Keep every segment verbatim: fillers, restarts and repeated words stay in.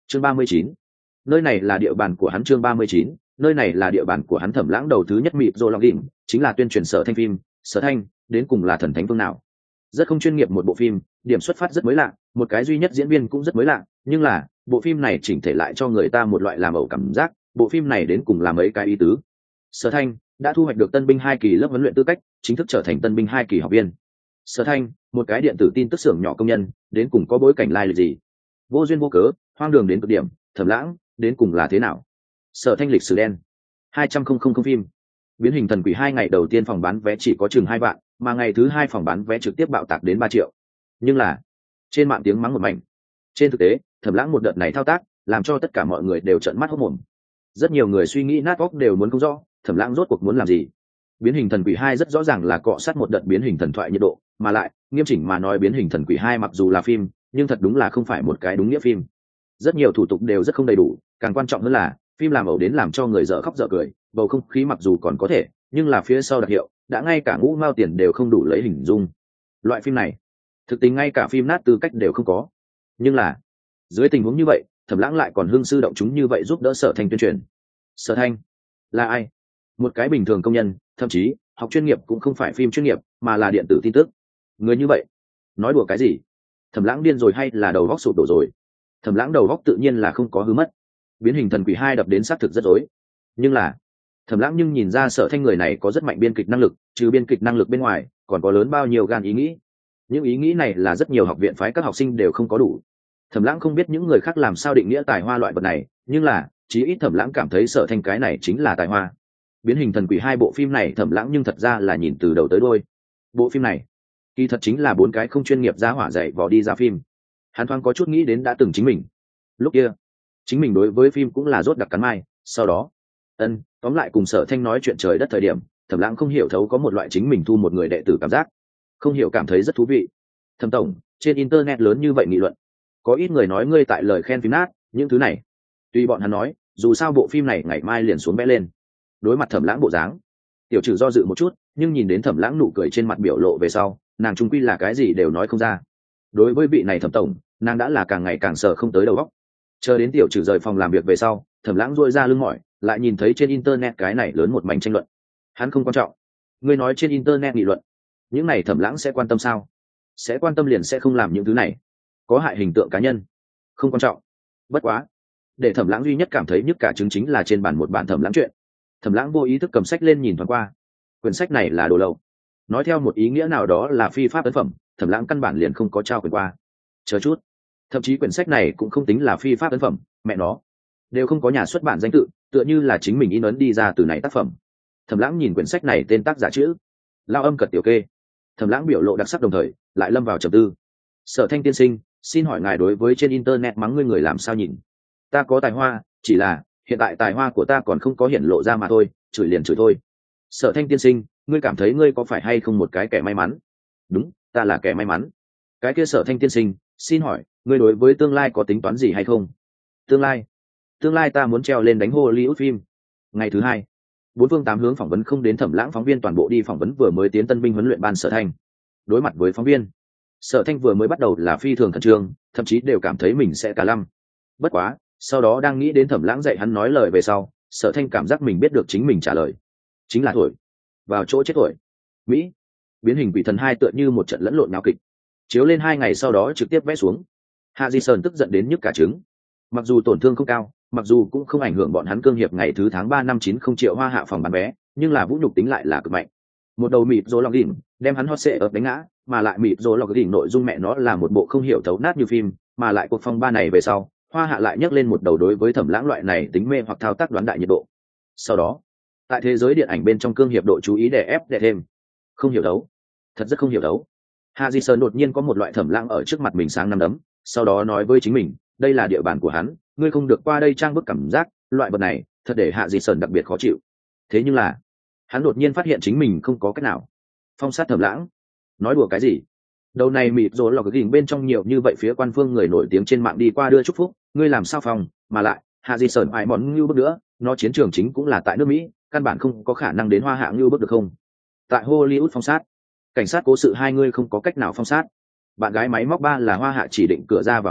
chương ba mươi chín, nơi này là địa bàn của hắn. Chương ba mươi chín, nơi này là địa bàn của hắn. Thẩm Lãng đầu thứ nhất mịp rồi lọc đỉnh chính là tuyên truyền Sở Thanh phim. Sở Thanh đến cùng là thần thánh phương nào? Rất không chuyên nghiệp một bộ phim, điểm xuất phát rất mới lạ, một cái duy nhất diễn viên cũng rất mới lạ, nhưng là bộ phim này chỉnh thể lại cho người ta một loại làm ẩu cảm giác. Bộ phim này đến cùng là mấy cái ý tứ? Sở Thanh đã thu hoạch được tân binh hai kỳ lớp huấn luyện tư cách, chính thức trở thành tân binh hai kỳ học viên. Sở Thanh, một cái điện tử tin tức xưởng nhỏ công nhân, đến cùng có bối cảnh lai lịch gì? Vô duyên vô cớ, hoang đường đến cực điểm, Thẩm Lãng đến cùng là thế nào? Sở Thanh lịch sử đen. hai trăm không phim. Biến hình thần quỷ hai ngày đầu tiên phòng bán vé chỉ có chừng hai vạn, mà ngày thứ hai phòng bán vé trực tiếp bạo tạc đến ba triệu. Nhưng là, trên mạng tiếng mắng một mảnh. Trên thực tế, Thẩm Lãng một đợt này thao tác, làm cho tất cả mọi người đều trợn mắt hốt mồm. Rất nhiều người suy nghĩ nát óc đều muốn không rõ, Thẩm Lãng rốt cuộc muốn làm gì. Biến hình thần quỷ hai rất rõ ràng là cọ sát một đợt biến hình thần thoại nhiệt độ, mà lại, nghiêm chỉnh mà nói biến hình thần quỷ hai mặc dù là phim, nhưng thật đúng là không phải một cái đúng nghĩa phim. Rất nhiều thủ tục đều rất không đầy đủ, càng quan trọng hơn là, phim làm ẩu đến làm cho người dở khóc dở cười, bầu không khí mặc dù còn có thể, nhưng là phía sau đặc hiệu, đã ngay cả ngũ mao tiền đều không đủ lấy hình dung. Loại phim này, thực tình ngay cả phim nát tư cách đều không có. Nhưng là, dưới tình huống như vậy, Thẩm Lãng lại còn hương sư động chúng như vậy giúp đỡ Sở Thanh tuyên truyền. Sở Thanh là ai? Một cái bình thường công nhân, thậm chí học chuyên nghiệp cũng không phải phim chuyên nghiệp, mà là điện tử tin tức. Người như vậy, nói đùa cái gì? Thẩm Lãng điên rồi hay là đầu óc sụp đổ rồi? Thẩm Lãng đầu óc tự nhiên là không có hư mất. Biến hình thần quỷ hai đập đến xác thực rất rối, nhưng là Thẩm Lãng nhưng nhìn ra Sở Thanh người này có rất mạnh biên kịch năng lực, trừ biên kịch năng lực bên ngoài, còn có lớn bao nhiêu gan ý nghĩ. Những ý nghĩ này là rất nhiều học viện phái các học sinh đều không có đủ. Thẩm Lãng không biết những người khác làm sao định nghĩa tài hoa loại vật này, nhưng là chí ít Thẩm Lãng cảm thấy Sở Thanh cái này chính là tài hoa. Biến hình thần quỷ hai bộ phim này Thẩm Lãng nhưng thật ra là nhìn từ đầu tới đuôi. Bộ phim này kỳ thật chính là bốn cái không chuyên nghiệp ra hỏa dạy vò đi ra phim. Hắn thoáng có chút nghĩ đến đã từng chính mình. Lúc kia, chính mình đối với phim cũng là rốt đặc cắn mai, sau đó, ân, tóm lại cùng Sở Thanh nói chuyện trời đất thời điểm, Thẩm Lãng không hiểu thấu có một loại chính mình thu một người đệ tử cảm giác. Không hiểu cảm thấy rất thú vị. Thẩm tổng, trên internet lớn như vậy nghị luận, có ít người nói ngươi tại lời khen phim nát, những thứ này, tuy bọn hắn nói, dù sao bộ phim này ngày mai liền xuống vẽ lên. Đối mặt Thẩm Lãng bộ dáng, Tiểu Trừ do dự một chút, nhưng nhìn đến Thẩm Lãng nụ cười trên mặt biểu lộ về sau, nàng trung quy là cái gì đều nói không ra. Đối với vị này Thẩm tổng, nàng đã là càng ngày càng sợ không tới đầu óc. Chờ đến Tiểu Trừ rời phòng làm việc về sau, Thẩm Lãng duỗi ra lưng mỏi, lại nhìn thấy trên internet cái này lớn một mảnh tranh luận. Hắn không quan trọng. Ngươi nói trên internet nghị luận, những này Thẩm Lãng sẽ quan tâm sao? Sẽ quan tâm liền sẽ không làm những thứ này. Có hại hình tượng cá nhân, không quan trọng. Bất quá, để Thẩm Lãng duy nhất cảm thấy nhức cả trứng chính là trên bàn một bản Thẩm Lãng truyện. Thẩm Lãng vô ý thức cầm sách lên nhìn thoáng qua. Quyển sách này là đồ lậu. Nói theo một ý nghĩa nào đó là phi pháp ấn phẩm, Thẩm Lãng căn bản liền không có trao quyền qua. Chờ chút, thậm chí quyển sách này cũng không tính là phi pháp ấn phẩm, mẹ nó, đều không có nhà xuất bản danh tự, tựa như là chính mình in ấn đi ra từ này tác phẩm. Thẩm Lãng nhìn quyển sách này tên tác giả chữ, Lao Âm Cật Tiểu Kê. Thẩm Lãng biểu lộ đặc sắc đồng thời lại lâm vào trầm tư. Sở Thanh tiên sinh, xin hỏi ngài đối với trên internet mắng ngươi người làm sao nhìn? Ta có tài hoa, chỉ là hiện tại tài hoa của ta còn không có hiển lộ ra mà thôi, chửi liền chửi thôi. Sở Thanh tiên sinh, ngươi cảm thấy ngươi có phải hay không một cái kẻ may mắn? Đúng, ta là kẻ may mắn. Cái kia Sở Thanh tiên sinh, xin hỏi, ngươi đối với tương lai có tính toán gì hay không? Tương lai? Tương lai ta muốn treo lên đánh Hollywood phim. Ngày thứ hai, bốn phương tám hướng phỏng vấn không đến Thẩm Lãng phóng viên toàn bộ đi phỏng vấn vừa mới tiến tân binh huấn luyện ban Sở Thanh. Đối mặt với phóng viên, Sở Thanh vừa mới bắt đầu là phi thường khẩn trương, thậm chí đều cảm thấy mình sẽ cả lăm. Bất quá, sau đó đang nghĩ đến Thẩm Lãng dạy hắn nói lời về sau, Sở Thanh cảm giác mình biết được chính mình trả lời chính là thổi vào chỗ chết thổi. Mỹ biến hình quỷ thần hai tựa như một trận lẫn lộn náo kịch, chiếu lên hai ngày sau đó trực tiếp vẽ xuống. Harrison tức giận đến nhức cả trứng. Mặc dù tổn thương không cao, mặc dù cũng không ảnh hưởng bọn hắn cương hiệp ngày thứ tháng ba năm chín không triệu hoa hạ phòng bán vé, nhưng là vũ nhục tính lại là cực mạnh. Một đầu mịt rồ lọc đỉnh đem hắn hot sẽ ập đánh ngã, mà lại mịt rồ lọc đỉnh nội dung mẹ nó là một bộ không hiểu thấu nát như phim, mà lại cuộc phong ba này về sau, hoa hạ lại nhắc lên một đầu đối với Thẩm Lãng loại này tính mê hoặc thao tác đoán đại nhiệt độ. Sau đó, tại thế giới điện ảnh bên trong cương hiệp độ chú ý để ép để thêm. Không hiểu thấu, thật rất không hiểu thấu. Harrison đột nhiên có một loại Thẩm Lãng ở trước mặt mình sáng năm đấm, sau đó nói với chính mình, đây là địa bàn của hắn, ngươi không được qua đây trang bức cảm giác, loại vật này, thật để Harrison đặc biệt khó chịu. Thế nhưng là, hắn đột nhiên phát hiện chính mình không có cách nào phong sát Thẩm Lãng. Nói đùa cái gì? Đầu này mịt rồi lọc gỉnh bên trong nhiều như vậy phía quan phương người nổi tiếng trên mạng đi qua đưa chúc phúc, ngươi làm sao phòng, mà lại, Harrison ai món như bước nữa, nó chiến trường chính cũng là tại nước Mỹ, căn bản không có khả năng đến hoa hạ như bước được không? Tại Hollywood phong sát, cảnh sát cố sự hai ngươi không có cách nào phong sát. Bạn gái máy móc ba là hoa hạ chỉ định cửa ra vào phim,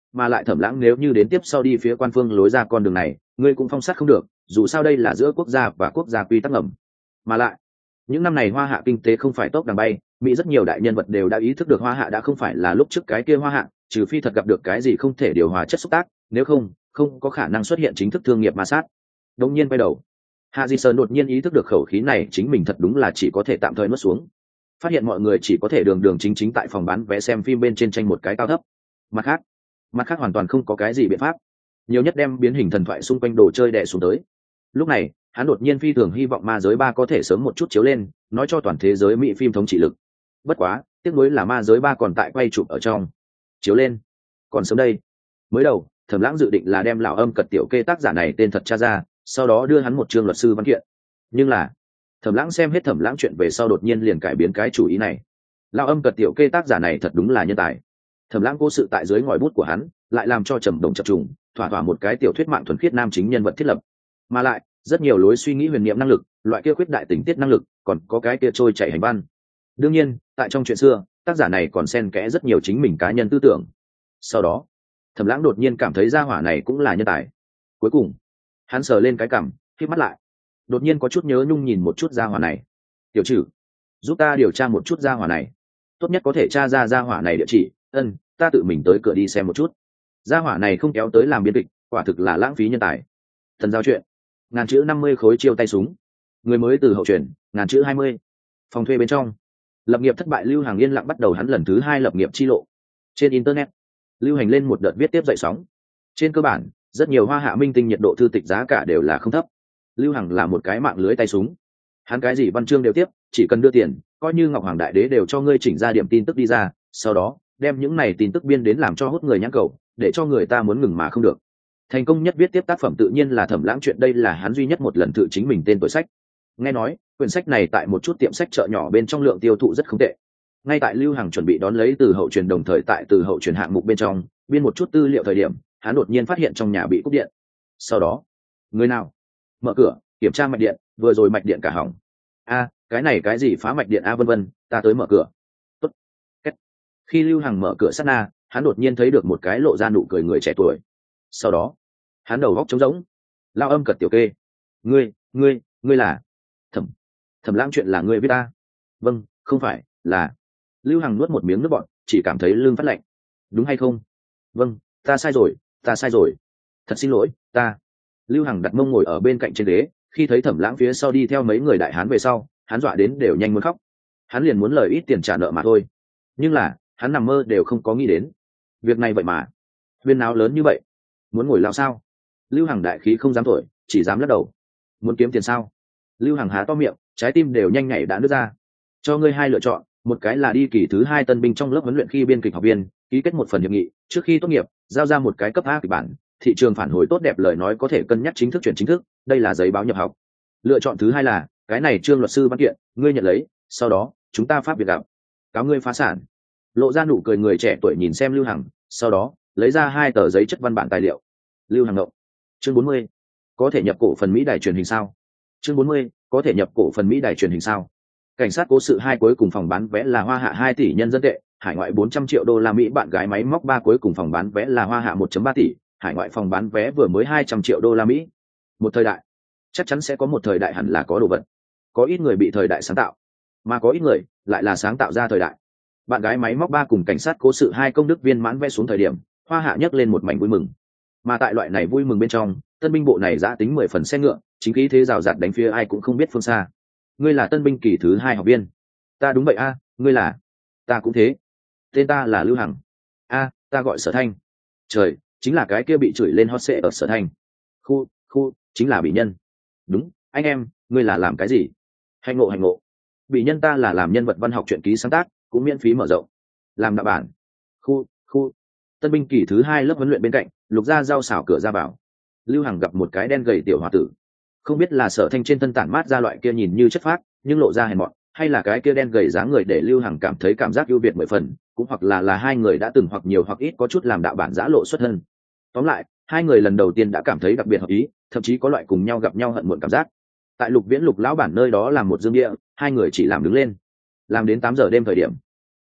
mà lại Thẩm Lãng nếu như đến tiếp sau đi phía quan phương lối ra con đường này, ngươi cũng phong sát không được, dù sao đây là giữa quốc gia và quốc gia quy tắc ngầm. Mà lại, những năm này Hoa Hạ kinh tế không phải tốc đằng bay, Mỹ rất nhiều đại nhân vật đều đã ý thức được Hoa Hạ đã không phải là lúc trước cái kia Hoa Hạ, trừ phi thật gặp được cái gì không thể điều hòa chất xúc tác, nếu không, không có khả năng xuất hiện chính thức thương nghiệp ma sát. Đột nhiên quay đầu, Hạ Di Sơn đột nhiên ý thức được khẩu khí này chính mình thật đúng là chỉ có thể tạm thời nuốt xuống. Phát hiện mọi người chỉ có thể đường đường chính chính tại phòng bán vé xem phim bên trên tranh một cái cao thấp. Mặt khác, mặt khác hoàn toàn không có cái gì biện pháp, nhiều nhất đem biến hình thần thoại xung quanh đồ chơi đè xuống tới. Lúc này, hắn đột nhiên phi thường hy vọng Ma Giới ba có thể sớm một chút chiếu lên, nói cho toàn thế giới Mỹ phim thống trị lực. Bất quá, tiếc nuối là Ma Giới ba còn tại quay chụp ở trong. Chiếu lên, còn sớm đây. Mới đầu, Thẩm Lãng dự định là đem lão âm cật tiểu kê tác giả này tên thật tra ra, sau đó đưa hắn một chương luật sư văn kiện. Nhưng là, Thẩm Lãng xem hết Thẩm Lãng chuyện về sau đột nhiên liền cải biến cái chủ ý này. Lão âm cật tiểu kê tác giả này thật đúng là nhân tài. Thẩm Lãng cố sự tại dưới ngòi bút của hắn, lại làm cho trầm đồng chập trùng, thỏa thỏa một cái tiểu thuyết mạng thuần khiết nam chính nhân vật thiết lập. Mà lại, rất nhiều lối suy nghĩ huyền niệm năng lực, loại kia khuyết đại tình tiết năng lực, còn có cái kia trôi chảy hành văn. Đương nhiên, tại trong chuyện xưa, tác giả này còn xen kẽ rất nhiều chính mình cá nhân tư tưởng. Sau đó, Thẩm Lãng đột nhiên cảm thấy gia hỏa này cũng là nhân tài. Cuối cùng, hắn sờ lên cái cằm, khép mắt lại. Đột nhiên có chút nhớ nhung nhìn một chút gia hỏa này. Tiểu Trử, giúp ta điều tra một chút gia hỏa này. Tốt nhất có thể tra ra gia hỏa này địa chỉ, ân, ta tự mình tới cửa đi xem một chút. Gia hỏa này không kéo tới làm biên kịch, quả thực là lãng phí nhân tài. Thần giao chuyện, ngàn chữ năm mươi khối chiêu tay súng. Người mới từ hậu truyền, ngàn chữ hai mươi. Phòng thuê bên trong. Lập nghiệp thất bại Lưu Hàng yên lặng bắt đầu hắn lần thứ hai lập nghiệp chi lộ. Trên internet, lưu hành lên một đợt viết tiếp dậy sóng. Trên cơ bản, rất nhiều Hoa Hạ minh tinh nhiệt độ thư tịch giá cả đều là không thấp. Lưu Hằng là một cái mạng lưới tay súng, hắn cái gì văn chương đều tiếp, chỉ cần đưa tiền, coi như Ngọc Hoàng Đại Đế đều cho ngươi chỉnh ra điểm tin tức đi ra, sau đó đem những này tin tức biên đến làm cho hút người nhãn cầu, để cho người ta muốn ngừng mà không được. Thành công nhất viết tiếp tác phẩm tự nhiên là Thẩm Lãng chuyện, đây là hắn duy nhất một lần tự chính mình tên tuổi sách. Nghe nói, quyển sách này tại một chút tiệm sách chợ nhỏ bên trong lượng tiêu thụ rất không tệ. Ngay tại Lưu Hằng chuẩn bị đón lấy từ hậu truyền, đồng thời tại từ hậu truyền hạng mục bên trong biên một chút tư liệu thời điểm, hắn đột nhiên phát hiện trong nhà bị cúp điện. Sau đó, người nào mở cửa kiểm tra mạch điện, vừa rồi mạch điện cả hỏng. A, cái này cái gì phá mạch điện a, vân vân, ta tới mở cửa. Tốt. Kết. Khi Lưu Hằng mở cửa sát na, hắn đột nhiên thấy được một cái lộ ra nụ cười người trẻ tuổi. Sau đó, hắn đầu góc trống rỗng. Lao âm cật tiểu kê, ngươi, ngươi, ngươi là Thẩm Thẩm Lãng chuyện là ngươi viết ta? Vâng, không phải, là. Lưu Hằng nuốt một miếng nước bọt, chỉ cảm thấy lưng phát lạnh. Đúng hay không? Vâng, ta sai rồi, ta sai rồi. Thật xin lỗi, ta. Lưu Hằng đặt mông ngồi ở bên cạnh trên ghế, khi thấy Thẩm Lãng phía sau đi theo mấy người đại hán về sau, hắn dọa đến đều nhanh muốn khóc. Hắn liền muốn lời ít tiền trả nợ mà thôi, nhưng là hắn nằm mơ đều không có nghĩ đến việc này vậy mà huyên náo lớn như vậy. Muốn ngồi lao sao? Lưu Hằng đại khí không dám thổi, chỉ dám lắc đầu. Muốn kiếm tiền sao? Lưu Hằng há to miệng, trái tim đều nhanh nhảy đã nứt ra. Cho ngươi hai lựa chọn, một cái là đi kỳ thứ hai tân binh trong lớp huấn luyện khi biên kịch học viên, ký kết một phần hiệp nghị, trước khi tốt nghiệp giao ra một cái cấp A kịch bản, thị trường phản hồi tốt đẹp lời nói có thể cân nhắc chính thức chuyển chính thức, đây là giấy báo nhập học. Lựa chọn thứ hai là cái này trương luật sư văn kiện, ngươi nhận lấy, sau đó chúng ta pháp việc gặp, cáo ngươi phá sản. Lộ ra nụ cười người trẻ tuổi nhìn xem Lưu Hằng, sau đó lấy ra hai tờ giấy chất văn bản tài liệu. Lưu Hằng ngộng. Chương bốn mươi, có thể nhập cổ phần Mỹ đài truyền hình sao? Chương bốn mươi, có thể nhập cổ phần Mỹ đài truyền hình sao? Cảnh sát cố sự hai cuối cùng phòng bán vé là Hoa Hạ hai tỷ nhân dân tệ, hải ngoại bốn trăm triệu đô la Mỹ. Bạn gái máy móc ba cuối cùng phòng bán vé là Hoa Hạ một phẩy ba tỷ, hải ngoại phòng bán vé vừa mới hai trăm triệu đô la Mỹ. Một thời đại, chắc chắn sẽ có một thời đại hẳn là có đồ vật. Có ít người bị thời đại sáng tạo, mà có ít người lại là sáng tạo ra thời đại. Bạn gái máy móc ba cùng cảnh sát cố sự hai công đức viên mãn vé xuống thời điểm, Hoa Hạ nhấc lên một mảnh vui mừng. Mà tại loại này vui mừng bên trong, tân binh bộ này giã tính mười phần xe ngựa, chính khí thế rào rạt đánh phía ai cũng không biết phương xa. Ngươi là tân binh kỳ thứ hai học viên? Ta đúng vậy a. Ngươi là? Ta cũng thế. Tên ta là Lưu Hằng. A, ta gọi Sở Thanh. Trời, chính là cái kia bị chửi lên hot sệ ở Sở Thanh. Khu, khu, chính là bị nhân. Đúng, anh em, ngươi là làm cái gì? Hành ngộ hành ngộ. Bị nhân ta là làm nhân vật văn học truyện ký sáng tác, cũng miễn phí mở rộng. Làm đạo bản. Khu, khu. Tân binh kỳ thứ hai lớp huấn luyện bên cạnh, Lục Gia giao xảo cửa ra vào. Lưu Hằng gặp một cái đen gầy tiểu hòa tử, không biết là Sở Thanh trên thân tản mát ra loại kia nhìn như chất phác nhưng lộ ra hèn mọn, hay là cái kia đen gầy dáng người để Lưu Hằng cảm thấy cảm giác ưu việt mười phần, cũng hoặc là là hai người đã từng hoặc nhiều hoặc ít có chút làm đạo bản giã lộ xuất thân. Tóm lại, hai người lần đầu tiên đã cảm thấy đặc biệt hợp ý, thậm chí có loại cùng nhau gặp nhau hận muộn cảm giác. Tại Lục Viễn Lục lão bản nơi đó làm một dương địa, hai người chỉ làm đứng lên. Làm đến tám giờ đêm thời điểm,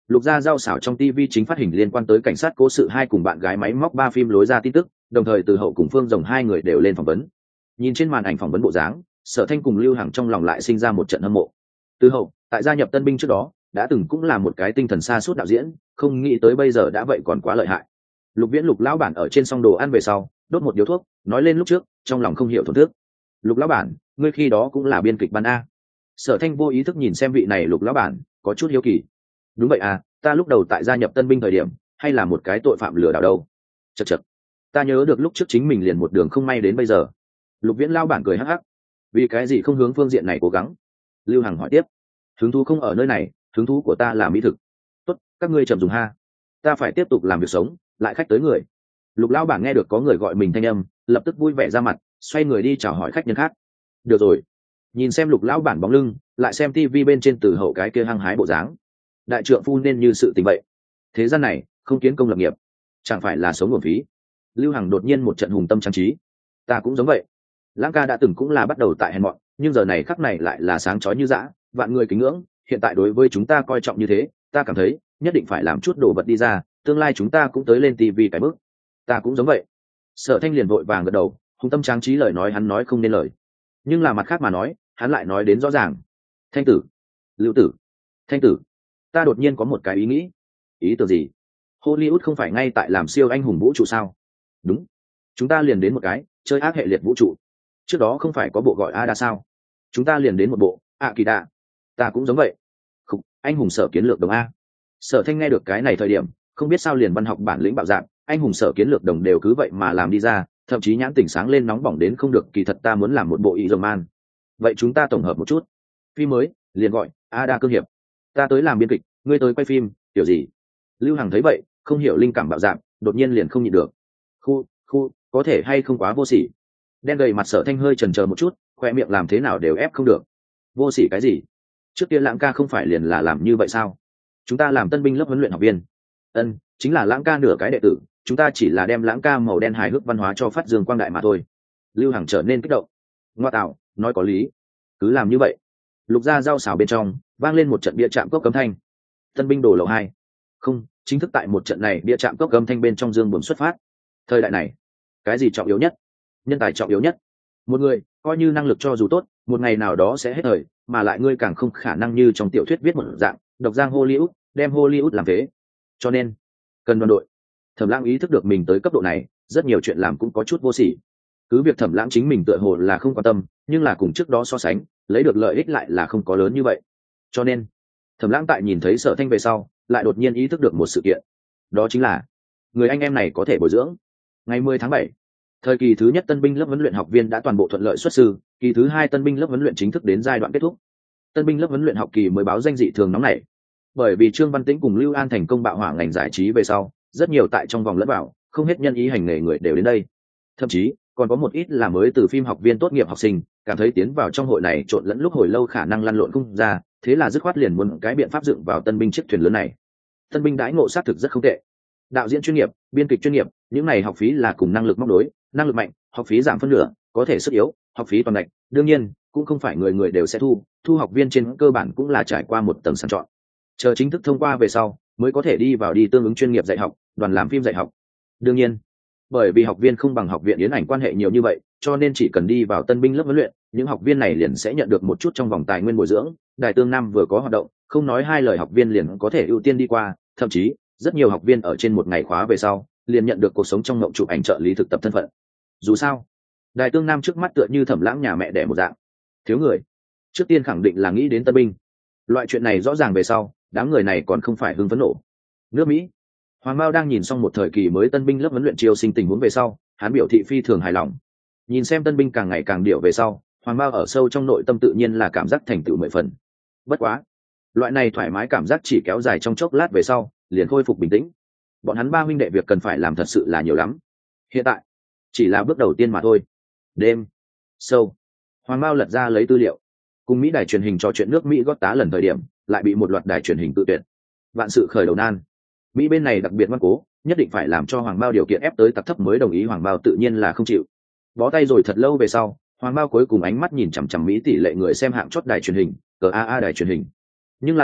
Lục gia giao xảo trong ti vi chính phát hình liên quan tới cảnh sát cố sự hai cùng bạn gái máy móc ba phim lối ra tin tức, đồng thời Từ Hậu cùng Phương Rồng hai người đều lên phỏng vấn. Nhìn trên màn ảnh phỏng vấn bộ dáng, Sở Thanh cùng Lưu Hằng trong lòng lại sinh ra một trận hâm mộ. Từ Hậu, tại gia nhập Tân binh trước đó, đã từng cũng là một cái tinh thần xa suốt đạo diễn, không nghĩ tới bây giờ đã vậy còn quá lợi hại. Lục Viễn Lục lão bản ở trên xong đồ ăn về sau, đốt một điếu thuốc, nói lên lúc trước, trong lòng không hiểu thổn thức. Lục lão bản, ngươi khi đó cũng là biên kịch ban a? Sở Thanh vô ý thức nhìn xem vị này Lục lão bản, có chút hiếu kỳ. Đúng vậy à, ta lúc đầu tại gia nhập Tân binh thời điểm, hay là một cái tội phạm lừa đảo đâu. Chậc chậc, ta nhớ được lúc trước chính mình liền một đường không may đến bây giờ. Lục Viễn lão bản cười hắc hắc. Vì cái gì không hướng phương diện này cố gắng? Lưu Hằng hỏi tiếp. Hứng thú không ở nơi này, hứng thú của ta là mỹ thực. Tốt, các ngươi chậm dùng ha. Ta phải tiếp tục làm việc sống, lại khách tới người. Lục lão bản nghe được có người gọi mình thanh âm, lập tức vui vẻ ra mặt, xoay người đi chào hỏi khách nhân khác. Được rồi. Nhìn xem Lục lão bản bóng lưng, lại xem tivi bên trên Từ Hậu cái kia hăng hái bộ dáng. Đại trượng phu nên như sự tình vậy. Thế gian này, không kiến công lập nghiệp, chẳng phải là sống uổng phí. Lưu Hằng đột nhiên một trận hùng tâm trang trí. Ta cũng giống vậy. Lãng ca đã từng cũng là bắt đầu tại hèn mọn, nhưng giờ này khắc này lại là sáng chói như dã, vạn người kính ngưỡng. Hiện tại đối với chúng ta coi trọng như thế, ta cảm thấy nhất định phải làm chút đồ vật đi ra, tương lai chúng ta cũng tới lên tivi cái bước. Ta cũng giống vậy. Sở Thanh liền vội vàng gật đầu, hùng tâm tráng trí lời nói hắn nói không nên lời, nhưng là mặt khác mà nói, hắn lại nói đến rõ ràng. Thanh tử, Lưu tử, Thanh tử, ta đột nhiên có một cái ý nghĩ. Ý tưởng gì? Hollywood không phải ngay tại làm siêu anh hùng vũ trụ sao? Đúng, chúng ta liền đến một cái chơi ác hệ liệt vũ trụ. Trước đó không phải có bộ gọi Ada sao? Chúng ta liền đến một bộ ạ kỳ đạ. Ta cũng giống vậy. Không, anh hùng sở kiến lược đồng a. Sở Thanh nghe được cái này thời điểm, không biết sao liền văn học bản lĩnh bạo dạng, anh hùng sở kiến lược đồng đều cứ vậy mà làm đi ra, thậm chí nhãn tỉnh sáng lên nóng bỏng đến không được. Kỳ thật ta muốn làm một bộ ý rồng man. Vậy chúng ta tổng hợp một chút. Phim mới, liền gọi Ada cương hiệp. Ta tới làm biên kịch, ngươi tới quay phim, kiểu gì? Lưu Hằng thấy vậy, không hiểu linh cảm bạo dạng, đột nhiên liền không nhịn được. Khu, khu, có thể hay không quá vô sỉ. Đen gầy mặt Sở Thanh hơi chần chờ một chút, khoe miệng làm thế nào đều ép không được. Vô sỉ cái gì? Trước kia Lãng ca không phải liền là làm như vậy sao? Chúng ta làm tân binh lớp huấn luyện học viên. Ân, chính là Lãng ca nửa cái đệ tử, chúng ta chỉ là đem Lãng ca màu đen hài hước văn hóa cho phát dương quang đại mà thôi. Lưu Hằng trở nên kích động. Ngoa tạo, nói có lý. Cứ làm như vậy. Lục gia giao xảo bên trong vang lên một trận bia chạm cốc cấm thanh. Tân binh đổ lầu hai. Không, chính thức tại một trận này bia chạm cốc cấm thanh bên trong dương buồn xuất phát. Thời đại này, cái gì trọng yếu nhất? Nhân tài trọng yếu nhất. Một người coi như năng lực cho dù tốt, một ngày nào đó sẽ hết thời, mà lại ngươi càng không khả năng như trong tiểu thuyết viết một dạng độc giang Hollywood, đem Hollywood làm thế. Cho nên cần đoàn đội. Thẩm Lãng ý thức được mình tới cấp độ này, rất nhiều chuyện làm cũng có chút vô sỉ. Cứ việc Thẩm Lãng chính mình tựa hồ là không quan tâm, nhưng là cùng trước đó so sánh, lấy được lợi ích lại là không có lớn như vậy. Cho nên Thẩm Lãng tại nhìn thấy Sở Thanh về sau, lại đột nhiên ý thức được một sự kiện, đó chính là người anh em này có thể bồi dưỡng. Ngày mười tháng bảy, thời kỳ thứ nhất tân binh lớp huấn luyện học viên đã toàn bộ thuận lợi xuất sư, kỳ thứ hai tân binh lớp huấn luyện chính thức đến giai đoạn kết thúc. Tân binh lớp huấn luyện học kỳ mới báo danh dị thường nóng nảy, bởi vì Trương Văn Tĩnh cùng Lưu An thành công bạo hỏa ngành giải trí về sau, rất nhiều tại trong vòng lẫn vào, không hết nhân ý hành nghề người đều đến đây. Thậm chí còn có một ít là mới từ phim học viên tốt nghiệp học sinh, cảm thấy tiến vào trong hội này trộn lẫn lúc hồi lâu khả năng lăn lộn không ra, thế là dứt khoát liền muốn cái biện pháp dựng vào tân binh chiếc thuyền lớn này. Tân binh đãi ngộ sát thực rất không tệ, đạo diễn chuyên nghiệp, biên kịch chuyên nghiệp, những này học phí là cùng năng lực móc đối, năng lực mạnh, học phí giảm phân nửa, có thể sức yếu, học phí toàn ngạch. Đương nhiên, cũng không phải người người đều sẽ thu, thu học viên trên cơ bản cũng là trải qua một tầng sàng chọn. Chờ chính thức thông qua về sau, mới có thể đi vào đi tương ứng chuyên nghiệp dạy học, đoàn làm phim dạy học. Đương nhiên, bởi vì học viên không bằng học viện yến ảnh quan hệ nhiều như vậy, cho nên chỉ cần đi vào tân binh lớp huấn luyện, những học viên này liền sẽ nhận được một chút trong vòng tài nguyên bồi dưỡng. Đài Tương Nam vừa có hoạt động, không nói hai lời học viên liền có thể ưu tiên đi qua, thậm chí rất nhiều học viên ở trên một ngày khóa về sau liền nhận được cuộc sống trong mộng chụp ảnh trợ lý thực tập thân phận. Dù sao, Đài Tương Nam trước mắt tựa như Thẩm Lãng nhà mẹ đẻ một dạng, thiếu người. Trước tiên khẳng định là nghĩ đến tân binh. Loại chuyện này rõ ràng về sau, đám người này còn không phải hưng phấn nộ. Nước Mỹ, Hoàng Mao đang nhìn xong một thời kỳ mới tân binh lớp huấn luyện chiêu sinh tình huống về sau, hắn biểu thị phi thường hài lòng. Nhìn xem tân binh càng ngày càng điệu về sau, Hoàng Mao ở sâu trong nội tâm tự nhiên là cảm giác thành tựu mười phần. Bất quá, loại này thoải mái cảm giác chỉ kéo dài trong chốc lát về sau, liền khôi phục bình tĩnh. Bọn hắn ba huynh đệ việc cần phải làm thật sự là nhiều lắm. Hiện tại, chỉ là bước đầu tiên mà thôi. Đêm sâu, Hoàng Mao lật ra lấy tư liệu, cùng Mỹ đài truyền hình trò chuyện nước Mỹ gót tá lần thời điểm, lại bị một loạt đài truyền hình tự tuyệt. Vạn sự khởi đầu nan. Mỹ bên này đặc biệt ngoan cố, nhất định phải làm cho Hoàng Mao điều kiện ép tới tặc thấp mới đồng ý. Hoàng Mao tự nhiên là không chịu. Bó tay rồi thật lâu về sau, Hoàng Mao cuối cùng ánh mắt nhìn chằm chằm Mỹ tỷ lệ người xem hạng chót đài truyền hình, cờ a a đài truyền hình. Nhưng là,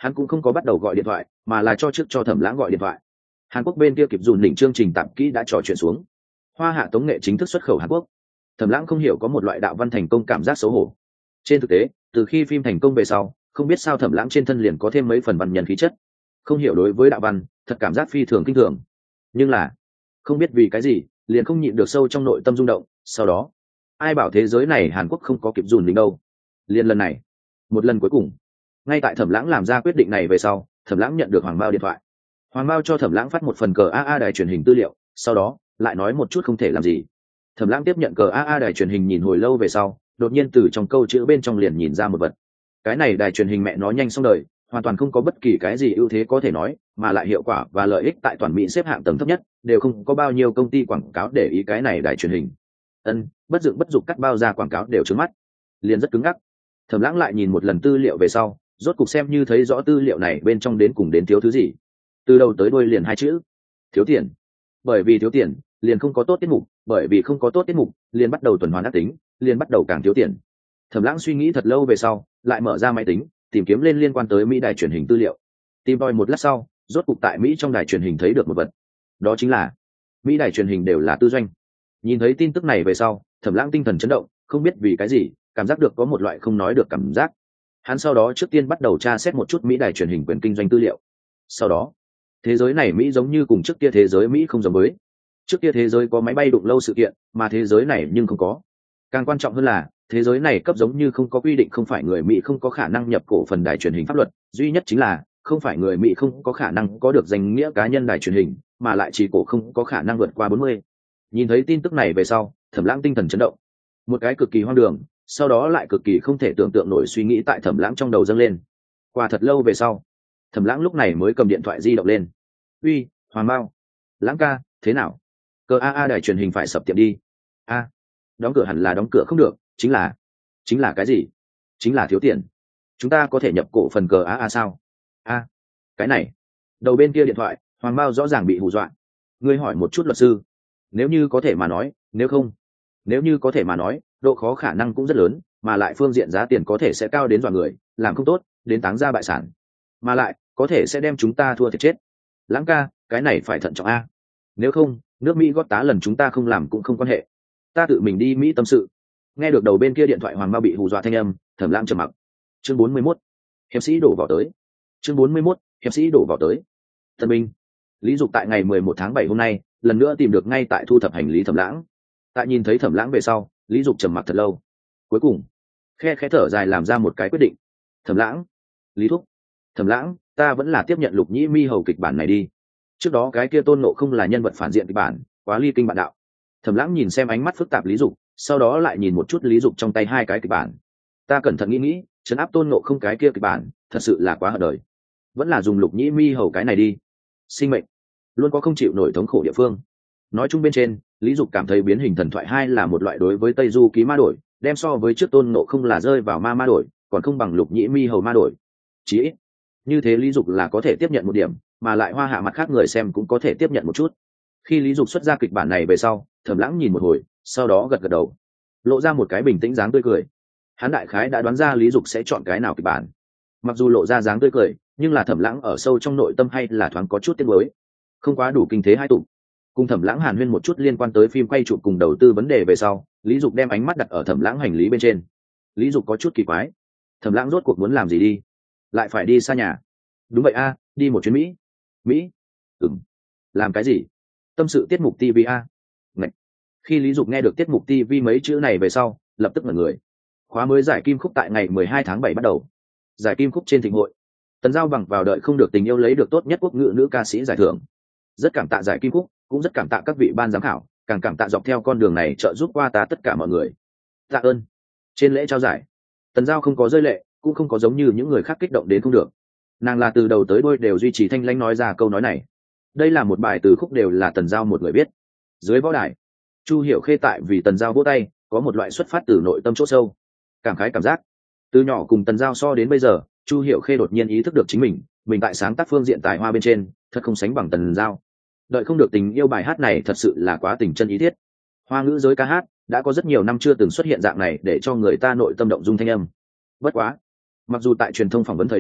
hắn cũng không có bắt đầu gọi điện thoại mà là cho trước cho Thẩm Lãng gọi điện thoại. Hàn Quốc bên kia kịp dùn đỉnh chương trình tạp kỹ đã trò chuyện xuống, hoa hạ tống nghệ chính thức xuất khẩu Hàn Quốc. Thẩm Lãng không hiểu có một loại đạo văn thành công cảm giác xấu hổ. Trên thực tế, từ khi phim thành công về sau, không biết sao Thẩm Lãng trên thân liền có thêm mấy phần văn nhân khí chất. Không hiểu đối với đạo văn, thật cảm giác phi thường kinh thường. Nhưng là, không biết vì cái gì, liền không nhịn được sâu trong nội tâm rung động. Sau đó, ai bảo thế giới này Hàn Quốc không có kịp dùn đỉnh đâu? Liên lần này, một lần cuối cùng, ngay tại Thẩm Lãng làm ra quyết định này về sau, Thẩm Lãng nhận được Hoàng Bao điện thoại. Hoàng Bao cho Thẩm Lãng phát một phần cờ a a đài truyền hình tư liệu, sau đó lại nói một chút không thể làm gì. Thẩm Lãng tiếp nhận cờ a a đài truyền hình nhìn hồi lâu về sau, đột nhiên từ trong câu chữ bên trong liền nhìn ra một vật. Cái này đài truyền hình mẹ nó nhanh xong đời, hoàn toàn không có bất kỳ cái gì ưu thế có thể nói, mà lại hiệu quả và lợi ích tại toàn Mỹ xếp hạng tầng thấp nhất, đều không có bao nhiêu công ty quảng cáo để ý cái này đài truyền hình. Ân, bất dựng bất dục cắt bao ra quảng cáo đều trướng mắt, liền rất cứng ngắc. Thẩm Lãng lại nhìn một lần tư liệu về sau, rốt cục xem như thấy rõ tư liệu này bên trong đến cùng đến thiếu thứ gì. Từ đầu tới đuôi liền hai chữ: thiếu tiền. Bởi vì thiếu tiền, liền không có tốt tiết mục, bởi vì không có tốt tiết mục, liền bắt đầu tuần hoàn ác tính, liền bắt đầu càng thiếu tiền. Thẩm Lãng suy nghĩ thật lâu về sau, lại mở ra máy tính, tìm kiếm lên liên quan tới Mỹ đài truyền hình tư liệu. Tìm tòi một lát sau, rốt cục tại Mỹ trong đài truyền hình thấy được một vật. Đó chính là Mỹ đài truyền hình đều là tư doanh. Nhìn thấy tin tức này về sau, Thẩm Lãng tinh thần chấn động, không biết vì cái gì, cảm giác được có một loại không nói được cảm giác. Hắn sau đó trước tiên bắt đầu tra xét một chút Mỹ đài truyền hình quyền kinh doanh tư liệu. Sau đó, thế giới này Mỹ giống như cùng trước kia thế giới Mỹ không giống với. Trước kia thế giới có máy bay đụng lâu sự kiện, mà thế giới này nhưng không có. Càng quan trọng hơn là, thế giới này cấp giống như không có quy định không phải người Mỹ không có khả năng nhập cổ phần đài truyền hình pháp luật, duy nhất chính là không phải người Mỹ không có khả năng có được danh nghĩa cá nhân đài truyền hình, mà lại chỉ cổ không có khả năng vượt qua bốn mươi. Nhìn thấy tin tức này về sau, Thẩm Lãng tinh thần chấn động. Một cái cực kỳ hoang đường, sau đó lại cực kỳ không thể tưởng tượng nổi suy nghĩ tại Thẩm Lãng trong đầu dâng lên. Qua thật lâu về sau, Thẩm Lãng lúc này mới cầm điện thoại di động lên. "Uy, Hoàng Bao, Lãng ca, thế nào? Cờ a a đài truyền hình phải sập tiệm đi." "A, đóng cửa hẳn là đóng cửa không được, chính là chính là cái gì?" "Chính là thiếu tiền. Chúng ta có thể nhập cổ phần cờ a a sao?" "A, cái này." Đầu bên kia điện thoại, Hoàng Bao rõ ràng bị hù dọa. "Ngươi hỏi một chút luật sư. Nếu như có thể mà nói, nếu không, nếu như có thể mà nói, độ khó khả năng cũng rất lớn, mà lại phương diện giá tiền có thể sẽ cao đến dọa người, làm không tốt, đến táng ra bại sản. Mà lại, có thể sẽ đem chúng ta thua thiệt chết. Lãng ca, cái này phải thận trọng a. Nếu không, nước Mỹ gót tá lần chúng ta không làm cũng không quan hệ. Ta tự mình đi Mỹ tâm sự." Nghe được đầu bên kia điện thoại Hoàng Bao bị hù dọa thanh âm, Thẩm Lãng trầm mặc. Chương bốn mươi mốt, hiệp sĩ đổ vào tới. Chương bốn mươi mốt, hiệp sĩ đổ vào tới. Tân binh. Lý Dục tại ngày mười một tháng bảy hôm nay, lần nữa tìm được ngay tại thu thập hành lý Thẩm Lãng. Tại nhìn thấy Thẩm Lãng về sau, Lý Dục trầm mặc thật lâu. Cuối cùng, khe khẽ thở dài làm ra một cái quyết định. "Thẩm Lãng, Lý thúc, Thẩm Lãng, ta vẫn là tiếp nhận Lục Nhĩ Mi hầu kịch bản này đi. Trước đó cái kia Tôn Ngộ không là nhân vật phản diện kịch bản, quá ly kinh bạn đạo." Thẩm Lãng nhìn xem ánh mắt phức tạp Lý Dục, sau đó lại nhìn một chút Lý Dục trong tay hai cái kịch bản. "Ta cẩn thận nghĩ nghĩ, trấn áp Tôn Ngộ không cái kia kịch bản, thật sự là quá hận đời. Vẫn là dùng Lục Nhĩ Mi hầu cái này đi. Sinh mệnh luôn có không chịu nổi thống khổ địa phương." Nói chung bên trên, Lý Dục cảm thấy biến hình thần thoại hai là một loại đối với Tây Du ký ma đổi, đem so với trước Tôn Ngộ không là rơi vào ma ma đổi, còn không bằng Lục Nhĩ Mi hầu ma đổi. Chỉ ít, như thế Lý Dục là có thể tiếp nhận một điểm, mà lại hoa hạ mặt khác người xem cũng có thể tiếp nhận một chút. Khi Lý Dục xuất ra kịch bản này về sau, Thẩm Lãng nhìn một hồi, sau đó gật gật đầu, lộ ra một cái bình tĩnh dáng tươi cười. Hắn đại khái đã đoán ra Lý Dục sẽ chọn cái nào kịch bản. Mặc dù lộ ra dáng tươi cười, nhưng là Thẩm Lãng ở sâu trong nội tâm hay là thoáng có chút tiếc nuối, không quá đủ kinh thế hai tụ. Cùng Thẩm Lãng hàn huyên một chút liên quan tới phim quay chụp cùng đầu tư vấn đề về sau, Lý Dục đem ánh mắt đặt ở Thẩm Lãng hành lý bên trên. Lý Dục có chút kỳ quái, Thẩm Lãng rốt cuộc muốn làm gì đi? Lại phải đi xa nhà? Đúng vậy a, đi một chuyến Mỹ. Mỹ? Ừm. Làm cái gì? Tâm sự tiết mục ti vi a. Ngậy. Khi Lý Dục nghe được tiết mục ti vi mấy chữ này về sau, lập tức ngẩn người. Khóa mới giải kim khúc tại ngày mười hai tháng bảy bắt đầu. Giải kim khúc trên thịnh hội. Tần Giao bằng vào đợi không được tình yêu lấy được tốt nhất quốc ngữ nữ ca sĩ giải thưởng. Rất cảm tạ giải kim khúc, cũng rất cảm tạ các vị ban giám khảo, càng cảm tạ dọc theo con đường này trợ giúp qua ta tất cả mọi người. Tạ ơn. Trên lễ trao giải, Tần Giao không có rơi lệ, cũng không có giống như những người khác kích động đến không được. Nàng là từ đầu tới đuôi đều duy trì thanh lãnh nói ra câu nói này. Đây là một bài từ khúc đều là Tần Giao một người viết. Dưới võ đài, Chu Hiểu Khê tại vì Tần Giao vỗ tay, có một loại xuất phát từ nội tâm chỗ sâu, cảm khái cảm giác. Từ nhỏ cùng Tần Giao so đến bây giờ, Chu Hiểu Khê đột nhiên ý thức được chính mình, mình tại sáng tác phương diện tài hoa bên trên, thật không sánh bằng Tần Giao. Đợi không được tình yêu bài hát này thật sự là quá tình chân ý thiết. Hoa ngữ giới ca hát đã có rất nhiều năm chưa từng xuất hiện dạng này để cho người ta nội tâm động dung thanh âm. Bất quá, mặc dù tại truyền thông phỏng vấn thời điểm,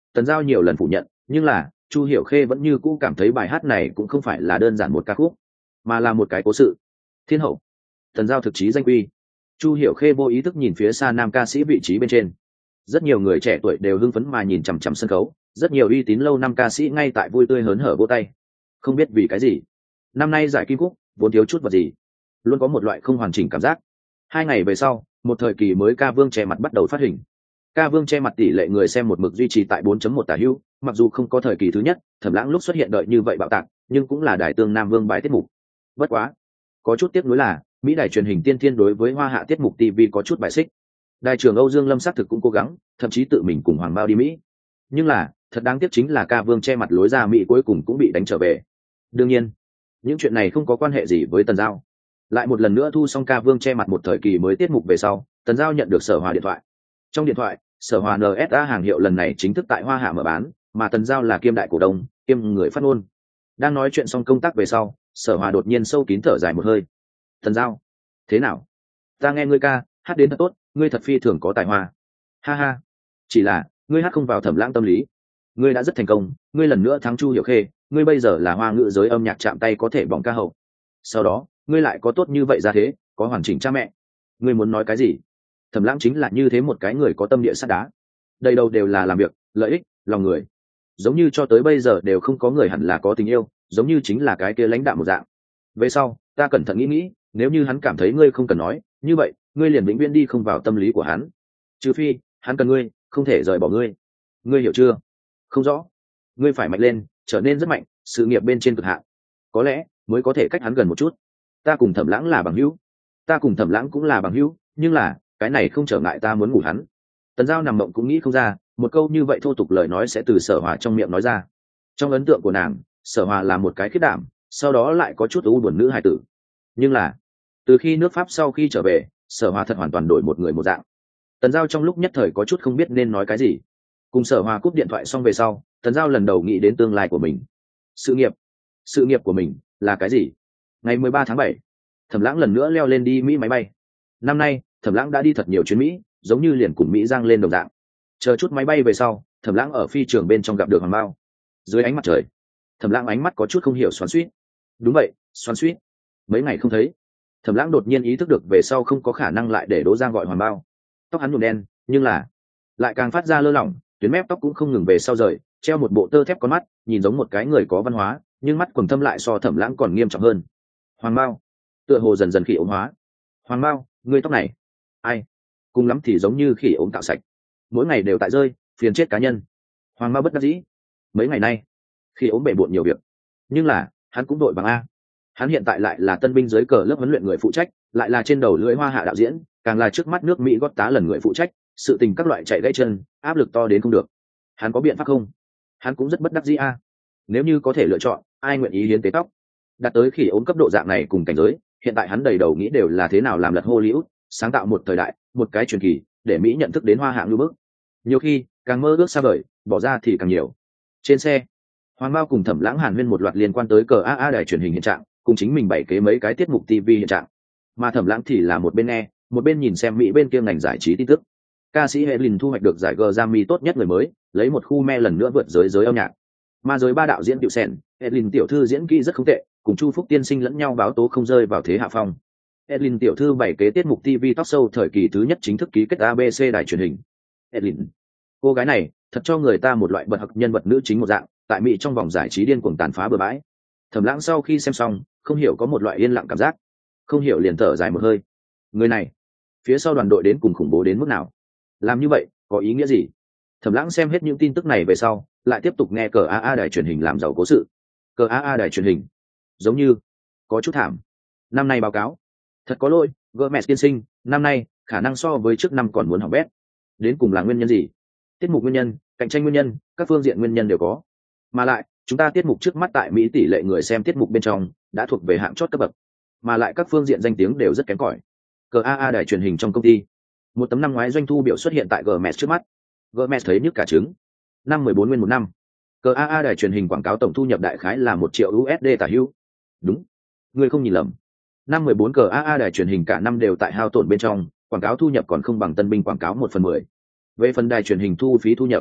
Tần Giao nhiều lần phủ nhận, nhưng là Chu Hiểu Khê vẫn như cũ cảm thấy bài hát này cũng không phải là đơn giản một ca khúc, mà là một cái cố sự. Thiên hậu, Tần Giao thực chí danh quy. Chu Hiểu Khê vô ý thức nhìn phía xa nam ca sĩ vị trí bên trên. Rất nhiều người trẻ tuổi đều hưng phấn mà nhìn chằm chằm sân khấu, rất nhiều uy tín lâu năm ca sĩ ngay tại vui tươi hớn hở vỗ tay. Không biết vì cái gì, năm nay giải kim cúc vốn thiếu chút vật gì, luôn có một loại không hoàn chỉnh cảm giác. Hai ngày về sau, một thời kỳ mới ca vương che mặt bắt đầu phát hình. Ca vương che mặt tỷ lệ người xem một mực duy trì tại bốn chấm một tả hữu, mặc dù không có thời kỳ thứ nhất, Thẩm Lãng lúc xuất hiện đợi như vậy bạo tạc, nhưng cũng là đài tương nam vương bài tiết mục. Bất quá, có chút tiếc nuối là Mỹ đài truyền hình tiên thiên đối với hoa hạ tiết mục ti vi có chút bài xích. Đài trưởng Âu Dương Lâm xác thực cũng cố gắng, thậm chí tự mình cùng Hoàng Bao đi Mỹ. Nhưng là, thật đáng tiếc chính là ca vương che mặt lối ra Mỹ cuối cùng cũng bị đánh trở về. Đương nhiên, những chuyện này không có quan hệ gì với Tần Giao. Lại một lần nữa thu xong ca vương che mặt một thời kỳ mới tiết mục về sau, Tần Giao nhận được Sở Hòa điện thoại. Trong điện thoại, Sở Hòa en ét a hàng hiệu lần này chính thức tại Hoa Hạ mở bán, mà Tần Giao là kiêm đại cổ đông, kiêm người phát ngôn. Đang nói chuyện xong công tác về sau, Sở Hòa đột nhiên sâu kín thở dài một hơi. Tần Giao, thế nào? Ta nghe ngươi ca hát đến thật tốt, ngươi thật phi thường có tài hoa. Ha ha, chỉ là ngươi hát không vào Thẩm Lãng tâm lý. Ngươi đã rất thành công, ngươi lần nữa thắng Chu Hiểu Khê, ngươi bây giờ là hoa ngữ giới âm nhạc chạm tay có thể bỏng ca hậu. Sau đó, ngươi lại có tốt như vậy ra thế, có hoàn chỉnh cha mẹ. Ngươi muốn nói cái gì? Thẩm Lãng chính là như thế một cái người có tâm địa sắt đá, đầy đầu đều là làm việc, lợi ích, lòng người. Giống như cho tới bây giờ đều không có người hẳn là có tình yêu, giống như chính là cái kia lãnh đạm một dạng. Về sau, ta cẩn thận nghĩ nghĩ, nếu như hắn cảm thấy ngươi không cần nói, như vậy, ngươi liền vĩnh viễn đi không vào tâm lý của hắn. Trừ phi, hắn cần ngươi, không thể rời bỏ ngươi. Ngươi hiểu chưa? Không rõ. Ngươi phải mạnh lên, trở nên rất mạnh, sự nghiệp bên trên cực hạn. Có lẽ, mới có thể cách hắn gần một chút. Ta cùng Thẩm Lãng là bằng hữu. Ta cùng Thẩm Lãng cũng là bằng hữu, nhưng là, cái này không trở ngại ta muốn ngủ hắn. Tần Giao nằm mộng cũng nghĩ không ra, một câu như vậy thô tục lời nói sẽ từ Sở Hòa trong miệng nói ra. Trong ấn tượng của nàng, Sở Hòa là một cái khiết đảm, sau đó lại có chút u buồn nữ hài tử. Nhưng là, từ khi nước Pháp sau khi trở về, Sở Hòa thật hoàn toàn đổi một người một dạng. Tần Giao trong lúc nhất thời có chút không biết nên nói cái gì. Cùng Sở Hòa cúp điện thoại xong về sau, Tần Giao lần đầu nghĩ đến tương lai của mình. Sự nghiệp, sự nghiệp của mình là cái gì? Ngày mười ba tháng bảy, Thẩm Lãng lần nữa leo lên đi Mỹ máy bay. Năm nay, Thẩm Lãng đã đi thật nhiều chuyến Mỹ, giống như liền cùng Mỹ giang lên đồng dạng. Chờ chút máy bay về sau, Thẩm Lãng ở phi trường bên trong gặp được Hoàng Bao. Dưới ánh mặt trời, Thẩm Lãng ánh mắt có chút không hiểu xoắn xuýt. Đúng vậy, xoắn xuýt. Mấy ngày không thấy, Thẩm Lãng đột nhiên ý thức được về sau không có khả năng lại để Đỗ Giang gọi Hoàng Bao. Tóc hắn nhuộm đen, nhưng là lại càng phát ra lơ lỏng, tuyến mép tóc cũng không ngừng về sau rời, treo một bộ tơ thép con mắt, nhìn giống một cái người có văn hóa, nhưng mắt quầng thâm lại so Thẩm Lãng còn nghiêm trọng hơn. Hoàng Bao, tựa hồ dần dần khỉ ốm hóa. Hoàng Bao, ngươi tóc này, ai? Cùng lắm thì giống như khỉ ốm tạo sạch, mỗi ngày đều tại rơi, phiền chết cá nhân. Hoàng Bao bất đắc dĩ. Mấy ngày nay, khi ốm bể bộn nhiều việc, nhưng là hắn cũng đội bằng a. Hắn hiện tại lại là tân binh dưới cờ lớp huấn luyện người phụ trách, lại là trên đầu lưỡi hoa hạ đạo diễn, càng là trước mắt nước Mỹ gót tá lần người phụ trách, sự tình các loại chạy gãy chân, áp lực to đến không được. Hắn có biện pháp không? Hắn cũng rất bất đắc dĩ a. Nếu như có thể lựa chọn, ai nguyện ý hiến tế tóc? Đạt tới khi ốm cấp độ dạng này cùng cảnh giới, hiện tại hắn đầy đầu nghĩ đều là thế nào làm lật Hollywood, sáng tạo một thời đại, một cái truyền kỳ, để Mỹ nhận thức đến hoa hạng lưu bước. Nhiều khi, càng mơ ước xa vời, bỏ ra thì càng nhiều. Trên xe, Hoàng Bao cùng Thẩm Lãng hàn huyên một loạt liên quan tới cờ a a đài truyền hình hiện trạng, cùng chính mình bày kế mấy cái tiết mục ti vi hiện trạng. Mà Thẩm Lãng thì là một bên nghe, một bên nhìn xem Mỹ bên kia ngành giải trí tin tức. Ca sĩ Helen thu hoạch được giải Grammy tốt nhất người mới, lấy một khu me lần nữa vượt giới giới âm nhạc. Mà giới ba đạo diễn Tiểu Sen, Helen tiểu thư diễn kỹ rất không tệ, cùng Chu Phúc tiên sinh lẫn nhau báo tố không rơi vào thế hạ phong. Helen tiểu thư bày kế tiết mục ti vi talk show thời kỳ thứ nhất chính thức ký kết a bê xê đài truyền hình. Helen, cô gái này thật cho người ta một loại bật học nhân vật nữ chính một dạng, tại Mỹ trong vòng giải trí điên cuồng tàn phá bừa bãi. Thẩm Lãng sau khi xem xong, không hiểu có một loại yên lặng cảm giác, không hiểu liền thở dài một hơi. Người này, phía sau đoàn đội đến cùng khủng bố đến mức nào? Làm như vậy có ý nghĩa gì? Thẩm Lãng xem hết những tin tức này về sau, lại tiếp tục nghe cờ a a đài truyền hình làm giàu cố sự. Cờ a a đài truyền hình, giống như có chút thảm. Năm nay báo cáo, thật có lỗi, Gomez tiên sinh, năm nay khả năng so với trước năm còn muốn hỏng bét. Đến cùng là nguyên nhân gì? Tiết mục nguyên nhân, cạnh tranh nguyên nhân, các phương diện nguyên nhân đều có. Mà lại, chúng ta tiết mục trước mắt tại Mỹ tỷ lệ người xem tiết mục bên trong đã thuộc về hạng chót cấp bậc, mà lại các phương diện danh tiếng đều rất kém cỏi. Cờ a a đài truyền hình trong công ty, một tấm năm ngoái doanh thu biểu xuất hiện tại Gomez trước mắt. Gomez thấy nhức cả trứng. Năm mười bốn nguyên một năm. Cờ a a đài truyền hình quảng cáo tổng thu nhập đại khái là một triệu u ét đê tả hữu. Đúng, người không nhìn lầm. Năm mười bốn cờ a a đài truyền hình cả năm đều tại hao tổn bên trong, quảng cáo thu nhập còn không bằng tân binh quảng cáo một phần mười. Về phần đài truyền hình thu phí thu nhập,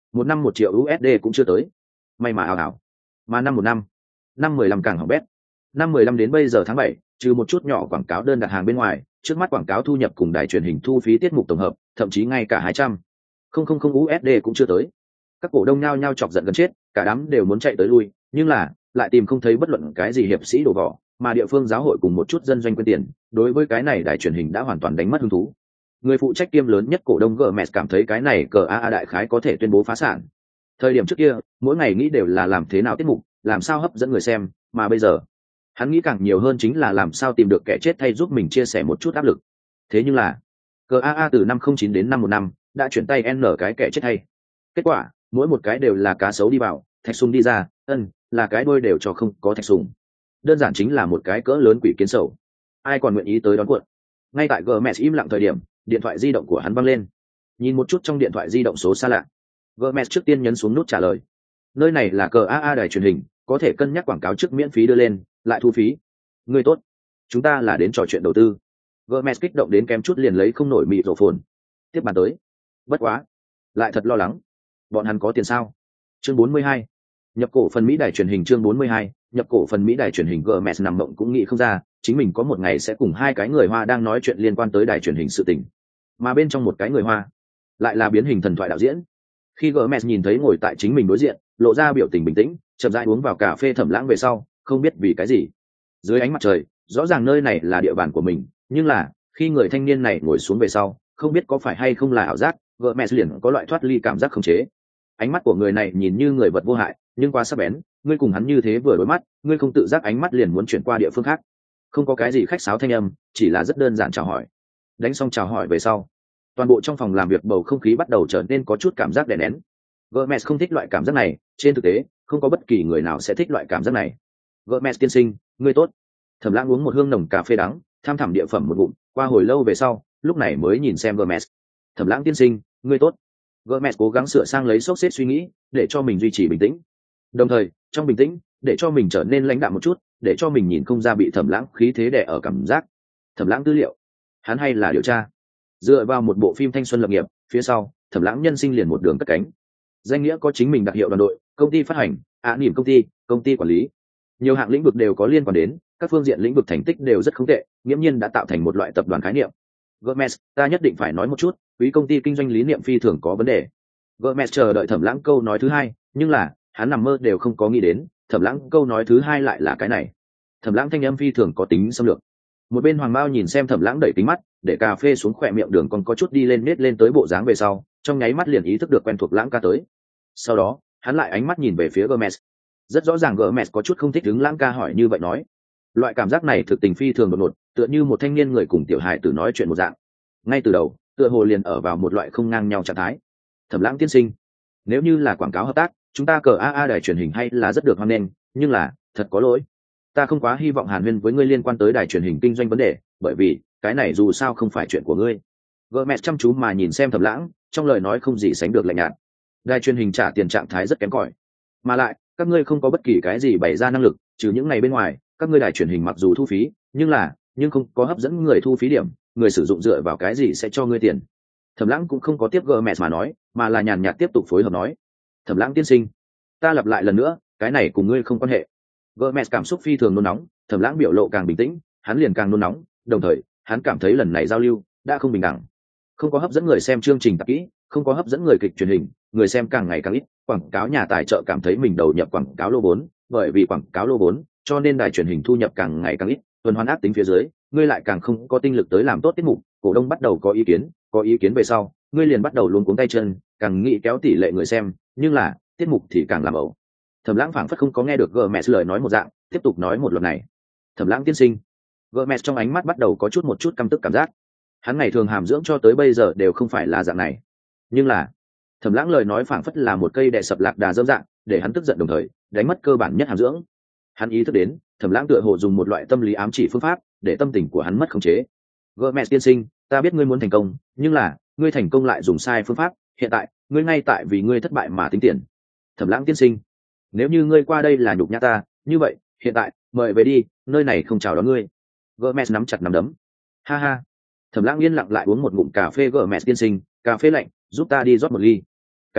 một năm một triệu u ét đê cũng chưa tới, may mà ảo ảo. Mà năm một năm, năm mười lăm càng hỏng bét. Năm mười lăm đến bây giờ tháng bảy, trừ một chút nhỏ quảng cáo đơn đặt hàng bên ngoài, trước mắt quảng cáo thu nhập cùng đài truyền hình thu phí tiết mục tổng hợp, thậm chí ngay cả hai trăm không không không u ét đê cũng chưa tới. Các cổ đông nhao nhao chọc giận gần chết, cả đám đều muốn chạy tới lui, nhưng là lại tìm không thấy bất luận cái gì hiệp sĩ đổ vỏ, mà địa phương giáo hội cùng một chút dân doanh quyên tiền, đối với cái này đài truyền hình đã hoàn toàn đánh mất hứng thú. Người phụ trách kiêm lớn nhất cổ đông giê em e ét cảm thấy cái này cờ a a đại khái có thể tuyên bố phá sản. Thời điểm trước kia, mỗi ngày nghĩ đều là làm thế nào tiết mục, làm sao hấp dẫn người xem, mà bây giờ, hắn nghĩ càng nhiều hơn chính là làm sao tìm được kẻ chết thay giúp mình chia sẻ một chút áp lực. Thế nhưng là, cờ a a từ năm không chín đến năm một năm, đã chuyển tay n cái kẻ chết thay. Kết quả, mỗi một cái đều là cá sấu đi vào, thạch sùng đi ra, ân, là cái đôi đều cho không có thạch sùng. Đơn giản chính là một cái cỡ lớn quỷ kiến sầu. Ai còn nguyện ý tới đón cuộn. Ngay tại giê em e ét im lặng thời điểm, điện thoại di động của hắn văng lên. Nhìn một chút trong điện thoại di động số xa lạ, giê em e ét trước tiên nhấn xuống nút trả lời. Nơi này là cờ a a đài truyền hình, có thể cân nhắc quảng cáo trước miễn phí đưa lên, lại thu phí. Người tốt, chúng ta là đến trò chuyện đầu tư. giê em e ét kích động đến kém chút liền lấy không nổi mịt rổ phồn. Tiếp bàn tới. Bất quá, lại thật lo lắng. Bọn hắn có tiền sao? Chương bốn mươi hai, nhập cổ phần Mỹ đài truyền hình. Chương bốn mươi hai, nhập cổ phần Mỹ đài truyền hình. giê em e ét nằm mộng cũng nghĩ không ra, chính mình có một ngày sẽ cùng hai cái người Hoa đang nói chuyện liên quan tới đài truyền hình sự tình. Mà bên trong một cái người Hoa, lại là biến hình thần thoại đạo diễn. Khi giê em e ét nhìn thấy ngồi tại chính mình đối diện, lộ ra biểu tình bình tĩnh, chậm rãi uống vào cà phê Thẩm Lãng về sau, không biết vì cái gì, dưới ánh mặt trời, rõ ràng nơi này là địa bàn của mình, nhưng là khi người thanh niên này ngồi xuống về sau, không biết có phải hay không là ảo giác, giê em e ét liền có loại thoát ly cảm giác khống chế. Ánh mắt của người này nhìn như người vật vô hại, nhưng quá sắc bén, ngươi cùng hắn như thế vừa đối mắt, ngươi không tự giác ánh mắt liền muốn chuyển qua địa phương khác. Không có cái gì khách sáo thanh âm, chỉ là rất đơn giản chào hỏi. Đánh xong chào hỏi về sau, toàn bộ trong phòng làm việc bầu không khí bắt đầu trở nên có chút cảm giác đè nén. giê em e ét không thích loại cảm giác này, trên thực tế không có bất kỳ người nào sẽ thích loại cảm giác này. giê em e ét tiên sinh, ngươi tốt. Thẩm Lãng uống một hương nồng cà phê đắng, tham thẳm địa phẩm một ngụm, qua hồi lâu về sau, lúc này mới nhìn xem giê em e ét. Thẩm Lãng tiên sinh, ngươi tốt. giê em e ét cố gắng sửa sang lấy xốc xếp suy nghĩ, để cho mình duy trì bình tĩnh. Đồng thời, trong bình tĩnh, để cho mình trở nên lãnh đạm một chút, để cho mình nhìn không ra bị Thẩm Lãng khí thế đè ở cảm giác. Thẩm Lãng tư liệu, hắn hay là điều tra. Dựa vào một bộ phim thanh xuân lập nghiệp, phía sau, Thẩm Lãng nhân sinh liền một đường cất cánh. Danh nghĩa có chính mình đặc hiệu đoàn đội, công ty phát hành, ạ niềm công ty, công ty quản lý. Nhiều hạng lĩnh vực đều có liên quan đến, các phương diện lĩnh vực thành tích đều rất không tệ, nghiễm nhiên đã tạo thành một loại tập đoàn khái niệm. giê em e ét, ta nhất định phải nói một chút, quý công ty kinh doanh lý niệm phi thường có vấn đề. giê em e ét chờ đợi Thẩm Lãng câu nói thứ hai, nhưng là, hắn nằm mơ đều không có nghĩ đến, Thẩm Lãng câu nói thứ hai lại là cái này. Thẩm Lãng thanh âm phi thường có tính xâm lược. Một bên Hoàng Mao nhìn xem Thẩm Lãng đẩy kính mắt, để cà phê xuống khỏe miệng đường còn có chút đi lên nết lên tới bộ dáng về sau, trong nháy mắt liền ý thức được quen thuộc Lãng ca tới. Sau đó, hắn lại ánh mắt nhìn về phía giê em e ét. Rất rõ ràng giê em e ét có chút không thích đứng Lãng ca hỏi như vậy nói. Loại cảm giác này thực tình phi thường đột ngột, tựa như một thanh niên người cùng tiểu hài tử nói chuyện một dạng. Ngay từ đầu, tựa hồ liền ở vào một loại không ngang nhau trạng thái. Thẩm Lãng tiên sinh, nếu như là quảng cáo hợp tác, chúng ta cờ a a đài truyền hình hay là rất được hoan nghênh, nhưng là, thật có lỗi, ta không quá hy vọng hàn huyên với ngươi liên quan tới đài truyền hình kinh doanh vấn đề, bởi vì cái này dù sao không phải chuyện của ngươi. giê em e ét chăm chú mà nhìn xem Thẩm Lãng, trong lời nói không gì sánh được lạnh nhạt. Đài truyền hình trả tiền trạng thái rất kém cỏi, mà lại các ngươi không có bất kỳ cái gì bày ra năng lực, trừ những ngày bên ngoài, các ngươi đài truyền hình mặc dù thu phí, nhưng là nhưng không có hấp dẫn người thu phí điểm, người sử dụng dựa vào cái gì sẽ cho ngươi tiền. Thẩm Lãng cũng không có tiếp giê em e ét mà nói, mà là nhàn nhạt tiếp tục phối hợp nói. Thẩm Lãng tiên sinh, ta lặp lại lần nữa, cái này cùng ngươi không quan hệ. giê em e ét cảm xúc phi thường nôn nóng, Thẩm Lãng biểu lộ càng bình tĩnh, hắn liền càng nôn nóng, đồng thời hắn cảm thấy lần này giao lưu đã không bình đẳng, không có hấp dẫn người xem chương trình tạp kỹ, không có hấp dẫn người kịch truyền hình, người xem càng ngày càng ít, quảng cáo nhà tài trợ cảm thấy mình đầu nhập quảng cáo lô vốn, bởi vì quảng cáo lô vốn, cho nên đài truyền hình thu nhập càng ngày càng ít, tuần hoàn ác tính phía dưới, ngươi lại càng không có tinh lực tới làm tốt tiết mục, cổ đông bắt đầu có ý kiến, có ý kiến về sau, ngươi liền bắt đầu luống cuống tay chân, càng nghĩ kéo tỷ lệ người xem, nhưng là tiết mục thì càng làm ẩu. Thẩm Lãng phảng phất không có nghe được giê em e ét lời nói một dạng, tiếp tục nói một luật này. Thẩm Lãng tiên sinh, giê em e ét trong ánh mắt bắt đầu có chút một chút căm tức cảm giác. Hắn ngày thường hàm dưỡng cho tới bây giờ đều không phải là dạng này, nhưng là Thẩm Lãng lời nói phảng phất là một cây đè sập lạc đà dâm dạng, để hắn tức giận đồng thời đánh mất cơ bản nhất hàm dưỡng. Hắn ý thức đến, Thẩm Lãng tựa hồ dùng một loại tâm lý ám chỉ phương pháp, để tâm tình của hắn mất khống chế. giê em e ét tiên sinh, ta biết ngươi muốn thành công, nhưng là ngươi thành công lại dùng sai phương pháp, hiện tại ngươi ngay tại vì ngươi thất bại mà tính tiền. Thẩm Lãng tiên sinh, nếu như ngươi qua đây là nhục nhã ta, như vậy hiện tại mời về đi, nơi này không chào đón ngươi. giê em e ét nắm chặt nắm đấm. Ha ha. Thẩm Lãng yên lặng lại uống một ngụm cà phê. giê em e ét tiên sinh, cà phê lạnh, giúp ta đi rót một ly. Cái gì?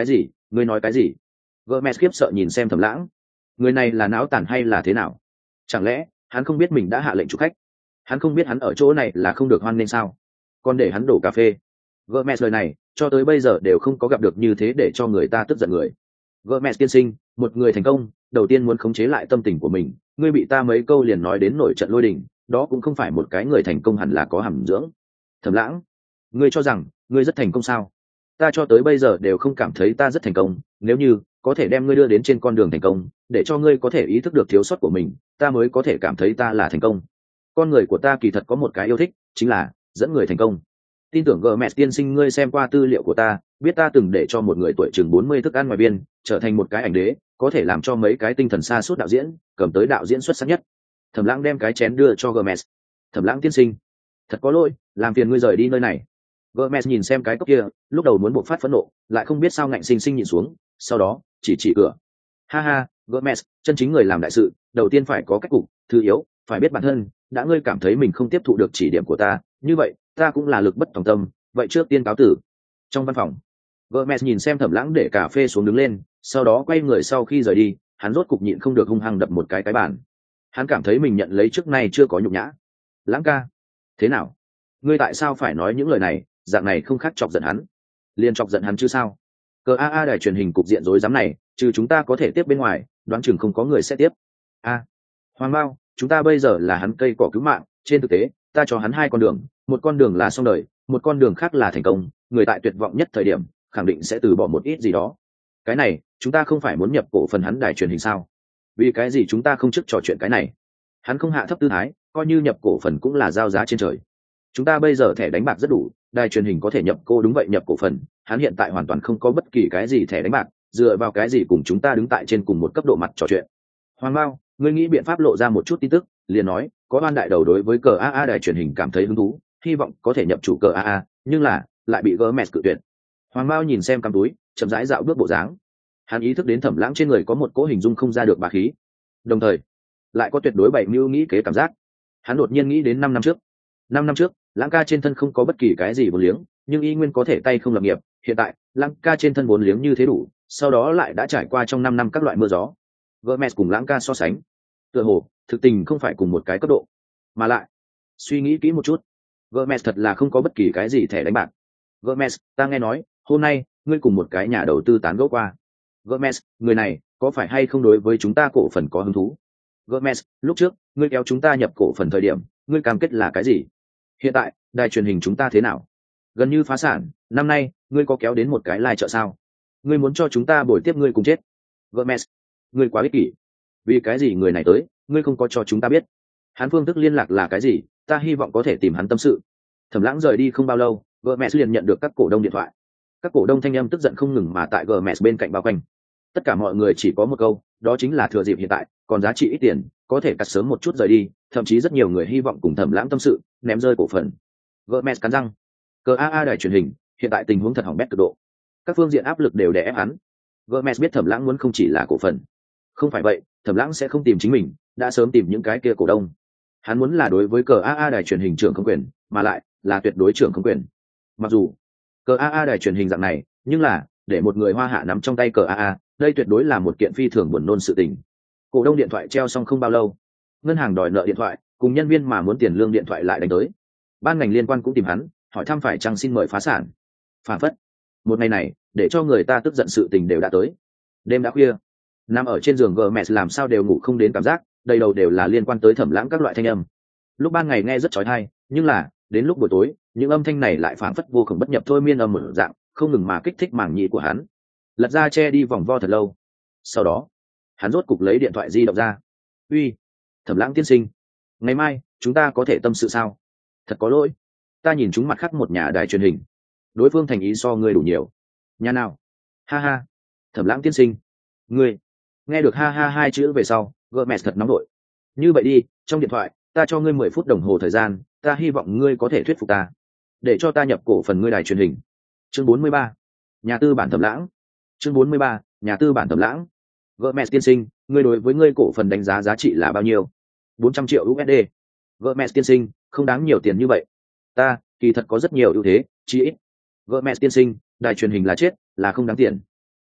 Ngươi nói cái gì? Gomez khiếp sợ nhìn xem Thẩm Lãng. Người này là não tàn hay là thế nào? Chẳng lẽ hắn không biết mình đã hạ lệnh chụp khách? Hắn không biết hắn ở chỗ này là không được hoan nghênh sao? Còn để hắn đổ cà phê. Gomez lời này cho tới bây giờ đều không có gặp được như thế để cho người ta tức giận người. Gomez tiên sinh, một người thành công, đầu tiên muốn khống chế lại tâm tình của mình. Ngươi bị ta mấy câu liền nói đến nổi trận lôi đình, đó cũng không phải một cái người thành công hẳn là có hàm dưỡng. Thẩm Lãng, ngươi cho rằng ngươi rất thành công sao? Ta cho tới bây giờ đều không cảm thấy ta rất thành công. Nếu như có thể đem ngươi đưa đến trên con đường thành công, để cho ngươi có thể ý thức được thiếu sót của mình, ta mới có thể cảm thấy ta là thành công. Con người của ta kỳ thật có một cái yêu thích, chính là dẫn người thành công. Tin tưởng gờ mẹ tiên sinh ngươi xem qua tư liệu của ta, biết ta từng để cho một người tuổi chừng bốn mươi thức ăn ngoài viên trở thành một cái ảnh đế, có thể làm cho mấy cái tinh thần xa suốt đạo diễn cầm tới đạo diễn xuất sắc nhất. Thẩm Lãng đem cái chén đưa cho Gomez. Thẩm Lãng tiên sinh, thật có lỗi, làm phiền ngươi rời đi nơi này. Gomez nhìn xem cái cốc kia, lúc đầu muốn bộc phát phẫn nộ, lại không biết sao ngạnh sinh sinh nhìn xuống, sau đó chỉ chỉ cửa. Ha ha, Gomez, chân chính người làm đại sự, đầu tiên phải có cách cục, thứ yếu, phải biết bản thân. Đã ngươi cảm thấy mình không tiếp thụ được chỉ điểm của ta, như vậy ta cũng là lực bất tòng tâm. Vậy trước tiên cáo tử. Trong văn phòng, Gomez nhìn xem Thẩm Lãng để cà phê xuống đứng lên, sau đó quay người. Sau khi rời đi, hắn rốt cục nhịn không được hung hăng đập một cái cái bàn. Hắn cảm thấy mình nhận lấy trước nay chưa có nhục nhã. Lãng ca, thế nào? Ngươi tại sao phải nói những lời này? Dạng này không khác chọc giận hắn, liền chọc giận hắn chứ sao? Cờ a a đài truyền hình cục diện rối rắm này, trừ chúng ta có thể tiếp bên ngoài, đoán chừng không có người sẽ tiếp. A, Hoàng Mao, chúng ta bây giờ là hắn cây cỏ cứu mạng. Trên thực tế, ta cho hắn hai con đường, một con đường là xong đời, một con đường khác là thành công. Người tại tuyệt vọng nhất thời điểm, khẳng định sẽ từ bỏ một ít gì đó. Cái này, chúng ta không phải muốn nhập cổ phần hắn đài truyền hình sao? Vì cái gì chúng ta không trước trò chuyện cái này? Hắn không hạ thấp tư thái, coi như nhập cổ phần cũng là giao giá trên trời. Chúng ta bây giờ thẻ đánh bạc rất đủ, đài truyền hình có thể nhập cô, đúng vậy, nhập cổ phần. Hắn hiện tại hoàn toàn không có bất kỳ cái gì thẻ đánh bạc, dựa vào cái gì cùng chúng ta đứng tại trên cùng một cấp độ mặt trò chuyện? Hoàng Mao, ngươi nghĩ biện pháp lộ ra một chút tin tức, liền nói có ban đại đầu đối với cờ a a đài truyền hình cảm thấy hứng thú, hy vọng có thể nhập chủ cờ a a, nhưng là lại bị Gomez cự tuyệt. Hoàng Mao nhìn xem cắm túi, chậm rãi dạo bước bộ dáng. Hắn ý thức đến Thẩm Lãng trên người có một cỗ hình dung không ra được bá khí, đồng thời lại có tuyệt đối bảy mưu nghĩ kế cảm giác. Hắn đột nhiên nghĩ đến năm năm trước. Năm năm trước, Lãng ca trên thân không có bất kỳ cái gì vốn liếng, nhưng y nguyên có thể tay không lập nghiệp. Hiện tại, Lãng ca trên thân vốn liếng như thế đủ, sau đó lại đã trải qua trong năm năm các loại mưa gió. Gomez cùng Lãng ca so sánh, tựa hồ thực tình không phải cùng một cái cấp độ. Mà lại, suy nghĩ kỹ một chút, Gomez thật là không có bất kỳ cái gì thẻ đánh bạc. Gomez, ta nghe nói hôm nay ngươi cùng một cái nhà đầu tư tán gẫu qua. Gomez, người này có phải hay không đối với chúng ta cổ phần có hứng thú? Gomez, lúc trước ngươi kéo chúng ta nhập cổ phần thời điểm, ngươi cam kết là cái gì? Hiện tại đài truyền hình chúng ta thế nào? Gần như phá sản, năm nay ngươi có kéo đến một cái lai chợ sao? Ngươi muốn cho chúng ta bồi tiếp ngươi cùng chết? Gomez, ngươi quá ích kỷ. Vì cái gì người này tới, ngươi không có cho chúng ta biết? Hắn phương thức liên lạc là cái gì? Ta hy vọng có thể tìm hắn tâm sự. Thẩm Lãng rời đi không bao lâu, Gomez liền nhận được các cổ đông điện thoại. Các cổ đông thanh âm tức giận không ngừng mà tại Gomez bên cạnh bao quanh. Tất cả mọi người chỉ có một câu, đó chính là thừa dịp hiện tại còn giá trị ít tiền, có thể cắt sớm một chút rời đi. Thậm chí rất nhiều người hy vọng cùng Thẩm Lãng tâm sự, ném rơi cổ phần. Gomez cắn răng. Cờ a a đài truyền hình hiện tại tình huống thật hỏng bét cực độ, các phương diện áp lực đều đè ép hắn. Gomez biết Thẩm Lãng muốn không chỉ là cổ phần, không phải vậy Thẩm Lãng sẽ không tìm chính mình, đã sớm tìm những cái kia cổ đông. Hắn muốn là đối với cờ a a đài truyền hình trưởng không quyền, mà lại là tuyệt đối trưởng không quyền. Mặc dù cờ a a đài truyền hình dạng này, nhưng là để một người Hoa Hạ nắm trong tay cờ a a, đây tuyệt đối là một kiện phi thường buồn nôn sự tình. Cổ đông điện thoại treo xong không bao lâu, ngân hàng đòi nợ điện thoại cùng nhân viên mà muốn tiền lương điện thoại lại đánh tới. Ban ngành liên quan cũng tìm hắn, hỏi thăm phải chăng xin mời phá sản. Phản phất một ngày này để cho người ta tức giận sự tình đều đã tới. Đêm đã khuya, nằm ở trên giường Gomez làm sao đều ngủ không đến cảm giác, đầy đầu đều là liên quan tới Thẩm Lãng các loại thanh âm. Lúc ban ngày nghe rất chói tai, nhưng là đến lúc buổi tối, những âm thanh này lại phản phất vô cùng bất nhập thôi miên âm một dạng, không ngừng mà kích thích màng nhĩ của hắn. Lật ra che đi vòng vo thật lâu. Sau đó, hắn rốt cục lấy điện thoại di động ra. "Uy, Thẩm Lãng tiên sinh, ngày mai chúng ta có thể tâm sự sao? Thật có lỗi, ta nhìn chúng mặt khác một nhà đài truyền hình, đối phương thành ý so ngươi đủ nhiều." "Nhà nào?" "Ha ha, Thẩm Lãng tiên sinh, ngươi." Nghe được ha ha hai chữ về sau, Gomez thật nóng nổi. "Như vậy đi, trong điện thoại, ta cho ngươi mười phút đồng hồ thời gian, ta hy vọng ngươi có thể thuyết phục ta, để cho ta nhập cổ phần ngươi đài truyền hình." Chương bốn mươi ba, nhà tư bản Thẩm Lãng. Chương bốn mươi ba, nhà tư bản Thẩm Lãng. Gomez tiên sinh, ngươi đối với ngươi cổ phần đánh giá giá trị là bao nhiêu? bốn trăm triệu u ét đê. Gomez tiên sinh, không đáng nhiều tiền như vậy. Ta, kỳ thật có rất nhiều ưu thế, chí ít. Gomez tiên sinh, đài truyền hình là chết, là không đáng tiền.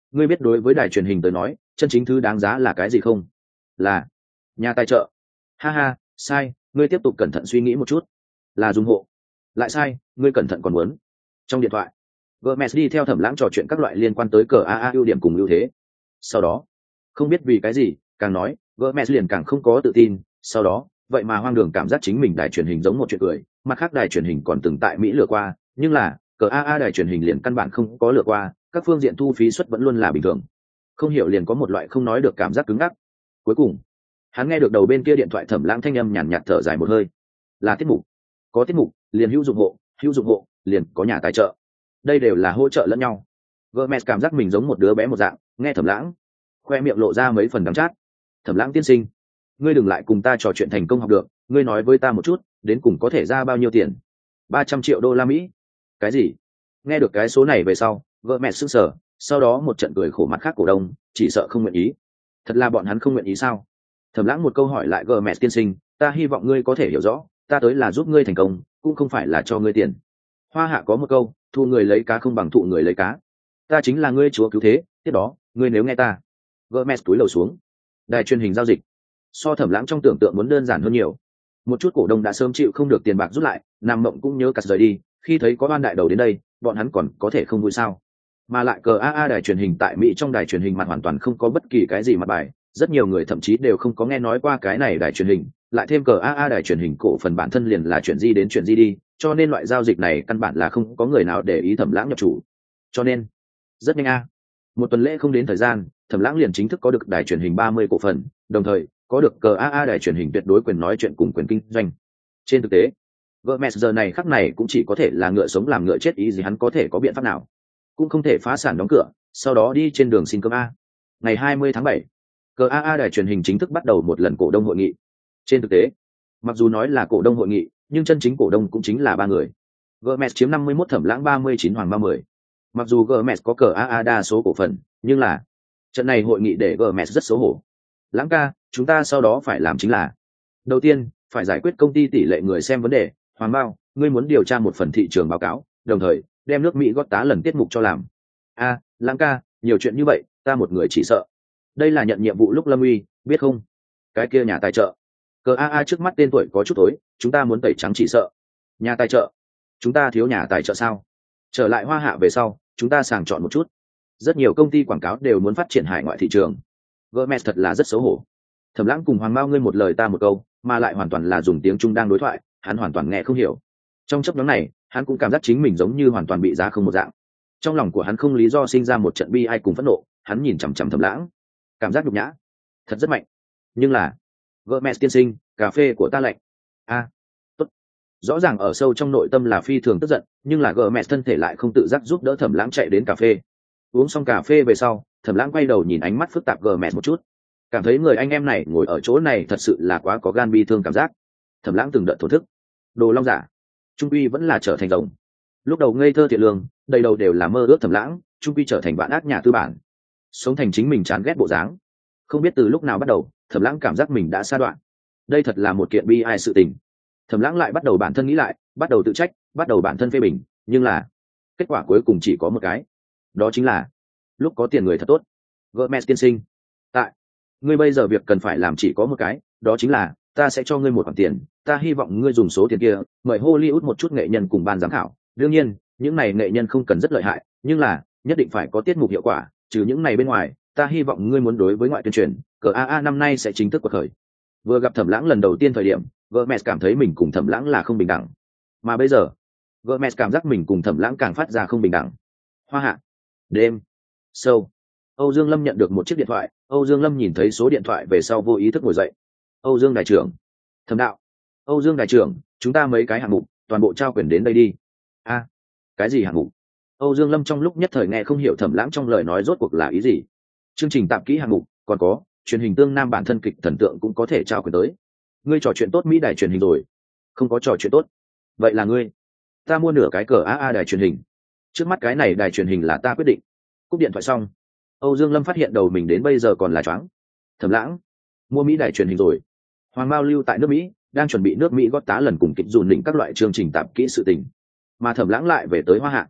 ngươi biết đối với đài truyền hình tới nói chân chính thứ đáng giá là cái gì không? Là nhà tài trợ. Ha ha, sai, ngươi tiếp tục cẩn thận suy nghĩ một chút. Là dùng hộ. Lại sai, ngươi cẩn thận còn muốn. Trong điện thoại Gomez đi theo Thẩm Lãng trò chuyện các loại liên quan tới cờ a a ưu điểm cùng ưu thế. Sau đó không biết vì cái gì càng nói Gomez liền càng không có tự tin. Sau đó vậy mà hoang đường cảm giác chính mình đài truyền hình giống một chuyện cười, mặt khác đài truyền hình còn từng tại Mỹ lừa qua, nhưng là cờ a a đài truyền hình liền căn bản không có lừa qua, các phương diện thu phí suất vẫn luôn là bình thường. Không hiểu liền có một loại không nói được cảm giác cứng ngắc. Cuối cùng hắn nghe được đầu bên kia điện thoại Thẩm Lãng thanh âm nhàn nhạt thở dài một hơi. Là tiết mục, có tiết mục liền hữu dụng hộ, hữu dụng hộ liền có nhà tài trợ, đây đều là hỗ trợ lẫn nhau. Gomez cảm giác mình giống một đứa bé một dạng, nghe Thẩm Lãng khoe miệng lộ ra mấy phần đắng chát. Thẩm Lãng tiên sinh, ngươi đừng lại cùng ta trò chuyện thành công học được, ngươi nói với ta một chút, đến cùng có thể ra bao nhiêu tiền? Ba trăm triệu đô la Mỹ. Cái gì? Nghe được cái số này về sau, Gomez sững sờ, sau đó một trận cười khổ mặt khác cổ đông, chỉ sợ không nguyện ý. Thật là bọn hắn không nguyện ý sao? Thẩm Lãng một câu hỏi lại Gomez tiên sinh, ta hy vọng ngươi có thể hiểu rõ, ta tới là giúp ngươi thành công, cũng không phải là cho ngươi tiền. Hoa Hạ có một câu, thu người lấy cá không bằng thụ người lấy cá. Ta chính là ngươi chúa cứu thế, tiếp đó, ngươi nếu nghe ta. Gomez túi lầu xuống. Đài truyền hình giao dịch so Thẩm Lãng trong tưởng tượng muốn đơn giản hơn nhiều. Một chút cổ đông đã sớm chịu không được tiền bạc rút lại, Nam Mộng cũng nhớ cắt rời đi, khi thấy có ban đại đầu đến đây, bọn hắn còn có thể không vui sao? Mà lại cờ a a đài truyền hình tại Mỹ trong đài truyền hình mặt hoàn toàn không có bất kỳ cái gì mặt bài, rất nhiều người thậm chí đều không có nghe nói qua cái này đài truyền hình, lại thêm cờ a a đài truyền hình cổ phần bản thân liền là chuyện gì đến chuyện gì đi, cho nên loại giao dịch này căn bản là không có người nào để ý Thẩm Lãng nhập chủ. Cho nên rất nhanh a một tuần lễ không đến thời gian, Thẩm Lãng liền chính thức có được đài truyền hình ba mươi cổ phần, đồng thời có được cờ a a đài truyền hình tuyệt đối quyền nói chuyện cùng quyền kinh doanh. Trên thực tế Gomez giờ này khắc này cũng chỉ có thể là ngựa sống làm ngựa chết, ý gì hắn có thể có biện pháp nào, cũng không thể phá sản đóng cửa sau đó đi trên đường xin cơm a. Ngày hai mươi tháng bảy, cờ a a đài truyền hình chính thức bắt đầu một lần cổ đông hội nghị. Trên thực tế mặc dù nói là cổ đông hội nghị, nhưng chân chính cổ đông cũng chính là ba người. Gomez chiếm năm mươi mốt, Thẩm Lãng ba mươi chín, Hoàng ba mươi. Mặc dù Gomez có cờ a a đa số cổ phần, nhưng là trận này hội nghị để Gomez rất xấu hổ. Lãng ca, chúng ta sau đó phải làm chính là đầu tiên phải giải quyết công ty tỷ lệ người xem vấn đề. Hoàng Bao, ngươi muốn điều tra một phần thị trường báo cáo, đồng thời đem nước Mỹ gót tá lần tiết mục cho làm. A, à, Lãng ca, nhiều chuyện như vậy, ta một người chỉ sợ. Đây là nhận nhiệm vụ lúc lâm uy, biết không? Cái kia nhà tài trợ. Cờ a a trước mắt tên tuổi có chút tối, chúng ta muốn tẩy trắng chỉ sợ. Nhà tài trợ? Chúng ta thiếu nhà tài trợ sao? Trở lại Hoa Hạ về sau, chúng ta sàng chọn một chút. Rất nhiều công ty quảng cáo đều muốn phát triển hải ngoại thị trường. Gomez thật là rất xấu hổ. Thẩm Lãng cùng Hoàng Mao ngươi một lời ta một câu, mà lại hoàn toàn là dùng tiếng Trung đang đối thoại, hắn hoàn toàn nghe không hiểu. Trong chốc ngắn này, hắn cũng cảm giác chính mình giống như hoàn toàn bị giá không một dạng. Trong lòng của hắn không lý do sinh ra một trận bi ai cùng phẫn nộ, hắn nhìn chằm chằm Thẩm Lãng, cảm giác nhục nhã, thật rất mạnh. Nhưng là, Gomez tiên sinh, cà phê của ta lạnh. A, tốt. Rõ ràng ở sâu trong nội tâm là phi thường tức giận, nhưng là Gomez thân thể lại không tự giác giúp đỡ Thẩm Lãng chạy đến cà phê. Uống xong cà phê về sau, Thẩm Lãng quay đầu nhìn ánh mắt phức tạp Gomez một chút, cảm thấy người anh em này ngồi ở chỗ này thật sự là quá có gan bi thương cảm giác. Thẩm Lãng từng đợt thổ thức, đồ long giả trung quy vẫn là trở thành rồng. Lúc đầu ngây thơ thiện lương, đầy đầu đều là mơ ước Thẩm Lãng trung quy trở thành vạn ác nhà tư bản, sống thành chính mình chán ghét bộ dáng. Không biết từ lúc nào bắt đầu, Thẩm Lãng cảm giác mình đã sa đoạn. Đây thật là một kiện bi ai sự tình. Thẩm Lãng lại bắt đầu bản thân nghĩ lại, bắt đầu tự trách, bắt đầu bản thân phê bình, nhưng là kết quả cuối cùng chỉ có một cái, đó chính là lúc có tiền người thật tốt. Gomez tiên sinh, tại ngươi bây giờ việc cần phải làm chỉ có một cái, đó chính là ta sẽ cho ngươi một khoản tiền, ta hy vọng ngươi dùng số tiền kia mời Hollywood một chút nghệ nhân cùng ban giám khảo. Đương nhiên những này nghệ nhân không cần rất lợi hại, nhưng là nhất định phải có tiết mục hiệu quả. Trừ những này bên ngoài, ta hy vọng ngươi muốn đối với ngoại tuyên truyền, cờ a a năm nay sẽ chính thức quật khởi. Vừa gặp Thẩm Lãng lần đầu tiên thời điểm, Gomez cảm thấy mình cùng Thẩm Lãng là không bình đẳng, mà bây giờ Gomez cảm giác mình cùng Thẩm Lãng càng phát ra không bình đẳng. Hoa Hạ đêm sâu, Âu Dương Lâm nhận được một chiếc điện thoại. Âu Dương Lâm nhìn thấy số điện thoại về sau vô ý thức ngồi dậy. Âu Dương đại trưởng. Thẩm đạo. Âu Dương đại trưởng, chúng ta mấy cái hạng mục toàn bộ trao quyền đến đây đi. A, à, cái gì hạng mục? Âu Dương Lâm trong lúc nhất thời nghe không hiểu Thẩm Lãng trong lời nói rốt cuộc là ý gì. Chương trình tạm kỹ hạng mục, còn có truyền hình tương nam bản thân kịch thần tượng cũng có thể trao quyền tới. Ngươi trò chuyện tốt Mỹ đài truyền hình rồi? Không có trò chuyện tốt. Vậy là ngươi. Ta mua nửa cái cờ a a đài truyền hình. Trước mắt cái này đài truyền hình là ta quyết định. Cúp điện thoại xong, Âu Dương Lâm phát hiện đầu mình đến bây giờ còn là choáng. Thẩm Lãng mua Mỹ đài truyền hình rồi. Hoàng Mao lưu tại nước Mỹ, đang chuẩn bị nước Mỹ gót tá lần cùng kịch dùn lĩnh các loại chương trình tạp kỹ sự tình. Mà Thẩm Lãng lại về tới Hoa Hạ.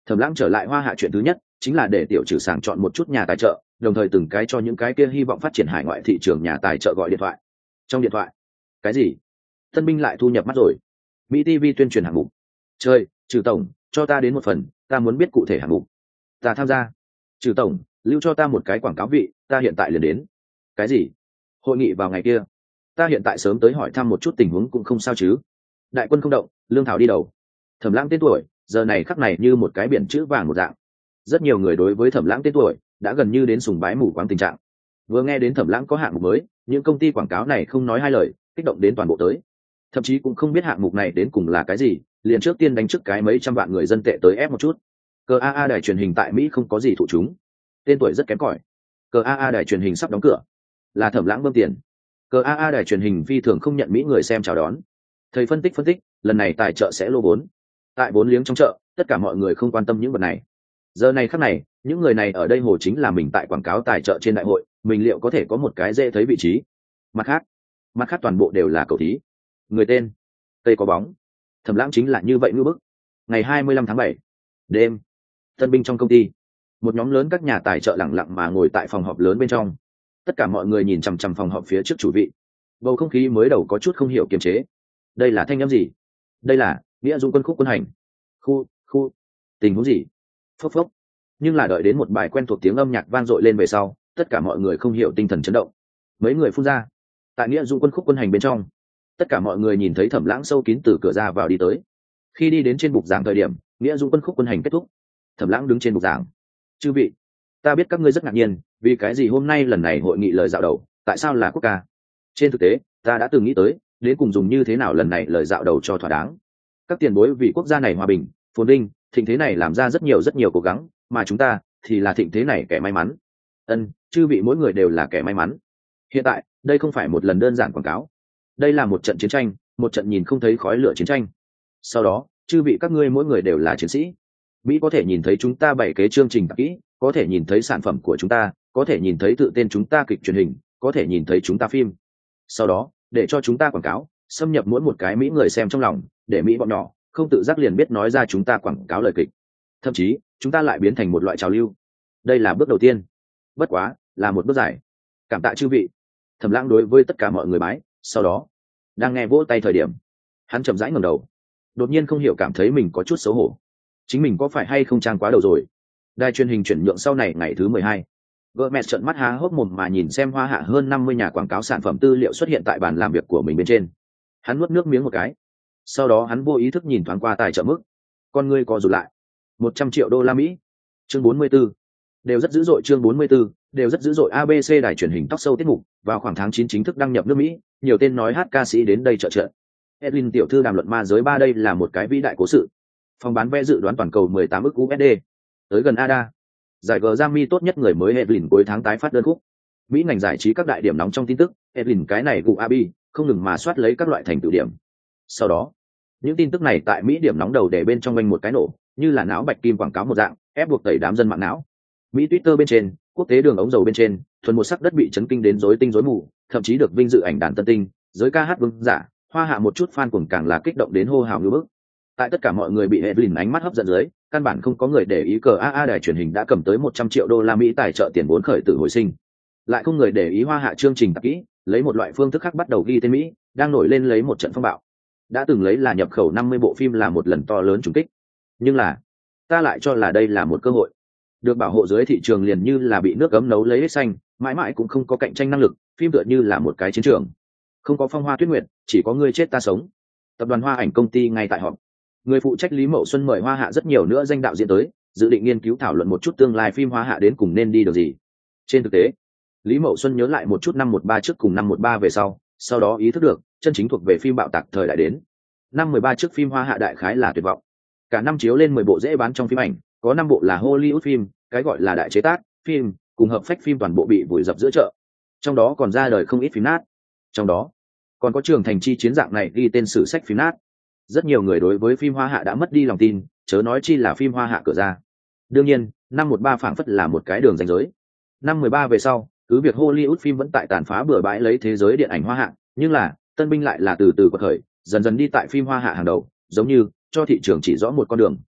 Thẩm Lãng trở lại Hoa Hạ chuyện thứ nhất chính là để tiểu trừ sàng chọn một chút nhà tài trợ, đồng thời từng cái cho những cái kia hy vọng phát triển hải ngoại thị trường nhà tài trợ gọi điện thoại. Trong điện thoại, cái gì? Tân binh lại thu nhập mắt rồi. Mỹ ti vi tuyên truyền hạng mục. Chơi, Trừ tổng, cho ta đến một phần, ta muốn biết cụ thể hạng mục. Ta tham gia. Trừ tổng, lưu cho ta một cái quảng cáo vị, ta hiện tại liền đến. Cái gì? Hội nghị vào ngày kia. Ta hiện tại sớm tới hỏi thăm một chút tình huống cũng không sao chứ. Đại quân không động, lương thảo đi đầu. Thẩm Lãng tên tuổi giờ này khắc này như một cái biển chữ vàng một dạng. Rất nhiều người đối với Thẩm Lãng tên tuổi đã gần như đến sùng bái mù quáng tình trạng. Vừa nghe đến Thẩm Lãng có hạng mục mới, những công ty quảng cáo này không nói hai lời, kích động đến toàn bộ tới. Thậm chí cũng không biết hạng mục này đến cùng là cái gì, liền trước tiên đánh trước cái mấy trăm vạn người dân tệ tới ép một chút. Cờ a a đài truyền hình tại Mỹ không có gì thụ chúng, tên tuổi rất kém cỏi. Cờ a a đài truyền hình sắp đóng cửa, là Thẩm Lãng bơm tiền. Cờ a a đài truyền hình phi thường không nhận Mỹ người xem chào đón. Thầy phân tích phân tích, lần này tài trợ sẽ lô vốn. Tại vốn liếng trong chợ, tất cả mọi người không quan tâm những vật này. Giờ này khắc này, những người này ở đây hồ chính là mình tại quảng cáo tài trợ trên đại hội, mình liệu có thể có một cái dễ thấy vị trí. Mặt khác, mặt khác toàn bộ đều là cầu thí. Người tên, Tây có bóng. Thẩm Lãng chính là như vậy ngư bức. Ngày hai mươi lăm tháng bảy, đêm, tân binh trong công ty, một nhóm lớn các nhà tài trợ lặng lặng mà ngồi tại phòng họp lớn bên trong. Tất cả mọi người nhìn chằm chằm phòng họp phía trước chủ vị. Bầu không khí mới đầu có chút không hiểu kiềm chế. Đây là thanh âm gì? Đây là Nghĩa Dũng quân khúc quân hành. Khu, khu, tình huống gì? Phốc phốc. Nhưng là đợi đến một bài quen thuộc tiếng âm nhạc vang dội lên về sau, tất cả mọi người không hiểu tinh thần chấn động. Mấy người phun ra. Tại Nghĩa Dũng quân khúc quân hành bên trong, tất cả mọi người nhìn thấy Thẩm Lãng sâu kín từ cửa ra vào đi tới. Khi đi đến trên bục giảng thời điểm, Nghĩa Dũng quân khúc quân hành kết thúc. Thẩm Lãng đứng trên bục giảng. Chư vị, ta biết các ngươi rất ngạc nhiên, vì cái gì hôm nay lần này hội nghị lời dạo đầu, tại sao là quốc ca? Trên thực tế, ta đã từng nghĩ tới, đến cùng dùng như thế nào lần này lời dạo đầu cho thỏa đáng. Các tiền bối vì quốc gia này hòa bình, phồn vinh, thịnh thế này làm ra rất nhiều rất nhiều cố gắng, mà chúng ta thì là thịnh thế này kẻ may mắn. Ân, chư vị mỗi người đều là kẻ may mắn. Hiện tại, đây không phải một lần đơn giản quảng cáo. Đây là một trận chiến tranh, một trận nhìn không thấy khói lửa chiến tranh. Sau đó, chư vị các ngươi mỗi người đều là chiến sĩ. Mỹ có thể nhìn thấy chúng ta bày kế chương trình kỹ, có thể nhìn thấy sản phẩm của chúng ta, có thể nhìn thấy tự tên chúng ta kịch truyền hình, có thể nhìn thấy chúng ta phim. Sau đó, để cho chúng ta quảng cáo, xâm nhập mỗi một cái Mỹ người xem trong lòng, để Mỹ bọn nhỏ không tự giác liền biết nói ra chúng ta quảng cáo lời kịch. Thậm chí, chúng ta lại biến thành một loại trào lưu. Đây là bước đầu tiên. Bất quá, là một bước dài. Cảm tạ chư vị. Thẩm Lãng đối với tất cả mọi người bái, sau đó, đang nghe vỗ tay thời điểm, hắn chậm rãi ngẩng đầu. Đột nhiên không hiểu cảm thấy mình có chút xấu hổ. Chính mình có phải hay không trang quá đầu rồi? Đài truyền hình chuyển nhượng sau này ngày thứ mười hai. Gomez trợn mắt há hốc mồm mà nhìn xem Hoa Hạ hơn năm mươi nhà quảng cáo sản phẩm tư liệu xuất hiện tại bàn làm việc của mình bên trên. Hắn nuốt nước miếng một cái. Sau đó hắn vô ý thức nhìn thoáng qua tài trợ mức. Con ngươi co rụt lại. một trăm triệu đô la Mỹ. Chương bốn mươi 44. Đều rất dữ dội chương bốn mươi 44, đều rất dữ dội a bê xê đài truyền hình talk show tiết mục, vào khoảng tháng chín chính thức đăng nhập nước Mỹ, nhiều tên nói hát ca sĩ đến đây trợ trận. Edwin tiểu thư đàm luận ma giới ba đây là một cái vĩ đại cố sự. Phòng bán vé dự đoán toàn cầu mười tám ức u ét đê. Tới gần a đê a. Giải Grammy tốt nhất người mới Edwin cuối tháng tái phát đơn khúc. Mỹ ngành giải trí các đại điểm nóng trong tin tức, Edwin cái này gù abi không ngừng mà soát lấy các loại thành tựu điểm. Sau đó, những tin tức này tại Mỹ điểm nóng đầu để bên trong quanh một cái nổ, như là não bạch kim quảng cáo một dạng, ép buộc tẩy đám dân mạng não. Mỹ Twitter bên trên, quốc tế đường ống dầu bên trên, thuần một sắc đất bị chấn kinh đến rối tinh rối mù, thậm chí được vinh dự ảnh đàn tân tinh, giới ca hát vương giả, Hoa Hạ một chút fan cuồng càng là kích động đến hô hào như bức. Tại tất cả mọi người bị Edwin ánh mắt hấp dẫn dưới, căn bản không có người để ý cờ a a đài truyền hình đã cầm tới một trăm triệu đô la Mỹ tài trợ tiền vốn khởi tử hồi sinh. Lại không người để ý Hoa Hạ chương trình tập kỹ, lấy một loại phương thức khác bắt đầu ghi tên Mỹ, đang nổi lên lấy một trận phong bạo. Đã từng lấy là nhập khẩu năm mươi bộ phim là một lần to lớn trùng kích. Nhưng là, ta lại cho là đây là một cơ hội. Được bảo hộ dưới thị trường liền như là bị nước cấm nấu lấy hết xanh, mãi mãi cũng không có cạnh tranh năng lực, phim tựa như là một cái chiến trường. Không có phong hoa tuyết nguyệt, chỉ có ngươi chết ta sống. Tập đoàn Hoa Ảnh công ty ngay tại họp. Người phụ trách Lý Mậu Xuân mời Hoa Hạ rất nhiều nữa danh đạo diễn tới, dự định nghiên cứu thảo luận một chút tương lai phim Hoa Hạ đến cùng nên đi được gì. Trên thực tế, Lý Mậu Xuân nhớ lại một chút năm một ba trước cùng năm một ba về sau, sau đó ý thức được, chân chính thuộc về phim bạo tạc thời đại đến. Năm mười ba trước phim Hoa Hạ đại khái là tuyệt vọng. Cả năm chiếu lên mười bộ dễ bán trong phim ảnh, có năm bộ là Hollywood phim, cái gọi là đại chế tác, phim, cùng hợp phách phim toàn bộ bị vùi dập giữa chợ. Trong đó còn ra đời không ít phim nát. Trong đó, còn có Trường Thành Chi chiến dạng này ghi tên sử sách phim nát. Rất nhiều người đối với phim Hoa Hạ đã mất đi lòng tin, chớ nói chi là phim Hoa Hạ cửa ra. Đương nhiên, năm một ba phảng phất là một cái đường ranh giới. Năm mười ba về sau, cứ việc Hollywood phim vẫn tại tàn phá bừa bãi lấy thế giới điện ảnh Hoa Hạ, nhưng là tân binh lại là từ từ quật khởi, dần dần đi tại phim Hoa Hạ hàng đầu, giống như cho thị trường chỉ rõ một con đường.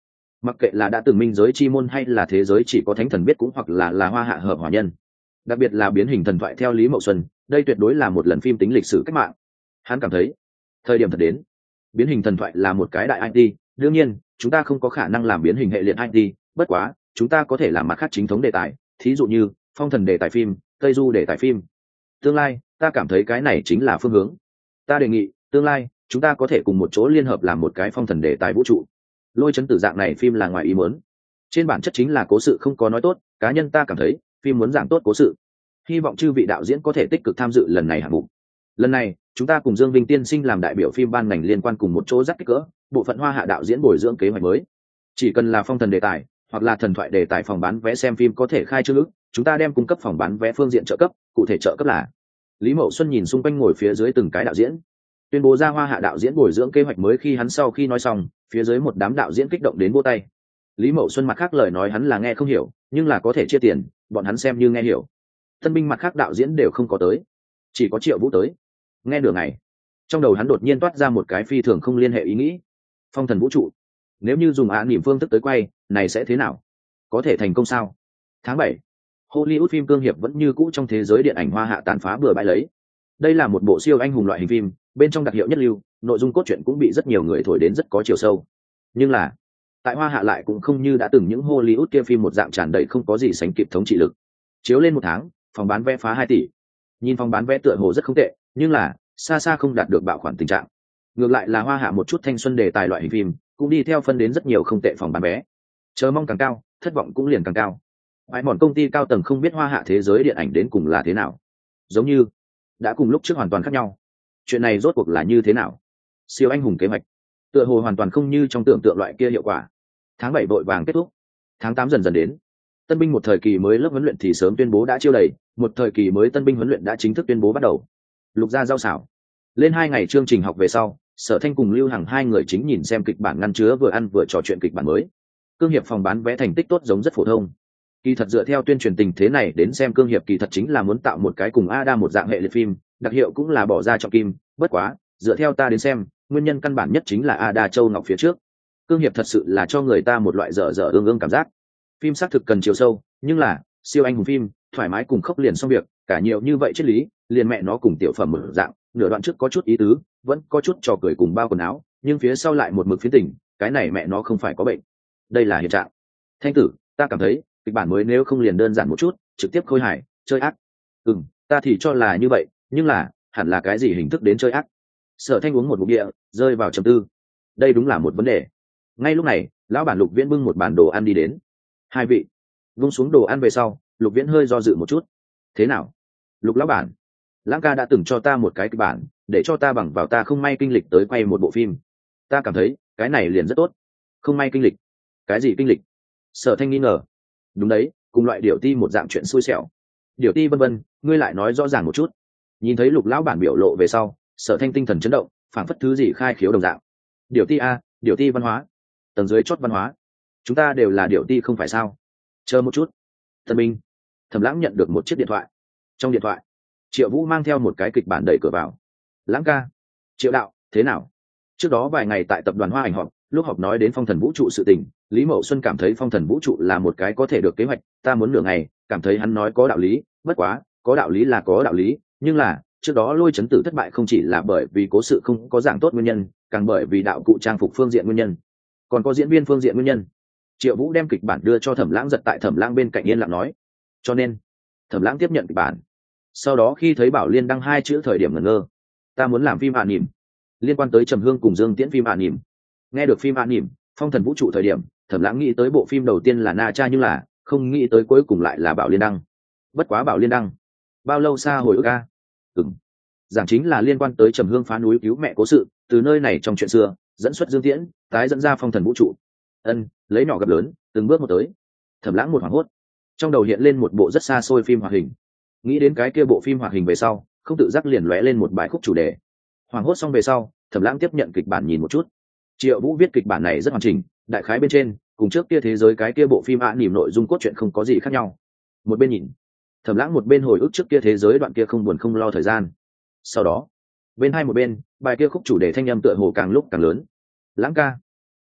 mặc kệ là đã từng minh giới chi môn hay là thế giới chỉ có thánh thần biết cũng hoặc là là hoa hạ hợp hỏa nhân, đặc biệt là biến hình thần thoại theo Lý Mậu Xuân, đây tuyệt đối là một lần phim tính lịch sử cách mạng. Hắn cảm thấy thời điểm thật đến. Biến hình thần thoại là một cái đại i tê, đương nhiên chúng ta không có khả năng làm biến hình hệ liệt i tê, bất quá chúng ta có thể làm mặt khác chính thống đề tài, thí dụ như phong thần đề tài phim, tây du đề tài phim. Tương lai ta cảm thấy cái này chính là phương hướng. Ta đề nghị tương lai chúng ta có thể cùng một chỗ liên hợp làm một cái phong thần đề tài vũ trụ. Lôi chấn tử dạng này phim là ngoài ý muốn, trên bản chất chính là cố sự không có nói tốt, cá nhân ta cảm thấy phim muốn giảng tốt cố sự. Hy vọng chư vị đạo diễn có thể tích cực tham dự lần này hạng mục. Lần này chúng ta cùng Dương Vinh tiên sinh làm đại biểu phim ban ngành liên quan cùng một chỗ dắt kích cỡ bộ phận hoa hạ đạo diễn bồi dưỡng kế hoạch mới. Chỉ cần là phong thần đề tài hoặc là thần thoại đề tài, phòng bán vé xem phim có thể khai trương ước, chúng ta đem cung cấp phòng bán vé phương diện trợ cấp, cụ thể trợ cấp là. Lý Mậu Xuân nhìn xung quanh ngồi phía dưới từng cái đạo diễn, tuyên bố ra hoa hạ đạo diễn bồi dưỡng kế hoạch mới. Khi hắn sau khi nói xong, phía dưới một đám đạo diễn kích động đến vỗ tay. Lý Mậu Xuân mặt khác lời nói hắn là nghe không hiểu, nhưng là có thể chia tiền, bọn hắn xem như nghe hiểu. Tân binh mặt khác đạo diễn đều không có tới, chỉ có Triệu Vũ tới. Nghe nửa ngày, trong đầu hắn đột nhiên toát ra một cái phi thường không liên hệ ý nghĩ. Phong thần vũ trụ, nếu như dùng án niệm phương thức tới quay, này sẽ thế nào? Có thể thành công sao? Tháng bảy, Hollywood phim cương hiệp vẫn như cũ trong thế giới điện ảnh hoa hạ tàn phá bừa bãi lấy. Đây là một bộ siêu anh hùng loại hình phim, bên trong đặc hiệu nhất lưu, nội dung cốt truyện cũng bị rất nhiều người thổi đến rất có chiều sâu. Nhưng là, tại hoa hạ lại cũng không như đã từng những Hollywood kia phim một dạng tràn đầy không có gì sánh kịp thống trị lực. Chiếu lên một tháng, phòng bán vé phá hai tỷ. Nhìn phòng bán vé tựa hồ rất không tệ, nhưng là xa xa không đạt được bạo khoản tình trạng. Ngược lại là hoa hạ một chút thanh xuân đề tài loại hình phim cũng đi theo phân đến rất nhiều không tệ phòng bán vé. Chờ mong càng cao, thất vọng cũng liền càng cao. Ai mòn công ty cao tầng không biết hoa hạ thế giới điện ảnh đến cùng là thế nào, giống như đã cùng lúc trước hoàn toàn khác nhau. Chuyện này rốt cuộc là như thế nào? Siêu anh hùng kế hoạch tựa hồ hoàn toàn không như trong tưởng tượng loại kia hiệu quả. Tháng bảy vội vàng kết thúc, tháng tám dần dần đến. Tân binh một thời kỳ mới lớp huấn luyện thì sớm tuyên bố đã chiêu đầy, một thời kỳ mới tân binh huấn luyện đã chính thức tuyên bố bắt đầu. Lục gia giao xảo lên hai ngày chương trình học về sau, Sở Thanh cùng Lưu Hằng hai người chính nhìn xem kịch bản ngăn chứa vừa ăn vừa trò chuyện kịch bản mới. Cương hiệp phòng bán vé thành tích tốt giống rất phổ thông. Kỳ thật dựa theo tuyên truyền tình thế này đến xem, cương hiệp kỳ thật chính là muốn tạo một cái cùng Ada một dạng hệ liệt phim, đặc hiệu cũng là bỏ ra trọng kim. Bất quá dựa theo ta đến xem, nguyên nhân căn bản nhất chính là Ada Châu Ngọc phía trước. Cương hiệp thật sự là cho người ta một loại dở dở ương ương cảm giác. Phim xác thực cần chiều sâu, nhưng là siêu anh hùng phim thoải mái cùng khốc liền xong việc, cả nhiều như vậy triết lý liền mẹ nó cùng tiểu phẩm một dạng. Nửa đoạn trước có chút ý tứ, vẫn có chút trò cười cùng bao quần áo, nhưng phía sau lại một mực phiến tình, cái này mẹ nó không phải có bệnh. Đây là hiện trạng. Thanh tử, ta cảm thấy kịch bản mới nếu không liền đơn giản một chút, trực tiếp khôi hài chơi ác. Ừm, ta thì cho là như vậy, nhưng là hẳn là cái gì hình thức đến chơi ác? Sở Thanh uống một ngụm địa, rơi vào trầm tư. Đây đúng là một vấn đề. Ngay lúc này, lão bản Lục Viễn bưng một bản đồ ăn đi đến. Hai vị vung xuống đồ ăn về sau, Lục Viễn hơi do dự một chút. Thế nào, Lục lão bản? Lãng ca đã từng cho ta một cái kịch bản, để cho ta bằng vào ta không may kinh lịch tới quay một bộ phim. Ta cảm thấy cái này liền rất tốt. Không may kinh lịch? Cái gì kinh lịch? Sở Thanh nghi ngờ. Đúng đấy, cùng loại điều ti một dạng chuyện xui xẻo. Điều ti vân vân, ngươi lại nói rõ ràng một chút. Nhìn thấy Lục lão bản biểu lộ về sau, Sở Thanh tinh thần chấn động, phảng phất thứ gì khai khiếu đồng dạng. Điều ti a, điều ti văn hóa, tầng dưới chót văn hóa. Chúng ta đều là điều ti không phải sao? Chờ một chút. Thần Minh, Thẩm Lãng nhận được một chiếc điện thoại. Trong điện thoại, Triệu Vũ mang theo một cái kịch bản đẩy cửa vào. Lãng ca, Triệu đạo, thế nào? Trước đó vài ngày tại tập đoàn Hoa Ảnh họp, lúc họp nói đến phong thần vũ trụ sự tình, Lý Mậu Xuân cảm thấy phong thần vũ trụ là một cái có thể được kế hoạch, ta muốn nửa ngày, cảm thấy hắn nói có đạo lý, bất quá, có đạo lý là có đạo lý, nhưng là, trước đó Lôi Chấn Tử thất bại không chỉ là bởi vì cố sự không có dạng tốt nguyên nhân, càng bởi vì đạo cụ trang phục phương diện nguyên nhân, còn có diễn viên phương diện nguyên nhân. Triệu Vũ đem kịch bản đưa cho Thẩm Lãng, giật tại Thẩm Lãng bên cạnh yên lặng nói. Cho nên, Thẩm Lãng tiếp nhận kịch bản. Sau đó khi thấy Bảo Liên đăng hai chữ thời điểm ngẩn ngơ. Ta muốn làm phim ạ nỉm, liên quan tới Trầm Hương cùng Dương Tiễn phim ạ nỉm. Nghe được phim ạ nỉm, phong thần vũ trụ thời điểm, Thẩm Lãng nghĩ tới bộ phim đầu tiên là Na Cha, nhưng là không nghĩ tới cuối cùng lại là Bảo Liên đăng. Bất quá Bảo Liên đăng, bao lâu xa hồi ức a? Ừm, giảng chính là liên quan tới Trầm Hương phá núi cứu mẹ cố sự, từ nơi này trong chuyện xưa dẫn xuất Dương Tiễn, tái dẫn ra phong thần vũ trụ. Ân, lấy nhỏ gặp lớn, từng bước một tới. Thẩm Lãng một hoảng hốt, trong đầu hiện lên một bộ rất xa xôi phim hoạt hình. Nghĩ đến cái kia bộ phim hoạt hình về sau, không tự giác liền lóe lên một bài khúc chủ đề. Hoảng hốt xong về sau, Thẩm Lãng tiếp nhận kịch bản nhìn một chút. Triệu Vũ viết kịch bản này rất hoàn chỉnh, đại khái bên trên cùng trước kia thế giới cái kia bộ phim ạ nỉm nội dung cốt truyện không có gì khác nhau. Một bên nhìn, Thẩm Lãng một bên hồi ức trước kia thế giới đoạn kia không buồn không lo thời gian. Sau đó, bên hai một bên, bài kia khúc chủ đề thanh âm tựa hồ càng lúc càng lớn. Lãng ca,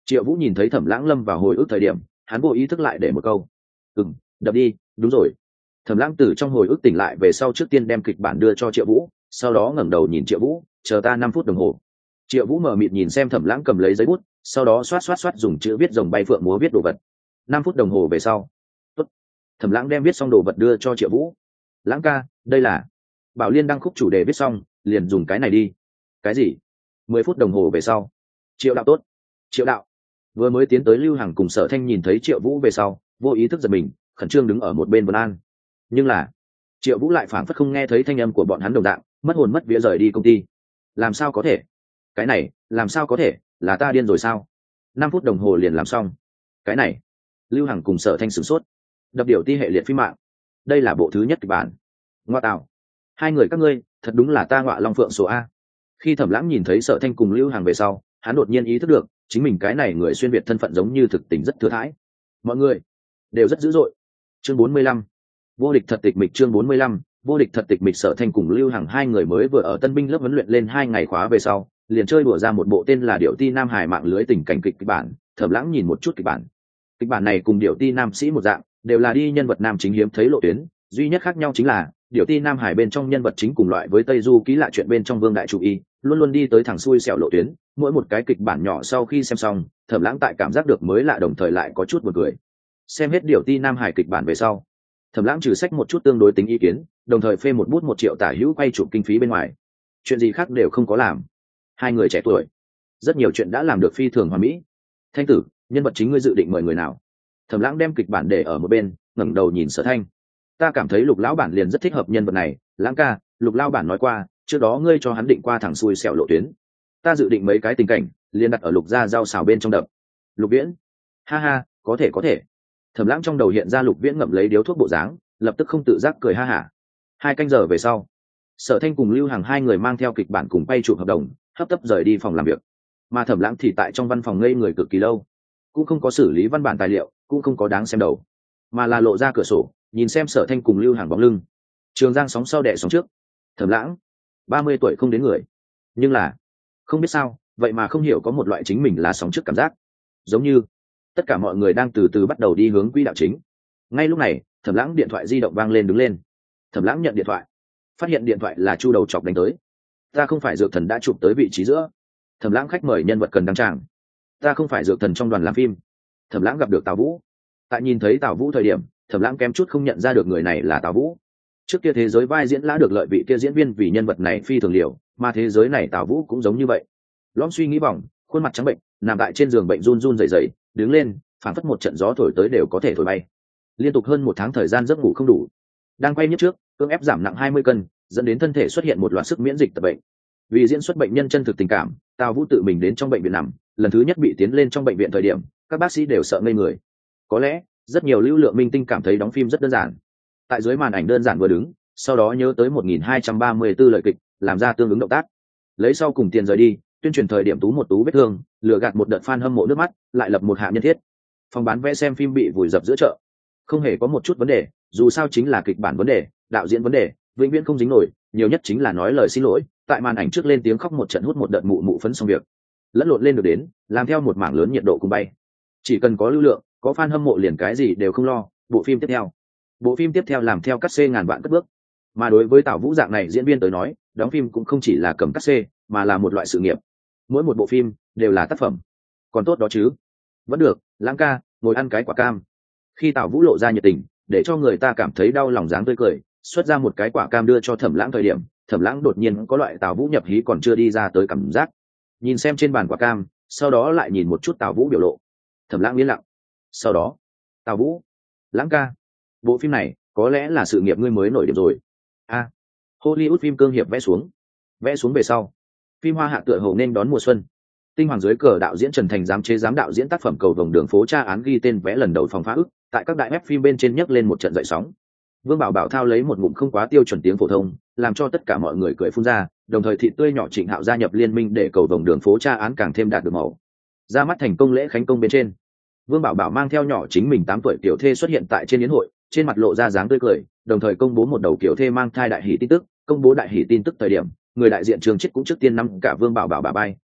Triệu Vũ nhìn thấy Thẩm Lãng lâm vào hồi ức thời điểm, hắn vô ý thức lại để một câu: "Ừm, đập đi, đúng rồi." Thẩm Lãng từ trong hồi ức tỉnh lại về sau, trước tiên đem kịch bản đưa cho Triệu Vũ, sau đó ngẩng đầu nhìn Triệu Vũ: "Chờ ta năm phút đồng hồ." Triệu Vũ mờ mịt nhìn xem Thẩm Lãng cầm lấy giấy bút, sau đó xoát xoát xoát dùng chữ viết rồng bay phượng múa viết đồ vật. Năm phút đồng hồ về sau, tốt. Thẩm Lãng đem viết xong đồ vật đưa cho Triệu Vũ. "Lãng ca, đây là..." Bảo Liên đăng khúc chủ đề viết xong, liền dùng cái này đi. "Cái gì?" Mười phút đồng hồ về sau. "Triệu đạo tốt." Triệu đạo. Vừa mới tiến tới Lưu Hằng cùng Sở Thanh nhìn thấy Triệu Vũ về sau, vô ý thức giật mình, khẩn trương đứng ở một bên vấn an. Nhưng là Triệu Vũ lại phảng phất không nghe thấy thanh âm của bọn hắn đồng dạng, mất hồn mất vía rời đi công ty. Làm sao có thể? Cái này làm sao có thể? Là ta điên rồi sao? Năm phút đồng hồ liền làm xong. Cái này. Lưu Hằng cùng Sở Thanh sửng sốt. Đập điểu ti hệ liệt phim mạng. Đây là bộ thứ nhất kịch bản. Ngoa tạo. Hai người các ngươi thật đúng là ta ngọa long phượng số A. Khi Thẩm Lãng nhìn thấy Sở Thanh cùng Lưu Hằng về sau, hắn đột nhiên ý thức được chính mình cái này người xuyên việt thân phận giống như thực tình rất thừa thãi. Mọi người đều rất dữ dội. Chương bốn mươi lăm, vô địch thật tịch mịch. Chương bốn mươi lăm, vô địch thật tịch mịch. Sở Thanh cùng Lưu Hằng hai người mới vừa ở tân binh lớp huấn luyện lên hai ngày khóa về sau, liền chơi đùa ra một bộ tên là Điểu Ti Nam Hải mạng lưới tình cảnh kịch bản. Thẩm Lãng nhìn một chút kịch bản. Kịch bản này cùng Điểu Ti Nam Sĩ một dạng, đều là đi nhân vật nam chính hiếm thấy lộ tuyến, duy nhất khác nhau chính là Điểu Ti Nam Hải bên trong nhân vật chính cùng loại với Tây Du Ký Lạ chuyện bên trong Vương Đại Chủ Y, luôn luôn đi tới thẳng xuôi xẻo lộ tuyến. Mỗi một cái kịch bản nhỏ sau khi xem xong, Thẩm Lãng tại cảm giác được mới lạ đồng thời lại có chút buồn cười. Xem hết Điểu Ti Nam Hải kịch bản về sau, Thẩm Lãng trừ sách một chút tương đối tính ý kiến, đồng thời phê một bút một triệu tả hữu quay chụp kinh phí bên ngoài. Chuyện gì khác đều không có làm. Hai người trẻ tuổi, rất nhiều chuyện đã làm được phi thường hoàn mỹ. Thanh tử, nhân vật chính ngươi dự định mời người nào? Thẩm Lãng đem kịch bản để ở một bên, ngẩng đầu nhìn Sở Thanh. Ta cảm thấy Lục lão bản liền rất thích hợp nhân vật này. Lãng ca, Lục lão bản nói qua, trước đó ngươi cho hắn định qua thẳng xuôi xẻo lộ tuyến. Ta dự định mấy cái tình cảnh, liền đặt ở Lục gia rau xào bên trong đập. Lục Viễn, ha ha, có thể có thể. Thẩm Lãng trong đầu hiện ra Lục Viễn ngậm lấy điếu thuốc bộ dáng, lập tức không tự giác cười ha hả. Hai canh giờ về sau, Sở Thanh cùng Lưu Hằng hai người mang theo kịch bản cùng bay chụp hợp đồng, hấp tấp rời đi phòng làm việc. Mà Thẩm Lãng thì tại trong văn phòng ngây người cực kỳ lâu, cũng không có xử lý văn bản tài liệu, cũng không có đáng xem đầu, mà là lộ ra cửa sổ, nhìn xem Sở Thanh cùng Lưu Hằng bóng lưng. Trường Giang sóng sau đẻ sóng trước. Thẩm Lãng, ba mươi tuổi không đến người, nhưng là không biết sao, vậy mà không hiểu có một loại chính mình là sóng trước cảm giác, giống như tất cả mọi người đang từ từ bắt đầu đi hướng quỹ đạo chính. Ngay lúc này, Thẩm Lãng điện thoại di động vang lên đứng lên. Thẩm Lãng nhận điện thoại, phát hiện điện thoại là Chu Đầu Chọc đánh tới. Ta không phải Dược Thần đã chụp tới vị trí giữa. Thẩm Lãng khách mời nhân vật cần đăng tràng. Ta không phải Dược Thần trong đoàn làm phim. Thẩm Lãng gặp được Tào Vũ. Tại nhìn thấy Tào Vũ thời điểm, Thẩm Lãng kém chút không nhận ra được người này là Tào Vũ. Trước kia thế giới vai diễn lã được lợi vị kia diễn viên vì nhân vật này phi thường liều, mà thế giới này Tào Vũ cũng giống như vậy. Lõm suy nghĩ vòng, khuôn mặt trắng bệnh, nằm tại trên giường bệnh run run rẩy rẩy, đứng lên, phản phất một trận gió thổi tới đều có thể thổi bay. Liên tục hơn một tháng thời gian giấc ngủ không đủ, đang quay nhất trước, cưỡng ép giảm nặng hai mươi cân, dẫn đến thân thể xuất hiện một loạt sức miễn dịch tập bệnh. Vì diễn xuất bệnh nhân chân thực tình cảm, Tào Vũ tự mình đến trong bệnh viện nằm, lần thứ nhất bị tiến lên trong bệnh viện thời điểm, các bác sĩ đều sợ ngây người. Có lẽ rất nhiều lưu lượng minh tinh cảm thấy đóng phim rất đơn giản. Tại dưới màn ảnh đơn giản vừa đứng, sau đó nhớ tới một nghìn hai trăm ba mươi tư lời kịch, làm ra tương ứng động tác, lấy sau cùng tiền rời đi, tuyên truyền thời điểm tú một tú vết thương, lừa gạt một đợt fan hâm mộ nước mắt, lại lập một hạ nhân thiết. Phòng bán vé xem phim bị vùi dập giữa chợ, không hề có một chút vấn đề, dù sao chính là kịch bản vấn đề, đạo diễn vấn đề, vĩnh viễn không dính nổi, nhiều nhất chính là nói lời xin lỗi, tại màn ảnh trước lên tiếng khóc một trận hút một đợt mụ mụ phấn xong việc, lẫn lộn lên được đến, làm theo một mảng lớn nhiệt độ cùng bay. Chỉ cần có lưu lượng, có fan hâm mộ liền cái gì đều không lo. Bộ phim tiếp theo, bộ phim tiếp theo làm theo cắt xê ngàn vạn cất bước. Mà đối với Tào Vũ dạng này diễn viên tới nói, đóng phim cũng không chỉ là cầm cắt xê, mà là một loại sự nghiệp. Mỗi một bộ phim đều là tác phẩm. Còn tốt đó chứ? Vẫn được, Lãng ca, ngồi ăn cái quả cam. Khi Tào Vũ lộ ra nhiệt tình, để cho người ta cảm thấy đau lòng dáng tươi cười, xuất ra một cái quả cam đưa cho Thẩm Lãng thời điểm, Thẩm Lãng đột nhiên có loại Tào Vũ nhập hí còn chưa đi ra tới cảm giác. Nhìn xem trên bàn quả cam, sau đó lại nhìn một chút Tào Vũ biểu lộ. Thẩm Lãng yên lặng. Sau đó, Tào Vũ, Lãng ca, bộ phim này có lẽ là sự nghiệp ngươi mới nổi điểm rồi. A, à, Hollywood phim cương hiệp vẽ xuống, vẽ xuống về sau, phim hoa hạ tựa hồ nên đón mùa xuân. Tinh hoàng dưới cờ đạo diễn Trần Thành giám chế giám đạo diễn tác phẩm Cầu Vồng Đường Phố tra án ghi tên vẽ lần đầu phòng phá ức, tại các đại web phim bên trên nhấc lên một trận dậy sóng. Vương Bảo Bảo thao lấy một ngụm không quá tiêu chuẩn tiếng phổ thông, làm cho tất cả mọi người cười phun ra, đồng thời thịt tươi nhỏ Trịnh Hạo gia nhập liên minh để Cầu Vồng Đường Phố tra án càng thêm đạt được màu. Ra mắt thành công lễ khánh công bên trên, Vương Bảo Bảo mang theo nhỏ chính mình tám tuổi tiểu thê xuất hiện tại trên yến hội, trên mặt lộ ra dáng tươi cười, đồng thời công bố một đầu tiểu thê mang thai đại hỷ tin tức. Công bố đại hỷ tin tức thời điểm, người đại diện Trường Chết cũng trước tiên nắm cả Vương Bảo Bảo bà bay,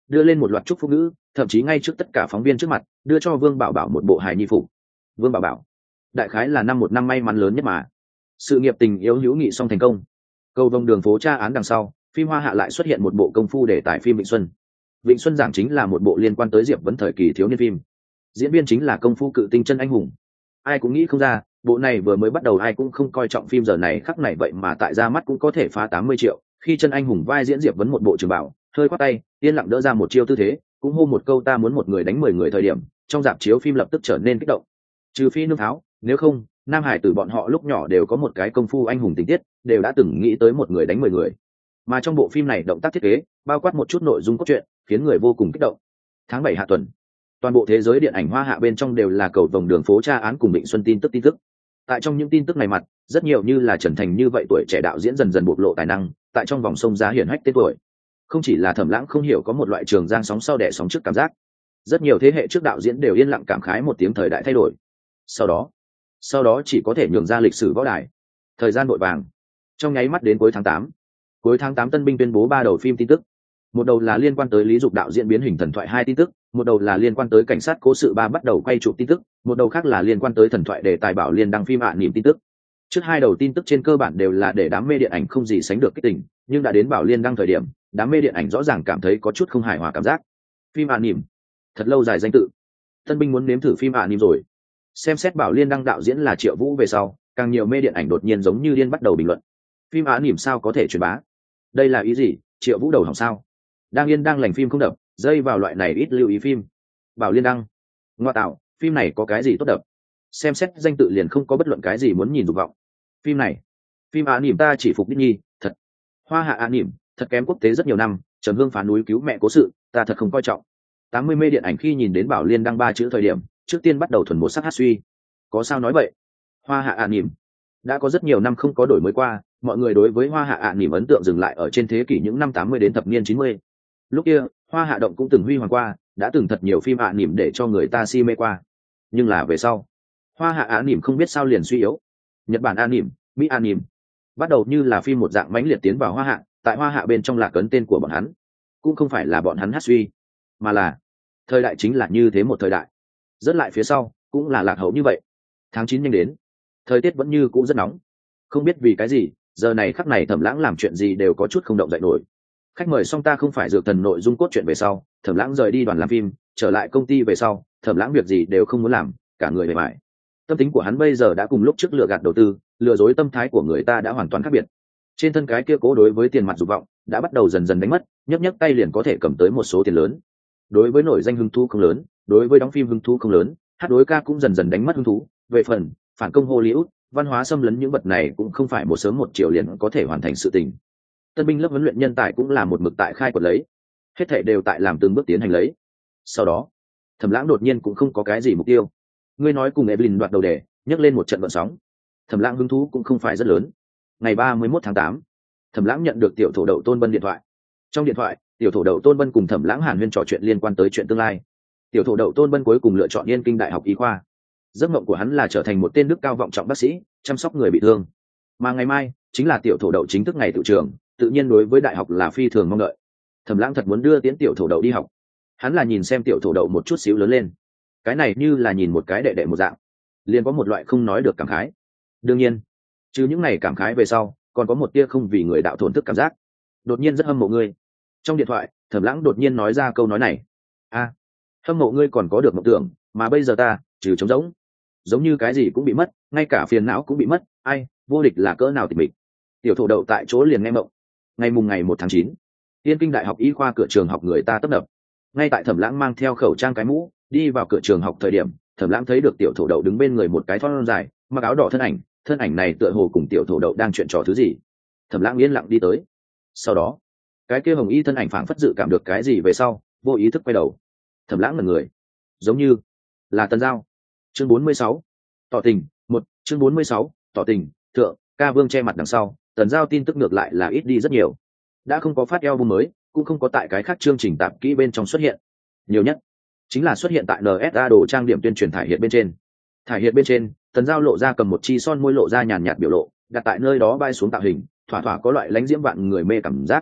đưa lên một loạt chúc phúc ngữ, thậm chí ngay trước tất cả phóng viên trước mặt đưa cho Vương Bảo Bảo một bộ hài nhi phục. Vương Bảo Bảo đại khái là năm một năm may mắn lớn nhất mà. Sự nghiệp tình yêu hữu nghị song thành công. Cầu vồng đường phố tra án đằng sau, phim Hoa Hạ lại xuất hiện một bộ công phu để tải phim Vịnh Xuân. Vịnh Xuân giảng chính là một bộ liên quan tới Diệp Vấn thời kỳ thiếu niên phim. Diễn viên chính là công phu cự tinh Chân Anh Hùng. Ai cũng nghĩ không ra, bộ này vừa mới bắt đầu ai cũng không coi trọng phim, giờ này khắc này vậy mà tại ra mắt cũng có thể phá tám mươi triệu. Khi Chân Anh Hùng vai diễn Diệp Vấn một bộ trường bảo, hơi quát tay, yên lặng đỡ ra một chiêu tư thế, cũng hô một câu ta muốn một người đánh mười người thời điểm, trong rạp chiếu phim lập tức trở nên kích động. Trừ phi nương tháo, nếu không, Nam Hải từ bọn họ lúc nhỏ đều có một cái công phu anh hùng tình tiết, đều đã từng nghĩ tới một người đánh mười người. Mà trong bộ phim này động tác thiết kế, bao quát một chút nội dung cốt truyện, khiến người vô cùng kích động. Tháng bảy hạ tuần, toàn bộ thế giới điện ảnh Hoa Hạ bên trong đều là cầu vồng đường phố tra án cùng Vịnh Xuân tin tức tin tức. Tại trong những tin tức này mặt, rất nhiều như là Trần Thành như vậy tuổi trẻ đạo diễn dần dần bộc lộ tài năng, tại trong vòng sông giá hiển hách tên tuổi. Không chỉ là Thẩm Lãng không hiểu có một loại trường giang sóng sau đẻ sóng trước cảm giác, rất nhiều thế hệ trước đạo diễn đều yên lặng cảm khái một tiếng thời đại thay đổi. Sau đó, sau đó chỉ có thể nhường ra lịch sử võ đài. Thời gian vội vàng, trong nháy mắt đến cuối tháng tám. Cuối tháng tám Tân Binh tuyên bố ba đầu phim tin tức. Một đầu là liên quan tới Lý Dục đạo diễn biến hình thần thoại hai tin tức, một đầu là liên quan tới cảnh sát cố sự ba bắt đầu quay chụp tin tức, một đầu khác là liên quan tới thần thoại đề tài Bảo Liên đăng phim ạ niệm tin tức. Trước hai đầu tin tức trên cơ bản đều là để đám mê điện ảnh không gì sánh được kích tình, nhưng đã đến Bảo Liên đăng thời điểm, đám mê điện ảnh rõ ràng cảm thấy có chút không hài hòa cảm giác. Phim ạ niệm, thật lâu dài danh tự. Tân Binh muốn nếm thử phim ạ niệm rồi. Xem xét Bảo Liên đăng đạo diễn là Triệu Vũ về sau, càng nhiều mê điện ảnh đột nhiên giống như điên bắt đầu bình luận. Phim ạ niệm sao có thể truyền bá? Đây là ý gì? Triệu Vũ đầu hỏng sao? Đang yên đang lành phim không đập, dây vào loại này ít lưu ý phim. Bảo Liên đăng, ngoa tạo, phim này có cái gì tốt đập? Xem xét danh tự liền không có bất luận cái gì muốn nhìn dục vọng. Phim này, phim ạ niệm ta chỉ phục Disney, thật. Hoa Hạ ạ niệm, thật kém quốc tế rất nhiều năm. Trầm Hương phá núi cứu mẹ cố sự, ta thật không coi trọng. tám mươi mê điện ảnh khi nhìn đến Bảo Liên đăng ba chữ thời điểm, trước tiên bắt đầu thuần một sắc hát suy. Có sao nói vậy? Hoa Hạ ạ niệm đã có rất nhiều năm không có đổi mới qua, mọi người đối với Hoa Hạ ạ niệm ấn tượng dừng lại ở trên thế kỷ những năm tám mươi đến thập niên chín mươi. Lúc kia, Hoa Hạ động cũng từng huy hoàng qua, đã từng thật nhiều phim ạ niệm để cho người ta si mê qua. Nhưng là về sau, Hoa Hạ ạ niệm không biết sao liền suy yếu. Nhật Bản ạ niệm, Mỹ ạ niệm bắt đầu như là phim một dạng mãnh liệt tiến vào Hoa Hạ, tại Hoa Hạ bên trong lạc ấn tên của bọn hắn, cũng không phải là bọn hắn hát suy, mà là thời đại chính là như thế một thời đại. Rất lại phía sau, cũng là lạc hậu như vậy. Tháng chín nhanh đến, thời tiết vẫn như cũ rất nóng. Không biết vì cái gì, giờ này khắc này Thẩm Lãng làm chuyện gì đều có chút không động dậy nổi. Khách mời xong ta không phải dược thần nội dung cốt truyện về sau, Thẩm Lãng rời đi đoàn làm phim, trở lại công ty về sau, Thẩm Lãng việc gì đều không muốn làm, cả người mệt mỏi. Tâm tính của hắn bây giờ đã cùng lúc trước lừa gạt đầu tư, lừa dối tâm thái của người ta đã hoàn toàn khác biệt. Trên thân cái kia cố đối với tiền mặt dục vọng đã bắt đầu dần dần đánh mất, nhấc nhấc tay liền có thể cầm tới một số tiền lớn. Đối với nổi danh hứng thú không lớn, đối với đóng phim hứng thú không lớn, hát đối ca cũng dần dần đánh mất hứng thú. Về phần phản công Hollywood, văn hóa xâm lấn những vật này cũng không phải một sớm một chiều liền có thể hoàn thành sự tình. Tân Binh lớp huấn luyện nhân tài cũng là một mực tại khai quật lấy, hết thảy đều tại làm từng bước tiến hành lấy. Sau đó, Thẩm Lãng đột nhiên cũng không có cái gì mục tiêu. Ngươi nói cùng Evelyn đoạt đầu đề, nhấc lên một trận vận sóng. Thẩm Lãng hứng thú cũng không phải rất lớn. Ngày ba mươi mốt tháng tám, Thẩm Lãng nhận được tiểu thổ đậu Tôn Bân điện thoại. Trong điện thoại, tiểu thổ đậu Tôn Bân cùng Thẩm Lãng hàn huyên trò chuyện liên quan tới chuyện tương lai. Tiểu thổ đậu Tôn Bân cuối cùng lựa chọn Yên Kinh Đại học Y khoa. Giấc mộng của hắn là trở thành một tên đức cao vọng trọng bác sĩ, chăm sóc người bị thương. Mà ngày mai chính là tiểu thổ đậu chính thức ngày tự trường, tự nhiên đối với đại học là phi thường mong đợi. Thẩm Lãng thật muốn đưa tiến tiểu thổ đậu đi học. Hắn là nhìn xem tiểu thổ đậu một chút xíu lớn lên, cái này như là nhìn một cái đệ đệ một dạng, liền có một loại không nói được cảm khái. Đương nhiên, chứ những ngày cảm khái về sau, còn có một tia không vì người đạo thổn thức cảm giác. Đột nhiên rất hâm mộ ngươi. Trong điện thoại, Thẩm Lãng đột nhiên nói ra câu nói này. A, hâm mộ ngươi còn có được mộng tưởng, mà bây giờ ta, trừ trống rỗng, giống như cái gì cũng bị mất, ngay cả phiền não cũng bị mất. Ai, vô địch là cỡ nào tịch mịch. Tiểu thổ đậu tại chỗ liền nghe mộng. Ngày mùng ngày một tháng chín, Yên Kinh Đại học Y khoa cửa trường học người ta tấp nập. Ngay tại Thẩm Lãng mang theo khẩu trang cái mũ đi vào cửa trường học thời điểm, Thẩm Lãng thấy được tiểu thổ đậu đứng bên người một cái thon dài, mặc áo đỏ thân ảnh, thân ảnh này tựa hồ cùng tiểu thổ đậu đang chuyện trò thứ gì. Thẩm Lãng yên lặng đi tới. Sau đó, cái kia hồng y thân ảnh phảng phất dự cảm được cái gì về sau, vô ý thức quay đầu. Thẩm Lãng ngẩn người, giống như là Tần Giao. Chương bốn mươi sáu, tỏ tình. Một, chương bốn mươi sáu, tỏ tình. Thượng, ca vương che mặt đằng sau, Tần Giao tin tức ngược lại là ít đi rất nhiều. Đã không có phát album mới, cũng không có tại cái khác chương trình tạp kỹ bên trong xuất hiện. Nhiều nhất chính là xuất hiện tại en ét a đồ trang điểm tuyên truyền thải hiện bên trên. Thải hiện bên trên, Tần Giao lộ ra cầm một chi son môi lộ ra nhàn nhạt biểu lộ, đặt tại nơi đó bay xuống tạo hình, thỏa thỏa có loại lánh diễm vạn người mê cảm giác.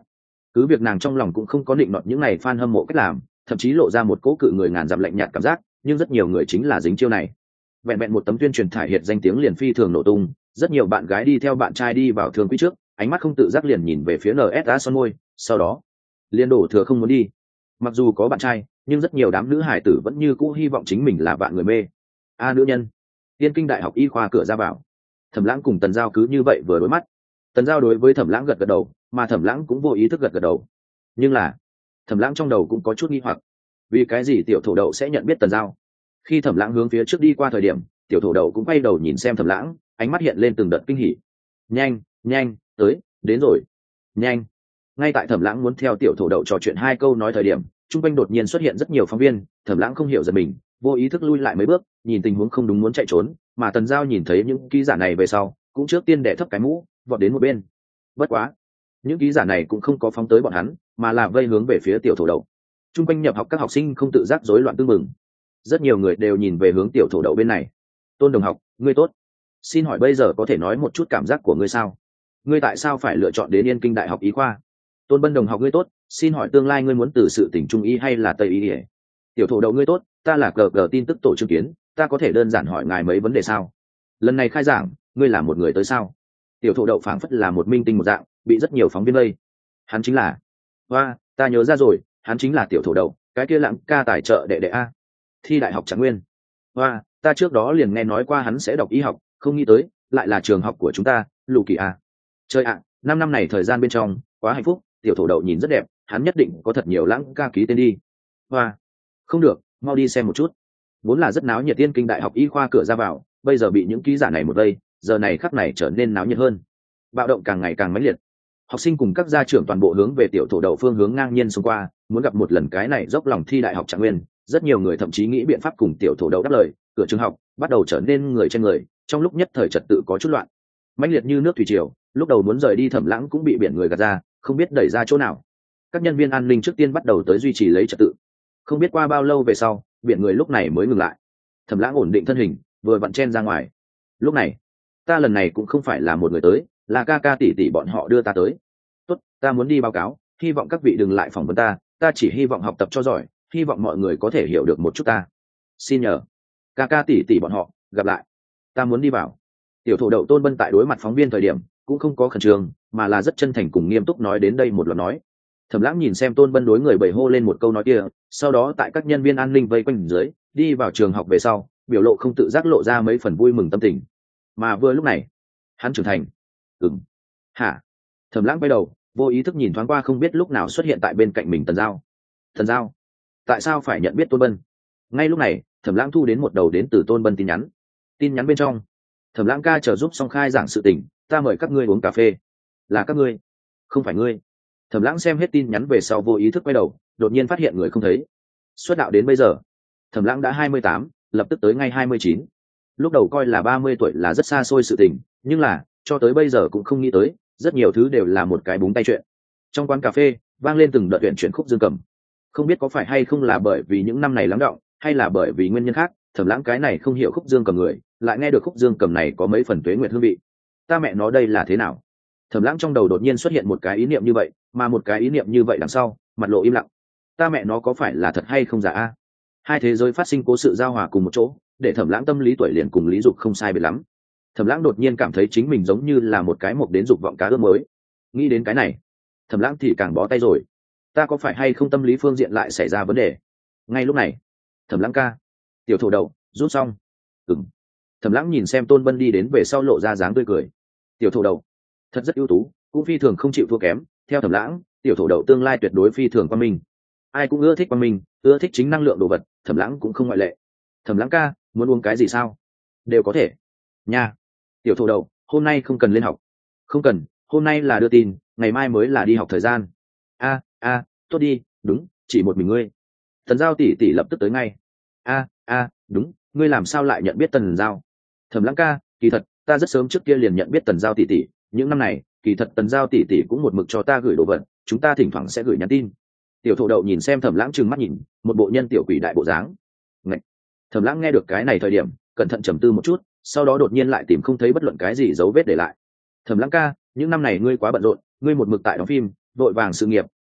cứ việc nàng trong lòng cũng không có định nọt những này fan hâm mộ cách làm, thậm chí lộ ra một cỗ cự người ngàn dặm lạnh nhạt cảm giác, nhưng rất nhiều người chính là dính chiêu này. Vẹn vẹn một tấm tuyên truyền thải hiện danh tiếng liền phi thường nổ tung, rất nhiều bạn gái đi theo bạn trai đi vào thường quý trước, ánh mắt không tự giác liền nhìn về phía en ét a son môi, sau đó liên đổ thừa không muốn đi. Mặc dù có bạn trai, nhưng rất nhiều đám nữ hải tử vẫn như cũ hy vọng chính mình là bạn người mê. A nữ nhân, Tiên Kinh Đại học Y khoa cửa ra vào. Thẩm Lãng cùng Tần Giao cứ như vậy vừa đối mắt. Tần Giao đối với Thẩm Lãng gật gật đầu, mà Thẩm Lãng cũng vô ý thức gật gật đầu. Nhưng là, Thẩm Lãng trong đầu cũng có chút nghi hoặc, vì cái gì tiểu thổ đậu sẽ nhận biết Tần Giao? Khi Thẩm Lãng hướng phía trước đi qua thời điểm, tiểu thổ đậu cũng quay đầu nhìn xem Thẩm Lãng, ánh mắt hiện lên từng đợt kinh hỉ. Nhanh, nhanh, tới, đến rồi. Nhanh. Ngay tại Thẩm Lãng muốn theo tiểu thổ đậu trò chuyện hai câu nói thời điểm, trung quanh đột nhiên xuất hiện rất nhiều phóng viên. Thẩm Lãng không hiểu giật mình, vô ý thức lui lại mấy bước, nhìn tình huống không đúng muốn chạy trốn, mà Tần Giao nhìn thấy những ký giả này về sau, cũng trước tiên đè thấp cái mũ, vọt đến một bên. Bất quá, những ký giả này cũng không có phóng tới bọn hắn, mà là vây hướng về phía tiểu thổ đậu. Trung quanh nhập học các học sinh không tự giác rối loạn tương mừng, rất nhiều người đều nhìn về hướng tiểu thổ đậu bên này. Tôn đồng học, ngươi tốt, xin hỏi bây giờ có thể nói một chút cảm giác của ngươi sao? Ngươi tại sao phải lựa chọn đến Yên Kinh Đại học Y khoa? Tôn Bân đồng học, ngươi tốt, xin hỏi tương lai ngươi muốn từ sự tỉnh Trung y hay là Tây y? Tiểu thổ đậu, ngươi tốt, ta là cờ cờ tin tức tổ chứng kiến, ta có thể đơn giản hỏi ngài mấy vấn đề sao? Lần này khai giảng, ngươi là một người tới sao? Tiểu thổ đậu phảng phất là một minh tinh một dạng, bị rất nhiều phóng viên vây. Hắn chính là, hoa, ta nhớ ra rồi, hắn chính là tiểu thổ đậu, cái kia Lãng ca tài trợ đệ đệ a, thi đại học Trạng Nguyên. Hoa, ta trước đó liền nghe nói qua hắn sẽ đọc y học, không nghĩ tới lại là trường học của chúng ta, Lù Kỳ a. Chơi ạ, năm năm này thời gian bên trong quá hạnh phúc, tiểu thổ đậu nhìn rất đẹp, hắn nhất định có thật nhiều Lãng ca ký tên đi. Hoa, không được, mau đi xem một chút. Vốn là rất náo nhiệt Tiên Kinh Đại học Y khoa cửa ra vào, bây giờ bị những ký giả này một vây, giờ này khắc này trở nên náo nhiệt hơn. Bạo động càng ngày càng mãnh liệt. Học sinh cùng các gia trưởng toàn bộ hướng về tiểu thổ đậu phương hướng ngang nhiên xông qua, muốn gặp một lần cái này dốc lòng thi đại học Trạng Nguyên. Rất nhiều người thậm chí nghĩ biện pháp cùng tiểu thổ đậu đáp lời, cửa trường học bắt đầu trở nên người trên người, trong lúc nhất thời trật tự có chút loạn. Mãnh liệt như nước thủy triều, lúc đầu muốn rời đi Thẩm Lãng cũng bị biển người gạt ra, không biết đẩy ra chỗ nào. Các nhân viên an ninh trước tiên bắt đầu tới duy trì lấy trật tự. Không biết qua bao lâu về sau, biển người lúc này mới ngừng lại. Thẩm Lãng ổn định thân hình, vừa vặn chen ra ngoài. Lúc này, ta lần này cũng không phải là một người tới, là ca ca tỷ tỷ bọn họ đưa ta tới. Tốt, ta muốn đi báo cáo, hy vọng các vị đừng lại phỏng vấn ta, ta chỉ hy vọng học tập cho giỏi, hy vọng mọi người có thể hiểu được một chút ta. Xin nhờ, ca ca tỷ tỷ bọn họ, gặp lại. Ta muốn đi vào. Tiểu thổ đậu Tôn Bân tại đối mặt phóng viên thời điểm cũng không có khẩn trương, mà là rất chân thành cùng nghiêm túc nói đến đây một loạt nói. Thẩm Lãng nhìn xem Tôn Bân đối người bầy hô lên một câu nói kia, sau đó tại các nhân viên an ninh vây quanh dưới đi vào trường học về sau, biểu lộ không tự giác lộ ra mấy phần vui mừng tâm tình. Mà vừa lúc này, hắn trưởng thành. Ừm. Hả? Thẩm Lãng quay đầu, vô ý thức nhìn thoáng qua không biết lúc nào xuất hiện tại bên cạnh mình Tần Giao. Tần Giao, tại sao phải nhận biết Tôn Bân? Ngay lúc này, Thẩm Lãng thu đến một đầu đến từ Tôn Bân tin nhắn. Tin nhắn bên trong, Thẩm Lãng ca chờ giúp xong khai giảng sự tình, ta mời các ngươi uống cà phê. Là các ngươi, không phải ngươi. Thẩm Lãng xem hết tin nhắn về sau vô ý thức quay đầu, đột nhiên phát hiện người không thấy. Xuất đạo đến bây giờ, Thẩm Lãng đã hai mươi tám, lập tức tới ngay hai mươi chín. Lúc đầu coi là ba mươi tuổi là rất xa xôi sự tình, nhưng là cho tới bây giờ cũng không nghĩ tới, rất nhiều thứ đều là một cái búng tay chuyện. Trong quán cà phê vang lên từng đợt tuyển chuyển khúc dương cầm. Không biết có phải hay không là bởi vì những năm này lắng đọng, hay là bởi vì nguyên nhân khác, Thẩm Lãng cái này không hiểu khúc dương cầm người, lại nghe được khúc dương cầm này có mấy phần tuế nguyệt hương vị. Ta mẹ nó đây là thế nào? Thẩm Lãng trong đầu đột nhiên xuất hiện một cái ý niệm như vậy, mà một cái ý niệm như vậy đằng sau, mặt lộ im lặng. Ta mẹ nó có phải là thật hay không giả a? Hai thế giới phát sinh cố sự giao hòa cùng một chỗ, để Thẩm Lãng tâm lý tuổi liền cùng lý dục không sai biệt lắm. Thẩm Lãng đột nhiên cảm thấy chính mình giống như là một cái mộc đến dục vọng cá ướp mới. Nghĩ đến cái này, Thẩm Lãng thì càng bó tay rồi. Ta có phải hay không tâm lý phương diện lại xảy ra vấn đề? Ngay lúc này, Thẩm Lãng ca, tiểu thổ đậu, rút xong. Ừm. Thẩm Lãng nhìn xem Tôn Bân đi đến về sau lộ ra dáng tươi cười. Tiểu thổ đậu, thật rất ưu tú, cũng phi thường không chịu thua kém. Theo Thẩm Lãng, tiểu thổ đậu tương lai tuyệt đối phi thường quang minh. Ai cũng ưa thích quang minh, ưa thích chính năng lượng đồ vật, Thẩm Lãng cũng không ngoại lệ. Thẩm Lãng ca, muốn uống cái gì sao? Đều có thể. Nha. Tiểu thổ đậu, hôm nay không cần lên học. Không cần, hôm nay là đưa tin, ngày mai mới là đi học thời gian. A, a, tốt đi, đúng, chỉ một mình ngươi. Tần Giao tỷ tỷ lập tức tới ngay. A, a, đúng, ngươi làm sao lại nhận biết Tần Giao? Thẩm Lãng ca, kỳ thật, ta rất sớm trước kia liền nhận biết Tần Giao tỷ tỷ, những năm này, kỳ thật Tần Giao tỷ tỷ cũng một mực cho ta gửi đồ vật, chúng ta thỉnh thoảng sẽ gửi nhắn tin. Tiểu thổ đậu nhìn xem Thẩm Lãng trừng mắt nhìn, một bộ nhân tiểu quỷ đại bộ dáng. Ngậy. Thẩm Lãng nghe được cái này thời điểm, cẩn thận trầm tư một chút, sau đó đột nhiên lại tìm không thấy bất luận cái gì dấu vết để lại. Thẩm Lãng ca, những năm này ngươi quá bận rộn, ngươi một mực tại đóng phim, vội vàng sự nghiệp,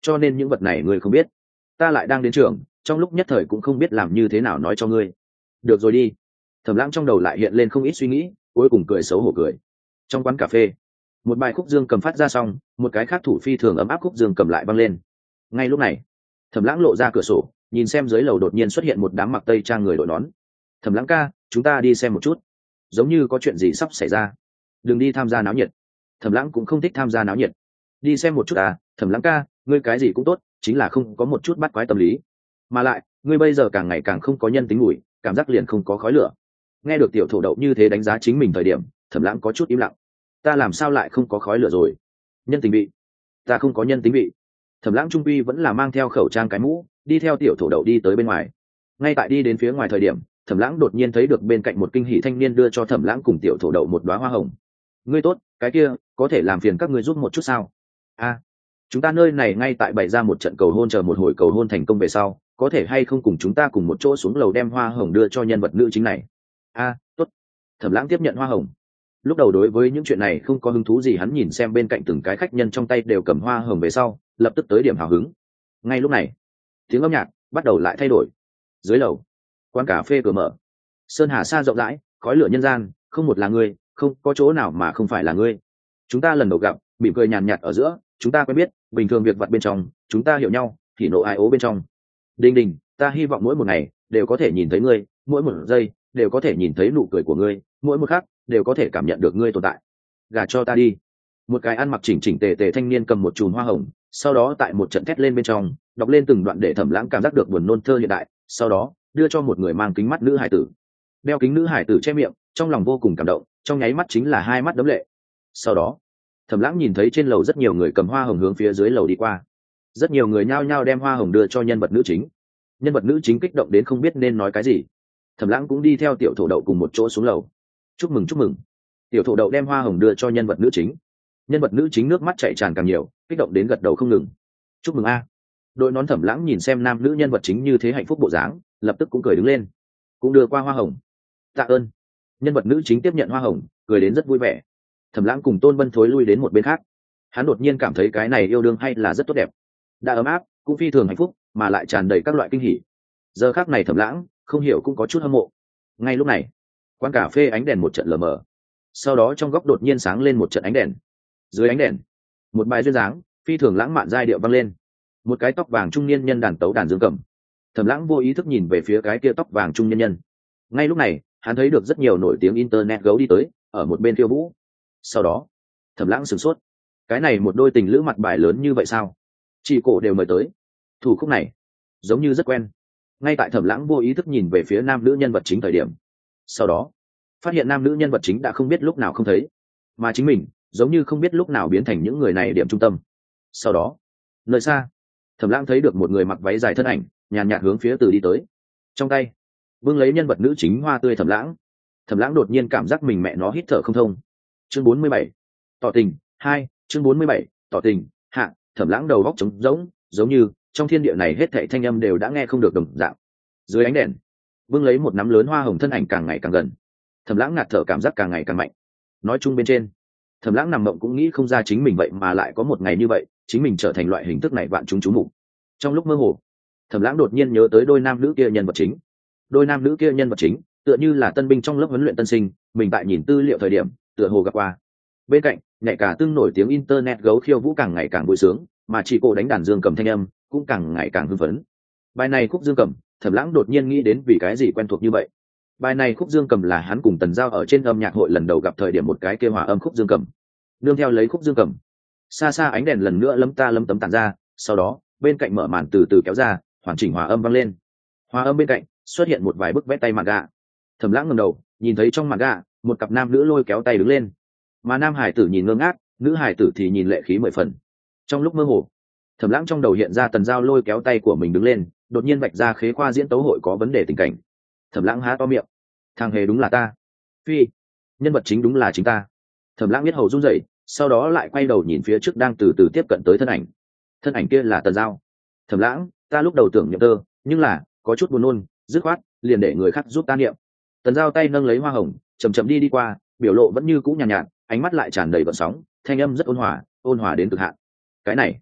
cho nên những vật này ngươi không biết. Ta lại đang đến trường, trong lúc nhất thời cũng không biết làm như thế nào nói cho ngươi. Được rồi đi. Thẩm Lãng trong đầu lại hiện lên không ít suy nghĩ, cuối cùng cười xấu hổ cười. Trong quán cà phê, một bài khúc dương cầm phát ra xong, một cái khác thủ phi thường ấm áp khúc dương cầm lại vang lên. Ngay lúc này, Thẩm Lãng lộ ra cửa sổ, nhìn xem dưới lầu đột nhiên xuất hiện một đám mặc tây trang người đội nón. Thẩm Lãng ca, chúng ta đi xem một chút, giống như có chuyện gì sắp xảy ra. Đừng đi tham gia náo nhiệt. Thẩm Lãng cũng không thích tham gia náo nhiệt. Đi xem một chút à? Thẩm Lãng ca, ngươi cái gì cũng tốt, chính là không có một chút bắt quái tâm lý. Mà lại, ngươi bây giờ càng ngày càng không có nhân tính mùi, cảm giác liền không có khói lửa. Nghe được tiểu thổ đậu như thế đánh giá chính mình thời điểm, Thẩm Lãng có chút im lặng. Ta làm sao lại không có khói lửa rồi? Nhân tính vị? Ta không có nhân tính vị. Thẩm Lãng trung quy vẫn là mang theo khẩu trang cái mũ, đi theo tiểu thổ đậu đi tới bên ngoài. Ngay tại đi đến phía ngoài thời điểm, Thẩm Lãng đột nhiên thấy được bên cạnh một kinh hỉ thanh niên đưa cho Thẩm Lãng cùng tiểu thổ đậu một đóa hoa hồng. Ngươi tốt, cái kia, có thể làm phiền các ngươi giúp một chút sao? A, chúng ta nơi này ngay tại bày ra một trận cầu hôn, chờ một hồi cầu hôn thành công về sau, có thể hay không cùng chúng ta cùng một chỗ xuống lầu đem hoa hồng đưa cho nhân vật nữ chính này? A, tốt. Thẩm Lãng tiếp nhận hoa hồng. Lúc đầu đối với những chuyện này không có hứng thú gì, hắn nhìn xem bên cạnh từng cái khách nhân trong tay đều cầm hoa hồng về sau, lập tức tới điểm hào hứng. Ngay lúc này, tiếng âm nhạc bắt đầu lại thay đổi. Dưới lầu, quán cà phê cửa mở, sơn hà sa rộng rãi, khói lửa nhân gian, không một là ngươi, không có chỗ nào mà không phải là ngươi. Chúng ta lần đầu gặp, mỉm cười nhàn nhạt ở giữa, chúng ta quen biết, bình thường việc vặt bên trong, chúng ta hiểu nhau, thì nộ ai ố bên trong. Đình đình, ta hy vọng mỗi một ngày đều có thể nhìn thấy ngươi, mỗi một giây đều có thể nhìn thấy nụ cười của ngươi, mỗi một khắc đều có thể cảm nhận được ngươi tồn tại. Gả cho ta đi. Một cái ăn mặc chỉnh chỉnh tề tề thanh niên cầm một chùm hoa hồng, sau đó tại một trận thét lên bên trong, đọc lên từng đoạn để Thẩm Lãng cảm giác được buồn nôn thơ hiện đại, sau đó đưa cho một người mang kính mắt nữ hải tử. Đeo kính nữ hải tử che miệng, trong lòng vô cùng cảm động, trong nháy mắt chính là hai mắt đấm lệ. Sau đó, Thẩm Lãng nhìn thấy trên lầu rất nhiều người cầm hoa hồng hướng phía dưới lầu đi qua. Rất nhiều người nhao nhao đem hoa hồng đưa cho nhân vật nữ chính. Nhân vật nữ chính kích động đến không biết nên nói cái gì. Thẩm Lãng cũng đi theo tiểu thổ đậu cùng một chỗ xuống lầu. Chúc mừng chúc mừng. Tiểu thổ đậu đem hoa hồng đưa cho nhân vật nữ chính. Nhân vật nữ chính nước mắt chảy tràn càng nhiều, kích động đến gật đầu không ngừng. Chúc mừng a. Đội nón Thẩm Lãng nhìn xem nam nữ nhân vật chính như thế hạnh phúc bộ dáng, lập tức cũng cười đứng lên, cũng đưa qua hoa hồng. Tạ ơn. Nhân vật nữ chính tiếp nhận hoa hồng, cười đến rất vui vẻ. Thẩm Lãng cùng Tôn Bân thối lui đến một bên khác. Hắn đột nhiên cảm thấy cái này yêu đương hay là rất tốt đẹp, đã ấm áp, cũng phi thường hạnh phúc, mà lại tràn đầy các loại kinh hỉ. Giờ khắc này Thẩm Lãng không hiểu cũng có chút hâm mộ. Ngay lúc này, quán cà phê ánh đèn một trận lờ mờ, sau đó trong góc đột nhiên sáng lên một trận ánh đèn. Dưới ánh đèn, một bài duyên dáng phi thường lãng mạn giai điệu vang lên. Một cái tóc vàng trung niên nhân đàn tấu đàn dương cầm. Thẩm Lãng vô ý thức nhìn về phía cái kia tóc vàng trung niên nhân. Ngay lúc này, hắn thấy được rất nhiều nổi tiếng internet gấu đi tới, ở một bên khiêu vũ. Sau đó, Thẩm Lãng sửng sốt. Cái này một đôi tình lữ mặt bài lớn như vậy sao? Chị cổ đều mời tới. Thủ khúc này, giống như rất quen. Ngay tại Thẩm Lãng vô ý thức nhìn về phía nam nữ nhân vật chính thời điểm, sau đó phát hiện nam nữ nhân vật chính đã không biết lúc nào không thấy, mà chính mình giống như không biết lúc nào biến thành những người này điểm trung tâm. Sau đó, nơi xa, Thẩm Lãng thấy được một người mặc váy dài thân ảnh, nhàn nhạt hướng phía từ đi tới, trong tay vương lấy nhân vật nữ chính hoa tươi. Thẩm Lãng, Thẩm Lãng đột nhiên cảm giác mình mẹ nó hít thở không thông. Chương bốn mươi bảy, tỏ tình hai. Chương bốn mươi bảy, tỏ tình hạ. Thẩm Lãng đầu óc trống rỗng, giống như trong thiên địa này hết thảy thanh âm đều đã nghe không được đồng dạng. Dưới ánh đèn, vương lấy một nắm lớn hoa hồng thân ảnh càng ngày càng gần. Thẩm Lãng ngạt thở cảm giác càng ngày càng mạnh. Nói chung bên trên, Thẩm Lãng nằm mộng cũng nghĩ không ra chính mình vậy mà lại có một ngày như vậy, chính mình trở thành loại hình thức này vạn chúng chú mục. Trong lúc mơ hồ, Thẩm Lãng đột nhiên nhớ tới đôi nam nữ kia nhân vật chính. Đôi nam nữ kia nhân vật chính, tựa như là tân binh trong lớp huấn luyện tân sinh, mình tại nhìn tư liệu thời điểm, tựa hồ gặp qua. Bên cạnh, nhảy cả tương nổi tiếng internet gấu khiêu vũ càng ngày càng vui sướng, mà chị cô đánh đàn dương cầm thanh âm cũng càng ngày càng hưng phấn. Bài này khúc dương cầm, Thẩm Lãng đột nhiên nghĩ đến vì cái gì quen thuộc như vậy. Bài này khúc dương cầm là hắn cùng Tần Giao ở trên âm nhạc hội lần đầu gặp thời điểm một cái kêu hòa âm khúc dương cầm. Nương theo lấy khúc dương cầm, xa xa ánh đèn lần nữa lấm ta lấm tấm tản ra, sau đó bên cạnh mở màn từ từ kéo ra, hoàn chỉnh hòa âm vang lên. Hòa âm bên cạnh xuất hiện một vài bức vẽ tay manga. Thẩm Lãng ngẩng đầu, nhìn thấy trong manga một cặp nam nữ lôi kéo tay đứng lên, mà nam hải tử nhìn ngơ ngác, nữ hải tử thì nhìn lệ khí mười phần. Trong lúc mơ hồ, Thẩm Lãng trong đầu hiện ra Tần Giao lôi kéo tay của mình đứng lên, đột nhiên vạch ra khế khoa diễn tấu hội có vấn đề tình cảnh. Thẩm Lãng há to miệng, thằng hề đúng là ta, phi, nhân vật chính đúng là chính ta. Thẩm Lãng biết hầu run rẩy, sau đó lại quay đầu nhìn phía trước đang từ từ tiếp cận tới thân ảnh. Thân ảnh kia là Tần Giao. Thẩm Lãng, ta lúc đầu tưởng nhậm tơ, nhưng là có chút buồn nôn, dứt khoát liền để người khác giúp ta niệm. Tần Giao tay nâng lấy hoa hồng, chậm chậm đi đi qua, biểu lộ vẫn như cũ nhàn nhạt, nhạt, ánh mắt lại tràn đầy gợn sóng, thanh âm rất ôn hòa, ôn hòa đến cực hạn. Cái này,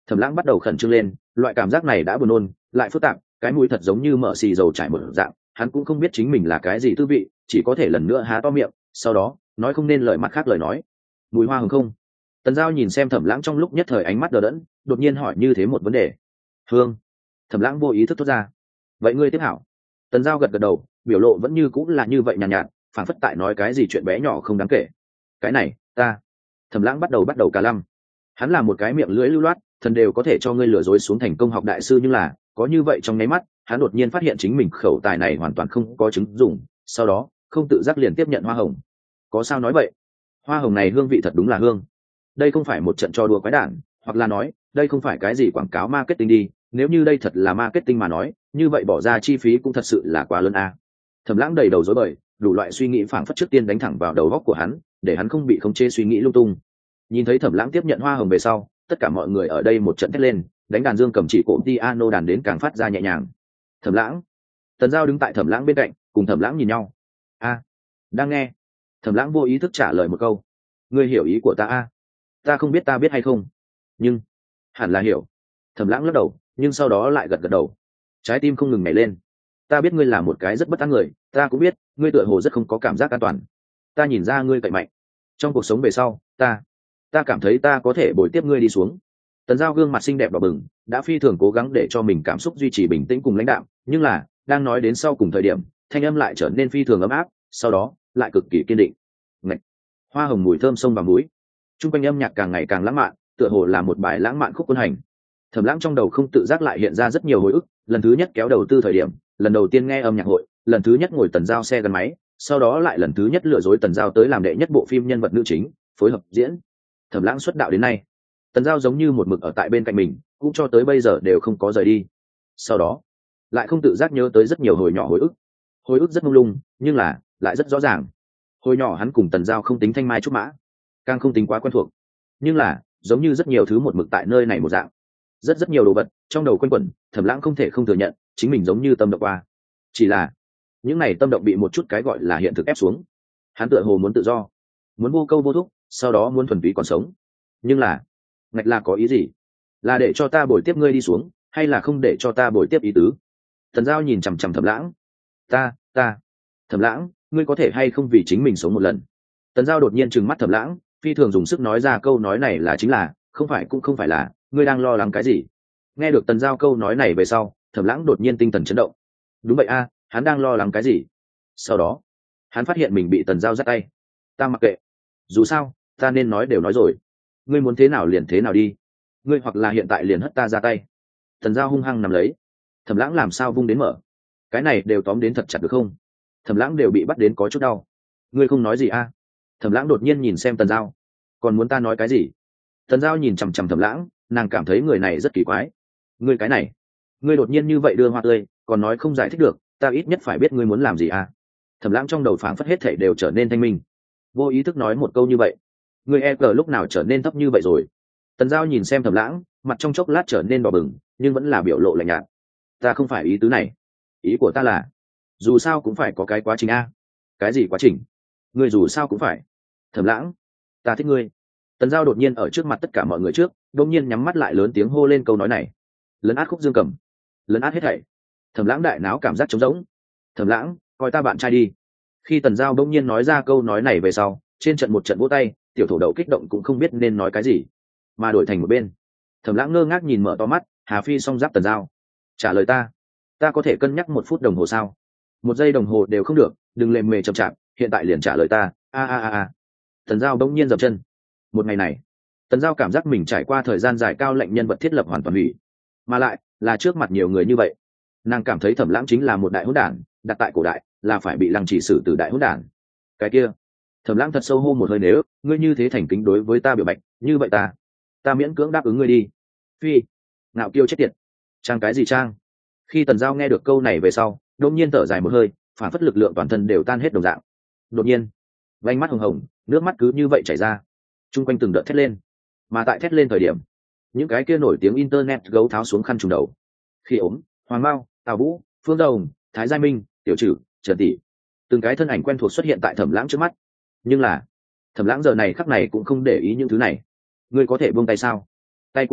Thẩm Lãng bắt đầu khẩn trương lên, loại cảm giác này đã buồn nôn lại phức tạp, cái mũi thật giống như mở xì dầu trải một dạng, hắn cũng không biết chính mình là cái gì tư vị, chỉ có thể lần nữa há to miệng, sau đó nói không nên lời mặt khác lời nói. Mùi hoa hồng không? Tần Giao nhìn xem Thẩm Lãng trong lúc nhất thời ánh mắt đờ đẫn, đột nhiên hỏi như thế một vấn đề. Hương. Thẩm Lãng vô ý thức thốt ra. Vậy ngươi tiếp hảo. Tần Giao gật gật đầu, biểu lộ vẫn như cũng là như vậy nhàn nhạt, nhạt phản phất tại nói cái gì chuyện bé nhỏ không đáng kể. Cái này, ta. Thẩm Lãng bắt đầu bắt đầu cà lăm. Hắn là một cái miệng lưỡi lưu loát, thần đều có thể cho ngươi lừa dối xuống thành công học đại sư, nhưng là có như vậy trong nháy mắt, hắn đột nhiên phát hiện chính mình khẩu tài này hoàn toàn không có chứng dùng, sau đó không tự giác liền tiếp nhận hoa hồng. Có sao nói vậy? Hoa hồng này hương vị thật đúng là hương. Đây không phải một trận trò đùa quái đản, hoặc là nói đây không phải cái gì quảng cáo marketing đi, nếu như đây thật là marketing mà nói, như vậy bỏ ra chi phí cũng thật sự là quá lớn a. À. Thẩm Lãng đầy đầu rối bời, đủ loại suy nghĩ phảng phất trước tiên đánh thẳng vào đầu óc của hắn, để hắn không bị khống chế suy nghĩ lung tung. Nhìn thấy Thẩm Lãng tiếp nhận hoa hồng về sau, tất cả mọi người ở đây một trận thét lên, đánh đàn dương cầm chỉ cổ piano đàn đến càng phát ra nhẹ nhàng. Thẩm Lãng. Tần Giao đứng tại Thẩm Lãng bên cạnh, cùng Thẩm Lãng nhìn nhau. A, đang nghe. Thẩm Lãng vô ý thức trả lời một câu. Ngươi hiểu ý của ta a? À? Ta không biết ta biết hay không, nhưng hẳn là hiểu. Thẩm Lãng lắc đầu, nhưng sau đó lại gật gật đầu. Trái tim không ngừng nhảy lên. Ta biết ngươi là một cái rất bất an người, ta cũng biết ngươi tựa hồ rất không có cảm giác an toàn. Ta nhìn ra ngươi cậy mạnh. Trong cuộc sống về sau, ta ta cảm thấy ta có thể bồi tiếp ngươi đi xuống. Tần Giao gương mặt xinh đẹp đỏ bừng, đã phi thường cố gắng để cho mình cảm xúc duy trì bình tĩnh cùng lãnh đạm, nhưng là đang nói đến sau cùng thời điểm, thanh âm lại trở nên phi thường ấm áp, sau đó lại cực kỳ kiên định. Ngậy. Hoa hồng mùi thơm sông vào mũi. Trung quanh âm nhạc càng ngày càng lãng mạn, tựa hồ là một bài lãng mạn khúc quân hành. Thẩm Lãng trong đầu không tự giác lại hiện ra rất nhiều hồi ức, lần thứ nhất kéo đầu tư thời điểm, lần đầu tiên nghe âm nhạc hội, lần thứ nhất ngồi Tần Giao xe gắn máy, sau đó lại lần thứ nhất lừa dối Tần Giao tới làm đệ nhất bộ phim nhân vật nữ chính, phối hợp diễn. Thẩm Lãng xuất đạo đến nay, Tần Giao giống như một mực ở tại bên cạnh mình, cũng cho tới bây giờ đều không có rời đi. Sau đó, lại không tự giác nhớ tới rất nhiều hồi nhỏ hồi ức. Hồi ức rất mông lung, nhưng là lại rất rõ ràng. Hồi nhỏ hắn cùng Tần Giao không tính thanh mai trúc mã, càng không tính quá quen thuộc, nhưng là giống như rất nhiều thứ một mực tại nơi này một dạng. Rất rất nhiều đồ vật trong đầu quanh quẩn, Thẩm Lãng không thể không thừa nhận, chính mình giống như tâm động qua. Chỉ là những này tâm động bị một chút cái gọi là hiện thực ép xuống. Hắn tựa hồ muốn tự do, muốn vô câu vô thúc, sau đó muốn thuần túy còn sống. Nhưng là ngạch là có ý gì? Là để cho ta bồi tiếp ngươi đi xuống, hay là không để cho ta bồi tiếp ý tứ? Tần Giao nhìn chằm chằm Thẩm Lãng. Ta, ta, Thẩm Lãng, ngươi có thể hay không vì chính mình sống một lần? Tần Giao đột nhiên trừng mắt Thẩm Lãng, phi thường dùng sức nói ra câu nói này là chính là, không phải cũng không phải là, ngươi đang lo lắng cái gì? Nghe được Tần Giao câu nói này về sau, Thẩm Lãng đột nhiên tinh thần chấn động. Đúng vậy a, hắn đang lo lắng cái gì? Sau đó, hắn phát hiện mình bị Tần Giao giắt tay. Ta mặc kệ, dù sao, ta nên nói đều nói rồi. Ngươi muốn thế nào liền thế nào đi. Ngươi hoặc là hiện tại liền hất ta ra tay. Tần Giao hung hăng nằm lấy. Thẩm Lãng làm sao vung đến mở? Cái này đều tóm đến thật chặt được không? Thẩm Lãng đều bị bắt đến có chút đau. Ngươi không nói gì a? Thẩm Lãng đột nhiên nhìn xem Tần Giao. Còn muốn ta nói cái gì? Tần Giao nhìn chằm chằm Thẩm Lãng, nàng cảm thấy người này rất kỳ quái. Ngươi cái này, ngươi đột nhiên như vậy đưa hoa tươi, còn nói không giải thích được, ta ít nhất phải biết ngươi muốn làm gì a? Thẩm Lãng trong đầu phảng phất hết thảy đều trở nên thanh minh. Vô ý thức nói một câu như vậy. Ngươi e cờ lúc nào trở nên thấp như vậy rồi? Tần Giao nhìn xem Thẩm Lãng, mặt trong chốc lát trở nên đỏ bừng, nhưng vẫn là biểu lộ lạnh nhạt. Ta không phải ý tứ này. Ý của ta là, dù sao cũng phải có cái quá trình a. Cái gì quá trình? Ngươi dù sao cũng phải. Thẩm Lãng, ta thích ngươi. Tần Giao đột nhiên ở trước mặt tất cả mọi người trước, đột nhiên nhắm mắt lại lớn tiếng hô lên câu nói này. Lấn át khúc dương cầm, lấn át hết thảy. Thẩm Lãng đại náo cảm giác trống rỗng. Thẩm Lãng, coi ta bạn trai đi. Khi Tần Giao đột nhiên nói ra câu nói này về sau, trên trận một trận vỗ tay, tiểu thổ đậu kích động cũng không biết nên nói cái gì, mà đổi thành một bên. Thẩm Lãng ngơ ngác nhìn mở to mắt, Hà Phi song giáp Tần Giao. Trả lời ta, ta có thể cân nhắc một phút đồng hồ sao? Một giây đồng hồ đều không được, đừng lề mề chậm chạp, hiện tại liền trả lời ta. A a a a. Tần Giao bỗng nhiên dậm chân. Một ngày này, Tần Giao cảm giác mình trải qua thời gian dài cao lệnh nhân vật thiết lập hoàn toàn hủy, mà lại là trước mặt nhiều người như vậy. Nàng cảm thấy Thẩm Lãng chính là một đại hỗn đản, đặt tại cổ đại là phải bị lăng trì xử từ đại hỗn đản. Cái kia, Thẩm Lãng thật sâu hô một hơi, nếu ngươi như thế thành kính đối với ta biểu bạch, như vậy ta ta miễn cưỡng đáp ứng ngươi đi. Phi, ngạo kiêu chết tiệt. Trang cái gì trang? Khi Tần Giao nghe được câu này về sau, đột nhiên thở dài một hơi, phản phất lực lượng toàn thân đều tan hết đồng dạng. Đột nhiên, vành mắt hồng hồng, nước mắt cứ như vậy chảy ra. Trung quanh từng đợt thét lên, mà tại thét lên thời điểm, những cái kia nổi tiếng internet gấu tháo xuống khăn trùm đầu. Khi ốm, Hoàng Mao, Tào Vũ, Phương Đồng, Thái Gia Minh, Tiểu Trử, Trần Tỷ, từng cái thân ảnh quen thuộc xuất hiện tại Thẩm Lãng trước mắt. Nhưng là, Thẩm Lãng giờ này khắc này cũng không để ý những thứ này. Ngươi có thể buông tay sao? Tay của ta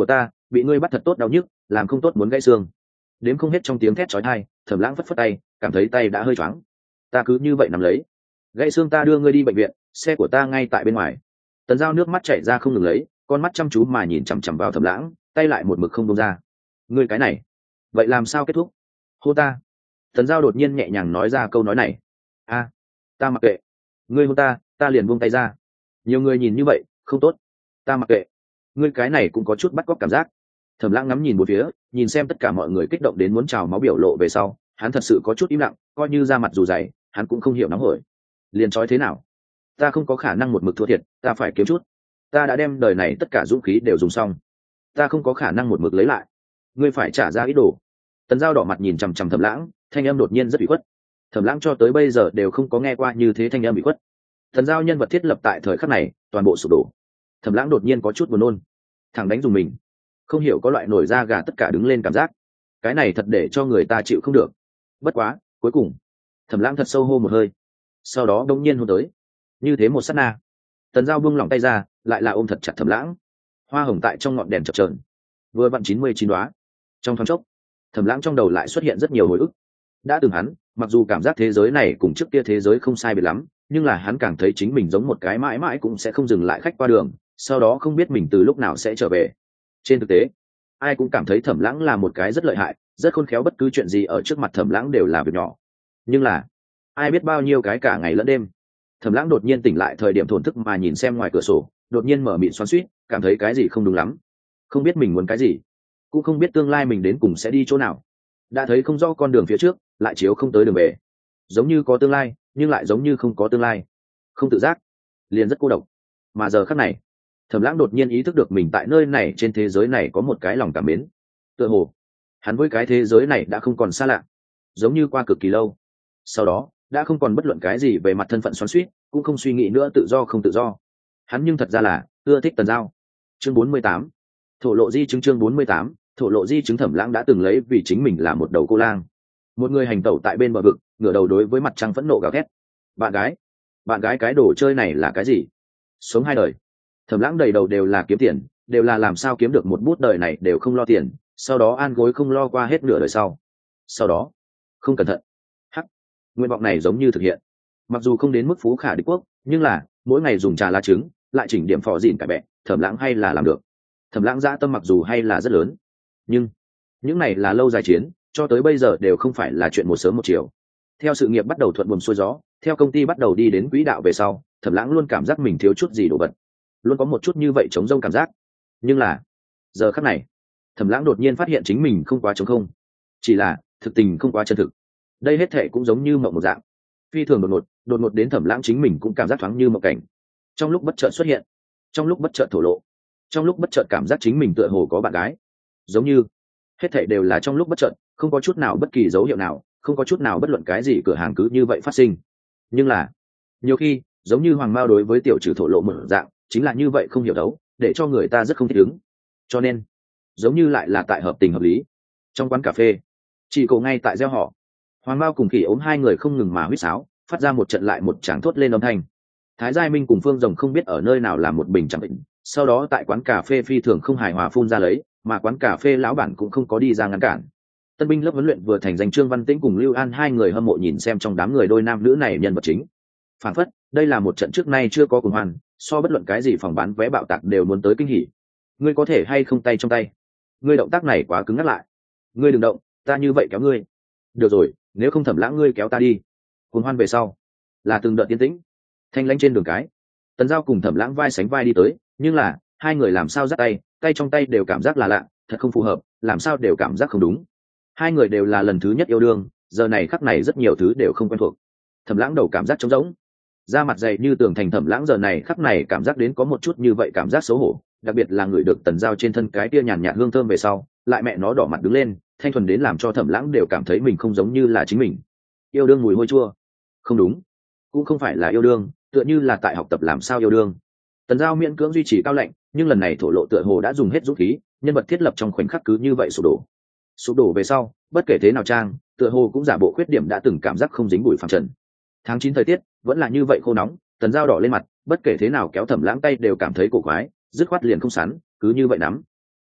bị ngươi bắt thật tốt đau nhức, làm không tốt muốn gãy xương. Đếm không hết trong tiếng thét chói tai, Thẩm Lãng phất phất tay, cảm thấy tay đã hơi choáng. Ta cứ như vậy nằm lấy, gãy xương ta đưa ngươi đi bệnh viện, xe của ta ngay tại bên ngoài. Tần Giao nước mắt chảy ra không ngừng lấy, con mắt chăm chú mà nhìn chằm chằm vào Thẩm Lãng, tay lại một mực không buông ra. Ngươi cái này, vậy làm sao kết thúc? Hô ta. Tần Giao đột nhiên nhẹ nhàng nói ra câu nói này. A, ta mặc kệ. Ngươi hôn ta, ta liền buông tay ra. Nhiều người nhìn như vậy, không tốt. Ta mặc kệ. Ngươi cái này cũng có chút bắt cóc cảm giác. Thẩm Lãng ngắm nhìn một phía, nhìn xem tất cả mọi người kích động đến muốn trào máu biểu lộ về sau, hắn thật sự có chút im lặng, coi như da mặt dù dày, hắn cũng không hiểu nóng hổi. Liền trói thế nào? Ta không có khả năng một mực thua thiệt, ta phải kiếm chút. Ta đã đem đời này tất cả dũng khí đều dùng xong, ta không có khả năng một mực lấy lại. Ngươi phải trả ra ít đồ. Tần Giao đỏ mặt nhìn chằm chằm Thẩm Lãng, thanh âm đột nhiên rất bị khuất. Thẩm Lãng cho tới bây giờ đều không có nghe qua như thế thanh âm bị khuất. Tần Giao nhân vật thiết lập tại thời khắc này, toàn bộ sụp đổ. Thẩm Lãng đột nhiên có chút buồn nôn, thẳng đánh dùng mình, không hiểu có loại nổi da gà tất cả đứng lên cảm giác. Cái này thật để cho người ta chịu không được. Bất quá, cuối cùng, Thẩm Lãng thật sâu hô một hơi, sau đó đột nhiên hôn tới. Như thế một sát na, Tần Giao buông lỏng tay ra, lại là ôm thật chặt Thẩm Lãng. Hoa hồng tại trong ngọn đèn chập chờn, vừa vặn chín mươi chín đóa. Trong thoáng chốc, Thẩm Lãng trong đầu lại xuất hiện rất nhiều hồi ức. Đã từng hắn, mặc dù cảm giác thế giới này cùng trước kia thế giới không sai biệt lắm, nhưng là hắn càng thấy chính mình giống một cái mãi mãi cũng sẽ không dừng lại khách qua đường, sau đó không biết mình từ lúc nào sẽ trở về. Trên thực tế, ai cũng cảm thấy Thẩm Lãng là một cái rất lợi hại, rất khôn khéo, bất cứ chuyện gì ở trước mặt Thẩm Lãng đều là việc nhỏ. Nhưng là, ai biết bao nhiêu cái cả ngày lẫn đêm. Thẩm Lãng đột nhiên tỉnh lại thời điểm thổn thức mà nhìn xem ngoài cửa sổ, đột nhiên mở miệng xoắn xuýt, cảm thấy cái gì không đúng lắm, không biết mình muốn cái gì, cũng không biết tương lai mình đến cùng sẽ đi chỗ nào. Đã thấy không rõ con đường phía trước, lại chiếu không tới đường về. Giống như có tương lai, nhưng lại giống như không có tương lai. Không tự giác, liền rất cô độc. Mà giờ khắc này, Thẩm Lãng đột nhiên ý thức được mình tại nơi này, trên thế giới này có một cái lòng cảm mến. Tựa hồ, hắn với cái thế giới này đã không còn xa lạ, giống như qua cực kỳ lâu. Sau đó, đã không còn bất luận cái gì về mặt thân phận xoắn xuýt, cũng không suy nghĩ nữa tự do không tự do. Hắn nhưng thật ra là ưa thích Tần Giao. Chương bốn mươi tám, thổ lộ di chứng. Chương bốn mươi tám, thổ lộ di chứng. Thẩm Lãng đã từng lấy vì chính mình là một đầu cô lang, một người hành tẩu tại bên bờ vực, ngửa đầu đối với mặt trăng phẫn nộ gào thét. Bạn gái, bạn gái cái đồ chơi này là cái gì? Sống hai đời, Thẩm Lãng đầy đầu đều là kiếm tiền, đều là làm sao kiếm được một bút đời này đều không lo tiền, sau đó an gối không lo qua hết nửa đời sau. Sau đó, không cẩn thận, hắc, nguyện vọng này giống như thực hiện. Mặc dù không đến mức phú khả địch quốc, nhưng là mỗi ngày dùng trà lá trứng, lại chỉnh điểm phò dịn cải bẹ, Thẩm Lãng hay là làm được. Thẩm Lãng dã tâm mặc dù hay là rất lớn, nhưng những này là lâu dài chiến, cho tới bây giờ đều không phải là chuyện một sớm một chiều. Theo sự nghiệp bắt đầu thuận buồm xuôi gió, theo công ty bắt đầu đi đến quỹ đạo về sau, Thẩm Lãng luôn cảm giác mình thiếu chút gì đồ vật, luôn có một chút như vậy trống rỗng cảm giác. Nhưng là giờ khắc này, Thẩm Lãng đột nhiên phát hiện chính mình không quá trống không, chỉ là thực tình không quá chân thực. Đây hết thệ cũng giống như mộng một dạng, phi thường đột ngột, đột ngột đến Thẩm Lãng chính mình cũng cảm giác thoáng như mộng cảnh. Trong lúc bất chợt xuất hiện, trong lúc bất chợt thổ lộ, trong lúc bất chợt cảm giác chính mình tựa hồ có bạn gái. Giống như hết thảy đều là trong lúc bất chợt, không có chút nào bất kỳ dấu hiệu nào, không có chút nào bất luận cái gì cửa hàng cứ như vậy phát sinh. Nhưng là nhiều khi, giống như Hoàng Mao đối với tiểu trừ thổ lộ một dạng, chính là như vậy không hiểu đấu, để cho người ta rất không thích ứng. Cho nên, giống như lại là tại hợp tình hợp lý. Trong quán cà phê, chỉ cổ ngay tại gieo họ, Hoàng Mao cùng Khỉ ốm hai người không ngừng mà huýt sáo, phát ra một trận lại một tràng thốt lên âm thanh. Thái Giai Minh cùng Phương Rồng không biết ở nơi nào làm một bình chẳng định, sau đó tại quán cà phê phi thường không hài hòa phun ra lấy, mà quán cà phê lão bản cũng không có đi ra ngăn cản. Tân binh lớp huấn luyện vừa thành danh Trương Văn Tĩnh cùng Lưu An hai người hâm mộ nhìn xem trong đám người đôi nam nữ này nhân vật chính. Phản phất, đây là một trận trước nay chưa có cùng hoan, so bất luận cái gì phòng bán vé bạo tạc đều muốn tới kinh hỉ. Ngươi có thể hay không tay trong tay? Ngươi động tác này quá cứng ngắt lại. Ngươi đừng động, ta như vậy kéo ngươi. Được rồi, nếu không Thẩm Lãng ngươi kéo ta đi. Cùng hoan về sau, là từng đợt tiến tĩnh. Thanh lãnh trên đường cái, Tần Giao cùng Thẩm Lãng vai sánh vai đi tới, nhưng là hai người làm sao dắt tay, tay trong tay đều cảm giác là lạ, thật không phù hợp, làm sao đều cảm giác không đúng. Hai người đều là lần thứ nhất yêu đương, giờ này khắc này rất nhiều thứ đều không quen thuộc. Thẩm Lãng đầu cảm giác trống rỗng, da mặt dày như tường thành. Thẩm Lãng giờ này khắc này cảm giác đến có một chút như vậy cảm giác xấu hổ, đặc biệt là người được Tần Giao trên thân cái tia nhàn nhạt hương thơm về sau, lại mẹ nó đỏ mặt đứng lên, thanh thuần đến làm cho Thẩm Lãng đều cảm thấy mình không giống như là chính mình. Yêu đương mùi hôi chua, không đúng, cũng không phải là yêu đương, tựa như là tại học tập làm sao yêu đương. Tần Giao miễn cưỡng duy trì cao lạnh, nhưng lần này thổ lộ tựa hồ đã dùng hết dũng khí, nhân vật thiết lập trong khoảnh khắc cứ như vậy sụp đổ. Sụp đổ về sau, bất kể thế nào trang, tựa hồ cũng giả bộ khuyết điểm đã từng cảm giác không dính bụi phẳng trần. Tháng chín thời tiết vẫn là như vậy khô nóng, Tần Giao đỏ lên mặt, bất kể thế nào kéo Thẩm Lãng tay đều cảm thấy cổ quái, dứt khoát liền không sắn, cứ như vậy nắm.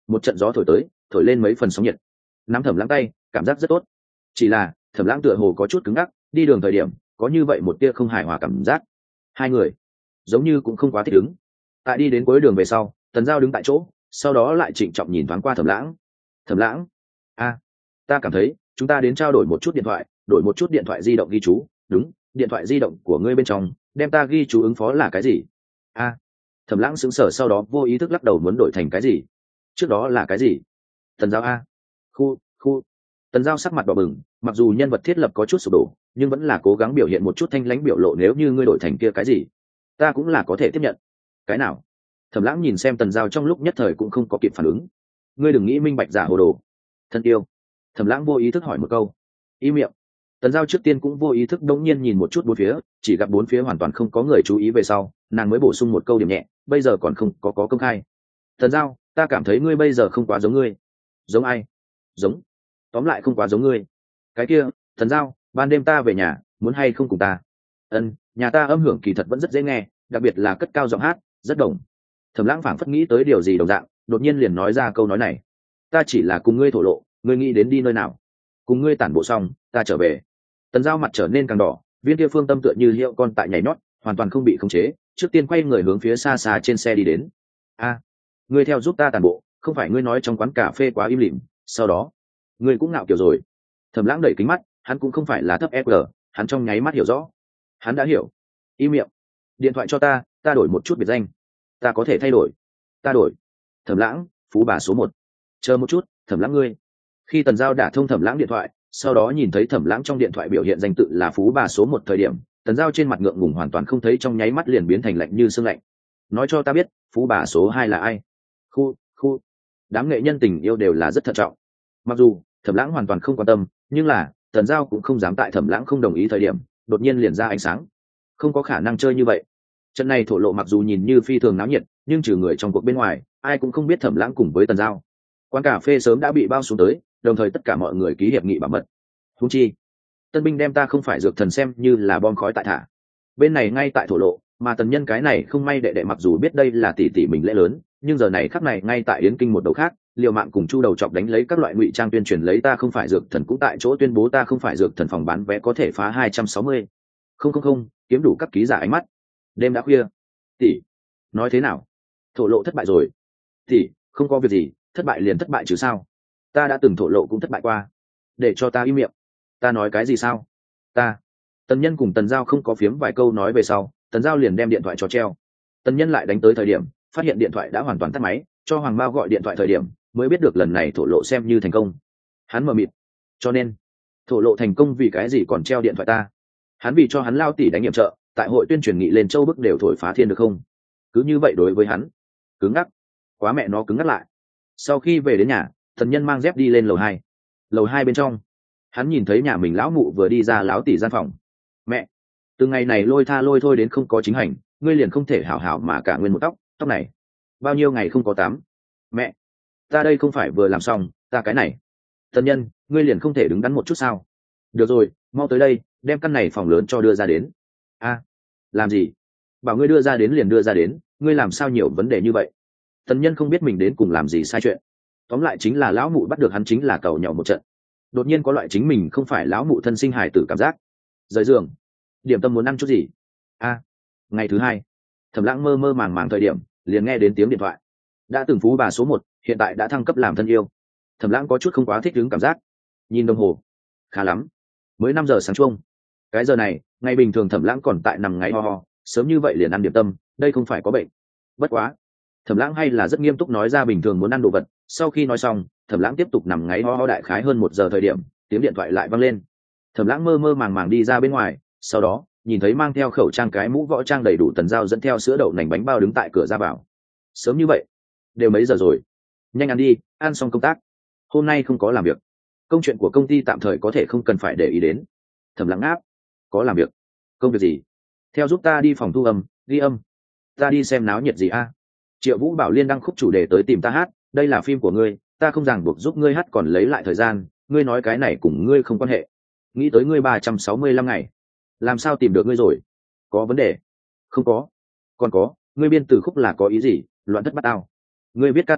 một trận gió thổi tới, thổi lên mấy phần sóng nhiệt. Nắm Thẩm Lãng tay, cảm giác rất tốt. Chỉ là Thẩm Lãng tựa hồ có chút cứng ngắc, đi đường thời điểm có như vậy một tia không hài hòa cảm giác. Hai người giống như cũng không quá thích ứng. Tại đi đến cuối đường về sau, Tần Giao đứng tại chỗ, sau đó lại trịnh trọng nhìn thoáng qua Thẩm Lãng. Thẩm Lãng, a, ta cảm thấy chúng ta đến trao đổi một chút điện thoại, đổi một chút điện thoại di động ghi chú. Đúng, điện thoại di động của ngươi bên trong đem ta ghi chú ứng phó là cái gì? A. Thẩm Lãng sững sờ, sau đó vô ý thức lắc đầu muốn đổi thành cái gì? Trước đó là cái gì? Tần Giao a. Khu, khu. Tần Giao sắc mặt đỏ bừng, mặc dù nhân vật thiết lập có chút sụp đổ, nhưng vẫn là cố gắng biểu hiện một chút thanh lãnh biểu lộ. Nếu như ngươi đổi thành kia cái gì, ta cũng là có thể tiếp nhận. Cái nào? Thẩm Lãng nhìn xem Tần Giao trong lúc nhất thời cũng không có kịp phản ứng. Ngươi đừng nghĩ minh bạch giả hồ đồ. Thân yêu. Thẩm Lãng vô ý thức hỏi một câu. Im miệng. Tần Giao trước tiên cũng vô ý thức đống nhiên nhìn một chút bốn phía, chỉ gặp bốn phía hoàn toàn không có người chú ý về sau, nàng mới bổ sung một câu điểm nhẹ, bây giờ còn không có có công khai. Tần Giao, ta cảm thấy ngươi bây giờ không quá giống ngươi. Giống ai? Giống. Tóm lại không quá giống ngươi. Cái kia, Tần Giao, ban đêm ta về nhà, muốn hay không cùng ta? Ân, nhà ta âm hưởng kỳ thật vẫn rất dễ nghe, đặc biệt là cất cao giọng hát, rất đồng. Thẩm Lãng phảng phất nghĩ tới điều gì đồng dạng, đột nhiên liền nói ra câu nói này. Ta chỉ là cùng ngươi thổ lộ, ngươi nghĩ đến đi nơi nào? Cùng ngươi tản bộ xong, ta trở về. Tần Giao mặt trở nên càng đỏ, viên kia phương tâm tựa như hiệu con tại nhảy nhót, hoàn toàn không bị khống chế, trước tiên quay người hướng phía xa xa trên xe đi đến. A, ngươi theo giúp ta tản bộ, không phải ngươi nói trong quán cà phê quá im lìm, sau đó ngươi cũng ngạo kiểu rồi. Thẩm Lãng đẩy kính mắt, hắn cũng không phải là thấp ép giê, hắn trong nháy mắt hiểu rõ. Hắn đã hiểu. Im miệng. Điện thoại cho ta, ta đổi một chút biệt danh. Ta có thể thay đổi. Ta đổi. Thẩm Lãng, phú bà số một. Chờ một chút, Thẩm Lãng ngươi. Khi Tần Giao đả thông Thẩm Lãng điện thoại, sau đó nhìn thấy Thẩm Lãng trong điện thoại biểu hiện danh tự là phú bà số một thời điểm, Tần Giao trên mặt ngượng ngùng hoàn toàn không thấy, trong nháy mắt liền biến thành lạnh như xương lạnh. Nói cho ta biết, phú bà số hai là ai? Khu, khu. Đám nghệ nhân tình yêu đều là rất thận trọng. Mặc dù Thẩm Lãng hoàn toàn không quan tâm, nhưng là Tần Giao cũng không dám tại Thẩm Lãng không đồng ý thời điểm, đột nhiên liền ra ánh sáng. Không có khả năng chơi như vậy. Trận này thổ lộ mặc dù nhìn như phi thường náo nhiệt, nhưng trừ người trong cuộc bên ngoài, ai cũng không biết Thẩm Lãng cùng với Tần Giao. Quán cà phê sớm đã bị bao xuống tới, đồng thời tất cả mọi người ký hiệp nghị bảo mật. Huống chi, Tân binh đem ta không phải dược thần xem như là bom khói tại thả. Bên này ngay tại thổ lộ, mà Tần Nhân cái này không may đệ đệ mặc dù biết đây là tỷ tỷ mình lễ lớn, nhưng giờ này khắc này ngay tại Yến Kinh một đầu khác, liều mạng cùng Chu Đầu Chọc đánh lấy các loại ngụy trang tuyên truyền lấy ta không phải dược thần, cũng tại chỗ tuyên bố ta không phải dược thần, phòng bán vé có thể phá hai trăm sáu mươi. Không không không, kiếm đủ các ký giả ánh mắt. Đêm đã khuya. Tỷ, nói thế nào? Thổ lộ thất bại rồi. Tỷ, không có việc gì, thất bại liền thất bại chứ sao? Ta đã từng thổ lộ cũng thất bại qua. Để cho ta im miệng. Ta nói cái gì sao? Ta. Tần Nhân cùng Tần Giao không có phiếm vài câu nói về sau, Tần Giao liền đem điện thoại cho treo. Tần Nhân lại đánh tới thời điểm, phát hiện điện thoại đã hoàn toàn tắt máy, cho Hoàng Mao gọi điện thoại thời điểm, mới biết được lần này thổ lộ xem như thành công. Hắn mờ mịt. Cho nên, thổ lộ thành công vì cái gì còn treo điện thoại ta? Hắn vì cho hắn lao tỷ đánh nhiệm trợ, tại hội tuyên truyền nghị lên châu bức đều thổi phá thiên được không? Cứ như vậy đối với hắn, cứng ngắc. Quá mẹ nó cứng ngắc lại. Sau khi về đến nhà, Tần Nhân mang dép đi lên lầu hai. Lầu hai bên trong, hắn nhìn thấy nhà mình lão mụ vừa đi ra lão tỷ gian phòng. Mẹ, từ ngày này lôi tha lôi thôi đến không có chính hành, ngươi liền không thể hảo hảo mà cả nguyên một tóc, tóc này bao nhiêu ngày không có tắm. Mẹ, ta đây không phải vừa làm xong, ta cái này. Tần Nhân, ngươi liền không thể đứng đắn một chút sao? Được rồi, mau tới đây, đem căn này phòng lớn cho đưa ra đến. A, làm gì? Bảo ngươi đưa ra đến liền đưa ra đến, ngươi làm sao nhiều vấn đề như vậy? Tần Nhân không biết mình đến cùng làm gì sai chuyện. Tóm lại chính là lão mụ bắt được hắn chính là cầu nhậu một trận. Đột nhiên có loại chính mình không phải lão mụ thân sinh hài tử cảm giác. Rời giường, điểm tâm muốn ăn chút gì? A, ngày thứ hai, Thẩm Lãng mơ mơ màng màng thời điểm, liền nghe đến tiếng điện thoại. Đã từng phú bà số một, hiện tại đã thăng cấp làm thân yêu. Thẩm Lãng có chút không quá thích ứng cảm giác. Nhìn đồng hồ, khá lắm, mới năm giờ sáng chuông. Cái giờ này, ngày bình thường Thẩm Lãng còn tại nằm ngáy ho ho, sớm như vậy liền ăn điểm tâm, đây không phải có bệnh. Bất quá, Thẩm Lãng hay là rất nghiêm túc nói ra bình thường muốn ăn đồ vật. Sau khi nói xong, Thẩm Lãng tiếp tục nằm ngáy ho ho đại khái hơn một giờ thời điểm, tiếng điện thoại lại vang lên. Thẩm Lãng mơ mơ màng màng đi ra bên ngoài, sau đó nhìn thấy mang theo khẩu trang cái mũ võ trang đầy đủ Tần Giao dẫn theo sữa đậu nành bánh bao đứng tại cửa ra vào. Sớm như vậy, đều mấy giờ rồi? Nhanh ăn đi, ăn xong công tác. Hôm nay không có làm việc, công chuyện của công ty tạm thời có thể không cần phải để ý đến. Thẩm Lãng áp, có làm việc. Công việc gì? Theo giúp ta đi phòng thu âm, ghi âm. Ta đi xem náo nhiệt gì a? Triệu Vũ Bảo Liên đăng khúc chủ đề tới tìm ta hát, đây là phim của ngươi, ta không ràng buộc giúp ngươi hát còn lấy lại thời gian, ngươi nói cái này cùng ngươi không quan hệ. Nghĩ tới ngươi ba trăm sáu mươi lăm ngày, làm sao tìm được ngươi rồi? Có vấn đề? Không có. Còn có, ngươi biên từ khúc là có ý gì? Loạn thất bát ao. Ngươi viết ca từ,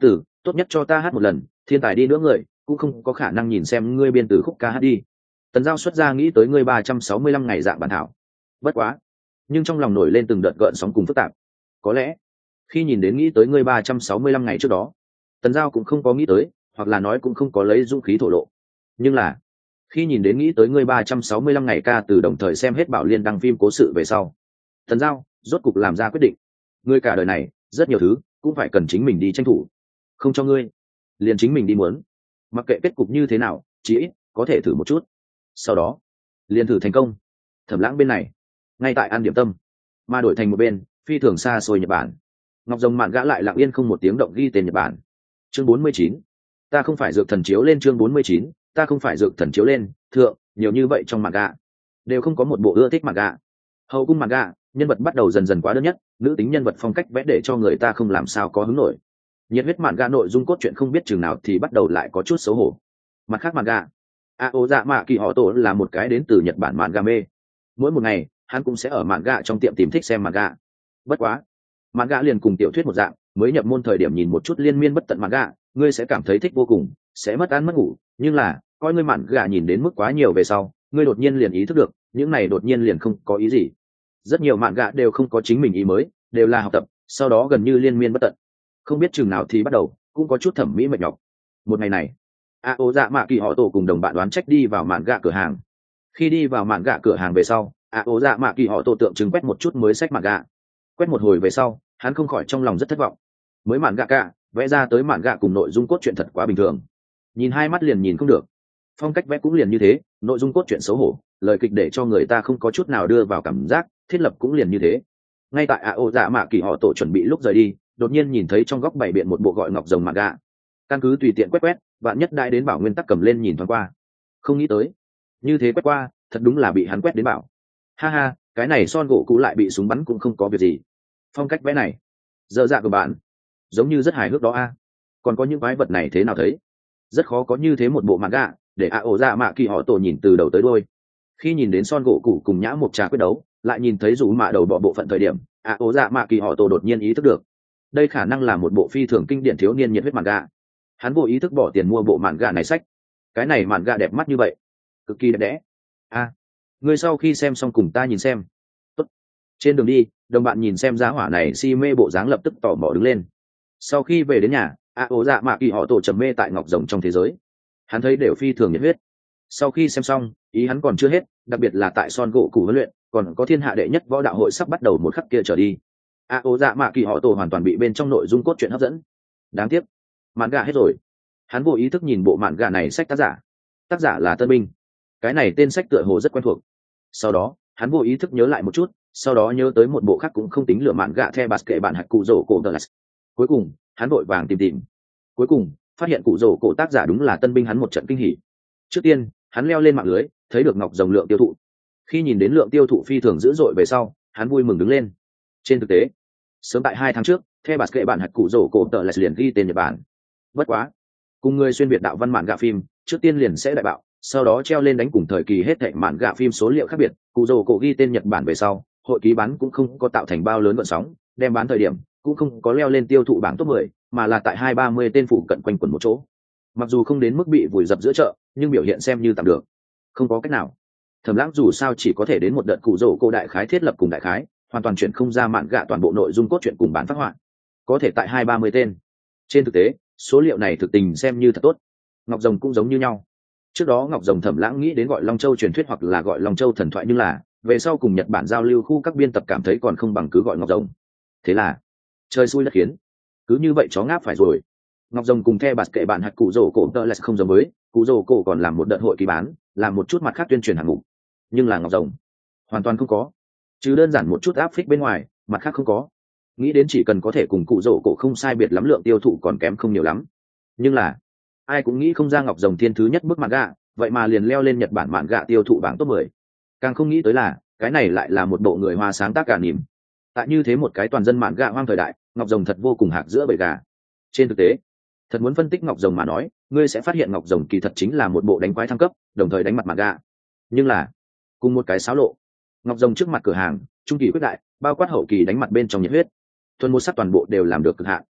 tốt nhất cho ta hát một lần, thiên tài đi nữa người cũng không có khả năng nhìn xem ngươi biên từ khúc ca hát đi. Tần Giao xuất ra nghĩ tới ngươi ba trăm sáu mươi lăm ngày dạng bản thảo. Bất quá, nhưng trong lòng nổi lên từng đợt gợn sóng cùng phức tạp. Có lẽ khi nhìn đến nghĩ tới ngươi ba trăm sáu mươi lăm ngày trước đó, Tần Giao cũng không có nghĩ tới, hoặc là nói cũng không có lấy dũng khí thổ lộ. Nhưng là khi nhìn đến nghĩ tới ngươi ba trăm sáu mươi lăm ngày ca từ đồng thời xem hết Bảo Liên đăng phim cố sự về sau, Tần Giao rốt cục làm ra quyết định. Ngươi cả đời này rất nhiều thứ cũng phải cần chính mình đi tranh thủ, không cho ngươi liền chính mình đi muốn. Mặc kệ kết cục như thế nào, chỉ ít có thể thử một chút, sau đó liền thử thành công. Thẩm Lãng bên này ngay tại ăn điểm tâm, mà đổi thành một bên phi thường xa xôi Nhật Bản, Ngọc Rồng mạn gã lại lặng yên không một tiếng động ghi tên Nhật Bản. Chương bốn mươi chín, ta không phải dược thần chiếu lên. Chương bốn mươi chín, ta không phải dược thần chiếu lên. Thượng nhiều như vậy trong mạn gã đều không có một bộ ưa thích mạn gã. Hậu cung mạn gã nhân vật bắt đầu dần dần quá đơn nhất, nữ tính nhân vật phong cách vẽ để cho người ta không làm sao có hứng nổi. Nhiệt huyết mạn gã nội dung cốt truyện không biết chừng nào thì bắt đầu lại có chút xấu hổ. Mặt khác mạn gã a ô dạ mạ kỳ họ tổ là một cái đến từ Nhật Bản mạn gã mê, mỗi một ngày hắn cũng sẽ ở mạn gã trong tiệm tìm thích xem mạn gã. Bất quá mạn gã liền cùng tiểu thuyết một dạng, mới nhập môn thời điểm nhìn một chút liên miên bất tận mạn gã, ngươi sẽ cảm thấy thích vô cùng, sẽ mất ăn mất ngủ. Nhưng là coi ngươi mạn gã nhìn đến mức quá nhiều về sau, ngươi đột nhiên liền ý thức được những này đột nhiên liền không có ý gì. Rất nhiều mạn gã đều không có chính mình ý mới, đều là học tập, sau đó gần như liên miên bất tận, không biết chừng nào thì bắt đầu cũng có chút thẩm mỹ mệt nhọc. Một ngày này a ô dạ mạ kỳ họ tổ cùng đồng bạn đoán trách đi vào mạn gã cửa hàng. Khi đi vào mạn gã cửa hàng về sau, a ô dạ mạ kỳ họ tổ tượng trưng quét một chút mới sách mạn gã. Quét một hồi về sau, hắn không khỏi trong lòng rất thất vọng. Mới mạn gã cả vẽ ra tới mạn gã cùng nội dung cốt truyện thật quá bình thường, nhìn hai mắt liền nhìn không được. Phong cách vẽ cũng liền như thế, nội dung cốt truyện xấu hổ, lời kịch để cho người ta không có chút nào đưa vào cảm giác, thiết lập cũng liền như thế. Ngay tại a ô dạ mạ kỳ họ tổ chuẩn bị lúc rời đi, đột nhiên nhìn thấy trong góc bày biện một bộ gọi Ngọc Rồng mạn gã. Căn cứ tùy tiện quét quét, bạn nhất đại đến bảo nguyên tắc cầm lên nhìn thoáng qua, không nghĩ tới như thế quét qua thật đúng là bị hắn quét đến bảo. Ha ha, cái này Son gỗ cũ lại bị súng bắn cũng không có việc gì. Phong cách vẽ này dơ dạ của bạn giống như rất hài hước đó a. Còn có những quái vật này thế nào thấy, rất khó có như thế một bộ mạn gã để a ổ dạ mạ kỳ họ tổ nhìn từ đầu tới đuôi. Khi nhìn đến Son gỗ cũ cùng nhã một trà quyết đấu, lại nhìn thấy rủ mạ đầu bỏ bộ phận thời điểm, a ổ dạ mạ kỳ họ tổ đột nhiên ý thức được đây khả năng là một bộ phi thường kinh điển thiếu niên nhiệt huyết mạn gã. Hắn vô ý thức bỏ tiền mua bộ mạn gã này sách. Cái này mạn gã đẹp mắt như vậy, cực kỳ đẹp đẽ. A, ngươi sau khi xem xong cùng ta nhìn xem. Tốt. Trên đường đi, đồng bạn nhìn xem giá hỏa này si mê bộ dáng lập tức tò mò đứng lên. Sau khi về đến nhà, a ố dạ mạ kỳ họ tổ trầm mê tại Ngọc Rồng trong thế giới. Hắn thấy đều phi thường nhiệt huyết. Sau khi xem xong, ý hắn còn chưa hết, đặc biệt là tại Son gỗ cũ huấn luyện, còn có thiên hạ đệ nhất võ đạo hội sắp bắt đầu một khắc kia trở đi. a ố dạ mạ kỳ họ tổ hoàn toàn bị bên trong nội dung cốt truyện hấp dẫn. Đáng tiếc mạn gà hết rồi. Hắn vô ý thức nhìn bộ mạn gà này sách tác giả, tác giả là Tân Binh. Cái này tên sách tựa hồ rất quen thuộc. Sau đó hắn vô ý thức nhớ lại một chút, sau đó nhớ tới một bộ khác cũng không tính lựa mạn gà theo bạt kệ bản hạt cụ rổ cổ tờ. Cuối cùng hắn vội vàng tìm tìm, cuối cùng phát hiện cụ rổ cổ tác giả đúng là Tân Binh. Hắn một trận kinh hỉ. Trước tiên hắn leo lên mạng lưới, thấy được Ngọc Rồng lượng tiêu thụ. Khi nhìn đến lượng tiêu thụ phi thường dữ dội về sau, hắn vui mừng đứng lên. Trên thực tế sớm tại hai tháng trước, theo bạt kệ bản hạt cụ rổ cổ tờ lại liền ghi tên Nhật Bản. Bất quá cùng người xuyên việt đạo văn mạn gạ phim trước tiên liền sẽ đại bạo, sau đó treo lên đánh cùng thời kỳ hết thảy mạn gạ phim số liệu khác biệt. Cụ rồ cổ ghi tên Nhật Bản về sau, hội ký bán cũng không có tạo thành bao lớn gợn sóng, đem bán thời điểm cũng không có leo lên tiêu thụ bảng top mười, mà là tại hai ba mươi tên phụ cận quanh quẩn một chỗ. Mặc dù không đến mức bị vùi dập giữa chợ, nhưng biểu hiện xem như tạm được. Không có cách nào, Thẩm Lãng dù sao chỉ có thể đến một đợt cụ rồ cổ đại khái thiết lập cùng đại khái, hoàn toàn chuyển không ra mạn gạ toàn bộ nội dung cốt truyện cùng bản phát họa, có thể tại hai ba mươi tên. Trên thực tế số liệu này thực tình xem như thật tốt. Ngọc Rồng cũng giống như nhau. Trước đó Ngọc Rồng Thẩm Lãng nghĩ đến gọi Long Châu truyền thuyết hoặc là gọi Long Châu thần thoại, nhưng là về sau cùng Nhật Bản giao lưu khu các biên tập cảm thấy còn không bằng cứ gọi Ngọc Rồng. Thế là chơi xui đất khiến, cứ như vậy chó ngáp phải rồi. Ngọc Rồng cùng theo bạt kệ bản hạt cụ rổ cổ tơ là không giống với, cụ rổ cổ còn làm một đợt hội ký bán, làm một chút mặt khác tuyên truyền hạng mục, nhưng là Ngọc Rồng hoàn toàn không có, chứ đơn giản một chút áp phích bên ngoài, mặt khác không có. Nghĩ đến chỉ cần có thể cùng cụ rổ cổ không sai biệt lắm, lượng tiêu thụ còn kém không nhiều lắm. Nhưng là ai cũng nghĩ không ra Ngọc Rồng thiên thứ nhất bước mạn gạ vậy mà liền leo lên Nhật Bản mạn gạ tiêu thụ bảng top mười. Càng không nghĩ tới là cái này lại là một bộ người Hoa sáng tác cả niềm. Tại như thế một cái toàn dân mạn gạ hoang thời đại, Ngọc Rồng thật vô cùng hạc giữa bầy gà. Trên thực tế thật muốn phân tích Ngọc Rồng mà nói, ngươi sẽ phát hiện Ngọc Rồng kỳ thật chính là một bộ đánh quái thăng cấp đồng thời đánh mặt mạn gạ. Nhưng là cùng một cái xáo lộ, Ngọc Rồng trước mặt cửa hàng trung kỳ quyết đại, bao quát hậu kỳ đánh mặt bên trong nhiệt huyết, thuần một sắc toàn bộ đều làm được cực hạn.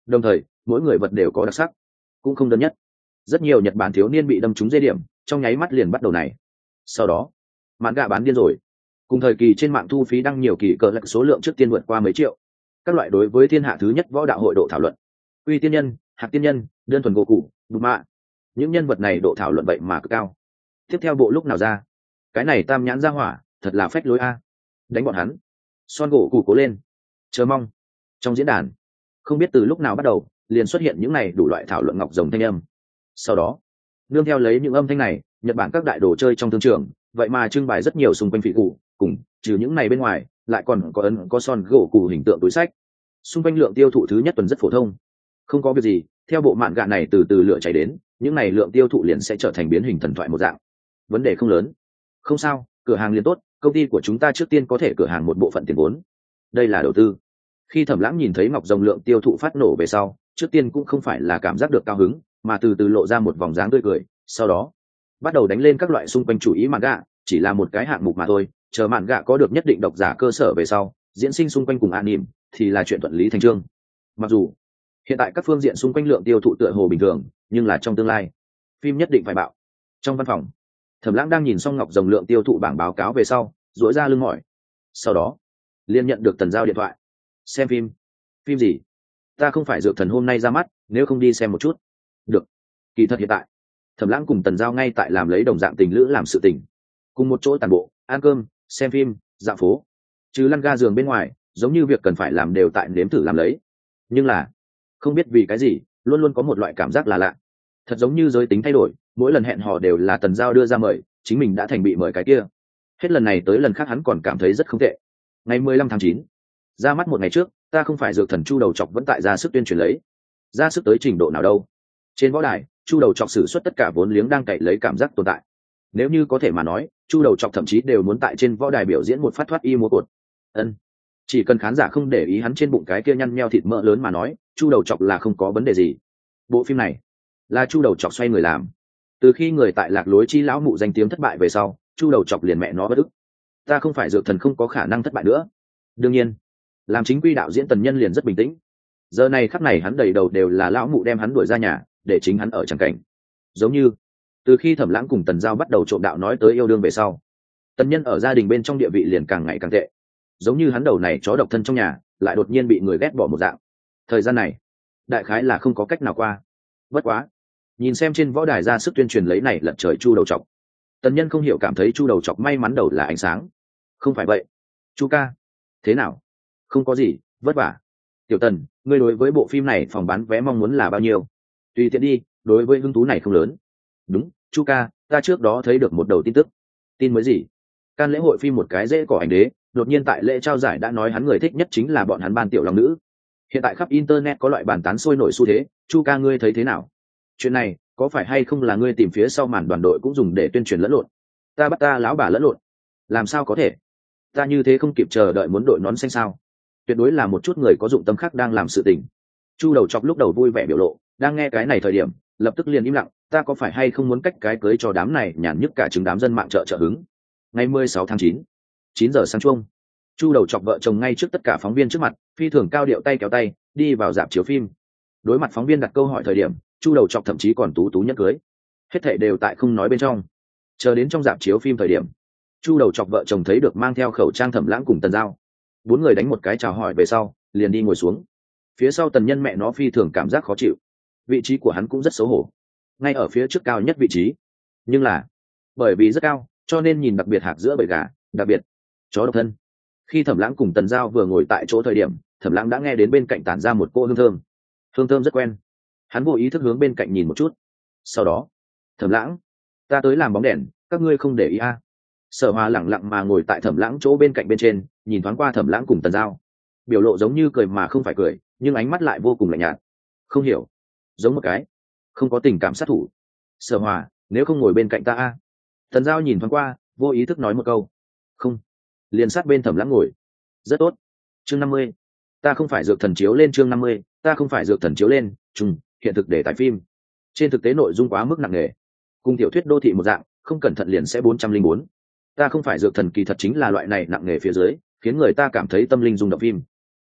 đồng thời mỗi người vật đều có đặc sắc, cũng không đơn nhất. Rất nhiều Nhật Bản thiếu niên bị đâm trúng dây điểm, trong nháy mắt liền bắt đầu này. Sau đó mạn gạ bán điên rồi, cùng thời kỳ trên mạng thu phí đăng nhiều kỳ cờ lạc số lượng trước tiên vượt qua mấy triệu. Các loại đối với thiên hạ thứ nhất võ đạo hội độ thảo luận, uy tiên nhân, hạt tiên nhân, đơn thuần gỗ cụ, bù mạ, những nhân vật này độ thảo luận vậy mà cực cao. Tiếp theo bộ lúc nào ra? Cái này tam nhãn ra hỏa thật là phách lối a, đánh bọn hắn. Son gỗ cụ cố lên, chờ mong. Trong diễn đàn không biết từ lúc nào bắt đầu liền xuất hiện những này đủ loại thảo luận ngọc rồng thanh âm. Sau đó nương theo lấy những âm thanh này, Nhật Bản các đại đồ chơi trong thương trường vậy mà trưng bày rất nhiều xung quanh phỉ cụ, cùng trừ những này bên ngoài lại còn có ấn có son gỗ cụ hình tượng túi sách. Xung quanh lượng tiêu thụ thứ nhất tuần rất phổ thông, không có việc gì. Theo bộ mạn gạ này từ từ lửa chảy đến, những này lượng tiêu thụ liền sẽ trở thành biến hình thần thoại một dạng. Vấn đề không lớn, không sao, cửa hàng liền tốt, công ty của chúng ta trước tiên có thể cửa hàng một bộ phận tiền vốn, đây là đầu tư. Khi Thẩm Lãng nhìn thấy ngọc rồng lượng tiêu thụ phát nổ về sau, trước tiên cũng không phải là cảm giác được cao hứng, mà từ từ lộ ra một vòng dáng tươi cười. Sau đó bắt đầu đánh lên các loại xung quanh chủ ý mạn gạ, chỉ là một cái hạng mục mà thôi. Chờ mạn gạ có được nhất định độc giả cơ sở về sau, diễn sinh xung quanh cùng anime thì là chuyện thuận lý thành trương. Mặc dù hiện tại các phương diện xung quanh lượng tiêu thụ tựa hồ bình thường, nhưng là trong tương lai phim nhất định phải bạo. Trong văn phòng, Thẩm Lãng đang nhìn xong ngọc rồng lượng tiêu thụ bảng báo cáo về sau, duỗi ra lưng mỏi. Sau đó liên nhận được Tần Giao điện thoại. Xem phim? Phim gì? Ta không phải Dược Thần hôm nay ra mắt, nếu không đi xem một chút? Được. Kỳ thật hiện tại Thẩm Lãng cùng Tần Giao ngay tại làm lấy đồng dạng tình lữ làm sự tình, cùng một chỗ tàn bộ, ăn cơm, xem phim, dạo phố, chứ lăn ga giường bên ngoài, giống như việc cần phải làm đều tại nếm thử làm lấy. Nhưng là không biết vì cái gì, luôn luôn có một loại cảm giác là lạ, thật giống như giới tính thay đổi, mỗi lần hẹn hò đều là Tần Giao đưa ra mời, chính mình đã thành bị mời cái kia. Hết lần này tới lần khác hắn còn cảm thấy rất không tệ. Ngày mười lăm tháng chín, ra mắt một ngày trước, ta không phải Dược Thần Chu Đầu Chọc vẫn tại ra sức tuyên truyền lấy. Ra sức tới trình độ nào đâu? Trên võ đài, Chu Đầu Chọc sử xuất tất cả vốn liếng đang cậy lấy cảm giác tồn tại. Nếu như có thể mà nói, Chu Đầu Chọc thậm chí đều muốn tại trên võ đài biểu diễn một phát thoát y múa cột. Ân, chỉ cần khán giả không để ý hắn trên bụng cái kia nhăn nheo thịt mỡ lớn mà nói, Chu Đầu Chọc là không có vấn đề gì. Bộ phim này là Chu Đầu Chọc xoay người làm. Từ khi người tại lạc lối chi lão mụ danh tiếng thất bại về sau, Chu Đầu Chọc liền mẹ nó bất ức. Ta không phải Dược Thần không có khả năng thất bại nữa. Đương nhiên, làm chính quy đạo diễn Tần Nhân liền rất bình tĩnh. Giờ này khắc này hắn đầy đầu đều là lão mụ đem hắn đuổi ra nhà, để chính hắn ở chẳng cảnh. Giống như từ khi Thẩm Lãng cùng Tần Giao bắt đầu trộm đạo nói tới yêu đương về sau, Tần Nhân ở gia đình bên trong địa vị liền càng ngày càng tệ. Giống như hắn đầu này chó độc thân trong nhà, lại đột nhiên bị người ghét bỏ một dạng. Thời gian này, đại khái là không có cách nào qua. Bất quá, nhìn xem trên võ đài ra sức tuyên truyền lấy này lật trời Chu Đầu Chọc, Tần Nhân không hiểu cảm thấy Chu Đầu Chọc may mắn đầu là ánh sáng. Không phải vậy, Chu ca, thế nào? Không có gì, vất vả. Tiểu Tần, ngươi đối với bộ phim này phòng bán vé mong muốn là bao nhiêu? Tùy tiện đi, đối với hứng thú này không lớn. Đúng, Chu ca, ta trước đó thấy được một đầu tin tức. Tin mới gì? Can lễ hội phim một cái dễ cỏ ảnh đế, đột nhiên tại lễ trao giải đã nói hắn người thích nhất chính là bọn hắn ban tiểu long nữ. Hiện tại khắp internet có loại bàn tán sôi nổi xu thế, Chu ca ngươi thấy thế nào? Chuyện này có phải hay không là ngươi tìm phía sau màn đoàn đội cũng dùng để tuyên truyền lẫn lộn? Ta bắt ta lão bà lẫn lộn? Làm sao có thể? Ta như thế không kịp chờ đợi muốn đội nón xanh sao? Tuyệt đối là một chút người có dụng tâm khác đang làm sự tình. Chu Đầu Chọc lúc đầu vui vẻ biểu lộ, đang nghe cái này thời điểm lập tức liền im lặng. Ta có phải hay không muốn cách cái cưới cho đám này nhàn nhức cả chứng đám dân mạng trợ trợ hứng? Ngày mười sáu tháng chín, chín giờ sáng chuông, Chu Đầu Chọc vợ chồng ngay trước tất cả phóng viên trước mặt, phi thường cao điệu tay kéo tay đi vào rạp chiếu phim. Đối mặt phóng viên đặt câu hỏi thời điểm, Chu Đầu Chọc thậm chí còn tú tú nhẫn cưới, hết thảy đều tại không nói bên trong. Chờ đến trong rạp chiếu phim thời điểm, Chu Đầu Chọc vợ chồng thấy được mang theo khẩu trang Thẩm Lãng cùng Tần Giao, bốn người đánh một cái chào hỏi về sau liền đi ngồi xuống. Phía sau Tần Nhân mẹ nó phi thường cảm giác khó chịu, vị trí của hắn cũng rất xấu hổ, ngay ở phía trước cao nhất vị trí, nhưng là bởi vì rất cao cho nên nhìn đặc biệt hạc giữa bầy gà, đặc biệt chó độc thân. Khi Thẩm Lãng cùng Tần Giao vừa ngồi tại chỗ thời điểm, Thẩm Lãng đã nghe đến bên cạnh tản ra một cỗ hương thơm, hương thơm rất quen. Hắn vô ý thức hướng bên cạnh nhìn một chút, sau đó Thẩm Lãng, ta tới làm bóng đèn, các ngươi không để ý à? Sở Hòa lẳng lặng mà ngồi tại Thẩm Lãng chỗ bên cạnh bên trên, nhìn thoáng qua Thẩm Lãng cùng Tần Giao, biểu lộ giống như cười mà không phải cười, nhưng ánh mắt lại vô cùng lạnh nhạt. Không hiểu, giống một cái không có tình cảm sát thủ. Sở Hòa, nếu không ngồi bên cạnh ta a? Tần Giao nhìn thoáng qua, vô ý thức nói một câu. Không. Liền sát bên Thẩm Lãng ngồi. Rất tốt. Chương năm mươi. Ta không phải Dược Thần chiếu lên chương năm mươi, ta không phải Dược Thần chiếu lên, trùng, hiện thực để tại phim. Trên thực tế nội dung quá mức nặng nề. Cùng tiểu thuyết đô thị một dạng, không cẩn thận liền sẽ bốn trăm linh bốn. Ta không phải Dược Thần kỳ thật chính là loại này nặng nề phía dưới, khiến người ta cảm thấy tâm linh rung động phim.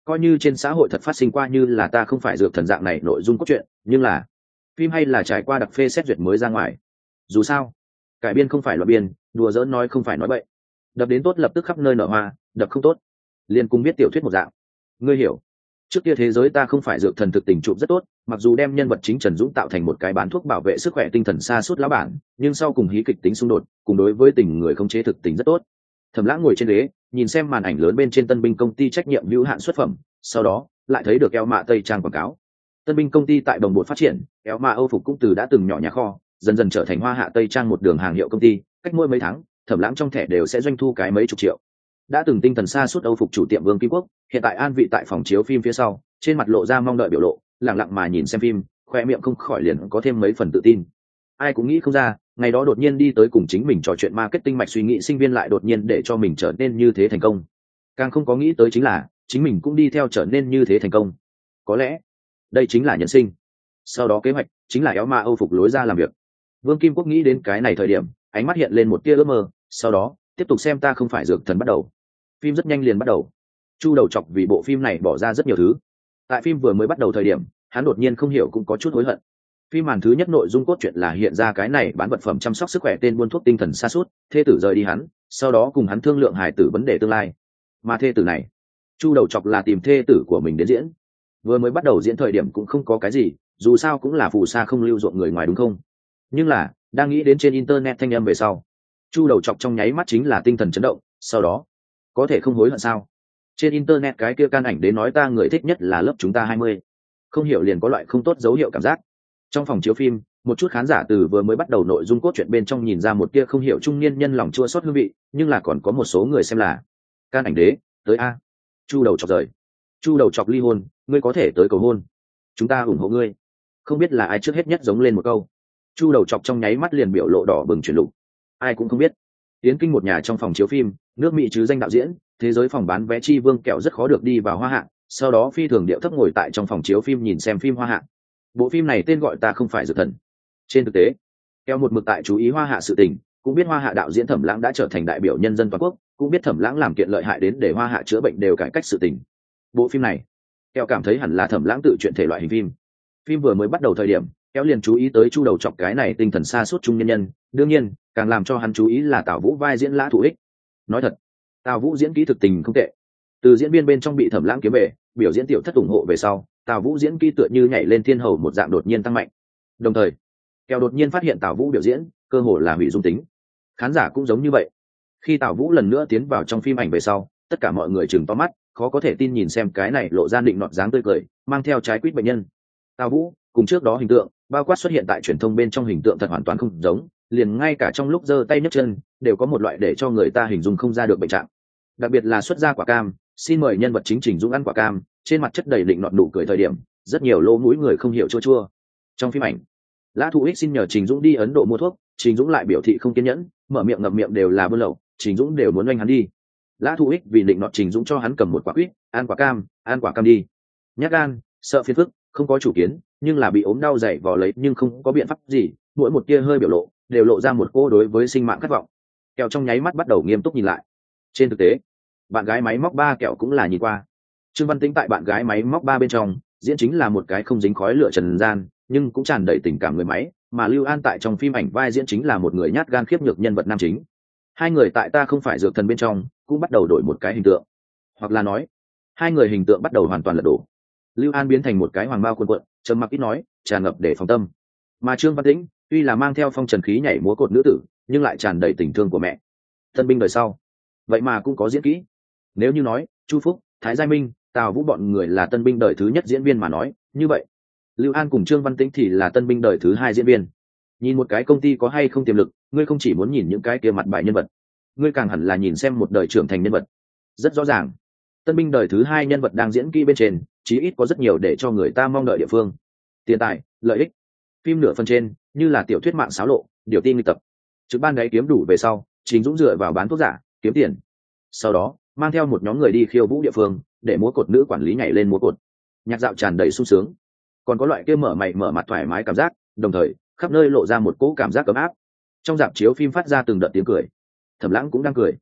coi như trên xã hội thật phát sinh qua như là ta không phải dược thần dạng này nội dung cốt truyện, nhưng là phim hay là trải qua đặc phê xét duyệt mới ra ngoài. Dù sao cải biên không phải loại biên, đùa giỡn nói không phải nói bậy. Đập đến tốt lập tức khắp nơi nở hoa, đập không tốt liền cùng biết tiểu thuyết một dạng. Ngươi hiểu, trước kia thế giới ta không phải dược thần thực tình chụp rất tốt, mặc dù đem nhân vật chính Trần Dũng tạo thành một cái bán thuốc bảo vệ sức khỏe tinh thần xa suốt lão bản, nhưng sau cùng hí kịch tính xung đột cùng đối với tình người không chế thực tình rất tốt. Thẩm Lãng ngồi trên ghế nhìn xem màn ảnh lớn bên trên Tân Binh công ty trách nhiệm hữu hạn xuất phẩm, sau đó lại thấy được eo mạ tây trang quảng cáo. Tân Binh công ty tại đồng bộ phát triển, eo mạ Âu phục cũng từ đã từng nhỏ nhà kho dần dần trở thành hoa hạ tây trang một đường hàng hiệu công ty, cách mỗi mấy tháng Thẩm Lãng trong thẻ đều sẽ doanh thu cái mấy chục triệu. Đã từng tinh thần xa suốt Âu phục chủ tiệm Vương Kim Quốc, hiện tại an vị tại phòng chiếu phim phía sau, trên mặt lộ ra mong đợi biểu lộ, lặng lặng mà nhìn xem phim, khoe miệng không khỏi liền có thêm mấy phần tự tin. Ai cũng nghĩ không ra, ngày đó đột nhiên đi tới cùng chính mình trò chuyện marketing mạch suy nghĩ sinh viên lại đột nhiên để cho mình trở nên như thế thành công. Càng không có nghĩ tới chính là chính mình cũng đi theo trở nên như thế thành công. Có lẽ đây chính là nhân sinh. Sau đó kế hoạch chính là éo ma Âu phục lối ra làm việc. Vương Kim Quốc nghĩ đến cái này thời điểm, ánh mắt hiện lên một tia ước mơ, sau đó tiếp tục xem ta không phải dược thần bắt đầu. Phim rất nhanh liền bắt đầu. Chu đầu chọc vì bộ phim này bỏ ra rất nhiều thứ. Tại phim vừa mới bắt đầu thời điểm, hắn đột nhiên không hiểu cũng có chút hối hận. Phim màn thứ nhất nội dung cốt truyện là hiện ra cái này bán vật phẩm chăm sóc sức khỏe tên buôn thuốc tinh thần sa sút, thê tử rời đi hắn, sau đó cùng hắn thương lượng hài tử vấn đề tương lai. Mà thê tử này, Chu đầu chọc là tìm thê tử của mình đến diễn. Vừa mới bắt đầu diễn thời điểm cũng không có cái gì, dù sao cũng là phù sa không lưu ruộng người ngoài đúng không? Nhưng là, đang nghĩ đến trên internet thanh âm về sau, Chu đầu chọc trong nháy mắt chính là tinh thần chấn động, sau đó, có thể không hối hận sao? Trên internet cái kia can ảnh đến nói ta người thích nhất là lớp chúng ta hai mươi. Không hiểu liền có loại không tốt dấu hiệu cảm giác. Trong phòng chiếu phim, một chút khán giả từ vừa mới bắt đầu nội dung cốt truyện bên trong nhìn ra một tia không hiểu trung niên nhân lòng chua xót hương vị, nhưng là còn có một số người xem là can ảnh đế, tới a. Chu đầu chọc rời. Chu đầu chọc ly hôn, ngươi có thể tới cầu hôn. Chúng ta ủng hộ ngươi. Không biết là ai trước hết nhất giống lên một câu. Chu đầu chọc trong nháy mắt liền biểu lộ đỏ bừng chuyển lục. Ai cũng không biết. Tiến kinh một nhà trong phòng chiếu phim, nước Mỹ chứ danh đạo diễn, thế giới phòng bán vé chi vương kẹo rất khó được đi vào hoa hạng, sau đó phi thường điệu thấp ngồi tại trong phòng chiếu phim nhìn xem phim hoa hạng. Bộ phim này tên gọi ta không phải dược thần. Trên thực tế, kẹo một mực tại chú ý hoa hạ sự tình, cũng biết hoa hạ đạo diễn Thẩm Lãng đã trở thành đại biểu nhân dân toàn quốc, cũng biết Thẩm Lãng làm kiện lợi hại đến để hoa hạ chữa bệnh đều cải cách sự tình. Bộ phim này, kẹo cảm thấy hẳn là Thẩm Lãng tự truyện thể loại hình phim. Phim vừa mới bắt đầu thời điểm, kéo liền chú ý tới Chu đầu chọc cái này tinh thần xa suốt trung nhân nhân, đương nhiên càng làm cho hắn chú ý là Tào Vũ vai diễn Lã Thụ Ích. Nói thật, Tào Vũ diễn kỹ thực tình không tệ. Từ diễn viên bên trong bị Thẩm Lãng kiếm về, biểu diễn tiểu thất ủng hộ về sau, Tào Vũ diễn kỹ tựa như nhảy lên thiên hầu một dạng đột nhiên tăng mạnh. Đồng thời, kéo đột nhiên phát hiện Tào Vũ biểu diễn cơ hồ là hủy dung tính. Khán giả cũng giống như vậy. Khi Tào Vũ lần nữa tiến vào trong phim ảnh về sau, tất cả mọi người chừng to mắt, khó có thể tin nhìn xem cái này lộ ra định nọt dáng tươi cười, mang theo trái quýt bệnh nhân. Tào Vũ cùng trước đó hình tượng bao quát xuất hiện tại truyền thông bên trong hình tượng thật hoàn toàn không giống, liền ngay cả trong lúc giơ tay nhấc chân đều có một loại để cho người ta hình dung không ra được bệnh trạng. Đặc biệt là xuất ra quả cam, xin mời nhân vật chính Trình Dũng ăn quả cam, trên mặt chất đầy định nọt nụ cười thời điểm, rất nhiều lỗ mũi người không hiểu chua chua. Trong phim ảnh, Lã Thụ Ích xin nhờ Trình Dũng đi Ấn Độ mua thuốc, Trình Dũng lại biểu thị không kiên nhẫn, mở miệng ngậm miệng đều là buôn lậu, Trình Dũng đều muốn oanh hắn đi. Lã Thụ Ích vì định nọt Trình Dũng cho hắn cầm một quả quýt, ăn quả cam, ăn quả cam đi. Nhát gan, sợ phiền phức, không có chủ kiến, nhưng là bị ốm đau dày vò lấy nhưng không có biện pháp gì, mỗi một tia hơi biểu lộ đều lộ ra một cô đối với sinh mạng khát vọng. Kẹo trong nháy mắt bắt đầu nghiêm túc nhìn lại. Trên thực tế, bạn gái máy móc ba kẹo cũng là nhìn qua. Trương Văn Tĩnh tại bạn gái máy móc ba bên trong diễn chính là một cái không dính khói lửa trần gian, nhưng cũng tràn đầy tình cảm người máy, mà Lưu An tại trong phim ảnh vai diễn chính là một người nhát gan khiếp nhược nhân vật nam chính. Hai người tại ta không phải dược thần bên trong cũng bắt đầu đổi một cái hình tượng, hoặc là nói hai người hình tượng bắt đầu hoàn toàn lật đổ. Lưu An biến thành một cái hoàng bao cuồn cuộn, trầm mặc ít nói, tràn ngập để phòng tâm. Mà Trương Văn Tĩnh tuy là mang theo phong trần khí nhảy múa cột nữ tử, nhưng lại tràn đầy tình thương của mẹ. Tân binh đời sau, vậy mà cũng có diễn kỹ. Nếu như nói Chu Phúc, Thái Giai Minh, Tào Vũ bọn người là tân binh đời thứ nhất diễn viên mà nói, như vậy Lưu An cùng Trương Văn Tĩnh thì là tân binh đời thứ hai diễn viên. Nhìn một cái công ty có hay không tiềm lực, ngươi không chỉ muốn nhìn những cái kia mặt bài nhân vật, ngươi càng hẳn là nhìn xem một đời trưởng thành nhân vật. Rất rõ ràng, tân binh đời thứ hai nhân vật đang diễn kỹ bên trên, chí ít có rất nhiều để cho người ta mong đợi địa phương. Tiền tài, lợi ích. Phim nửa phần trên như là tiểu thuyết mạng xáo lộ, điều tin nghịch tập. Trực ban đấy kiếm đủ về sau, Trình Dũng dựa vào bán thuốc giả kiếm tiền, sau đó mang theo một nhóm người đi khiêu vũ địa phương, để múa cột nữ quản lý nhảy lên múa cột. Nhạc dạo tràn đầy sung sướng, còn có loại kia mở mày mở mặt thoải mái cảm giác, đồng thời khắp nơi lộ ra một cỗ cảm giác ấm áp. Trong dạp chiếu phim phát ra từng đợt tiếng cười. Thẩm Lãng cũng đang cười.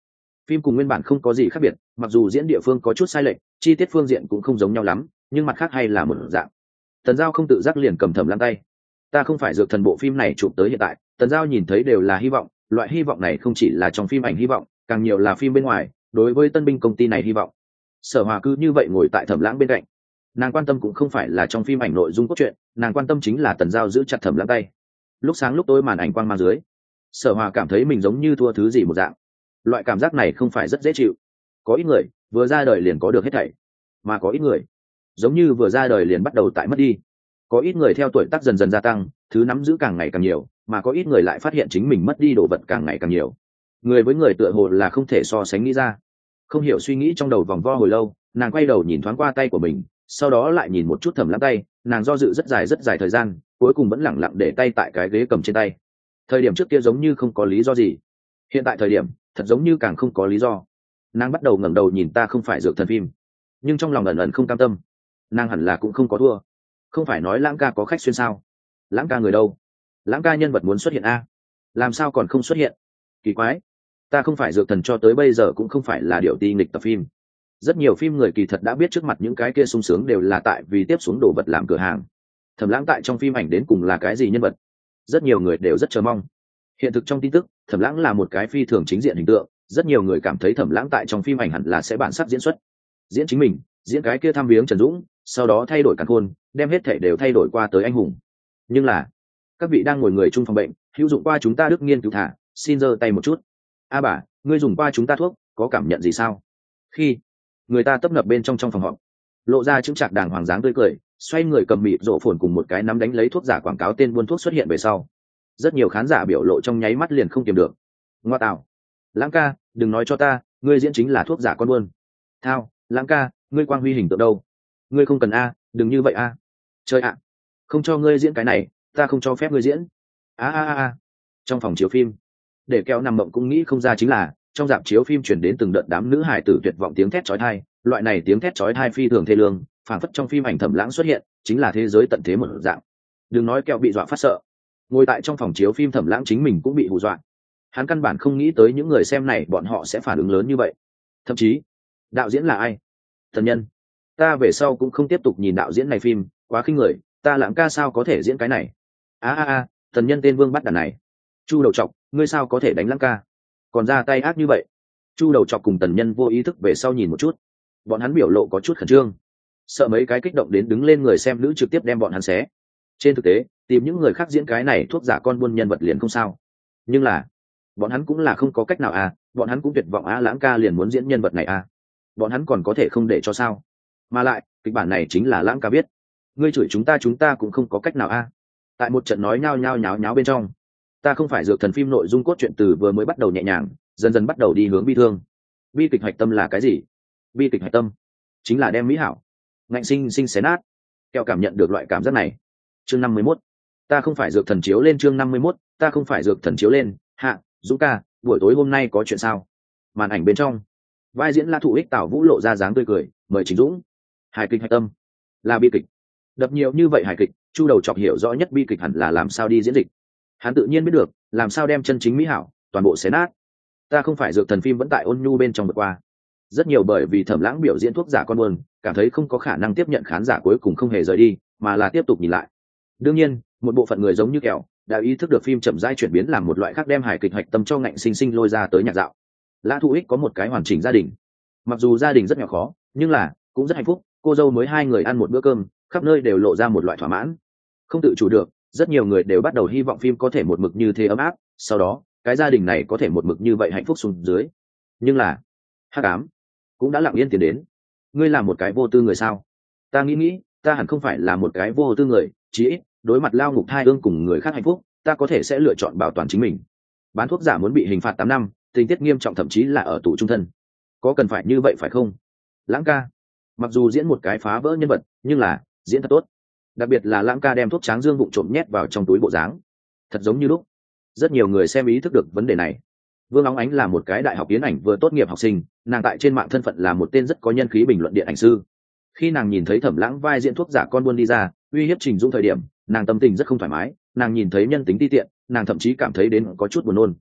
Phim cùng nguyên bản không có gì khác biệt, mặc dù diễn địa phương có chút sai lệch, chi tiết phương diện cũng không giống nhau lắm, nhưng mặt khác hay là một dạng. Tần Giao không tự giác liền cầm Thẩm Lãng tay. Ta không phải dược thần bộ phim này chụp tới hiện tại, Tần Giao nhìn thấy đều là hy vọng, loại hy vọng này không chỉ là trong phim ảnh hy vọng, càng nhiều là phim bên ngoài, đối với tân binh công ty này hy vọng. Sở Hòa cứ như vậy ngồi tại Thẩm Lãng bên cạnh. Nàng quan tâm cũng không phải là trong phim ảnh nội dung cốt truyện, nàng quan tâm chính là Tần Giao giữ chặt Thẩm Lãng tay. Lúc sáng lúc tối màn ảnh quang mang dưới, Sở Hòa cảm thấy mình giống như thua thứ gì một dạng. Loại cảm giác này không phải rất dễ chịu. Có ít người vừa ra đời liền có được hết thảy, mà có ít người giống như vừa ra đời liền bắt đầu tại mất đi. Có ít người theo tuổi tác dần dần gia tăng, thứ nắm giữ càng ngày càng nhiều, mà có ít người lại phát hiện chính mình mất đi đồ vật càng ngày càng nhiều. Người với người tựa hồ là không thể so sánh nghĩ ra. Không hiểu suy nghĩ trong đầu vòng vo hồi lâu, nàng quay đầu nhìn thoáng qua tay của mình, sau đó lại nhìn một chút Thẩm Lãng tay, nàng do dự rất dài rất dài thời gian, cuối cùng vẫn lẳng lặng để tay tại cái ghế cầm trên tay. Thời điểm trước kia giống như không có lý do gì, hiện tại thời điểm thật giống như càng không có lý do. Nàng bắt đầu ngẩng đầu nhìn Ta không phải dược thần phim, nhưng trong lòng ẩn ẩn không cam tâm. Nàng hẳn là cũng không có thua. Không phải nói Lãng ca có khách xuyên sao? Lãng ca người đâu? Lãng ca nhân vật muốn xuất hiện a, làm sao còn không xuất hiện? Kỳ quái. Ta không phải dược thần cho tới bây giờ cũng không phải là điều ti nghịch tập phim. Rất nhiều phim người kỳ thật đã biết trước mặt những cái kia sung sướng đều là tại vì tiếp xuống đồ vật làm cửa hàng. Thẩm Lãng tại trong phim ảnh đến cùng là cái gì nhân vật? Rất nhiều người đều rất chờ mong. Hiện thực trong tin tức, Thẩm Lãng là một cái phi thường chính diện hình tượng, rất nhiều người cảm thấy Thẩm Lãng tại trong phim ảnh hẳn là sẽ bản sắc diễn xuất, diễn chính mình, diễn cái kia tham viếng Trần Dũng, sau đó thay đổi càn khôn, đem hết thể đều thay đổi qua tới anh hùng. Nhưng là, các vị đang ngồi người chung phòng bệnh, hữu dụng qua chúng ta đức nghiên cứu thả, xin giơ tay một chút. A bà, ngươi dùng qua chúng ta thuốc, có cảm nhận gì sao? Khi người ta tấp nập bên trong trong phòng họp, lộ ra chứng trạc đàng hoàng dáng tươi cười, xoay người cầm mịt rộ phồn cùng một cái nắm đánh lấy thuốc giả quảng cáo tên buôn thuốc xuất hiện về sau, rất nhiều khán giả biểu lộ trong nháy mắt liền không kiềm được. Ngoa tạo, Lãng ca, đừng nói cho ta ngươi diễn chính là thuốc giả con buôn. Thao, Lãng ca, ngươi quang huy hình tượng đâu? Ngươi không cần a, đừng như vậy a. Chơi ạ, không cho ngươi diễn cái này, ta không cho phép ngươi diễn. A a a. Trong phòng chiếu phim, để kéo nằm mộng cũng nghĩ không ra chính là trong dạp chiếu phim chuyển đến từng đợt đám nữ hài tử tuyệt vọng tiếng thét chói tai. Loại này tiếng thét chói tai phi thường thê lương, phảng phất trong phim ảnh Thẩm Lãng xuất hiện chính là thế giới tận thế một dạng. Đừng nói kẹo bị dọa phát sợ, ngồi tại trong phòng chiếu phim Thẩm Lãng chính mình cũng bị hù dọa. Hắn căn bản không nghĩ tới những người xem này bọn họ sẽ phản ứng lớn như vậy. Thậm chí, đạo diễn là ai? Thần Nhân. Ta về sau cũng không tiếp tục nhìn đạo diễn này phim, quá khinh người, ta Lãng ca sao có thể diễn cái này? A a a, Thần Nhân tên vương bắt đàn này. Chu đầu trọc, ngươi sao có thể đánh Lãng ca? Còn ra tay ác như vậy. Chu đầu trọc cùng Tần Nhân vô ý thức về sau nhìn một chút, bọn hắn biểu lộ có chút khẩn trương, sợ mấy cái kích động đến đứng lên người xem nữ trực tiếp đem bọn hắn xé. Trên thực tế, tìm những người khác diễn cái này thuốc giả con buôn nhân vật liền không sao, nhưng là bọn hắn cũng là không có cách nào à, bọn hắn cũng tuyệt vọng á, Lãng ca liền muốn diễn nhân vật này à, bọn hắn còn có thể không để cho sao? Mà lại kịch bản này chính là Lãng ca biết, ngươi chửi chúng ta chúng ta cũng không có cách nào à. Tại một trận nói nhao nhao nháo nháo bên trong, Ta không phải dược thần phim nội dung cốt truyện từ vừa mới bắt đầu nhẹ nhàng, dần dần bắt đầu đi hướng bi thương. Bi kịch hạch tâm là cái gì? Bi kịch hạch tâm chính là đem mỹ hảo ngạnh sinh sinh xé nát. Kẹo cảm nhận được loại cảm giác này. Chương năm mươi mốt, ta không phải dược thần chiếu lên. Chương năm mươi mốt, ta không phải dược thần chiếu lên. Hạ, Dũng ca, buổi tối hôm nay có chuyện sao? Màn ảnh bên trong, vai diễn La Thụ Ích Tảo Vũ lộ ra dáng tươi cười, mời Trình Dũng. Hài kịch hạch tâm là bi kịch. Đập nhiều như vậy hài kịch, Chu đầu chọc hiểu rõ nhất bi kịch hẳn là làm sao đi diễn dịch. Hắn tự nhiên biết được làm sao đem chân chính mỹ hảo toàn bộ xé nát. Ta không phải dược thần phim vẫn tại ôn nhu bên trong vượt qua. Rất nhiều bởi vì Thẩm Lãng biểu diễn thuốc giả con buôn, cảm thấy không có khả năng tiếp nhận khán giả cuối cùng không hề rời đi, mà là tiếp tục nhìn lại. Đương nhiên, một bộ phận người giống như Kẹo đã ý thức được phim chậm rãi chuyển biến làm một loại khác, đem hài kịch hạch tâm cho ngạnh sinh sinh lôi ra tới nhạc dạo. Lã Thu Ích có một cái hoàn chỉnh gia đình, mặc dù gia đình rất nhỏ khó, nhưng là cũng rất hạnh phúc. Cô dâu mới hai người ăn một bữa cơm, khắp nơi đều lộ ra một loại thỏa mãn. Không tự chủ được, rất nhiều người đều bắt đầu hy vọng phim có thể một mực như thế ấm áp, sau đó cái gia đình này có thể một mực như vậy hạnh phúc xuống dưới. Nhưng là hắc ám cũng đã lặng yên tiến đến. Ngươi là một cái vô tư người sao? Ta nghĩ nghĩ, ta hẳn không phải là một cái vô tư người, chỉ ít đối mặt lao ngục thai ương cùng người khác hạnh phúc, ta có thể sẽ lựa chọn bảo toàn chính mình. Bán thuốc giả muốn bị hình phạt tám năm, tình tiết nghiêm trọng thậm chí là ở tù trung thân. Có cần phải như vậy phải không? Lãng ca, mặc dù diễn một cái phá vỡ nhân vật, nhưng là diễn thật tốt. Đặc biệt là Lãng ca đem thuốc tráng dương vụng trộm nhét vào trong túi bộ dáng, thật giống như lúc. Rất nhiều người xem ý thức được vấn đề này. Vương Óng Ánh là một cái đại học điện ảnh vừa tốt nghiệp học sinh, nàng tại trên mạng thân phận là một tên rất có nhân khí bình luận điện ảnh sư. Khi nàng nhìn thấy Thẩm Lãng vai diễn thuốc giả con buôn đi ra, uy hiếp Trình Dũng thời điểm, nàng tâm tình rất không thoải mái, nàng nhìn thấy nhân tính ti tiện, nàng thậm chí cảm thấy đến có chút buồn nôn.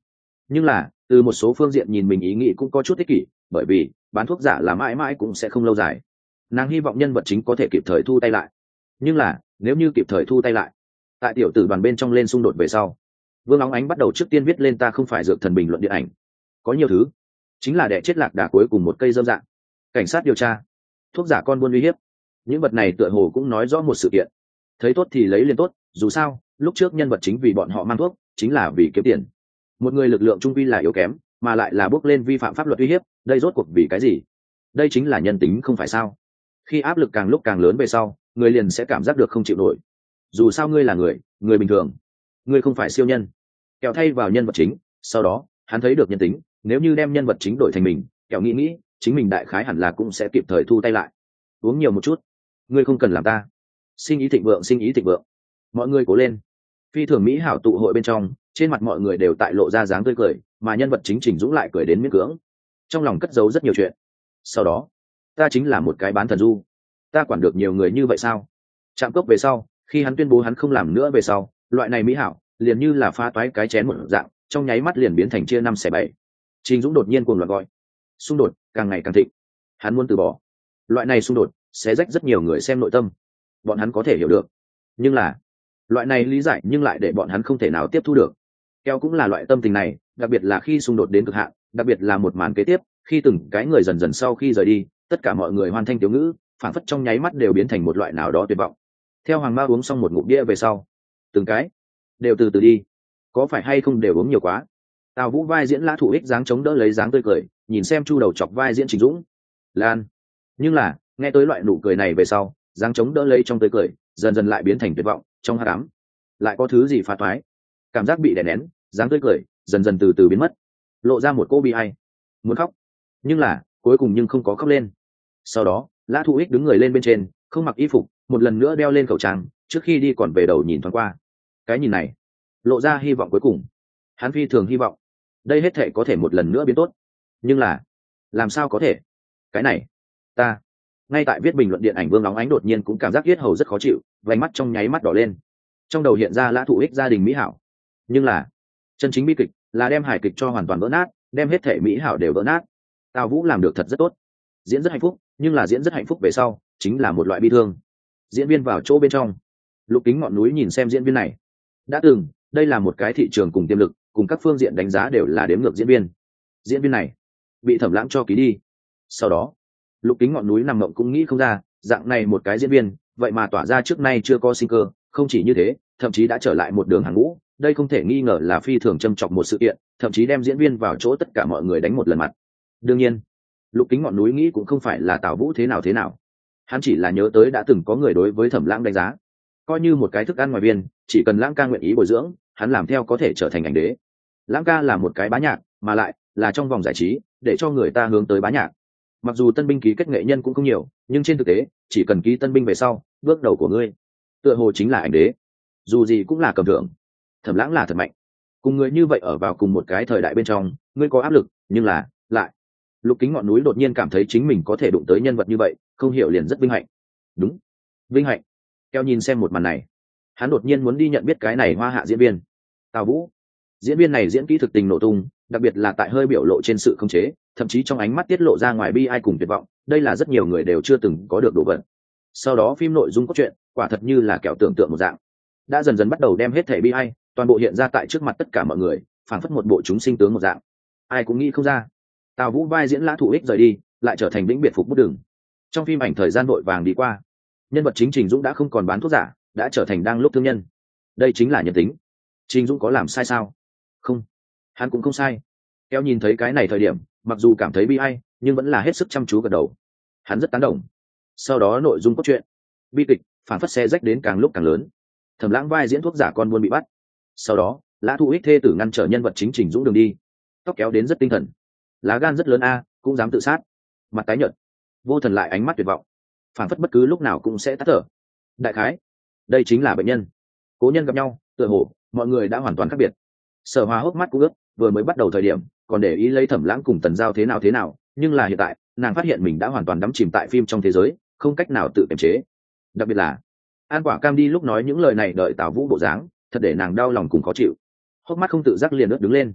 nhưng là từ một số phương diện nhìn mình ý nghĩ cũng có chút ích kỷ, bởi vì bán thuốc giả là mãi mãi cũng sẽ không lâu dài. Nàng hy vọng nhân vật chính có thể kịp thời thu tay lại, nhưng là nếu như kịp thời thu tay lại, tại tiểu tử đoàn bên trong lên xung đột về sau, Vương Óng Ánh bắt đầu trước tiên viết lên ta không phải dược thần bình luận điện ảnh. Có nhiều thứ chính là đẻ chết lạc đà cuối cùng một cây dâm dạng. Cảnh sát điều tra, thuốc giả con buôn uy hiếp, những vật này tựa hồ cũng nói rõ một sự kiện. Thấy tốt thì lấy liền tốt, dù sao lúc trước nhân vật chính vì bọn họ mang thuốc chính là vì kiếm tiền. Một người lực lượng trung vi là yếu kém, mà lại là bước lên vi phạm pháp luật uy hiếp, đây rốt cuộc vì cái gì? Đây chính là nhân tính không phải sao? Khi áp lực càng lúc càng lớn về sau, người liền sẽ cảm giác được không chịu nổi. Dù sao ngươi là người người bình thường, ngươi không phải siêu nhân. Kẹo thay vào nhân vật chính, sau đó hắn thấy được nhân tính, nếu như đem nhân vật chính đổi thành mình, kẹo nghĩ nghĩ chính mình đại khái hẳn là cũng sẽ kịp thời thu tay lại. Uống nhiều một chút, ngươi không cần làm ta. Sinh ý thịnh vượng, sinh ý thịnh vượng, mọi người cố lên. Phi thường mỹ hảo tụ hội bên trong, trên mặt mọi người đều tại lộ ra dáng tươi cười, mà nhân vật chính Trình Dũng lại cười đến miễn cưỡng, trong lòng cất giấu rất nhiều chuyện. Sau đó, ta chính là một cái bán thần du, ta quản được nhiều người như vậy sao? Chạm cốc về sau, khi hắn tuyên bố hắn không làm nữa về sau, loại này mỹ hảo liền như là pha toái cái chén một dạng, trong nháy mắt liền biến thành chia năm xẻ bảy. Trình Dũng đột nhiên cuồng loạn gọi, xung đột càng ngày càng thịnh, hắn muốn từ bỏ. Loại này xung đột sẽ rách rất nhiều người xem nội tâm, bọn hắn có thể hiểu được, nhưng là loại này lý giải nhưng lại để bọn hắn không thể nào tiếp thu được. Keo cũng là loại tâm tình này, đặc biệt là khi xung đột đến cực hạn, đặc biệt là một màn kế tiếp, khi từng cái người dần dần sau khi rời đi, tất cả mọi người hoan thanh tiếu ngữ, phản phất trong nháy mắt đều biến thành một loại nào đó tuyệt vọng. Theo Hoàng Mao uống xong một ngụm bia về sau, từng cái đều từ từ đi, có phải hay không đều uống nhiều quá. Tào Vũ vai diễn Lã Thụ Ích dáng chống đỡ lấy dáng tươi cười, nhìn xem Chu Đầu chọc vai diễn Trình Dũng, Lan. Nhưng là nghe tới loại nụ cười này về sau, dáng chống đỡ lấy trong tươi cười dần dần lại biến thành tuyệt vọng, trong hắc ám lại có thứ gì phá toái, cảm giác bị đè nén, dáng tươi cười dần dần từ từ biến mất, lộ ra một cô bi ai, muốn khóc nhưng là cuối cùng nhưng không có khóc lên. Sau đó Lã Thụ Ích đứng người lên bên trên, không mặc y phục, một lần nữa đeo lên khẩu trang, trước khi đi còn về đầu nhìn thoáng qua. Cái nhìn này lộ ra hy vọng cuối cùng, hắn phi thường hy vọng đây hết thể có thể một lần nữa biến tốt, nhưng là làm sao có thể? Cái này ta ngay tại viết bình luận điện ảnh, Vương Óng Ánh đột nhiên cũng cảm giác yết hầu rất khó chịu, vành mắt trong nháy mắt đỏ lên, trong đầu hiện ra Lã Thụ Ích gia đình mỹ hảo. Nhưng là chân chính bi kịch là đem hài kịch cho hoàn toàn vỡ nát, đem hết thể mỹ hảo đều vỡ nát. Tào Vũ làm được thật rất tốt, diễn rất hạnh phúc, nhưng là diễn rất hạnh phúc về sau chính là một loại bi thương. Diễn viên vào chỗ bên trong, Lục Kính Ngọn Núi nhìn xem diễn viên này, đã từng đây là một cái thị trường cùng tiềm lực, cùng các phương diện đánh giá đều là đếm ngược diễn viên. Diễn viên này bị Thẩm Lãng cho ký đi. Sau đó Lục Kính Ngọn Núi nằm mộng cũng nghĩ không ra, dạng này một cái diễn viên vậy mà tỏa ra trước nay chưa có sinh cơ, không chỉ như thế, thậm chí đã trở lại một đường hàng ngũ. Đây không thể nghi ngờ là phi thường châm trọng một sự kiện, thậm chí đem diễn viên vào chỗ tất cả mọi người đánh một lần mặt. Đương nhiên Lục Kính Ngọn Núi nghĩ cũng không phải là Tào Vũ thế nào thế nào, hắn chỉ là nhớ tới đã từng có người đối với Thẩm Lãng đánh giá, coi như một cái thức ăn ngoài viên, chỉ cần Lãng ca nguyện ý bồi dưỡng, hắn làm theo có thể trở thành ảnh đế. Lãng ca là một cái bá nhạc, mà lại là trong vòng giải trí, để cho người ta hướng tới bá nhạc. Mặc dù tân binh ký kết nghệ nhân cũng không nhiều, nhưng trên thực tế chỉ cần ký tân binh về sau, bước đầu của ngươi tựa hồ chính là ảnh đế, dù gì cũng là cầm thưởng. Thẩm Lãng là thật mạnh, cùng người như vậy ở vào cùng một cái thời đại bên trong, ngươi có áp lực, nhưng là lại Lục Kính Ngọn Núi đột nhiên cảm thấy chính mình có thể đụng tới nhân vật như vậy, không hiểu liền rất vinh hạnh. Đúng, vinh hạnh. Keo nhìn xem một màn này, hắn đột nhiên muốn đi nhận biết cái này hoa hạ diễn viên Tào Vũ. Diễn viên này diễn kỹ thực tình nổ tung, đặc biệt là tại hơi biểu lộ trên sự khống chế, thậm chí trong ánh mắt tiết lộ ra ngoài bi ai cùng tuyệt vọng, đây là rất nhiều người đều chưa từng có được đồ vật. Sau đó phim nội dung cốt truyện quả thật như là kẹo tưởng tượng một dạng, đã dần dần bắt đầu đem hết thể bi ai toàn bộ hiện ra tại trước mặt tất cả mọi người, phảng phất một bộ chúng sinh tướng một dạng. Ai cũng nghĩ không ra, Tào Vũ vai diễn Lã Thụ Ích rời đi, lại trở thành vĩnh biệt phục bút đường. Trong phim ảnh thời gian vội vàng đi qua, nhân vật chính Trình Dũng đã không còn bán thuốc giả, đã trở thành đang lúc thương nhân. Đây chính là nhân tính. Trình Dũng có làm sai sao? Không, hắn cũng không sai. Kéo nhìn thấy cái này thời điểm, mặc dù cảm thấy bi ai, nhưng vẫn là hết sức chăm chú gật đầu. Hắn rất tán đồng. Sau đó nội dung cốt truyện, bi kịch phản phất xe rách đến càng lúc càng lớn. Thẩm Lãng vai diễn thuốc giả con buôn bị bắt. Sau đó Lã Thụ Ích thê tử ngăn trở nhân vật chính Trình Dũng đường đi, tóc kéo đến rất tinh thần, lá gan rất lớn a, cũng dám tự sát. Mặt tái nhợt, vô thần lại ánh mắt tuyệt vọng, phản phất bất cứ lúc nào cũng sẽ tắt thở. Đại khái đây chính là bệnh nhân cố nhân gặp nhau, tựa hồ mọi người đã hoàn toàn khác biệt. Sở Hoa hốc mắt cũng ướt, vừa mới bắt đầu thời điểm còn để ý lấy Thẩm Lãng cùng Tần Giao thế nào thế nào, nhưng là hiện tại nàng phát hiện mình đã hoàn toàn đắm chìm tại phim trong thế giới, không cách nào tự kiềm chế. Đặc biệt là An Quả Cam đi lúc nói những lời này đợi Tào Vũ bộ dáng, thật để nàng đau lòng cùng khó chịu, hốc mắt không tự giác liền ướt đứng lên.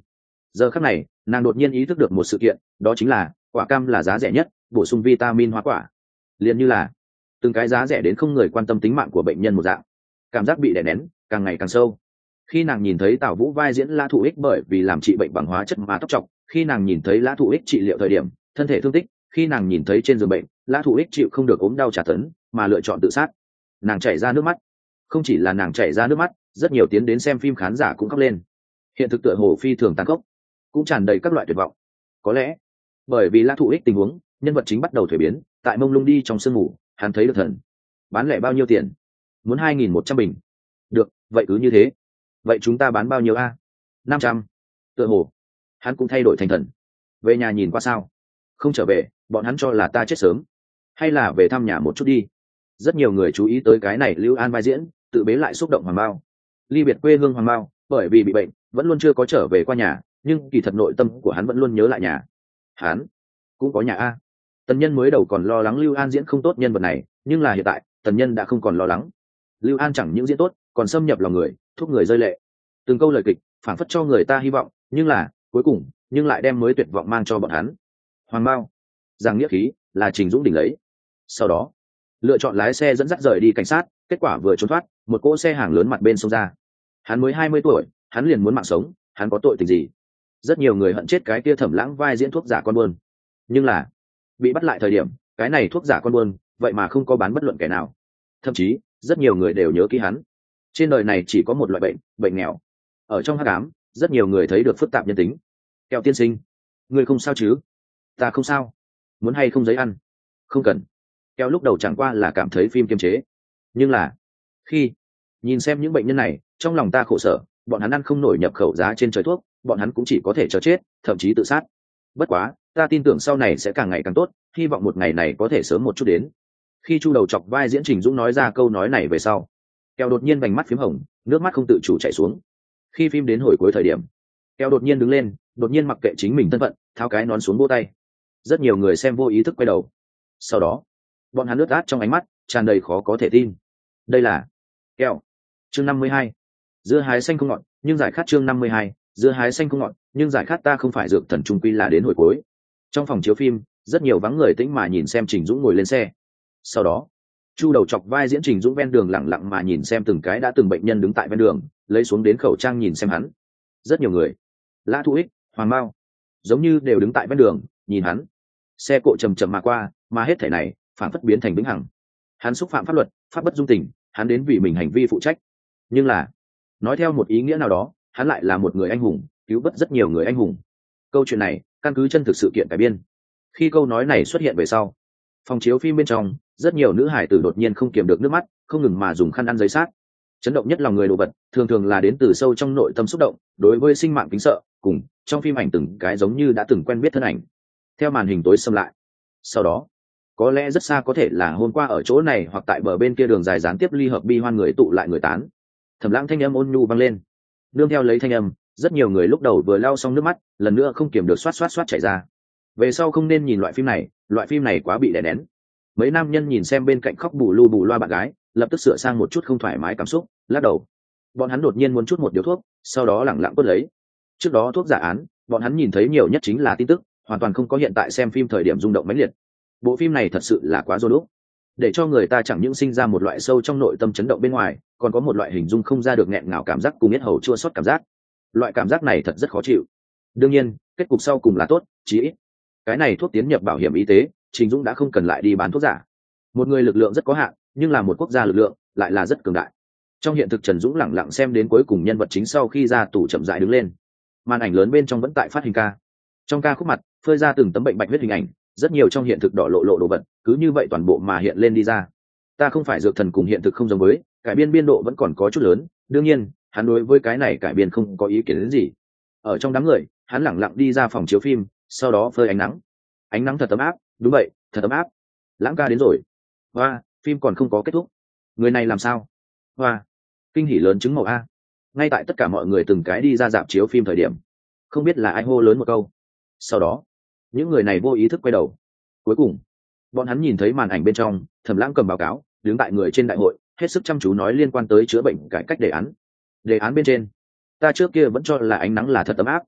Giờ khắc này nàng đột nhiên ý thức được một sự kiện, đó chính là quả cam là giá rẻ nhất bổ sung vitamin hoa quả, liền như là từng cái giá rẻ đến không người quan tâm tính mạng của bệnh nhân một dạng. Cảm giác bị đè nén càng ngày càng sâu. Khi nàng nhìn thấy Tào Vũ vai diễn Lã Thụ Ích bởi vì làm trị bệnh bằng hóa chất mà tóc trọc, khi nàng nhìn thấy Lã Thụ Ích trị liệu thời điểm thân thể thương tích, khi nàng nhìn thấy trên giường bệnh Lã Thụ Ích chịu không được ốm đau trả tấn mà lựa chọn tự sát, nàng chảy ra nước mắt. Không chỉ là nàng chảy ra nước mắt, rất nhiều tiến đến xem phim khán giả cũng khóc lên. Hiện thực tựa hồ phi thường tàn khốc, cũng tràn đầy các loại tuyệt vọng. Có lẽ bởi vì Lã Thụ Ích tình huống, nhân vật chính bắt đầu thuế biến, tại mông lung đi trong sương mù, hắn thấy được thần. Bán lẻ bao nhiêu tiền? Muốn hai nghìn một trăm bình. Được, vậy cứ như thế. Vậy chúng ta bán bao nhiêu a? Năm trăm. Tựa hồ hắn cũng thay đổi thành thần. Về nhà nhìn qua sao? Không trở về, bọn hắn cho là ta chết sớm. Hay là về thăm nhà một chút đi. Rất nhiều người chú ý tới cái này Lưu An vai diễn, tự bế lại xúc động Hoàng Mao. Ly biệt quê hương Hoàng Mao, bởi vì bị bệnh, vẫn luôn chưa có trở về qua nhà, nhưng kỳ thật nội tâm của hắn vẫn luôn nhớ lại nhà. Hắn cũng có nhà a. Tần Nhân mới đầu còn lo lắng Lưu An diễn không tốt nhân vật này, nhưng là hiện tại, Tần Nhân đã không còn lo lắng. Lưu An chẳng những diễn tốt, còn xâm nhập lòng người, thúc người rơi lệ. Từng câu lời kịch, phảng phất cho người ta hy vọng, nhưng là cuối cùng, nhưng lại đem mới tuyệt vọng mang cho bọn hắn. Hoàng Mao, giảng nghĩa khí, là Trình Dũng đỉnh lấy. Sau đó, lựa chọn lái xe dẫn dắt rời đi cảnh sát, kết quả vừa trốn thoát, một cỗ xe hàng lớn mặt bên xông ra. Hắn mới hai mươi tuổi, hắn liền muốn mạng sống, hắn có tội tình gì? Rất nhiều người hận chết cái kia Thẩm Lãng vai diễn thuốc giả con buôn. Nhưng là, bị bắt lại thời điểm, cái này thuốc giả con buôn, vậy mà không có bán bất luận kẻ nào. Thậm chí, rất nhiều người đều nhớ kỹ hắn. Trên đời này chỉ có một loại bệnh, bệnh nghèo. Ở trong hắc ám, rất nhiều người thấy được phức tạp nhân tính. Kẹo tiên sinh, người không sao chứ? Ta không sao. Muốn hay không giấy ăn? Không cần. Kẹo lúc đầu chẳng qua là cảm thấy phim kiềm chế. Nhưng là, khi nhìn xem những bệnh nhân này, trong lòng ta khổ sở, bọn hắn ăn không nổi nhập khẩu giá trên trời thuốc, bọn hắn cũng chỉ có thể chờ chết, thậm chí tự sát. Bất quá, ta tin tưởng sau này sẽ càng ngày càng tốt, hy vọng một ngày này có thể sớm một chút đến. Khi Chu Đầu Chọc vai diễn Trình Dũng nói ra câu nói này về sau, Kẹo đột nhiên vành mắt phím hồng, nước mắt không tự chủ chảy xuống. Khi phim đến hồi cuối thời điểm, Kẹo đột nhiên đứng lên, đột nhiên mặc kệ chính mình thân phận, tháo cái nón xuống vỗ tay. Rất nhiều người xem vô ý thức quay đầu. Sau đó, bọn hắn ướt át trong ánh mắt, tràn đầy khó có thể tin. Đây là Kẹo. Chương năm mươi hai. Dưa hái xanh không ngọt, nhưng giải khát. Chương năm mươi hai. Dưa hái xanh không ngọt, nhưng giải khát. Ta không phải dược thần, trung quy là đến hồi cuối. Trong phòng chiếu phim, rất nhiều vắng người tĩnh mà nhìn xem Trình Dũng ngồi lên xe. Sau đó, Chu Đầu Chọc vai diễn Trình Dũng ven đường lặng lặng mà nhìn xem từng cái đã từng bệnh nhân đứng tại ven đường, lấy xuống đến khẩu trang nhìn xem hắn. Rất nhiều người, Lã Thụ Ích, Hoàng Mao, giống như đều đứng tại ven đường nhìn hắn. Xe cộ chầm chậm mà qua, mà hết thảy này phản phất biến thành vĩnh hằng. Hắn xúc phạm pháp luật, pháp bất dung tình, hắn đến vì mình hành vi phụ trách. Nhưng là, nói theo một ý nghĩa nào đó, hắn lại là một người anh hùng, cứu vớt rất nhiều người anh hùng. Câu chuyện này căn cứ chân thực sự kiện cải biên. Khi câu nói này xuất hiện về sau, phòng chiếu phim bên trong, rất nhiều nữ hải tử đột nhiên không kiềm được nước mắt, không ngừng mà dùng khăn ăn giấy sát. Chấn động nhất lòng người đồ vật, thường thường là đến từ sâu trong nội tâm xúc động, đối với sinh mạng kính sợ, cùng trong phim ảnh từng cái giống như đã từng quen biết thân ảnh. Theo màn hình tối xâm lại. Sau đó, có lẽ rất xa có thể là hôm qua ở chỗ này hoặc tại bờ bên kia đường dài gián tiếp ly hợp bi hoan người tụ lại người tán. Thẩm Lãng thanh âm ôn nhu vang lên. Nương theo lấy thanh âm, rất nhiều người lúc đầu vừa lau xong nước mắt, lần nữa không kiềm được xoát xoát xoát chảy ra. Về sau không nên nhìn loại phim này, loại phim này quá bị đè nén. Mấy nam nhân nhìn xem bên cạnh khóc bù lu bù loa bạn gái, lập tức sửa sang một chút không thoải mái cảm xúc, lắc đầu. Bọn hắn đột nhiên muốn chút một điếu thuốc, sau đó lẳng lặng cất lấy. Trước đó thuốc giả án, bọn hắn nhìn thấy nhiều nhất chính là tin tức, hoàn toàn không có hiện tại xem phim thời điểm rung động mãnh liệt. Bộ phim này thật sự là quá rô đúc, để cho người ta chẳng những sinh ra một loại sâu trong nội tâm chấn động bên ngoài, còn có một loại hình dung không ra được nghẹn ngào cảm giác cùng yết hầu chua xót cảm giác. Loại cảm giác này thật rất khó chịu. Đương nhiên, kết cục sau cùng là tốt, chí ít cái này thuốc tiến nhập bảo hiểm y tế, Trình Dũng đã không cần lại đi bán thuốc giả. Một người lực lượng rất có hạn, nhưng là một quốc gia lực lượng lại là rất cường đại. Trong hiện thực, Trần Dũng lẳng lặng xem đến cuối cùng nhân vật chính sau khi ra tủ chậm rãi đứng lên. Màn ảnh lớn bên trong vẫn tại phát hình ca. Trong ca khúc mặt, phơi ra từng tấm bệnh bạch huyết hình ảnh, rất nhiều trong hiện thực đỏ lộ lộ đồ vật, cứ như vậy toàn bộ mà hiện lên đi ra. Ta không phải dược thần cùng hiện thực không giống với, cải biên biên độ vẫn còn có chút lớn, đương nhiên, hắn đối với cái này cải biên không có ý kiến đến gì. Ở trong đám người, hắn lẳng lặng đi ra phòng chiếu phim, sau đó phơi ánh nắng. Ánh nắng thật ấm áp, đúng vậy, thật ấm áp. Lãng ca đến rồi. Hoa, phim còn không có kết thúc. Người này làm sao? Hoa, kinh hỉ lớn chứng màu a. Ngay tại tất cả mọi người từng cái đi ra dạp chiếu phim thời điểm, không biết là ai hô lớn một câu. Sau đó, những người này vô ý thức quay đầu. Cuối cùng, bọn hắn nhìn thấy màn ảnh bên trong, Thẩm Lãng cầm báo cáo, đứng tại người trên đại hội, hết sức chăm chú nói liên quan tới chữa bệnh cải cách đề án. Đề án bên trên, ta trước kia vẫn cho là ánh nắng là thật ấm áp,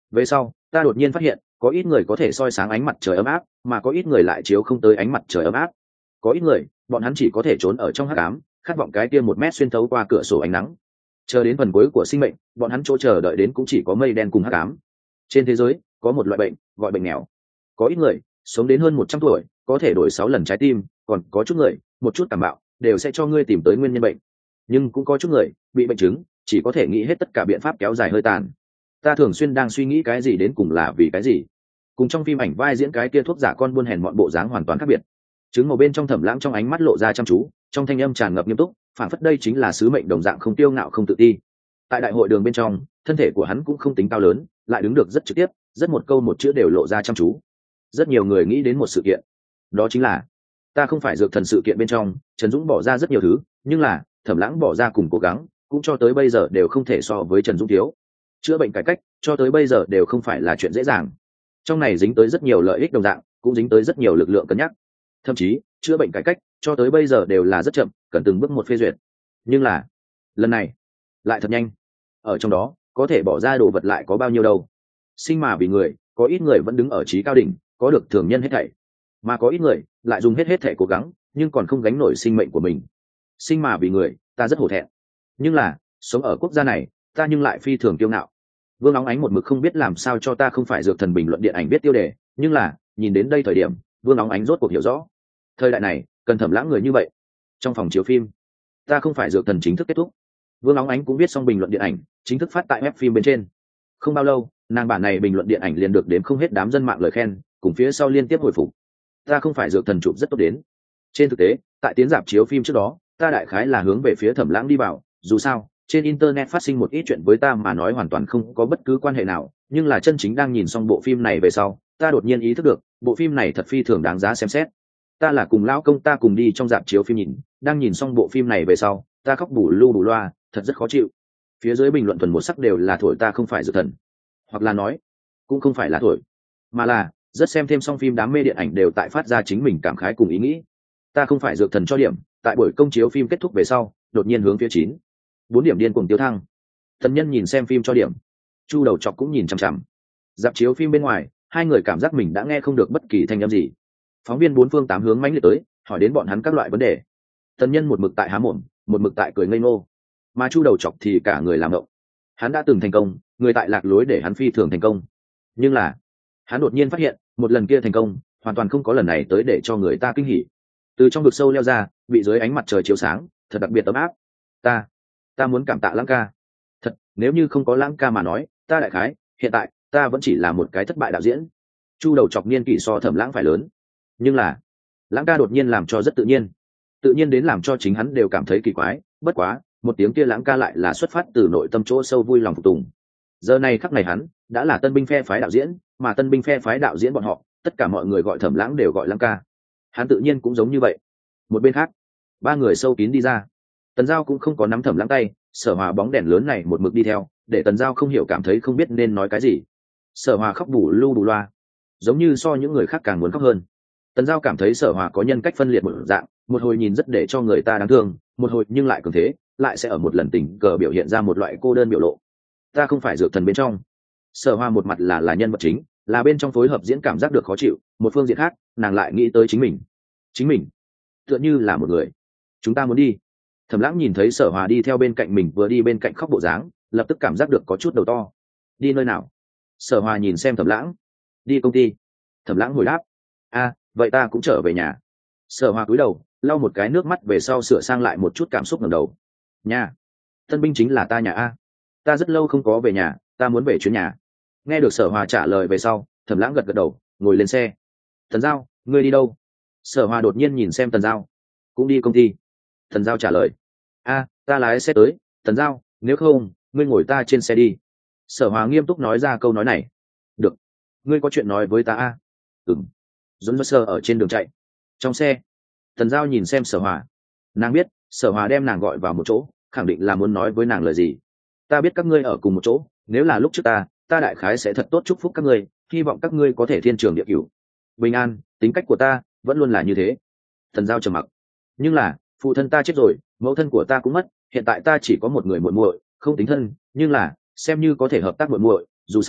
Về sau ta đột nhiên phát hiện có ít người có thể soi sáng ánh mặt trời ấm áp, mà có ít người lại chiếu không tới ánh mặt trời ấm áp. Có ít người bọn hắn chỉ có thể trốn ở trong hắc ám, khát vọng cái kia một mét xuyên thấu qua cửa sổ ánh nắng. Chờ đến phần cuối của sinh mệnh, bọn hắn chỗ chờ đợi đến cũng chỉ có mây đen cùng hắc ám. Trên thế giới có một loại bệnh gọi bệnh nghèo. Có ít người sống đến hơn một trăm tuổi có thể đổi sáu lần trái tim, còn có chút người một chút cảm bạo đều sẽ cho ngươi tìm tới nguyên nhân bệnh. Nhưng cũng có chút người bị bệnh chứng chỉ có thể nghĩ hết tất cả biện pháp kéo dài hơi tàn. Ta thường xuyên đang suy nghĩ cái gì đến cùng là vì cái gì. Cùng trong phim ảnh vai diễn cái kia thuốc giả con buôn hèn mọn bộ dáng hoàn toàn khác biệt. Trứng màu bên trong Thẩm Lãng trong ánh mắt lộ ra chăm chú, trong thanh âm tràn ngập nghiêm túc, phản phất đây chính là sứ mệnh đồng dạng, không tiêu ngạo không tự ti. Tại đại hội đường bên trong, thân thể của hắn cũng không tính cao lớn, lại đứng được rất trực tiếp, rất một câu một chữ đều lộ ra chăm chú. Rất nhiều người nghĩ đến một sự kiện, đó chính là ta không phải dược thần sự kiện bên trong, Trần Dũng bỏ ra rất nhiều thứ, nhưng là Thẩm Lãng bỏ ra cùng cố gắng, cũng cho tới bây giờ đều không thể so với Trần Dũng thiếu. Chữa bệnh cải cách, cho tới bây giờ đều không phải là chuyện dễ dàng. Trong này dính tới rất nhiều lợi ích đồng dạng, cũng dính tới rất nhiều lực lượng cân nhắc. Thậm chí, chữa bệnh cải cách cho tới bây giờ đều là rất chậm, cần từng bước một phê duyệt. Nhưng là, lần này lại thật nhanh. Ở trong đó, có thể bỏ ra đồ vật lại có bao nhiêu đâu. Sinh mà vì người, có ít người vẫn đứng ở trí cao đỉnh, có được thường nhân hết thảy. Mà có ít người lại dùng hết hết thảy cố gắng, nhưng còn không gánh nổi sinh mệnh của mình. Sinh mà vì người, ta rất hổ thẹn. Nhưng là, sống ở quốc gia này, ta nhưng lại phi thường kiêu ngạo. Vương Óng Ánh một mực không biết làm sao cho ta không phải dược thần bình luận điện ảnh biết tiêu đề, nhưng là, nhìn đến đây thời điểm, Vương Óng Ánh rốt cuộc hiểu rõ. Thời đại này, cần Thẩm Lãng người như vậy. Trong phòng chiếu phim, ta không phải dược thần chính thức kết thúc. Vương Óng Ánh cũng viết xong bình luận điện ảnh, chính thức phát tại web phim bên trên. Không bao lâu, nàng bản này bình luận điện ảnh liền được đến không hết đám dân mạng lời khen, cùng phía sau liên tiếp hồi phục. Ta không phải dược thần chụp rất tốt đến. Trên thực tế, tại tiến rạp chiếu phim trước đó, ta đại khái là hướng về phía Thẩm Lãng đi vào, dù sao, trên internet phát sinh một ít chuyện với ta mà nói hoàn toàn không có bất cứ quan hệ nào, nhưng là chân chính đang nhìn xong bộ phim này về sau, ta đột nhiên ý thức được, bộ phim này thật phi thường đáng giá xem xét. Ta là cùng lão công ta cùng đi trong rạp chiếu phim nhìn, đang nhìn xong bộ phim này về sau, ta khóc bù lu bù loa, thật rất khó chịu. Phía dưới bình luận thuần một sắc đều là thổi ta không phải dược thần, hoặc là nói, cũng không phải là thổi, mà là rất xem thêm xong phim đám mê điện ảnh đều tại phát ra chính mình cảm khái cùng ý nghĩ. Ta không phải dược thần cho điểm, tại buổi công chiếu phim kết thúc về sau, đột nhiên hướng phía chín bốn điểm điên cuồng tiêu thăng. Thần Nhân nhìn xem phim cho điểm, Chu Đầu Chọc cũng nhìn chằm chằm. Dạp chiếu phim bên ngoài, hai người cảm giác mình đã nghe không được bất kỳ thanh âm gì. Phóng viên bốn phương tám hướng mãnh liệt tới, hỏi đến bọn hắn các loại vấn đề. Thần Nhân một mực tại há mồm, một mực tại cười ngây ngô, mà Chu Đầu Chọc thì cả người làm động. Hắn đã từng thành công, người tại lạc lối để hắn phi thường thành công, nhưng là hắn đột nhiên phát hiện, một lần kia thành công, hoàn toàn không có lần này tới để cho người ta kinh hỉ. Từ trong vực sâu leo ra, bị dưới ánh mặt trời chiếu sáng, thật đặc biệt ấm áp. Ta, ta muốn cảm tạ Lãng ca. Thật, nếu như không có Lãng ca mà nói, ta đại khái, hiện tại, ta vẫn chỉ là một cái thất bại đạo diễn. Chu Đầu Chọc niên kỷ so Thẩm Lãng phải lớn, nhưng là Lãng ca đột nhiên làm cho rất tự nhiên, tự nhiên đến làm cho chính hắn đều cảm thấy kỳ quái. Bất quá, một tiếng kia Lãng ca lại là xuất phát từ nội tâm chỗ sâu vui lòng phục tùng. Giờ này khắc này hắn đã là tân binh phe phái đạo diễn, mà tân binh phe phái đạo diễn bọn họ, tất cả mọi người gọi Thẩm Lãng đều gọi Lãng ca. Hắn tự nhiên cũng giống như vậy. Một bên khác, ba người sâu kín đi ra. Tần Giao cũng không có nắm Thẩm Lãng tay, Sở Hòa bóng đèn lớn này một mực đi theo, để Tần Giao không hiểu cảm thấy không biết nên nói cái gì. Sở Hòa khóc bù lu bù loa, giống như so những người khác càng muốn khóc hơn. Tần Giao cảm thấy Sở Hòa có nhân cách phân liệt một dạng, một hồi nhìn rất để cho người ta đáng thương, một hồi nhưng lại cường thế, lại sẽ ở một lần tình cờ biểu hiện ra một loại cô đơn biểu lộ. Ta không phải dược thần bên trong. Sở Hòa một mặt là là nhân vật chính, là bên trong phối hợp diễn cảm giác được khó chịu, một phương diện khác, nàng lại nghĩ tới chính mình. Chính mình, tựa như là một người. Chúng ta muốn đi. Thẩm Lãng nhìn thấy Sở Hòa đi theo bên cạnh mình vừa đi bên cạnh khóc bộ dáng, lập tức cảm giác được có chút đầu to. Đi nơi nào? Sở Hòa nhìn xem Thẩm Lãng. Đi công ty. Thẩm Lãng hồi đáp. A, vậy ta cũng trở về nhà. Sở Hòa cúi đầu, lau một cái nước mắt về sau sửa sang lại một chút cảm xúc ngẩng đầu. Nhà. Tân binh chính là ta nhà a. Ta rất lâu không có về nhà, ta muốn về chuyến nhà. Nghe được Sở Hòa trả lời về sau, Thẩm Lãng gật gật đầu, ngồi lên xe. Tần Giao, ngươi đi đâu? Sở Hòa đột nhiên nhìn xem Tần Giao. Cũng đi công ty. Tần Giao trả lời. A, ta lái xe tới. Tần Giao, nếu không, ngươi ngồi ta trên xe đi. Sở Hòa nghiêm túc nói ra câu nói này. Được. Ngươi có chuyện nói với ta a? Ừm. Dũng sơ ở trên đường chạy. Trong xe, Tần Giao nhìn xem Sở Hòa. Nàng biết, Sở Hòa đem nàng gọi vào một chỗ, khẳng định là muốn nói với nàng lời gì. Ta biết các ngươi ở cùng một chỗ, nếu là lúc trước ta, ta đại khái sẽ thật tốt chúc phúc các ngươi, hy vọng các ngươi có thể thiên trường địa cửu. Bình an, tính cách của ta vẫn luôn là như thế. Tần Giao trầm mặc. Nhưng là, phụ thân ta chết rồi, mẫu thân của ta cũng mất, hiện tại ta chỉ có một người muội muội, không tính thân, nhưng là, xem như có thể hợp tác muội muội, dù sao,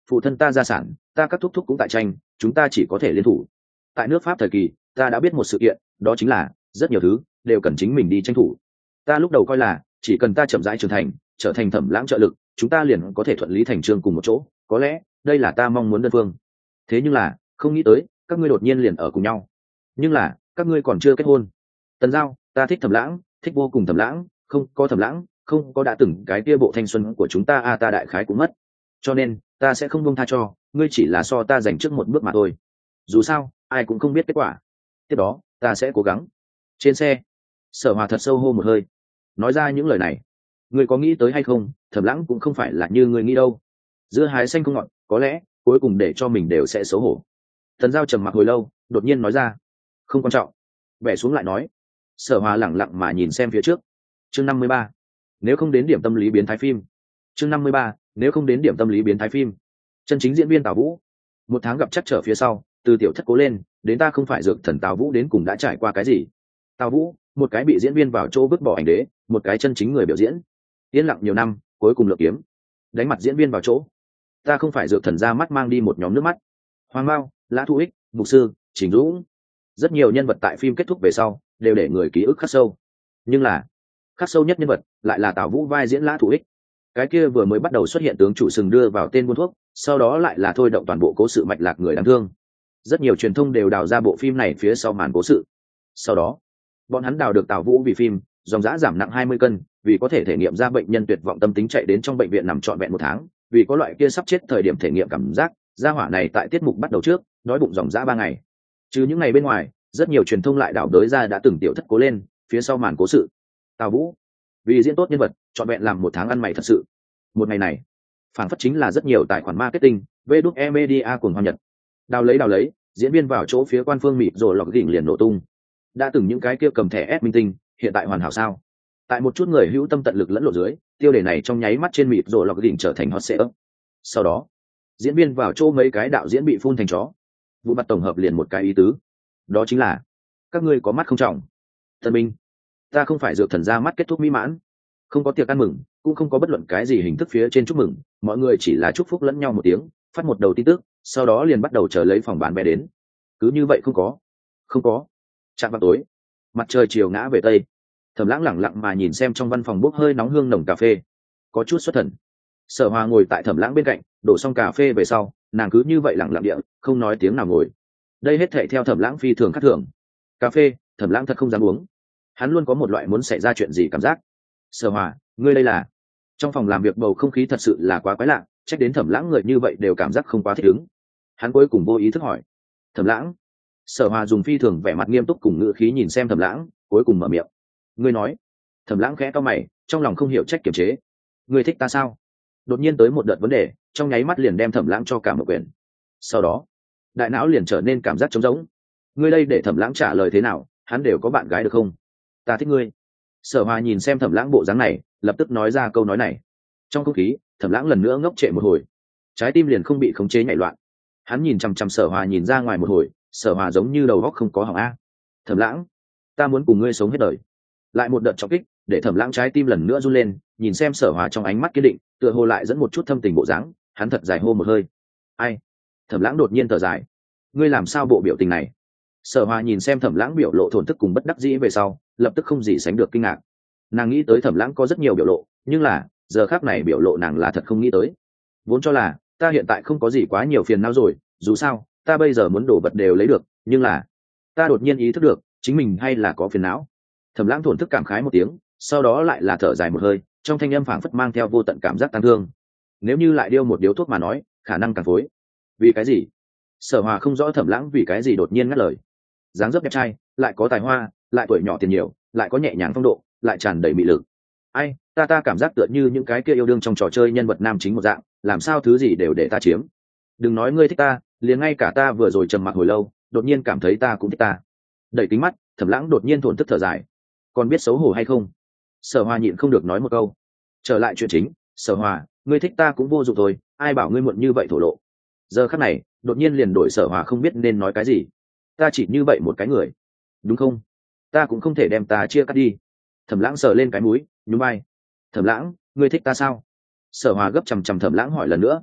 phụ thân ta gia sản, ta các thúc thúc cũng tại tranh, chúng ta chỉ có thể liên thủ. Tại nước Pháp thời kỳ, ta đã biết một sự kiện, đó chính là rất nhiều thứ đều cần chính mình đi tranh thủ. Ta lúc đầu coi là chỉ cần ta chậm rãi trưởng thành, trở thành Thẩm Lãng trợ lực, chúng ta liền có thể thuận lý thành trương cùng một chỗ, có lẽ đây là ta mong muốn đơn phương. Thế nhưng là không nghĩ tới các ngươi đột nhiên liền ở cùng nhau. Nhưng là các ngươi còn chưa kết hôn. Tần Giao, ta thích Thẩm Lãng, thích vô cùng Thẩm Lãng, không có Thẩm Lãng, không có đã từng cái kia bộ thanh xuân của chúng ta a ta đại khái cũng mất. Cho nên ta sẽ không buông tha cho ngươi, chỉ là so ta dành trước một bước mà thôi. Dù sao ai cũng không biết kết quả. Tiếp đó ta sẽ cố gắng. Trên xe, Sở Hòa thật sâu hô một hơi, nói ra những lời này. Ngươi có nghĩ tới hay không, Thẩm Lãng cũng không phải là như ngươi nghĩ đâu. Giữa hái xanh không ngọt, có lẽ cuối cùng để cho mình đều sẽ xấu hổ. Tần Giao trầm mặc hồi lâu, đột nhiên nói ra, không quan trọng. Vẻ xuống lại nói. Sở Hòa lẳng lặng mà nhìn xem phía trước. Chương năm mươi ba, nếu không đến điểm tâm lý biến thái phim. Chương năm mươi ba, nếu không đến điểm tâm lý biến thái phim. Chân chính diễn viên Tào Vũ. Một tháng gặp chắc trở phía sau, từ tiểu thất cố lên đến ta không phải dược thần Tào Vũ đến cùng đã trải qua cái gì. Tào Vũ, một cái bị diễn viên vào chỗ vứt bỏ ảnh đế, một cái chân chính người biểu diễn. Yên lặng nhiều năm, cuối cùng lựa kiếm, đánh mặt diễn viên vào chỗ. Ta không phải dược thần ra mắt mang đi một nhóm nước mắt. Hoàng Mao, Lã Thu Ích, Mục Sư, Trình Dũng, rất nhiều nhân vật tại phim kết thúc về sau đều để người ký ức khắc sâu. Nhưng là khắc sâu nhất nhân vật lại là Tào Vũ vai diễn Lã Thu Ích. Cái kia vừa mới bắt đầu xuất hiện tướng chủ sừng đưa vào tên buôn thuốc, sau đó lại là thôi động toàn bộ cố sự mạch lạc người đáng thương. Rất nhiều truyền thông đều đào ra bộ phim này phía sau màn cố sự. Sau đó bọn hắn đào được Tào Vũ vì phim dòng dã giảm nặng hai mươi cân, vì có thể thể nghiệm ra bệnh nhân tuyệt vọng tâm tính chạy đến trong bệnh viện nằm trọn vẹn một tháng, vì có loại kia sắp chết thời điểm thể nghiệm cảm giác. Gia hỏa này tại tiết mục bắt đầu trước đói bụng dòng dã ba ngày. Trừ những ngày bên ngoài, rất nhiều truyền thông lại đảo đới ra đã từng tiểu thất cố lên phía sau màn cố sự. Tào Vũ vì diễn tốt nhân vật trọn vẹn làm một tháng ăn mày thật sự. Một ngày này phản phất chính là rất nhiều tài khoản marketing vê đúc e media cùng hoa nhật đào lấy đào lấy diễn viên vào chỗ phía quan phương mịt rồi lọc đỉnh liền nổ tung. Đã từng những cái kia cầm thẻ ép minh tinh hiện tại hoàn hảo sao? Tại một chút người hữu tâm tận lực lẫn lộn dưới, tiêu đề này trong nháy mắt trên mịt rồi lọc đỉnh trở thành hot search. Sau đó diễn viên vào chỗ mấy cái đạo diễn bị phun thành chó. Vụ mặt tổng hợp liền một cái ý tứ, đó chính là các ngươi có mắt không trọng. Tân Minh, ta không phải dược thần ra mắt kết thúc mỹ mãn, không có tiệc ăn mừng, cũng không có bất luận cái gì hình thức phía trên chúc mừng, mọi người chỉ là chúc phúc lẫn nhau một tiếng, phát một đầu tin tức, sau đó liền bắt đầu chờ lấy phòng bán vé đến. Cứ như vậy không có, không có. Chạm vào tối, mặt trời chiều ngã về tây, Thẩm Lãng lẳng lặng mà nhìn xem trong văn phòng bốc hơi nóng hương nồng cà phê, có chút xuất thần. Sở Hòa ngồi tại Thẩm Lãng bên cạnh, đổ xong cà phê về sau, nàng cứ như vậy lặng lặng địa, không nói tiếng nào ngồi. Đây hết thảy theo Thẩm Lãng phi thường khác thường. Cà phê, Thẩm Lãng thật không dám uống. Hắn luôn có một loại muốn xảy ra chuyện gì cảm giác. Sở Hòa, ngươi đây là? Trong phòng làm việc bầu không khí thật sự là quá quái lạ, trách đến Thẩm Lãng người như vậy đều cảm giác không quá thích ứng. Hắn cuối cùng vô ý thức hỏi. Thẩm Lãng. Sở Hòa dùng phi thường vẻ mặt nghiêm túc cùng ngữ khí nhìn xem Thẩm Lãng, cuối cùng mở miệng. Ngươi nói. Thẩm Lãng khẽ cau mày, trong lòng không hiểu trách kiềm chế. Ngươi thích ta sao? Đột nhiên tới một đợt vấn đề, trong nháy mắt liền đem Thẩm Lãng cho cả một quyển. Sau đó đại não liền trở nên cảm giác trống rỗng. Ngươi đây để Thẩm Lãng trả lời thế nào, hắn đều có bạn gái được không? Ta thích ngươi. Sở Hòa nhìn xem Thẩm Lãng bộ dáng này, lập tức nói ra câu nói này. Trong không khí, Thẩm Lãng lần nữa ngốc trệ một hồi, trái tim liền không bị khống chế nhảy loạn. Hắn nhìn chằm chằm Sở Hòa nhìn ra ngoài một hồi, Sở Hòa giống như đầu óc không có hỏng a. Thẩm Lãng, ta muốn cùng ngươi sống hết đời. Lại một đợt trọng kích, để Thẩm Lãng trái tim lần nữa run lên, nhìn xem Sở Hòa trong ánh mắt kiên định, tựa hồ lại dẫn một chút thâm tình bộ dáng, hắn thật dài hô một hơi. Ai? Thẩm Lãng đột nhiên thở dài. Ngươi làm sao bộ biểu tình này? Sở Hòa nhìn xem Thẩm Lãng biểu lộ thổn thức cùng bất đắc dĩ về sau, lập tức không gì sánh được kinh ngạc. Nàng nghĩ tới Thẩm Lãng có rất nhiều biểu lộ, nhưng là giờ khắc này biểu lộ nàng là thật không nghĩ tới. Vốn cho là ta hiện tại không có gì quá nhiều phiền não rồi, dù sao ta bây giờ muốn đổ vật đều lấy được, nhưng là ta đột nhiên ý thức được chính mình hay là có phiền não. Thẩm Lãng thổn thức cảm khái một tiếng, sau đó lại là thở dài một hơi, trong thanh âm phảng phất mang theo vô tận cảm giác tang thương. Nếu như lại điêu một điếu thuốc mà nói, khả năng càng phối. Vì cái gì? Sở Hòa không rõ Thẩm Lãng vì cái gì đột nhiên ngắt lời. Dáng dấp đẹp trai, lại có tài hoa, lại tuổi nhỏ tiền nhiều, lại có nhẹ nhàng phong độ, lại tràn đầy mị lực. Ai, ta ta cảm giác tựa như những cái kia yêu đương trong trò chơi nhân vật nam chính một dạng, làm sao thứ gì đều để ta chiếm. Đừng nói ngươi thích ta, liền ngay cả ta vừa rồi trầm mặc hồi lâu, đột nhiên cảm thấy ta cũng thích ta. Đẩy kính mắt, Thẩm Lãng đột nhiên thổn thức thở dài. Còn biết xấu hổ hay không? Sở Hòa nhịn không được nói một câu. Trở lại chuyện chính, Sở Hòa, ngươi thích ta cũng vô dụng thôi, ai bảo ngươi muộn như vậy thổ lộ. Giờ khắc này, đột nhiên liền đổi Sở Hòa không biết nên nói cái gì. Ta chỉ như vậy một cái người, đúng không? Ta cũng không thể đem ta chia cắt đi. Thẩm Lãng sờ lên cái mũi, nhún vai. Thẩm Lãng, ngươi thích ta sao? Sở Hòa gấp chằm chằm Thẩm Lãng hỏi lần nữa.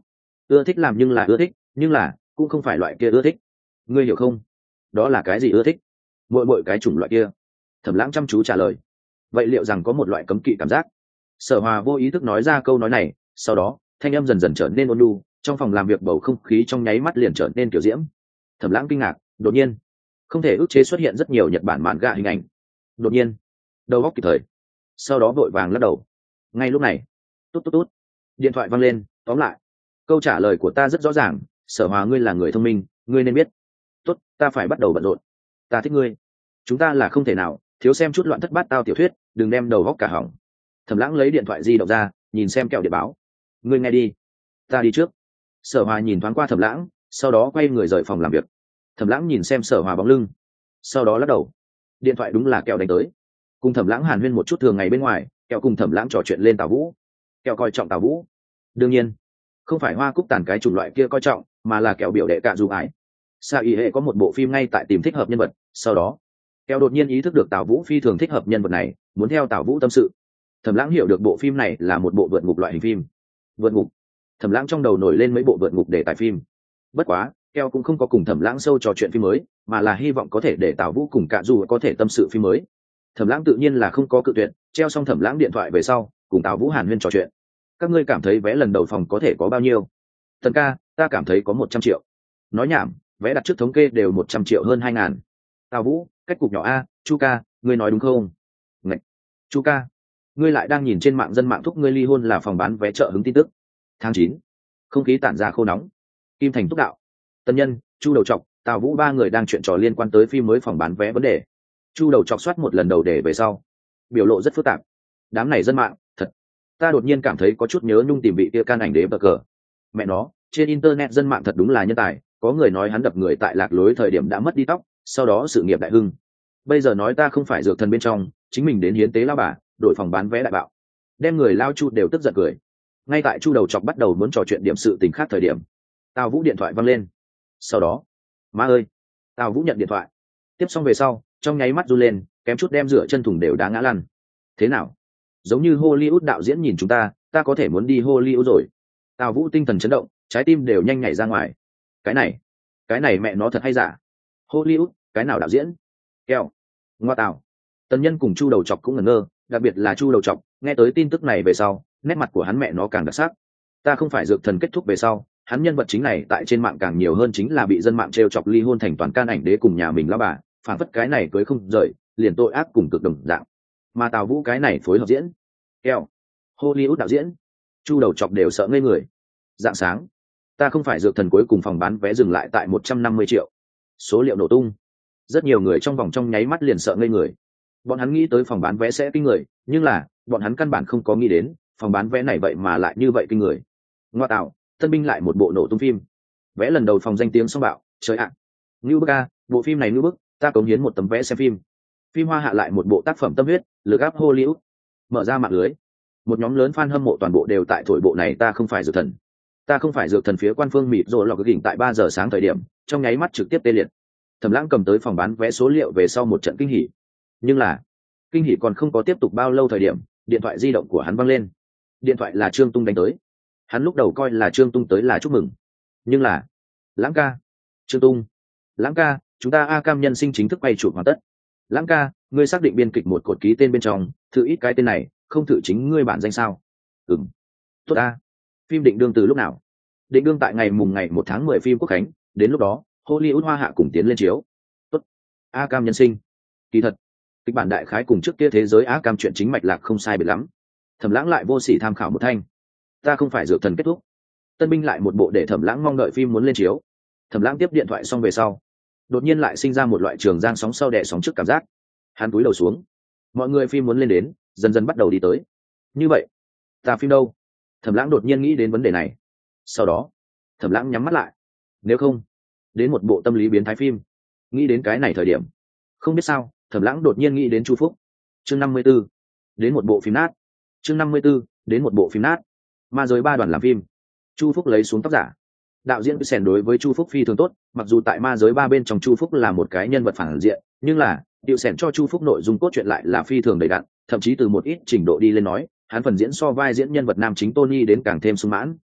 ưa thích làm nhưng là ưa thích, nhưng là cũng không phải loại kia ưa thích. Ngươi hiểu không? Đó là cái gì ưa thích? Mỗi mỗi cái chủng loại kia. Thẩm Lãng chăm chú trả lời. Vậy liệu rằng có một loại cấm kỵ cảm giác? Sở Hòa vô ý thức nói ra câu nói này, sau đó thanh âm dần dần trở nên ôn nhu, trong phòng làm việc bầu không khí trong nháy mắt liền trở nên kiểu diễm. Thẩm Lãng kinh ngạc, đột nhiên không thể ức chế xuất hiện rất nhiều Nhật Bản mạn gạ hình ảnh. Đột nhiên đầu óc kịp thời, sau đó vội vàng lắc đầu. Ngay lúc này, tút tút tút, điện thoại vang lên. Tóm lại, câu trả lời của ta rất rõ ràng. Sở Hòa, ngươi là người thông minh, ngươi nên biết. Tốt, ta phải bắt đầu bận rộn. Ta thích ngươi, chúng ta là không thể nào thiếu xem chút loạn thất bát tao tiểu thuyết, đừng đem đầu óc cả hỏng. Thẩm Lãng lấy điện thoại di động ra, nhìn xem kẹo điện báo. Ngươi nghe đi, ta đi trước. Sở Hòa nhìn thoáng qua Thẩm Lãng, sau đó quay người rời phòng làm việc. Thẩm Lãng nhìn xem Sở Hòa bóng lưng, sau đó lắc đầu. Điện thoại đúng là kẹo đánh tới. Cùng Thẩm Lãng hàn huyên một chút thường ngày bên ngoài, kẹo cùng Thẩm Lãng trò chuyện lên Tào Vũ. Kẹo coi trọng Tào Vũ, đương nhiên không phải Hoa Cúc Tàn cái chủng loại kia coi trọng, mà là kẹo biểu đệ cả dù ải. Sa Y hệ có một bộ phim ngay tại tìm thích hợp nhân vật, sau đó kẹo đột nhiên ý thức được Tào Vũ phi thường thích hợp nhân vật này, muốn theo Tào Vũ tâm sự. Thẩm Lãng hiểu được bộ phim này là một bộ vượt ngục loại hình phim. Vượt ngục. Thẩm Lãng trong đầu nổi lên mấy bộ vượt ngục để tài phim. Bất quá keo cũng không có cùng Thẩm Lãng sâu trò chuyện phim mới, mà là hy vọng có thể để Tào Vũ cùng Cả dù có thể tâm sự phim mới. Thẩm Lãng tự nhiên là không có cự tuyệt, treo xong Thẩm Lãng điện thoại về sau, cùng Tào Vũ hàn huyên trò chuyện. Các ngươi cảm thấy vé lần đầu phòng có thể có bao nhiêu? Tần ca, ta cảm thấy có một trăm triệu. Nói nhảm, vé đặt trước thống kê đều một trăm triệu hơn hai ngàn. Tào Vũ, cách cục nhỏ a. Chu ca, ngươi nói đúng không? Ngạch. Chu ca, ngươi lại đang nhìn trên mạng dân mạng thúc ngươi ly hôn là phòng bán vé chợ hứng tin tức. Tháng chín, không khí tản ra khô nóng. Kim Thành Túc Đạo, Tân Nhân, Chu Đầu Trọc, Tào Vũ ba người đang chuyện trò liên quan tới phim mới phòng bán vé vấn đề. Chu Đầu Trọc soát một lần đầu để về sau, biểu lộ rất phức tạp. Đám này dân mạng, thật, ta đột nhiên cảm thấy có chút nhớ nhung tìm vị kia can ảnh đế bờ cờ. Mẹ nó, trên internet dân mạng thật đúng là nhân tài, có người nói hắn đập người tại lạc lối thời điểm đã mất đi tóc, sau đó sự nghiệp đại hưng. Bây giờ nói ta không phải dược thần bên trong, chính mình đến hiến tế lao bà, đổi phòng bán vé đại bạo, đem người lao Chu đều tức giận cười. Ngay tại Chu Đầu Chọc bắt đầu muốn trò chuyện điểm sự tình khác thời điểm, Tào Vũ điện thoại văng lên. Sau đó, má ơi, Tào Vũ nhận điện thoại, tiếp xong về sau, trong nháy mắt run lên, kém chút đem rửa chân thùng đều đá ngã lăn. Thế nào? Giống như Hollywood đạo diễn nhìn chúng ta, ta có thể muốn đi Hollywood rồi. Tào Vũ tinh thần chấn động, trái tim đều nhanh nhảy ra ngoài. Cái này, cái này mẹ nó thật hay giả? Hollywood, cái nào đạo diễn? Keo, ngoa Tào. Tần Nhân cùng Chu Đầu Chọc cũng ngẩn ngơ, đặc biệt là Chu Đầu Chọc, nghe tới tin tức này về sau, nét mặt của hắn mẹ nó càng đặc sắc. Ta không phải dược thần kết thúc về sau, hắn nhân vật chính này tại trên mạng càng nhiều hơn chính là bị dân mạng trêu chọc ly hôn thành toàn can ảnh đế cùng nhà mình lao bà, phản phất cái này cưới không rời, liền tội ác cùng cực đồng dạng. Mà Tào Vũ cái này phối hợp diễn, keo, Hollywood đạo diễn, Chu Đầu Chọc đều sợ ngây người. Dạng sáng, ta không phải dược thần cuối cùng phòng bán vé dừng lại tại một trăm năm mươi triệu. Số liệu nổ tung. Rất nhiều người trong vòng trong nháy mắt liền sợ ngây người. Bọn hắn nghĩ tới phòng bán vé sẽ kinh người, nhưng là bọn hắn căn bản không có nghĩ đến phòng bán vé này vậy mà lại như vậy kinh người. Ngoa tạo, tân binh lại một bộ nổ tung phim. Vé lần đầu phòng danh tiếng song bạo, trời ạ. À. Ngưu bức a, bộ phim này ngưu bức, ta cống hiến một tấm vé xem phim. Phim Hoa hạ lại một bộ tác phẩm tâm huyết, lực áp Hollywood. Mở ra mạng lưới, một nhóm lớn fan hâm mộ toàn bộ đều tại thổi bộ này. Ta không phải dược thần, ta không phải dược thần phía quan phương mịt rồi lọc đỉnh tại ba giờ sáng thời điểm, trong nháy mắt trực tiếp tê liệt. Thẩm Lãng cầm tới phòng bán vé số liệu về sau một trận kinh hỉ, nhưng là kinh hỉ còn không có tiếp tục bao lâu thời điểm, điện thoại di động của hắn văng lên. Điện thoại là Trương Tung đánh tới. Hắn lúc đầu coi là Trương Tung tới là chúc mừng, nhưng là Lãng ca. Trương Tung, Lãng ca, chúng ta A Cam nhân sinh chính thức quay chụp hoàn tất. Lãng ca, ngươi xác định biên kịch một cột ký tên bên trong, thử ít cái tên này, không thử chính ngươi bản danh sao? Ừm. Tốt a. Phim định đương từ lúc nào? Định đương tại ngày mùng ngày một tháng mười phim quốc khánh, đến lúc đó Hollywood Hoa hạ cùng tiến lên chiếu. Tốt. A Cam nhân sinh. Kỳ thật, kịch bản đại khái cùng trước kia thế giới A Cam chuyện chính mạch lạc không sai biệt lắm. Thẩm Lãng lại vô sỉ tham khảo một thanh. Ta không phải dược thần kết thúc. Tân binh lại một bộ để Thẩm Lãng mong đợi phim muốn lên chiếu. Thẩm Lãng tiếp điện thoại xong về sau, đột nhiên lại sinh ra một loại trường giang sóng sau đè sóng trước cảm giác. Hắn cúi đầu xuống. Mọi người phim muốn lên đến, dần dần bắt đầu đi tới. Như vậy, ta phim đâu? Thẩm Lãng đột nhiên nghĩ đến vấn đề này. Sau đó, Thẩm Lãng nhắm mắt lại. Nếu không, đến một bộ tâm lý biến thái phim. Nghĩ đến cái này thời điểm, không biết sao, Thẩm Lãng đột nhiên nghĩ đến Chu Phúc. Chương năm mươi 54, đến một bộ phim nát. Chương năm mươi 54, đến một bộ phim nát. Ma giới ba đoàn làm phim. Chu Phúc lấy xuống tóc giả. Đạo diễn Sèn đối với Chu Phúc phi thường tốt, mặc dù tại ma giới ba bên trong Chu Phúc là một cái nhân vật phản diện, nhưng là Diệu Sèn cho Chu Phúc nội dung cốt truyện lại là phi thường đầy đặn, thậm chí từ một ít trình độ đi lên nói, hắn phần diễn so vai diễn nhân vật nam chính Tony đến càng thêm sung mãn.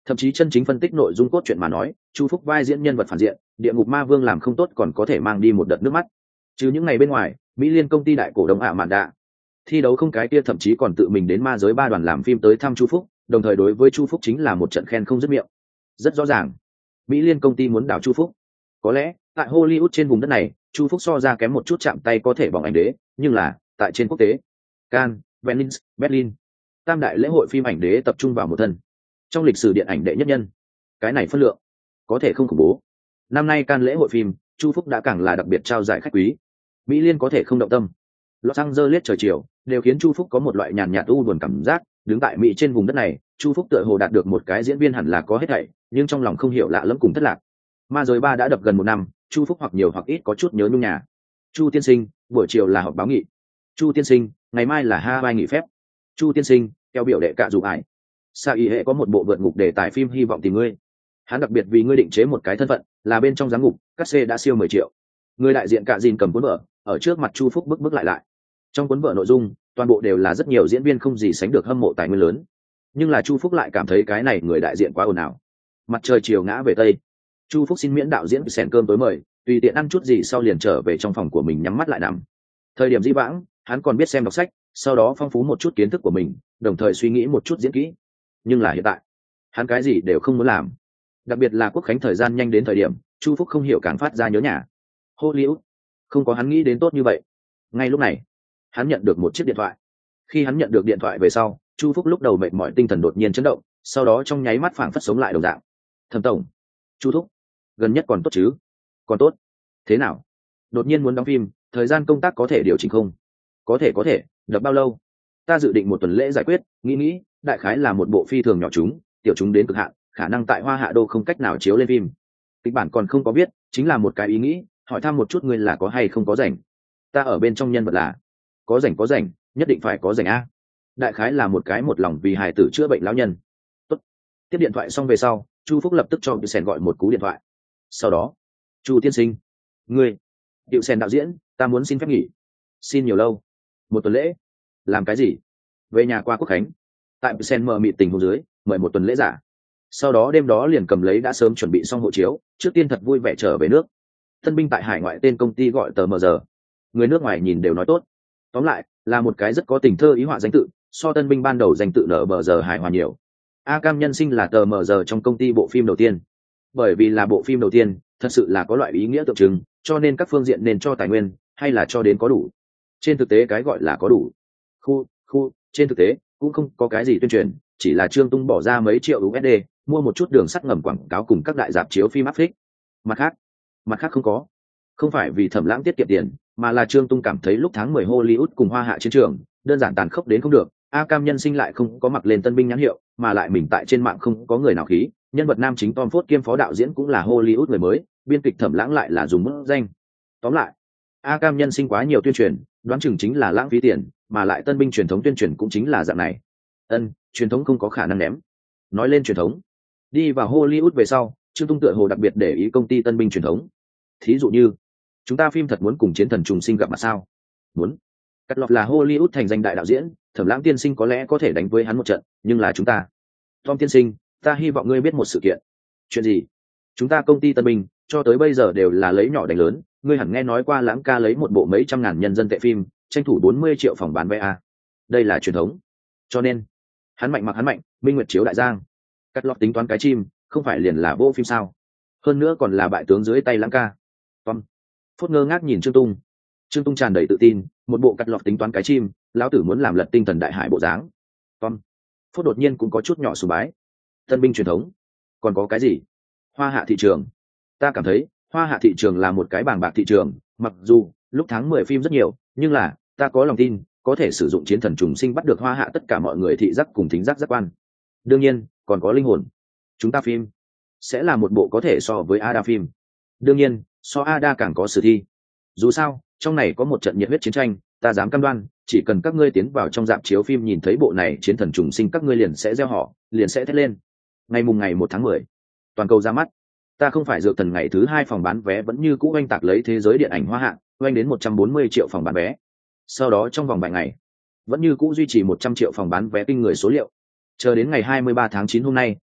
Thậm chí chân chính phân tích nội dung cốt truyện mà nói, Chu Phúc vai diễn nhân vật phản diện, địa ngục ma vương làm không tốt còn có thể mang đi một đợt nước mắt. Chứ những ngày bên ngoài, Mỹ Liên công ty đại cổ đông ạ mạn đạ thi đấu không cái kia thậm chí còn tự mình đến ma giới ba đoàn làm phim tới thăm Chu Phúc, đồng thời đối với Chu Phúc chính là một trận khen không dứt miệng. Rất rõ ràng, Mỹ Liên công ty muốn đảo Chu Phúc. Có lẽ tại Hollywood trên vùng đất này, Chu Phúc so ra kém một chút chạm tay có thể bỏng ảnh đế, nhưng là tại trên quốc tế, Cannes, Venice, Berlin, tam đại lễ hội phim ảnh đế tập trung vào một thân. Trong lịch sử điện ảnh đệ nhất nhân, cái này phân lượng có thể không khủng bố. Năm nay Cannes lễ hội phim, Chu Phúc đã càng là đặc biệt trao giải khách quý. Mỹ Liên có thể không động tâm. Los Angeles trời chiều đều khiến Chu Phúc có một loại nhàn nhạt u buồn cảm giác, đứng tại Mỹ trên vùng đất này, Chu Phúc tựa hồ đạt được một cái diễn viên hẳn là có hết thảy, nhưng trong lòng không hiểu lạ lẫm cùng thất lạc. Ma giới ba đã đập gần một năm, Chu Phúc hoặc nhiều hoặc ít có chút nhớ nhung nhà. Chu tiên sinh, buổi chiều là họp báo nghị. Chu tiên sinh, ngày mai là Hawaii nghỉ phép. Chu tiên sinh, theo biểu đệ cạ dù ải. Sa y hệ có một bộ vượt ngục đề tài phim hy vọng tìm ngươi. Hắn đặc biệt vì ngươi định chế một cái thân phận, là bên trong giám ngục, cát xê đã siêu mười triệu. Người đại diện cạ dìn cầm cuốn vở, ở trước mặt Chu Phúc bức bức lại lại. Trong cuốn vở nội dung, toàn bộ đều là rất nhiều diễn viên không gì sánh được hâm mộ tài nguyên lớn. Nhưng là Chu Phúc lại cảm thấy cái này người đại diện quá ồn ào. Mặt trời chiều ngã về tây, Chu Phúc xin miễn đạo diễn sèn cơm tối mời, tùy tiện ăn chút gì sau liền trở về trong phòng của mình nhắm mắt lại nằm. Thời điểm dĩ vãng, hắn còn biết xem đọc sách, sau đó phong phú một chút kiến thức của mình, đồng thời suy nghĩ một chút diễn kỹ. Nhưng là hiện tại, hắn cái gì đều không muốn làm. Đặc biệt là quốc khánh thời gian nhanh đến thời điểm, Chu Phúc không hiểu càng phát ra nhớ nhà. Hollywood không có hắn nghĩ đến tốt như vậy. Ngay lúc này, hắn nhận được một chiếc điện thoại. Khi hắn nhận được điện thoại về sau, Chu Phúc lúc đầu mệt mỏi tinh thần đột nhiên chấn động, sau đó trong nháy mắt phảng phất sống lại đồng dạng. Thẩm tổng, Chu Thúc, gần nhất còn tốt chứ? Còn tốt. Thế nào? Đột nhiên muốn đóng phim, thời gian công tác có thể điều chỉnh không? Có thể có thể, đập bao lâu? Ta dự định một tuần lễ giải quyết, nghĩ nghĩ, đại khái là một bộ phi thường nhỏ chúng, tiểu chúng đến cực hạn, khả năng tại Hoa Hạ đô không cách nào chiếu lên phim. Kịch bản còn không có biết, chính là một cái ý nghĩ, hỏi thăm một chút ngươi là có hay không có rảnh. Ta ở bên trong nhân vật là có rảnh có rảnh, nhất định phải có rảnh a. Đại khái là một cái một lòng vì hài tử chữa bệnh lão nhân. Tốt. Tiếp điện thoại xong về sau, Chu Phúc lập tức cho Diệu Sen gọi một cú điện thoại. Sau đó, Chu tiên sinh, ngươi, Diệu Sen đạo diễn, ta muốn xin phép nghỉ. Xin nhiều lâu? Một tuần lễ. Làm cái gì? Về nhà qua quốc khánh. Tại Diệu Sen mờ mịt tình huống dưới, mời một tuần lễ giả. Sau đó đêm đó liền cầm lấy đã sớm chuẩn bị xong hộ chiếu, trước tiên thật vui vẻ trở về nước. Tân binh tại hải ngoại tên công ty gọi tờ mờ giờ. Người nước ngoài nhìn đều nói tốt. Tóm lại, là một cái rất có tình thơ ý họa danh tự, so tân binh ban đầu danh tự nở bờ giờ hài hòa nhiều. A Cam nhân sinh là tờ mờ giờ trong công ty bộ phim đầu tiên. Bởi vì là bộ phim đầu tiên, thật sự là có loại ý nghĩa tượng trưng, cho nên các phương diện nên cho tài nguyên, hay là cho đến có đủ. Trên thực tế cái gọi là có đủ. Khu, khu, trên thực tế, cũng không có cái gì tuyên truyền, chỉ là Trương Tung bỏ ra mấy triệu u ét đê, mua một chút đường sắt ngầm quảng cáo cùng các đại rạp chiếu phim áp phích. Mặt khác, mặt khác không có. Không phải vì Thẩm Lãng tiết kiệm tiền, mà là Trương Tung cảm thấy lúc tháng mười Hollywood cùng Hoa Hạ chiến trường, đơn giản tàn khốc đến không được. A Cam nhân sinh lại không có mặc lên tân binh nhãn hiệu, mà lại mình tại trên mạng không có người nào khí, nhân vật nam chính Tom Ford kiêm phó đạo diễn cũng là Hollywood người mới, biên kịch Thẩm Lãng lại là dùng mức danh. Tóm lại, A Cam nhân sinh quá nhiều tuyên truyền, đoán chừng chính là lãng phí tiền, mà lại tân binh truyền thống tuyên truyền cũng chính là dạng này. Ân, truyền thống không có khả năng ném. Nói lên truyền thống, đi vào Hollywood về sau, Trương Tung tựa hồ đặc biệt để ý công ty tân binh truyền thống. Thí dụ như, chúng ta phim thật muốn cùng chiến thần trùng sinh gặp mặt sao? Muốn. Cắt lọt là Hollywood thành danh đại đạo diễn, Thẩm Lãng tiên sinh có lẽ có thể đánh với hắn một trận, nhưng là chúng ta. Tom tiên sinh, ta hy vọng ngươi biết một sự kiện. Chuyện gì? Chúng ta công ty tân binh, cho tới bây giờ đều là lấy nhỏ đánh lớn, ngươi hẳn nghe nói qua Lãng ca lấy một bộ mấy trăm ngàn nhân dân tệ phim, tranh thủ bốn mươi triệu phòng bán vé a. Đây là truyền thống. Cho nên, hắn mạnh mặc hắn mạnh, minh nguyệt chiếu đại giang. Cắt lọt tính toán cái chim, không phải liền là vô phim sao? Hơn nữa còn là bại tướng dưới tay Lãng ca. Tom. Phốt ngơ ngác nhìn Trương Tung. Trương Tung tràn đầy tự tin, một bộ cắt lọt tính toán cái chim, lão tử muốn làm lật tinh thần đại hải bộ dáng. Tom. Phốt đột nhiên cũng có chút nhỏ sùng bái. Tân binh truyền thống. Còn có cái gì? Hoa Hạ thị trường. Ta cảm thấy, Hoa Hạ thị trường là một cái bàng bạc thị trường, mặc dù lúc tháng mười phim rất nhiều, nhưng là ta có lòng tin, có thể sử dụng chiến thần trùng sinh bắt được Hoa Hạ tất cả mọi người thị giác cùng thính giác giác quan. Đương nhiên, còn có linh hồn. Chúng ta phim sẽ là một bộ có thể so với Ada phim. Đương nhiên, so Ada càng có sử thi. Dù sao, trong này có một trận nhiệt huyết chiến tranh, ta dám cam đoan, chỉ cần các ngươi tiến vào trong rạp chiếu phim nhìn thấy bộ này chiến thần trùng sinh các ngươi liền sẽ reo hò, liền sẽ thét lên. Ngày mùng ngày một tháng mười, toàn cầu ra mắt. Ta không phải dược thần ngày thứ hai phòng bán vé vẫn như cũ oanh tạc lấy thế giới điện ảnh Hoa Hạ, oanh đến một trăm bốn mươi triệu phòng bán vé. Sau đó trong vòng vài ngày, vẫn như cũ duy trì một trăm triệu phòng bán vé kinh người số liệu. Chờ đến ngày hai mươi ba tháng chín hôm nay,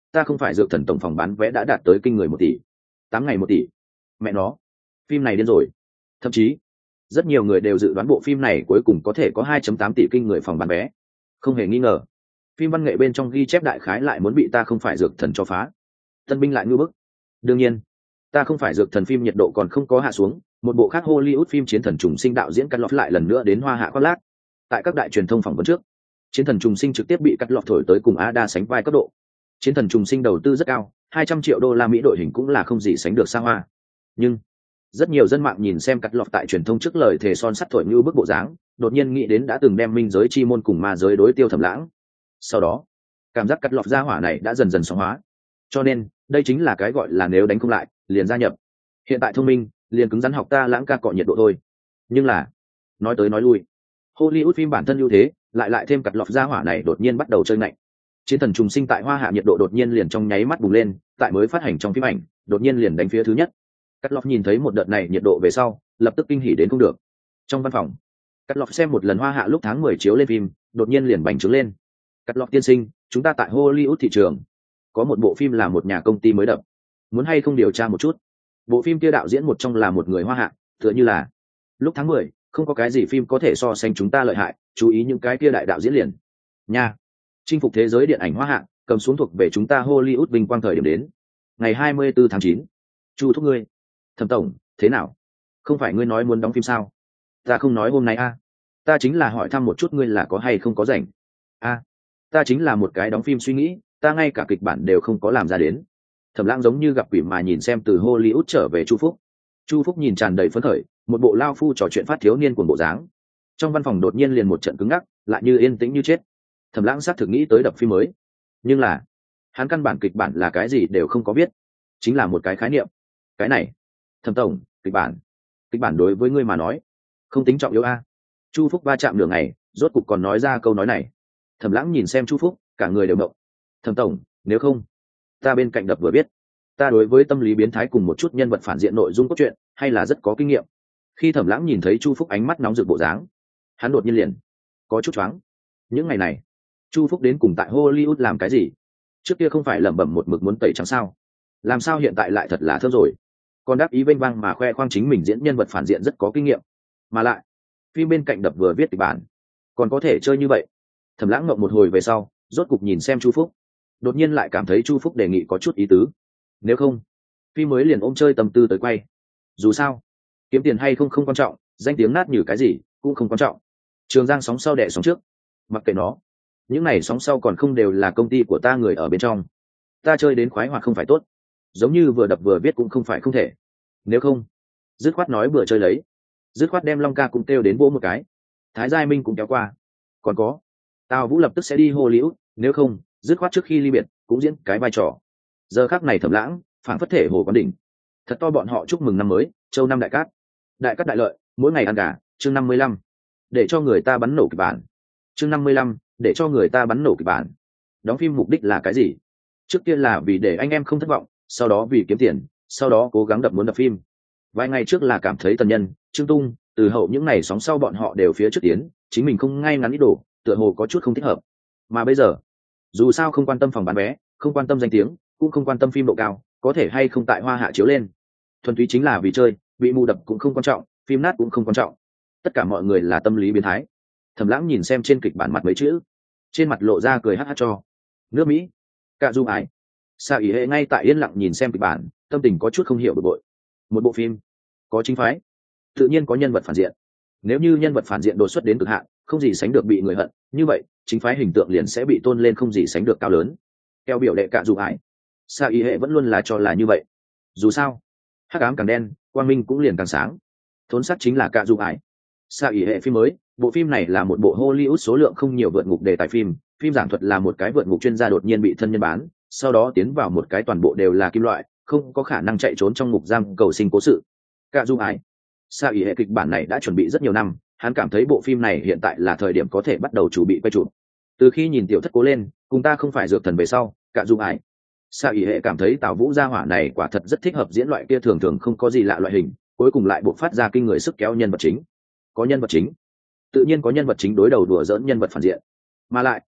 ta không phải dược thần tổng phòng bán vé đã đạt tới kinh người một tỷ, tám ngày một tỷ. Mẹ nó, phim này điên rồi. Thậm chí rất nhiều người đều dự đoán bộ phim này cuối cùng có thể có hai phẩy tám tỷ kinh người phòng bán vé. Không hề nghi ngờ, phim văn nghệ bên trong ghi chép đại khái lại muốn bị ta không phải dược thần cho phá. Tân binh lại ngư bức. Đương nhiên, ta không phải dược thần phim nhiệt độ còn không có hạ xuống, một bộ khác Hollywood phim Chiến thần trùng sinh đạo diễn cắt lọt lại lần nữa đến hoa hạ khoác lác. Tại các đại truyền thông phỏng vấn trước, Chiến thần trùng sinh trực tiếp bị cắt lọt thổi tới cùng Ada sánh vai cấp độ. Chiến thần trùng sinh đầu tư rất cao, hai trăm triệu đô la Mỹ đội hình cũng là không gì sánh được xa hoa. Nhưng rất nhiều dân mạng nhìn xem cắt lọt tại truyền thông trước lời thề son sắt thổi như bức bộ dáng, đột nhiên nghĩ đến đã từng đem minh giới chi môn cùng ma giới đối tiêu Thẩm Lãng. Sau đó, cảm giác cắt lọt ra hỏa này đã dần dần sóng hóa. Cho nên, đây chính là cái gọi là nếu đánh không lại, liền gia nhập. Hiện tại thông minh, liền cứng rắn học ta Lãng ca cọ nhiệt độ thôi. Nhưng là, nói tới nói lui, Hollywood phim bản thân ưu thế, lại lại thêm cắt lọt ra hỏa này đột nhiên bắt đầu chơi mạnh. Chiến thần trùng sinh tại hoa hạ nhiệt độ đột nhiên liền trong nháy mắt bùng lên, tại mới phát hành trong phim ảnh, đột nhiên liền đánh phía thứ nhất. Cắt lọt nhìn thấy một đợt này nhiệt độ về sau, lập tức kinh hỉ đến không được. Trong văn phòng, Cắt lọt xem một lần hoa hạ lúc tháng mười chiếu lên phim, đột nhiên liền bành trướng lên. Cắt lọt tiên sinh, chúng ta tại Hollywood thị trường có một bộ phim là một nhà công ty mới đập, muốn hay không điều tra một chút? Bộ phim kia đạo diễn một trong là một người hoa hạ, tựa như là lúc tháng mười, không có cái gì phim có thể so sánh chúng ta lợi hại, chú ý những cái kia đại đạo diễn liền. Nha, chinh phục thế giới điện ảnh hoa hạ, cầm xuống thuộc về chúng ta Hollywood vinh quang thời điểm đến. Ngày hai mươi tư tháng chín, Chu thúc ngươi. Thẩm tổng, thế nào? Không phải ngươi nói muốn đóng phim sao? Ta không nói hôm nay a, à. Ta chính là hỏi thăm một chút ngươi là có hay không có rảnh. A, à, ta chính là một cái đóng phim suy nghĩ, ta ngay cả kịch bản đều không có làm ra đến. Thẩm Lãng giống như gặp quỷ mà nhìn xem từ Hollywood trở về Chu Phúc. Chu Phúc nhìn tràn đầy phấn khởi, một bộ lao phu trò chuyện phát thiếu niên của bộ dáng. Trong văn phòng đột nhiên liền một trận cứng ngắc, lại như yên tĩnh như chết. Thẩm Lãng xác thực nghĩ tới đập phim mới, nhưng là hắn căn bản kịch bản là cái gì đều không có viết, chính là một cái khái niệm. Cái này, Thẩm tổng, kịch bản, kịch bản đối với ngươi mà nói không tính trọng yếu a. Chu Phúc va chạm đường này, rốt cục còn nói ra câu nói này. Thẩm Lãng nhìn xem Chu Phúc, cả người đều ngộng. Thẩm tổng, nếu không, ta bên cạnh đập vừa biết, ta đối với tâm lý biến thái cùng một chút nhân vật phản diện nội dung cốt truyện hay là rất có kinh nghiệm. Khi Thẩm Lãng nhìn thấy Chu Phúc ánh mắt nóng rực bộ dáng, hắn đột nhiên liền có chút choáng. Những ngày này, Chu Phúc đến cùng tại Hollywood làm cái gì? Trước kia không phải lẩm bẩm một mực muốn tẩy trắng sao? Làm sao hiện tại lại thật là thơm rồi? Còn đáp ý vênh vang mà khoe khoang chính mình diễn nhân vật phản diện rất có kinh nghiệm, mà lại phim bên cạnh đập vừa viết kịch bản, còn có thể chơi như vậy. Thẩm Lãng ngậm một hồi về sau, rốt cục nhìn xem Chu Phúc, đột nhiên lại cảm thấy Chu Phúc đề nghị có chút ý tứ. Nếu không, phim mới liền ôm chơi tâm tư tới quay. Dù sao, kiếm tiền hay không không quan trọng, danh tiếng nát như cái gì cũng không quan trọng. Trường Giang sóng sau đẻ sóng trước, mặc kệ nó. Những này sóng sau còn không đều là công ty của ta người ở bên trong. Ta chơi đến khoái hoạt không phải tốt, giống như vừa đập vừa viết cũng không phải không thể. Nếu không, dứt khoát nói vừa chơi lấy, dứt khoát đem Long ca cũng kêu đến vỗ một cái, Thái Giai Minh cũng kéo qua. Còn có, Tào Vũ lập tức sẽ đi Hollywood, nếu không, dứt khoát trước khi ly biệt cũng diễn cái vai trò. Giờ khắc này Thẩm Lãng phảng phất thể hồ quán đỉnh. Thật to bọn họ chúc mừng năm mới, châu năm đại cát. Đại cát đại lợi, mỗi ngày ăn gà, chương năm mươi lăm. Để cho người ta bắn nổ kịch bản. Chương năm mươi lăm, để cho người ta bắn nổ kịch bản. Đóng phim mục đích là cái gì? Trước tiên là vì để anh em không thất vọng, sau đó vì kiếm tiền, sau đó cố gắng đập muốn đập phim. Vài ngày trước là cảm thấy Tần Nhân, Trương Tung, Từ Hậu những ngày sóng sau bọn họ đều phía trước tiến, chính mình không ngay ngắn ý đồ, tựa hồ có chút không thích hợp. Mà bây giờ, dù sao không quan tâm phòng bán vé, không quan tâm danh tiếng, cũng không quan tâm phim độ cao có thể hay không tại hoa hạ chiếu lên, thuần túy chính là vì chơi, bị mù đập cũng không quan trọng, phim nát cũng không quan trọng, tất cả mọi người là tâm lý biến thái. Thẩm Lãng nhìn xem trên kịch bản mặt mấy chữ, trên mặt lộ ra cười hắt hắt cho. Nước Mỹ, Cạ Du Ải, Sa Ý Hệ ngay tại yên lặng nhìn xem kịch bản, tâm tình có chút không hiểu bực bội. Một bộ phim có chính phái, tự nhiên có nhân vật phản diện. Nếu như nhân vật phản diện đột xuất đến cực hạn, không gì sánh được bị người hận, như vậy chính phái hình tượng liền sẽ bị tôn lên không gì sánh được cao lớn. Theo biểu đệ Cạ Du Ải, Sa Ý Hệ vẫn luôn là cho là như vậy. Dù sao, hắc ám càng đen, quang minh cũng liền càng sáng. Thốn sát chính là Cạ Du Ải. Sa Ý Hệ phim mới, bộ phim này là một bộ Hollywood số lượng không nhiều vượt ngục đề tài phim. Phim giảng thuật là một cái vượt ngục chuyên gia đột nhiên bị thân nhân bán, sau đó tiến vào một cái toàn bộ đều là kim loại, không có khả năng chạy trốn trong ngục giam cầu sinh cố sự. Cạ Du Ải. Sa Ý Hệ kịch bản này đã chuẩn bị rất nhiều năm, hắn cảm thấy bộ phim này hiện tại là thời điểm có thể bắt đầu chuẩn bị quay chụp. Từ khi nhìn Tiểu Thất Cố lên, cùng ta không phải dược thần về sau, Cạ Du Ải. Sa Ý Hệ cảm thấy Tào Vũ gia hỏa này quả thật rất thích hợp diễn loại kia thường thường không có gì lạ loại hình, cuối cùng lại buộc phát ra kinh người sức kéo nhân vật chính. Có nhân vật chính, tự nhiên có nhân vật chính đối đầu đùa dỡn nhân vật phản diện, mà lại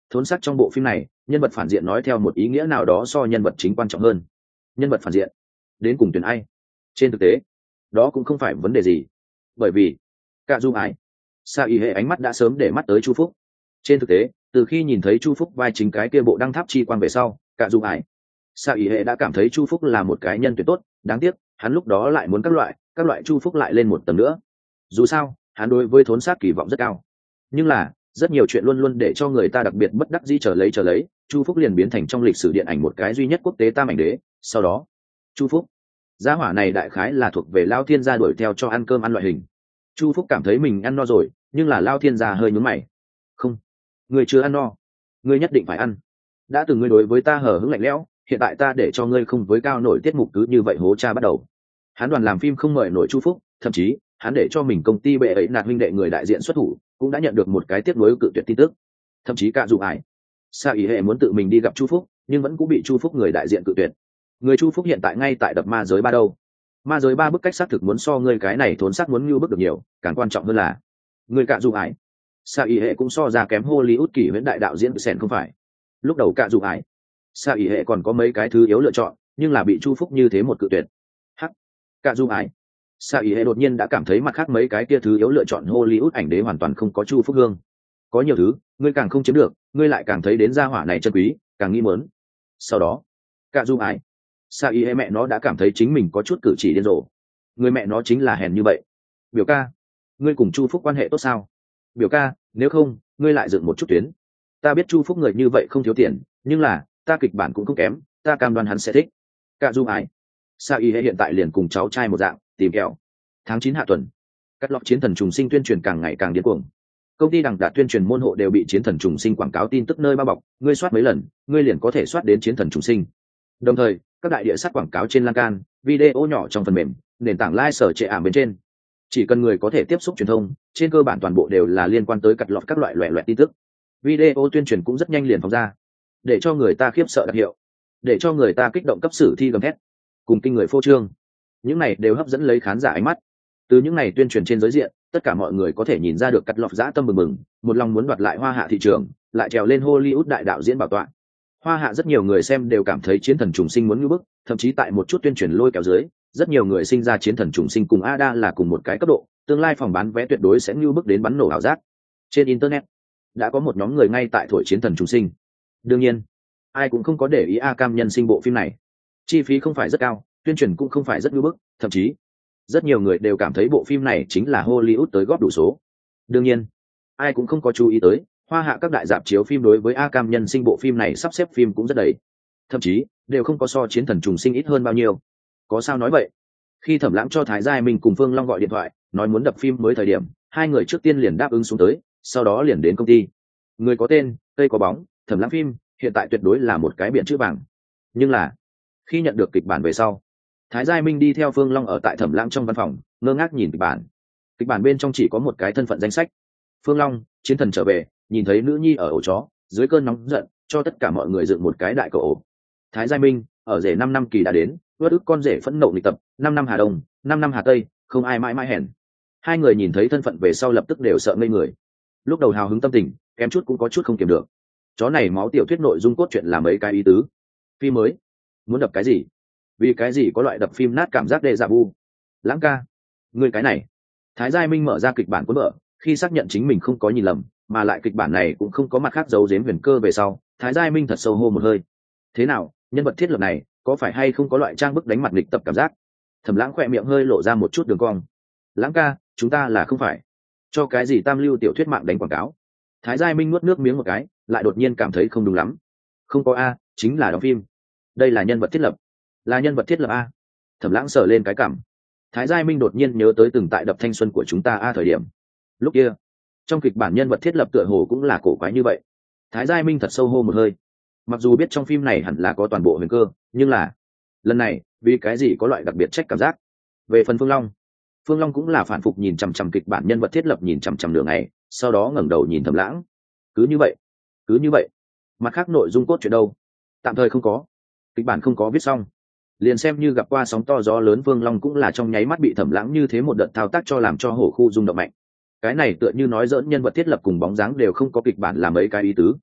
thốn sắc trong bộ phim này nhân vật phản diện nói theo một ý nghĩa nào đó so nhân vật chính quan trọng hơn. Nhân vật phản diện đến cùng tuyển ai? Trên thực tế đó cũng không phải vấn đề gì, bởi vì cả du ái sa y hệ ánh mắt đã sớm để mắt tới Chu Phúc. Trên thực tế từ khi nhìn thấy Chu Phúc vai chính cái kia bộ đăng tháp chi quang về sau, cả du ái sa y hệ đã cảm thấy Chu Phúc là một cái nhân tuyệt tốt. Đáng tiếc hắn lúc đó lại muốn các loại các loại Chu Phúc lại lên một tầng nữa. Dù sao hắn đối với thốn sát kỳ vọng rất cao, nhưng là rất nhiều chuyện luôn luôn để cho người ta đặc biệt bất đắc dĩ, chờ lấy chờ lấy Chu Phúc liền biến thành trong lịch sử điện ảnh một cái duy nhất quốc tế tam ảnh đế. Sau đó Chu Phúc gia hỏa này đại khái là thuộc về Lao Thiên gia đuổi theo cho ăn cơm ăn loại hình. Chu Phúc cảm thấy mình ăn no rồi, nhưng là Lao Thiên gia hơi nhún mày. Không, người chưa ăn no, ngươi nhất định phải ăn. Đã từng ngươi đối với ta hở hững lạnh lẽo, hiện tại ta để cho ngươi không với cao nổi tiết mục cứ như vậy hố cha bắt đầu. Hắn đoàn làm phim không mời nổi Chu Phúc, thậm chí hắn để cho mình công ty bệ ấy nạt huynh đệ người đại diện xuất thủ, cũng đã nhận được một cái tiếp nối cự tuyệt tin tức. Thậm chí cả dù ải sa ý hệ muốn tự mình đi gặp Chu Phúc, nhưng vẫn cũng bị Chu Phúc người đại diện cự tuyệt. Người Chu Phúc hiện tại ngay tại đập ma giới ba đâu. Ma giới ba bức cách xác thực muốn so ngươi cái này thốn xác muốn như bức được nhiều, càng quan trọng hơn là người cả dù ải sa ý hệ cũng so ra kém Hollywood kỷ huyễn đại đạo diễn Sen không phải. Lúc đầu cả dù ải sa ý hệ còn có mấy cái thứ yếu lựa chọn, nhưng là bị Chu Phúc như thế một cự tuyệt. Hắc, cả dù ải sa ý hệ đột nhiên đã cảm thấy mặt khác mấy cái kia thứ yếu lựa chọn Hollywood ảnh đế hoàn toàn không có Chu Phúc hương. Có nhiều thứ ngươi càng không chiếm được, ngươi lại càng thấy đến gia hỏa này chân quý, càng nghĩ mớn. Sau đó cả dù ải sa y hệ mẹ nó đã cảm thấy chính mình có chút cử chỉ điên rồ. Người mẹ nó chính là hèn như vậy. Biểu ca, ngươi cùng Chu Phúc quan hệ tốt sao? Biểu ca, nếu không ngươi lại dựng một chút tuyến. Ta biết Chu Phúc người như vậy không thiếu tiền, nhưng là ta kịch bản cũng không kém, ta cam đoan hắn sẽ thích. Cả du ái sa y hệ hiện tại liền cùng cháu trai một dạng tìm kẹo. Tháng chín hạ tuần, cắt lọt chiến thần trùng sinh tuyên truyền càng ngày càng điên cuồng. Công ty đằng đạt tuyên truyền môn hộ đều bị chiến thần trùng sinh quảng cáo tin tức nơi bao bọc, ngươi soát mấy lần ngươi liền có thể soát đến chiến thần trùng sinh. Đồng thời các đại địa sát quảng cáo trên lan can, video nhỏ trong phần mềm, nền tảng live sở trệ ảm bên trên, chỉ cần người có thể tiếp xúc truyền thông, trên cơ bản toàn bộ đều là liên quan tới cắt lọt các loại loại loại tin tức. Video tuyên truyền cũng rất nhanh liền phóng ra, để cho người ta khiếp sợ đặc hiệu, để cho người ta kích động cấp sử thi gầm thét, cùng kinh người phô trương. Những này đều hấp dẫn lấy khán giả ánh mắt. Từ những này tuyên truyền trên giới diện, tất cả mọi người có thể nhìn ra được cắt lọt dã tâm bừng bừng, một lòng muốn đoạt lại Hoa Hạ thị trường, lại trèo lên Hollywood đại đạo diễn bảo tọa. Hoa Hạ rất nhiều người xem đều cảm thấy chiến thần trùng sinh muốn như bức, thậm chí tại một chút tuyên truyền lôi kéo dưới, rất nhiều người sinh ra chiến thần trùng sinh cùng Ada là cùng một cái cấp độ, tương lai phòng bán vé tuyệt đối sẽ như bức đến bắn nổ ảo giác. Trên internet đã có một nhóm người ngay tại thổi chiến thần trùng sinh. Đương nhiên ai cũng không có để ý A Cam nhân sinh bộ phim này, chi phí không phải rất cao, tuyên truyền cũng không phải rất như bức, thậm chí rất nhiều người đều cảm thấy bộ phim này chính là Hollywood tới góp đủ số. Đương nhiên ai cũng không có chú ý tới Hoa Hạ các đại dạp chiếu phim đối với A Cam nhân sinh bộ phim này sắp xếp phim cũng rất đầy, thậm chí đều không có so chiến thần trùng sinh ít hơn bao nhiêu. Có sao nói vậy? Khi Thẩm Lãng cho Thái Giai Minh cùng Phương Long gọi điện thoại nói muốn đập phim mới thời điểm, hai người trước tiên liền đáp ứng xuống tới, sau đó liền đến công ty. Người có tên, cây có bóng, Thẩm Lãng phim hiện tại tuyệt đối là một cái biển chữ vàng. Nhưng là khi nhận được kịch bản về sau, Thái Giai Minh đi theo Phương Long ở tại Thẩm Lãng trong văn phòng, ngơ ngác nhìn kịch bản. Kịch bản bên trong chỉ có một cái thân phận danh sách: Phương Long, chiến thần trở về, nhìn thấy nữ nhi ở ổ chó, dưới cơn nóng giận cho tất cả mọi người dựng một cái đại cầu ổ. Thái Giai Minh ở rể năm năm kỳ đã đến, vớt ức con rể phẫn nộ nghịch tập, năm năm Hà Đông, năm năm Hà Tây, không ai mãi mãi hèn. Hai người nhìn thấy thân phận về sau lập tức đều sợ ngây người. Lúc đầu hào hứng tâm tình, kém chút cũng có chút không kiềm được. Chó này máu tiểu thuyết nội dung cốt truyện là mấy cái ý tứ. Phim mới, muốn đập cái gì? Vì cái gì có loại đập phim nát cảm giác đê dạ vu? Lãng ca, người cái này. Thái Giai Minh mở ra kịch bản cuốn vở, khi xác nhận chính mình không có nhìn lầm, mà lại kịch bản này cũng không có mặt khác giấu giếm huyền cơ về sau, Thái Giai Minh thật sâu hô một hơi. Thế nào, nhân vật thiết lập này có phải hay không có loại trang bức đánh mặt nghịch tập cảm giác? Thẩm Lãng khỏe miệng hơi lộ ra một chút đường cong. Lãng ca, chúng ta là không phải cho cái gì tam lưu tiểu thuyết mạng đánh quảng cáo. Thái Giai Minh nuốt nước miếng một cái, lại đột nhiên cảm thấy không đúng lắm. Không có a, chính là đóng phim. Đây là nhân vật thiết lập, là nhân vật thiết lập a. Thẩm Lãng sờ lên cái cảm. Thái Giai Minh đột nhiên nhớ tới từng tại đập thanh xuân của chúng ta a thời điểm. Lúc kia trong kịch bản nhân vật thiết lập tựa hồ cũng là cổ quái như vậy. Thái Giai Minh thật sâu hô một hơi. Mặc dù biết trong phim này hẳn là có toàn bộ huyền cơ, nhưng là lần này vì cái gì có loại đặc biệt trách cảm giác. Về phần Phương Long, Phương Long cũng là phản phục nhìn chằm chằm kịch bản nhân vật thiết lập nhìn chằm chằm nửa ngày, sau đó ngẩng đầu nhìn Thẩm Lãng. Cứ như vậy, cứ như vậy. Mặt khác nội dung cốt truyện đâu? Tạm thời không có, kịch bản không có viết xong. Liền xem như gặp qua sóng to gió lớn, Phương Long cũng là trong nháy mắt bị Thẩm Lãng như thế một đợt thao tác cho làm cho hổ khu rung động mạnh. Cái này tựa như nói dỡn nhân vật thiết lập cùng bóng dáng đều không có kịch bản làm mấy cái ý tứ.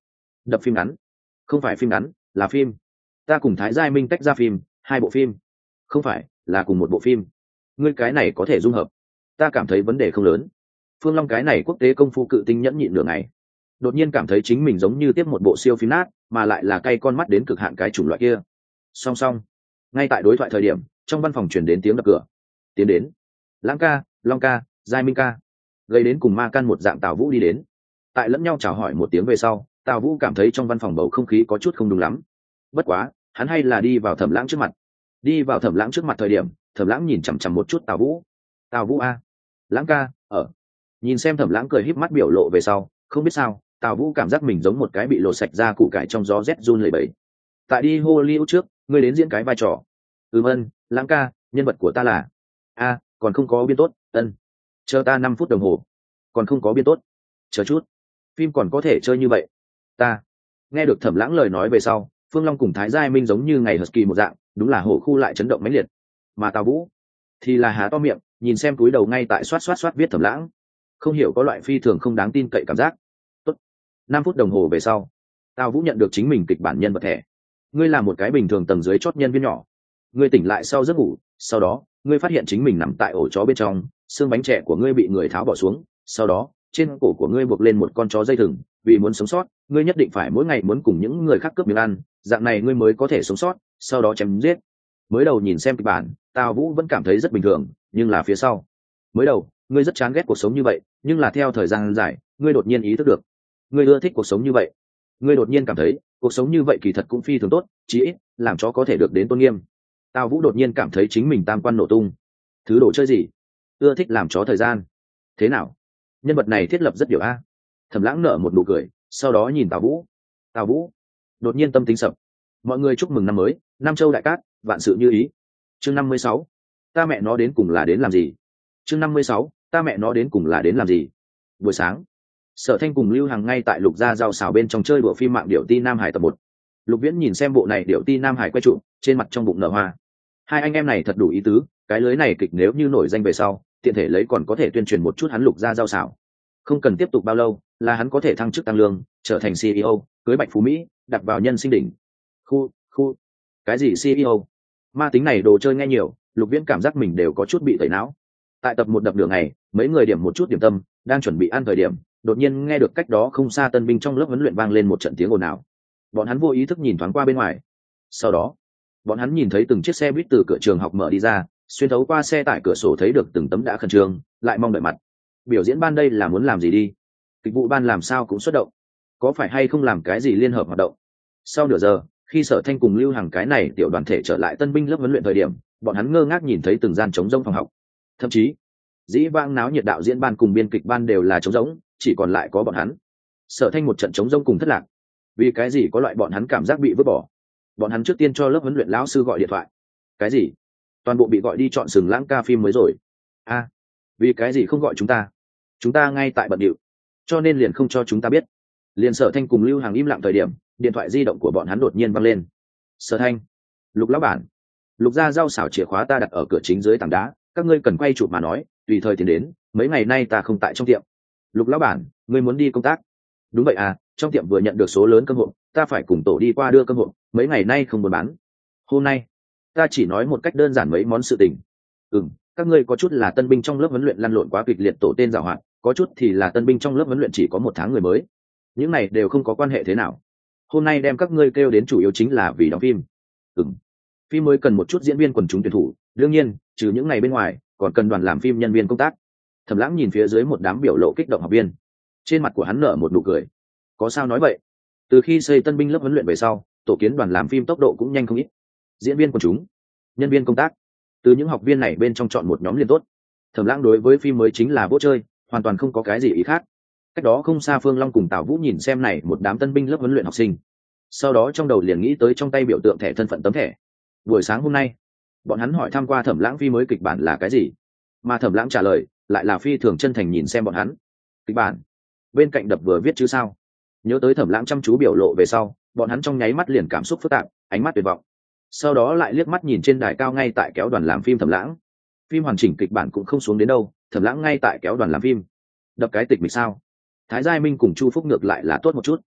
đập phim ngắn. Không phải phim ngắn, là phim. Ta cùng Thái Giai Minh tách ra phim, hai bộ phim. Không phải, là cùng một bộ phim. Ngươi cái này có thể dung hợp. Ta cảm thấy vấn đề không lớn. Phương Long cái này quốc tế công phu cự tinh nhẫn nhịn nửa ngày, đột nhiên cảm thấy chính mình giống như tiếp một bộ siêu phim nát, mà lại là cay con mắt đến cực hạn cái chủng loại kia. Song song, ngay tại đối thoại thời điểm, trong văn phòng truyền đến tiếng đập cửa. Tiến đến. Lãng ca, Long ca, Giai Minh ca. Gây đến cùng ma can một dạng Tào Vũ đi đến. Tại lẫn nhau chào hỏi một tiếng về sau, Tào Vũ cảm thấy trong văn phòng bầu không khí có chút không đúng lắm. Bất quá, hắn hay là đi vào Thẩm Lãng trước mặt. Đi vào Thẩm Lãng trước mặt thời điểm, Thẩm Lãng nhìn chằm chằm một chút Tào Vũ. Tào Vũ a, Lãng ca, ở. Nhìn xem Thẩm Lãng cười híp mắt biểu lộ về sau, không biết sao, Tào Vũ cảm giác mình giống một cái bị lột sạch ra củ cải trong gió rét run lẩy bẩy. Tại đi Hollywood trước, ngươi đến diễn cái vai trò. Ừm ân, Lãng ca, nhân vật của ta là a, còn không có biên tốt, ân. Chờ ta năm phút đồng hồ. Còn không có biên tốt. Chờ chút. Phim còn có thể chơi như vậy. Ta. Nghe được Thẩm Lãng lời nói về sau, Phương Long cùng Thái Giai Minh giống như ngày husky một dạng, đúng là hổ khu lại chấn động mãnh liệt. Mà Tào Vũ thì là há to miệng, nhìn xem túi đầu ngay tại xoát xoát xoát viết Thẩm Lãng, không hiểu có loại phi thường không đáng tin cậy cảm giác. Tốt. Năm phút đồng hồ về sau, Tào Vũ nhận được chính mình kịch bản nhân vật thẻ. Ngươi là một cái bình thường tầng dưới chót nhân viên nhỏ. Ngươi tỉnh lại sau giấc ngủ, sau đó, ngươi phát hiện chính mình nằm tại ổ chó bên trong, xương bánh trẻ của ngươi bị người tháo bỏ xuống, sau đó, trên cổ của ngươi buộc lên một con chó dây thừng, vì muốn sống sót, ngươi nhất định phải mỗi ngày muốn cùng những người khác cướp miếng ăn, dạng này ngươi mới có thể sống sót, sau đó chém giết. Mới đầu nhìn xem kịch bản, Tào Vũ vẫn cảm thấy rất bình thường, nhưng là phía sau, mới đầu, ngươi rất chán ghét cuộc sống như vậy, nhưng là theo thời gian dài, ngươi đột nhiên ý thức được, ngươi ưa thích cuộc sống như vậy. Ngươi đột nhiên cảm thấy, cuộc sống như vậy kỳ thật cũng phi thường tốt, chí ít, làm chó có thể được đến tôn nghiêm. Tào Vũ đột nhiên cảm thấy chính mình tam quan nổ tung. Thứ đồ chơi gì? Ưa thích làm chó thời gian. Thế nào? Nhân vật này thiết lập rất điều a. Thẩm Lãng nở một nụ cười, sau đó nhìn Tào Vũ. Tào Vũ đột nhiên tâm tính sập. Mọi người chúc mừng năm mới, Nam Châu đại cát, vạn sự như ý. Chương năm mươi sáu, ta mẹ nó đến cùng là đến làm gì? Chương năm mươi sáu, ta mẹ nó đến cùng là đến làm gì? Buổi sáng, Sở Thanh cùng Lưu Hằng ngay tại Lục Gia Giao xào bên trong chơi bộ phim mạng điệu ti Nam Hải tập một. Lục Viễn nhìn xem bộ này điệu ti Nam Hải quay trụ, trên mặt trong bụng nở hoa. Hai anh em này thật đủ ý tứ, cái lưới này kịch nếu như nổi danh về sau, tiện thể lấy còn có thể tuyên truyền một chút hắn Lục Gia Giao xào. Không cần tiếp tục bao lâu, là hắn có thể thăng chức tăng lương, trở thành xê e ô, cưới Bạch Phú Mỹ, đặt vào nhân sinh đỉnh. Khu, khu, cái gì xê e ô? Ma tính này đồ chơi nghe nhiều, Lục Viễn cảm giác mình đều có chút bị tẩy não. Tại tập một đập đường này, mấy người điểm một chút điểm tâm, đang chuẩn bị ăn thời điểm, đột nhiên nghe được cách đó không xa tân binh trong lớp huấn luyện vang lên một trận tiếng ồn ào. Bọn hắn vô ý thức nhìn thoáng qua bên ngoài. Sau đó, bọn hắn nhìn thấy từng chiếc xe buýt từ cửa trường học mở đi ra, xuyên thấu qua xe tải cửa sổ thấy được từng tấm đã khẩn trương, lại mong đợi mặt. Biểu diễn ban đây là muốn làm gì đi? Kịch vụ ban làm sao cũng xuất động, có phải hay không làm cái gì liên hợp hoạt động? Sau nửa giờ, khi Sở Thanh cùng Lưu Hằng cái này tiểu đoàn thể trở lại tân binh lớp huấn luyện thời điểm, bọn hắn ngơ ngác nhìn thấy từng gian trống rỗng phòng học. Thậm chí, dĩ vãng náo nhiệt đạo diễn ban cùng biên kịch ban đều là trống rỗng, chỉ còn lại có bọn hắn. Sở Thanh một trận trống rỗng cùng thất lạc. Vì cái gì có loại bọn hắn cảm giác bị vứt bỏ? Bọn hắn trước tiên cho lớp huấn luyện lão sư gọi điện thoại. Cái gì? Toàn bộ bị gọi đi chọn sừng lãng ca phim mới rồi. A, à, vì cái gì không gọi chúng ta? Chúng ta ngay tại bận điệu, cho nên liền không cho chúng ta biết. Liền Sở Thanh cùng Lưu Hằng im lặng thời điểm, điện thoại di động của bọn hắn đột nhiên vang lên. Sở Thanh, Lục lão bản, Lục Gia Giao xảo chìa khóa ta đặt ở cửa chính dưới tảng đá, các ngươi cần quay chụp mà nói, tùy thời tiến đến, mấy ngày nay ta không tại trong tiệm. Lục lão bản, ngươi muốn đi công tác? Đúng vậy à, trong tiệm vừa nhận được số lớn cơm hộp, ta phải cùng tổ đi qua đưa cơm hộp, mấy ngày nay không buôn bán. Hôm nay, ta chỉ nói một cách đơn giản mấy món sự tình. Ừm, các ngươi có chút là tân binh trong lớp huấn luyện lăn lộn quá kịch liệt tổ tên giàu hạn, có chút thì là tân binh trong lớp huấn luyện chỉ có một tháng người mới. Những này đều không có quan hệ thế nào. Hôm nay đem các ngươi kêu đến chủ yếu chính là vì đóng phim. Ừm, phim mới cần một chút diễn viên quần chúng tuyển thủ, đương nhiên, trừ những ngày bên ngoài, còn cần đoàn làm phim nhân viên công tác. Thẩm Lãng nhìn phía dưới một đám biểu lộ kích động học viên, trên mặt của hắn nở một nụ cười. Có sao nói vậy? Từ khi xây tân binh lớp huấn luyện về sau, tổ kiến đoàn làm phim tốc độ cũng nhanh không ít. Diễn viên quần chúng, nhân viên công tác, từ những học viên này bên trong chọn một nhóm liền tốt. Thẩm Lãng đối với phim mới chính là vô chơi, hoàn toàn không có cái gì ý khác. Cách đó không xa Phương Long cùng Tào Vũ nhìn xem này một đám tân binh lớp huấn luyện học sinh, sau đó trong đầu liền nghĩ tới trong tay biểu tượng thẻ thân phận tấm thẻ. Buổi sáng hôm nay, bọn hắn hỏi thăm qua Thẩm Lãng phim mới kịch bản là cái gì, mà Thẩm Lãng trả lời lại là phi thường chân thành nhìn xem bọn hắn. Kịch bản bên cạnh đập vừa viết chứ sao? Nhớ tới Thẩm Lãng chăm chú biểu lộ về sau, bọn hắn trong nháy mắt liền cảm xúc phức tạp, ánh mắt tuyệt vọng. Sau đó lại liếc mắt nhìn trên đài cao ngay tại kéo đoàn làm phim Thẩm Lãng. Phim hoàn chỉnh kịch bản cũng không xuống đến đâu, Thẩm Lãng ngay tại kéo đoàn làm phim. Đập cái tịch mịch sao? Thái Giai Minh cùng Chu Phúc ngược lại là tốt một chút.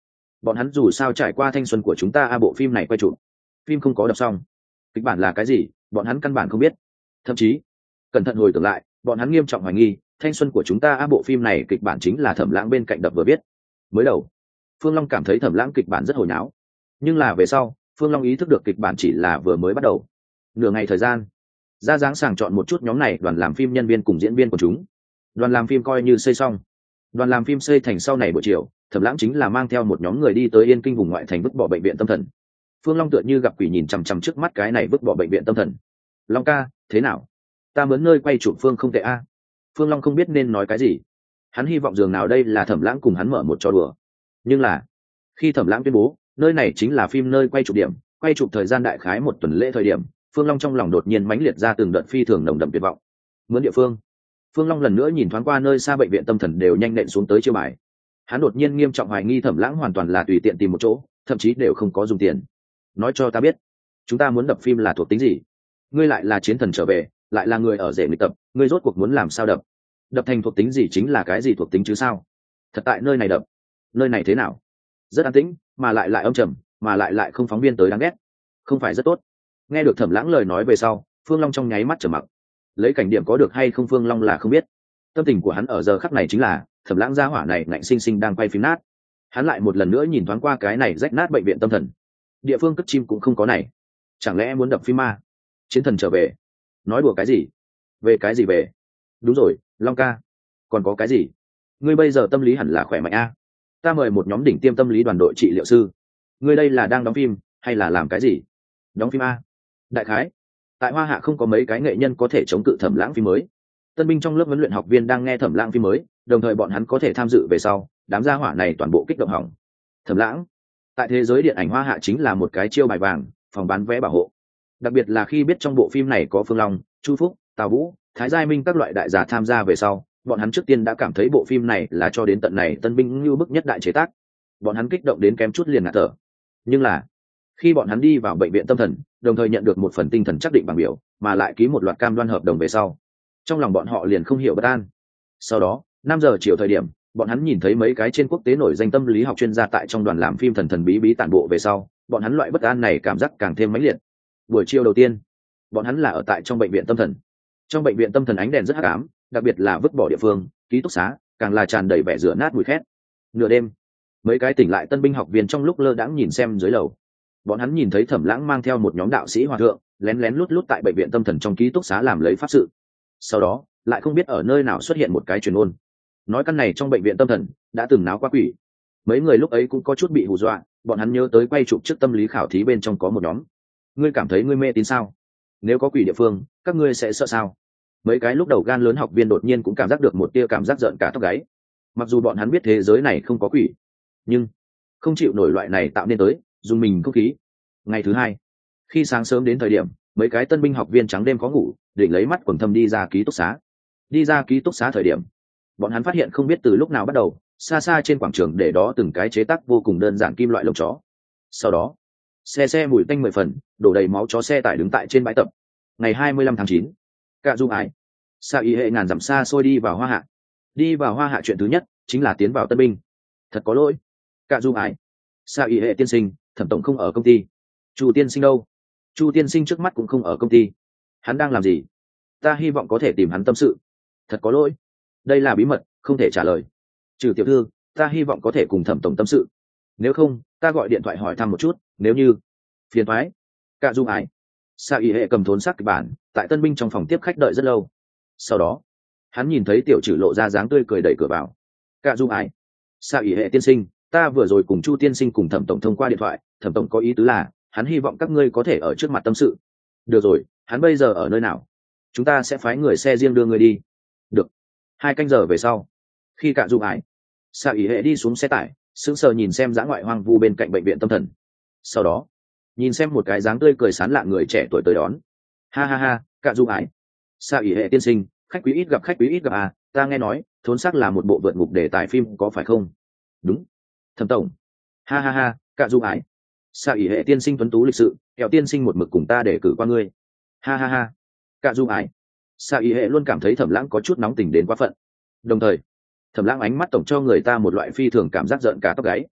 bọn hắn dù sao trải qua thanh xuân của chúng ta a bộ phim này quay chụp, phim không có đọc xong, kịch bản là cái gì bọn hắn căn bản không biết. Thậm chí cẩn thận hồi tưởng lại, bọn hắn nghiêm trọng hoài nghi thanh xuân của chúng ta a bộ phim này kịch bản chính là Thẩm Lãng bên cạnh đập vừa viết. Mới đầu Phương Long cảm thấy Thẩm Lãng kịch bản rất hồi nháo, nhưng là về sau Phương Long ý thức được kịch bản chỉ là vừa mới bắt đầu. Nửa ngày thời gian, ra dáng sàng chọn một chút nhóm này đoàn làm phim nhân viên cùng diễn viên của chúng. Đoàn làm phim coi như xây xong. Đoàn làm phim xây thành sau này buổi chiều, Thẩm Lãng chính là mang theo một nhóm người đi tới Yên Kinh vùng ngoại thành vứt bỏ bệnh viện tâm thần. Phương Long tựa như gặp quỷ nhìn chằm chằm trước mắt cái này vứt bỏ bệnh viện tâm thần. Long ca, thế nào? Ta mướn nơi quay chụp Phương không tệ a. Phương Long không biết nên nói cái gì. Hắn hy vọng dường nào đây là Thẩm Lãng cùng hắn mở một trò đùa. Nhưng là khi Thẩm Lãng tuyên bố nơi này chính là phim nơi quay chụp điểm, quay chụp thời gian đại khái một tuần lễ thời điểm, Phương Long trong lòng đột nhiên mãnh liệt ra từng đợt phi thường nồng đậm tuyệt vọng. Mướn địa phương. Phương Long lần nữa nhìn thoáng qua nơi xa bệnh viện tâm thần đều nhanh nện xuống tới chiêu bài. Hắn đột nhiên nghiêm trọng hoài nghi Thẩm Lãng hoàn toàn là tùy tiện tìm một chỗ, thậm chí đều không có dùng tiền. Nói cho ta biết, chúng ta muốn đập phim là thuộc tính gì? Ngươi lại là chiến thần trở về, lại là người ở rể nghịch tập, ngươi rốt cuộc muốn làm sao đập? Đập thành thuộc tính gì chính là cái gì thuộc tính chứ sao? Thật tại nơi này đập, nơi này thế nào? Rất an tĩnh, mà lại lại âm trầm, mà lại lại không phóng viên tới đáng ghét, không phải rất tốt. Nghe được Thẩm Lãng lời nói về sau, Phương Long trong nháy mắt trầm mặc. Lấy cảnh điểm có được hay không Phương Long là không biết. Tâm tình của hắn ở giờ khắc này chính là Thẩm Lãng gia hỏa này ngạnh sinh sinh đang quay phim nát. Hắn lại một lần nữa nhìn thoáng qua cái này rách nát bệnh viện tâm thần. Địa phương cất chim cũng không có này, chẳng lẽ muốn đập phim ma? Chiến thần trở về? Nói đùa cái gì? Về cái gì về? Đúng rồi, Long ca, còn có cái gì? Ngươi bây giờ tâm lý hẳn là khỏe mạnh a. Ta mời một nhóm đỉnh tiêm tâm lý đoàn đội trị liệu sư. Ngươi đây là đang đóng phim hay là làm cái gì? Đóng phim a? Đại khái tại Hoa Hạ không có mấy cái nghệ nhân có thể chống cự Thẩm Lãng phim mới. Tân binh trong lớp huấn luyện học viên đang nghe Thẩm Lãng phim mới, đồng thời bọn hắn có thể tham dự về sau, đám gia hỏa này toàn bộ kích động hỏng. Thẩm Lãng tại thế giới điện ảnh Hoa Hạ chính là một cái chiêu bài vàng, phòng bán vé bảo hộ. Đặc biệt là khi biết trong bộ phim này có Phương Long, Chu Phúc, Tào Vũ, Thái Giai Minh các loại đại giả tham gia về sau, bọn hắn trước tiên đã cảm thấy bộ phim này là cho đến tận này tân binh như bức nhất đại chế tác. Bọn hắn kích động đến kém chút liền ngạt thở. Nhưng là khi bọn hắn đi vào bệnh viện tâm thần, đồng thời nhận được một phần tinh thần chắc định bằng biểu, mà lại ký một loạt cam đoan hợp đồng về sau, trong lòng bọn họ liền không hiểu bất an. Sau đó năm giờ chiều thời điểm, bọn hắn nhìn thấy mấy cái trên quốc tế nổi danh tâm lý học chuyên gia tại trong đoàn làm phim thần thần bí bí tản bộ về sau, bọn hắn loại bất an này cảm giác càng thêm mãnh liệt. Buổi chiều đầu tiên, bọn hắn là ở tại trong bệnh viện tâm thần. Trong bệnh viện tâm thần ánh đèn rất hắc ám, đặc biệt là vứt bỏ địa phương, ký túc xá, càng là tràn đầy vẻ rửa nát mùi khét. Nửa đêm, mấy cái tỉnh lại tân binh học viên trong lúc lơ đãng nhìn xem dưới lầu, bọn hắn nhìn thấy Thẩm Lãng mang theo một nhóm đạo sĩ hòa thượng lén lén lút lút tại bệnh viện tâm thần trong ký túc xá làm lấy pháp sự. Sau đó lại không biết ở nơi nào xuất hiện một cái truyền ngôn, nói căn này trong bệnh viện tâm thần đã từng náo qua quỷ. Mấy người lúc ấy cũng có chút bị hù dọa, bọn hắn nhớ tới quay chụp trước tâm lý khảo thí bên trong có một nhóm. Ngươi cảm thấy ngươi mê tín sao? Nếu có quỷ địa phương, các ngươi sẽ sợ sao? Mấy cái lúc đầu gan lớn học viên đột nhiên cũng cảm giác được một tia cảm giác giận cả tóc gáy. Mặc dù bọn hắn biết thế giới này không có quỷ, nhưng không chịu nổi loại này tạo nên tới dùng mình không khí. Ngày thứ hai, khi sáng sớm đến thời điểm, mấy cái tân binh học viên trắng đêm khó ngủ, định lấy mắt quầng thâm đi ra ký túc xá. Đi ra ký túc xá thời điểm, bọn hắn phát hiện không biết từ lúc nào bắt đầu, xa xa trên quảng trường để đó từng cái chế tác vô cùng đơn giản kim loại lồng chó. Sau đó xe xe mùi tanh mười phần, đổ đầy máu chó xe tải đứng tại trên bãi tập. Ngày hai mươi lăm tháng chín, Cạ Du Ái Sa Y hệ ngàn dặm xa xôi đi vào Hoa Hạ. Đi vào Hoa Hạ chuyện thứ nhất chính là tiến vào tân binh. Thật có lỗi, Cạ Du Ái Sa Y hệ tiên sinh, Thẩm tổng không ở công ty. Chu tiên sinh đâu? Chu tiên sinh trước mắt cũng không ở công ty. Hắn đang làm gì? Ta hy vọng có thể tìm hắn tâm sự. Thật có lỗi, đây là bí mật, không thể trả lời. Trừ tiểu thư, ta hy vọng có thể cùng Thẩm tổng tâm sự. Nếu không, ta gọi điện thoại hỏi thăm một chút. Nếu như phiền thoái. Cạ Du Ái Sa Y hệ cầm thốn sắc kịch bản, tại tân binh trong phòng tiếp khách đợi rất lâu. Sau đó hắn nhìn thấy tiểu trừ lộ ra dáng tươi cười đẩy cửa vào. Cạ Du Ái Sa Y hệ tiên sinh, ta vừa rồi cùng Chu tiên sinh cùng Thẩm tổng thông qua điện thoại, Thẩm tổng có ý tứ là hắn hy vọng các ngươi có thể ở trước mặt tâm sự. Được rồi, hắn bây giờ ở nơi nào? Chúng ta sẽ phái người xe riêng đưa người đi. Được. Hai canh giờ về sau, khi Cạ Du Ái Sa Y hệ đi xuống xe tải, sững sờ nhìn xem dã ngoại hoang vu bên cạnh bệnh viện tâm thần. Sau đó nhìn xem một cái dáng tươi cười sán lạ người trẻ tuổi tới đón. Ha ha ha, Cạ Du Ái Sa Y hệ tiên sinh, khách quý ít gặp khách quý ít gặp à, ta nghe nói thốn xác là một bộ vượt ngục đề tài phim, có phải không? Đúng. Thẩm tổng. Ha ha ha, Cạ Du Ái Sa Y hệ tiên sinh tuấn tú lịch sự, kẹo tiên sinh một mực cùng ta để cử qua ngươi. Ha ha ha, Cạ Du Ái Sa Y hệ luôn cảm thấy Thẩm Lãng có chút nóng tình đến quá phận. Đồng thời Thẩm Lãng ánh mắt tổng cho người ta một loại phi thường cảm giác giận cả tóc gáy.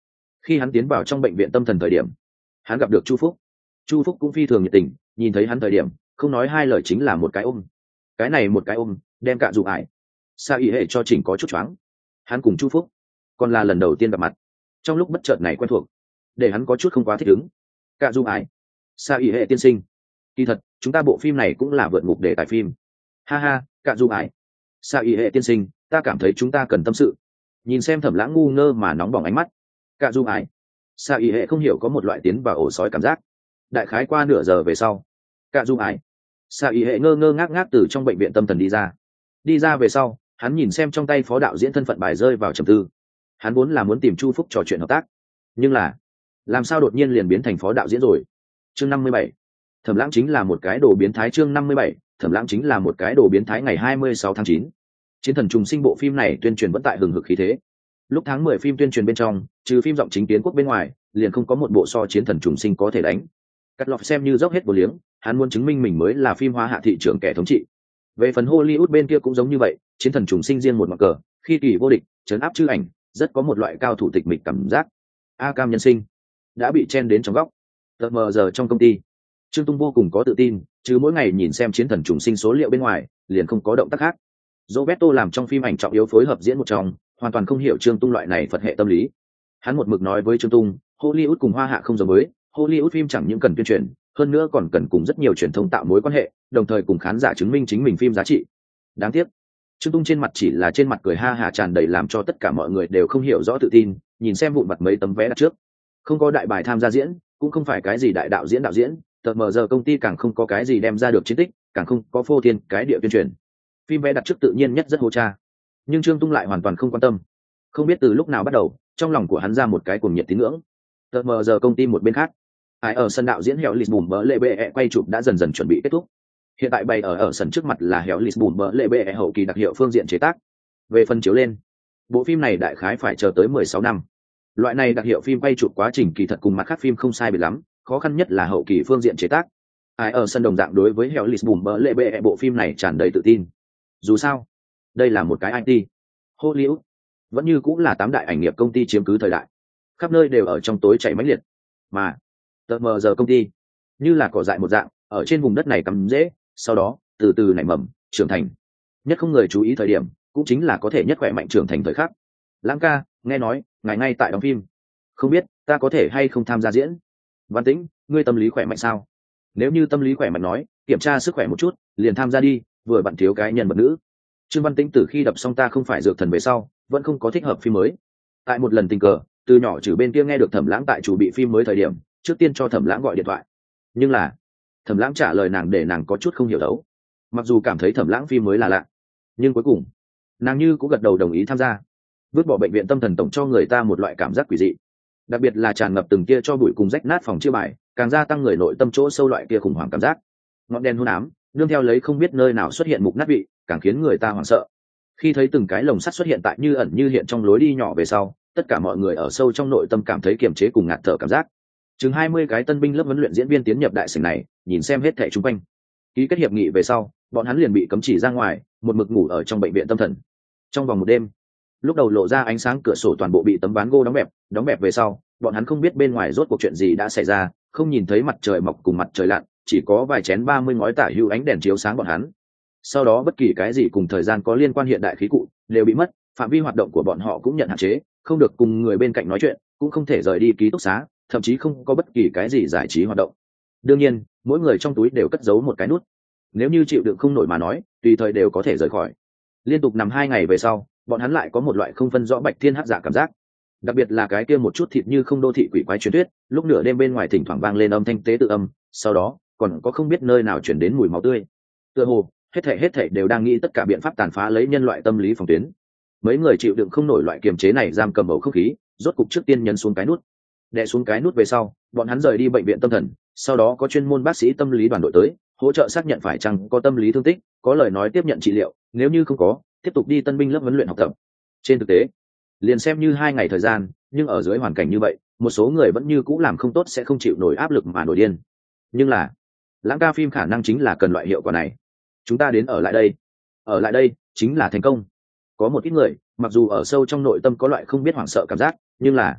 Khi hắn tiến vào trong bệnh viện tâm thần thời điểm, hắn gặp được Chu Phúc. Chu Phúc cũng phi thường nhiệt tình, nhìn thấy hắn thời điểm không nói hai lời chính là một cái ôm. Cái này một cái ôm đem Cạ Dụ Ải Sa Y hệ cho chỉnh có chút choáng. Hắn cùng Chu Phúc còn là lần đầu tiên gặp mặt, trong lúc bất chợt này quen thuộc để hắn có chút không quá thích ứng. Cạ Dụ Ải Sa Y hệ tiên sinh, kỳ thật chúng ta bộ phim này cũng là vượt ngục đề tài phim. Ha ha, Cạ Dụ Ải Sa Y hệ tiên sinh, ta cảm thấy chúng ta cần tâm sự. Nhìn xem Thẩm Lãng ngu ngơ mà nóng bỏng ánh mắt, Cạ Dụ Ải Sa Y hệ không hiểu có một loại tiến vào ổ sói cảm giác. Đại khái qua nửa giờ về sau, Cạ Dụ Ải Sa Y hệ ngơ ngơ ngác ngác từ trong bệnh viện tâm thần đi ra. Đi ra về sau, hắn nhìn xem trong tay phó đạo diễn thân phận bài rơi vào trầm tư. Hắn vốn là muốn tìm Chu Phúc trò chuyện hợp tác, nhưng là làm sao đột nhiên liền biến thành phó đạo diễn rồi. Chương năm mươi bảy, Thẩm Lãng chính là một cái đồ biến thái. Chương năm mươi bảy, Thẩm Lãng chính là một cái đồ biến thái. Ngày hai mươi sáu tháng chín, Chiến thần trùng sinh bộ phim này tuyên truyền vẫn tại hừng hực khí thế. Lúc tháng mười phim tuyên truyền bên trong, trừ phim giọng chính tiến quốc bên ngoài, liền không có một bộ so Chiến thần trùng sinh có thể đánh. Cắt lọt xem như dốc hết vô liếng, hắn muốn chứng minh mình mới là phim hoa hạ thị trường kẻ thống trị. Về phần Hollywood bên kia cũng giống như vậy, Chiến thần trùng sinh riêng một mặt cờ, khi kỳ vô địch, trấn áp chư ảnh, rất có một loại cao thủ tịch mịch cảm giác. A Cam nhân sinh đã bị chen đến trong góc. Tờ mờ giờ trong công ty, Trương Tung vô cùng có tự tin, chứ mỗi ngày nhìn xem Chiến thần trùng sinh số liệu bên ngoài, liền không có động tác khác. Roberto làm trong phim ảnh trọng yếu phối hợp diễn một trong, hoàn toàn không hiểu Trương Tung loại này Phật hệ tâm lý. Hắn một mực nói với Trương Tung, Hollywood cùng hoa hạ không giống với, Hollywood phim chẳng những cần tuyên truyền, hơn nữa còn cần cùng rất nhiều truyền thông tạo mối quan hệ, đồng thời cùng khán giả chứng minh chính mình phim giá trị. Đáng tiếc, Trương Tung trên mặt chỉ là trên mặt cười ha hả tràn đầy làm cho tất cả mọi người đều không hiểu rõ tự tin, nhìn xem vụn vặt mấy tấm vé đặt trước, không có đại bài tham gia diễn, cũng không phải cái gì đại đạo diễn đạo diễn, tờ mờ giờ công ty càng không có cái gì đem ra được chiến tích, càng không có phô thiên cái địa tuyên truyền. Phim vé đặt trước tự nhiên nhất rất hô cha, nhưng Trương Tung lại hoàn toàn không quan tâm. Không biết từ lúc nào bắt đầu, trong lòng của hắn ra một cái cuồng nhiệt tín ngưỡng. Tờ mờ giờ công ty một bên khác, ai ở sân đạo diễn Hẻo Lisbon bờ lệ bệ quay chụp đã dần dần chuẩn bị kết thúc. Hiện tại bày ở ở sân trước mặt là Hẻo Lisbon bờ lệ bệ hậu kỳ đặc hiệu phương diện chế tác. Về phần chiếu lên, bộ phim này đại khái phải chờ tới mười sáu năm. Loại này đặc hiệu phim quay chụp quá trình kỳ thật cùng mặt khác phim không sai biệt lắm, khó khăn nhất là hậu kỳ phương diện chế tác. Ai ở sân đồng dạng đối với Hẻo Lisbon bờ lệ bệ bộ phim này tràn đầy tự tin. Dù sao, đây là một cái i tê. Hollywood vẫn như cũng là tám đại ảnh nghiệp công ty chiếm cứ thời đại, khắp nơi đều ở trong tối chảy mãnh liệt, mà tờ mờ giờ công ty như là cỏ dại một dạng ở trên vùng đất này cắm rễ, sau đó từ từ nảy mầm trưởng thành. Nhất không người chú ý thời điểm, cũng chính là có thể nhất khỏe mạnh trưởng thành thời khắc. Lãng ca, nghe nói ngài ngay tại đóng phim, không biết ta có thể hay không tham gia diễn? Văn Tĩnh, ngươi tâm lý khỏe mạnh sao? Nếu như tâm lý khỏe mạnh nói, kiểm tra sức khỏe một chút liền tham gia đi, vừa bạn thiếu cái nhân vật nữ. Trương Văn Tĩnh từ khi đập xong Ta Không Phải Dược Thần về sau vẫn không có thích hợp phim mới. Tại một lần tình cờ, từ nhỏ trừ bên kia nghe được Thẩm Lãng tại chủ bị phim mới thời điểm, trước tiên cho Thẩm Lãng gọi điện thoại. Nhưng là Thẩm Lãng trả lời nàng để nàng có chút không hiểu đấu. Mặc dù cảm thấy Thẩm Lãng phim mới là lạ, nhưng cuối cùng nàng như cũng gật đầu đồng ý tham gia. Vứt bỏ bệnh viện tâm thần tổng cho người ta một loại cảm giác quỷ dị, đặc biệt là tràn ngập từng kia cho bụi cùng rách nát phòng chia bài, càng gia tăng người nội tâm chỗ sâu loại kia khủng hoảng cảm giác. Ngọn đèn hôn ám nương theo lấy không biết nơi nào xuất hiện mục nát vị, càng khiến người ta hoảng sợ. Khi thấy từng cái lồng sắt xuất hiện tại như ẩn như hiện trong lối đi nhỏ về sau, tất cả mọi người ở sâu trong nội tâm cảm thấy kiềm chế cùng ngạt thở cảm giác. Chừng hai mươi cái tân binh lớp huấn luyện diễn viên tiến nhập đại sảnh này, nhìn xem hết thảy xung quanh. Ký kết hiệp nghị về sau, bọn hắn liền bị cấm chỉ ra ngoài, một mực ngủ ở trong bệnh viện tâm thần. Trong vòng một đêm, lúc đầu lộ ra ánh sáng cửa sổ toàn bộ bị tấm ván gỗ đóng bẹp, đóng bẹp về sau, bọn hắn không biết bên ngoài rốt cuộc chuyện gì đã xảy ra, không nhìn thấy mặt trời mọc cùng mặt trời lặn, chỉ có vài chén ba mươi ngói tả hữu ánh đèn chiếu sáng bọn hắn. Sau đó bất kỳ cái gì cùng thời gian có liên quan hiện đại khí cụ đều bị mất, phạm vi hoạt động của bọn họ cũng nhận hạn chế, không được cùng người bên cạnh nói chuyện, cũng không thể rời đi ký túc xá, thậm chí không có bất kỳ cái gì giải trí hoạt động. Đương nhiên, mỗi người trong túi đều cất giấu một cái nút, nếu như chịu đựng không nổi mà nói, tùy thời đều có thể rời khỏi. Liên tục nằm hai ngày về sau, bọn hắn lại có một loại không phân rõ bạch thiên hắc dạ cảm giác, đặc biệt là cái kia một chút thịt như không đô thị quỷ quái truyền thuyết, lúc nửa đêm bên ngoài thỉnh thoảng vang lên âm thanh tế tự âm, sau đó còn có không biết nơi nào chuyển đến mùi máu tươi. Tựa hồ hết thảy hết thảy đều đang nghĩ tất cả biện pháp tàn phá lấy nhân loại tâm lý phòng tuyến. Mấy người chịu đựng không nổi loại kiềm chế này giam cầm bầu không khí, rốt cục trước tiên nhấn xuống cái nút. Đè xuống cái nút về sau, bọn hắn rời đi bệnh viện tâm thần, sau đó có chuyên môn bác sĩ tâm lý đoàn đội tới, hỗ trợ xác nhận phải chăng có tâm lý thương tích, có lời nói tiếp nhận trị liệu, nếu như không có, tiếp tục đi tân binh lớp huấn luyện học tập. Trên thực tế, liền xem như hai ngày thời gian, nhưng ở dưới hoàn cảnh như vậy, một số người vẫn như cũ làm không tốt sẽ không chịu nổi áp lực mà nổi điên. Nhưng là, Lãng ca phim khả năng chính là cần loại hiệu quả này. Chúng ta đến ở lại đây, ở lại đây chính là thành công. Có một ít người, mặc dù ở sâu trong nội tâm có loại không biết hoảng sợ cảm giác, nhưng là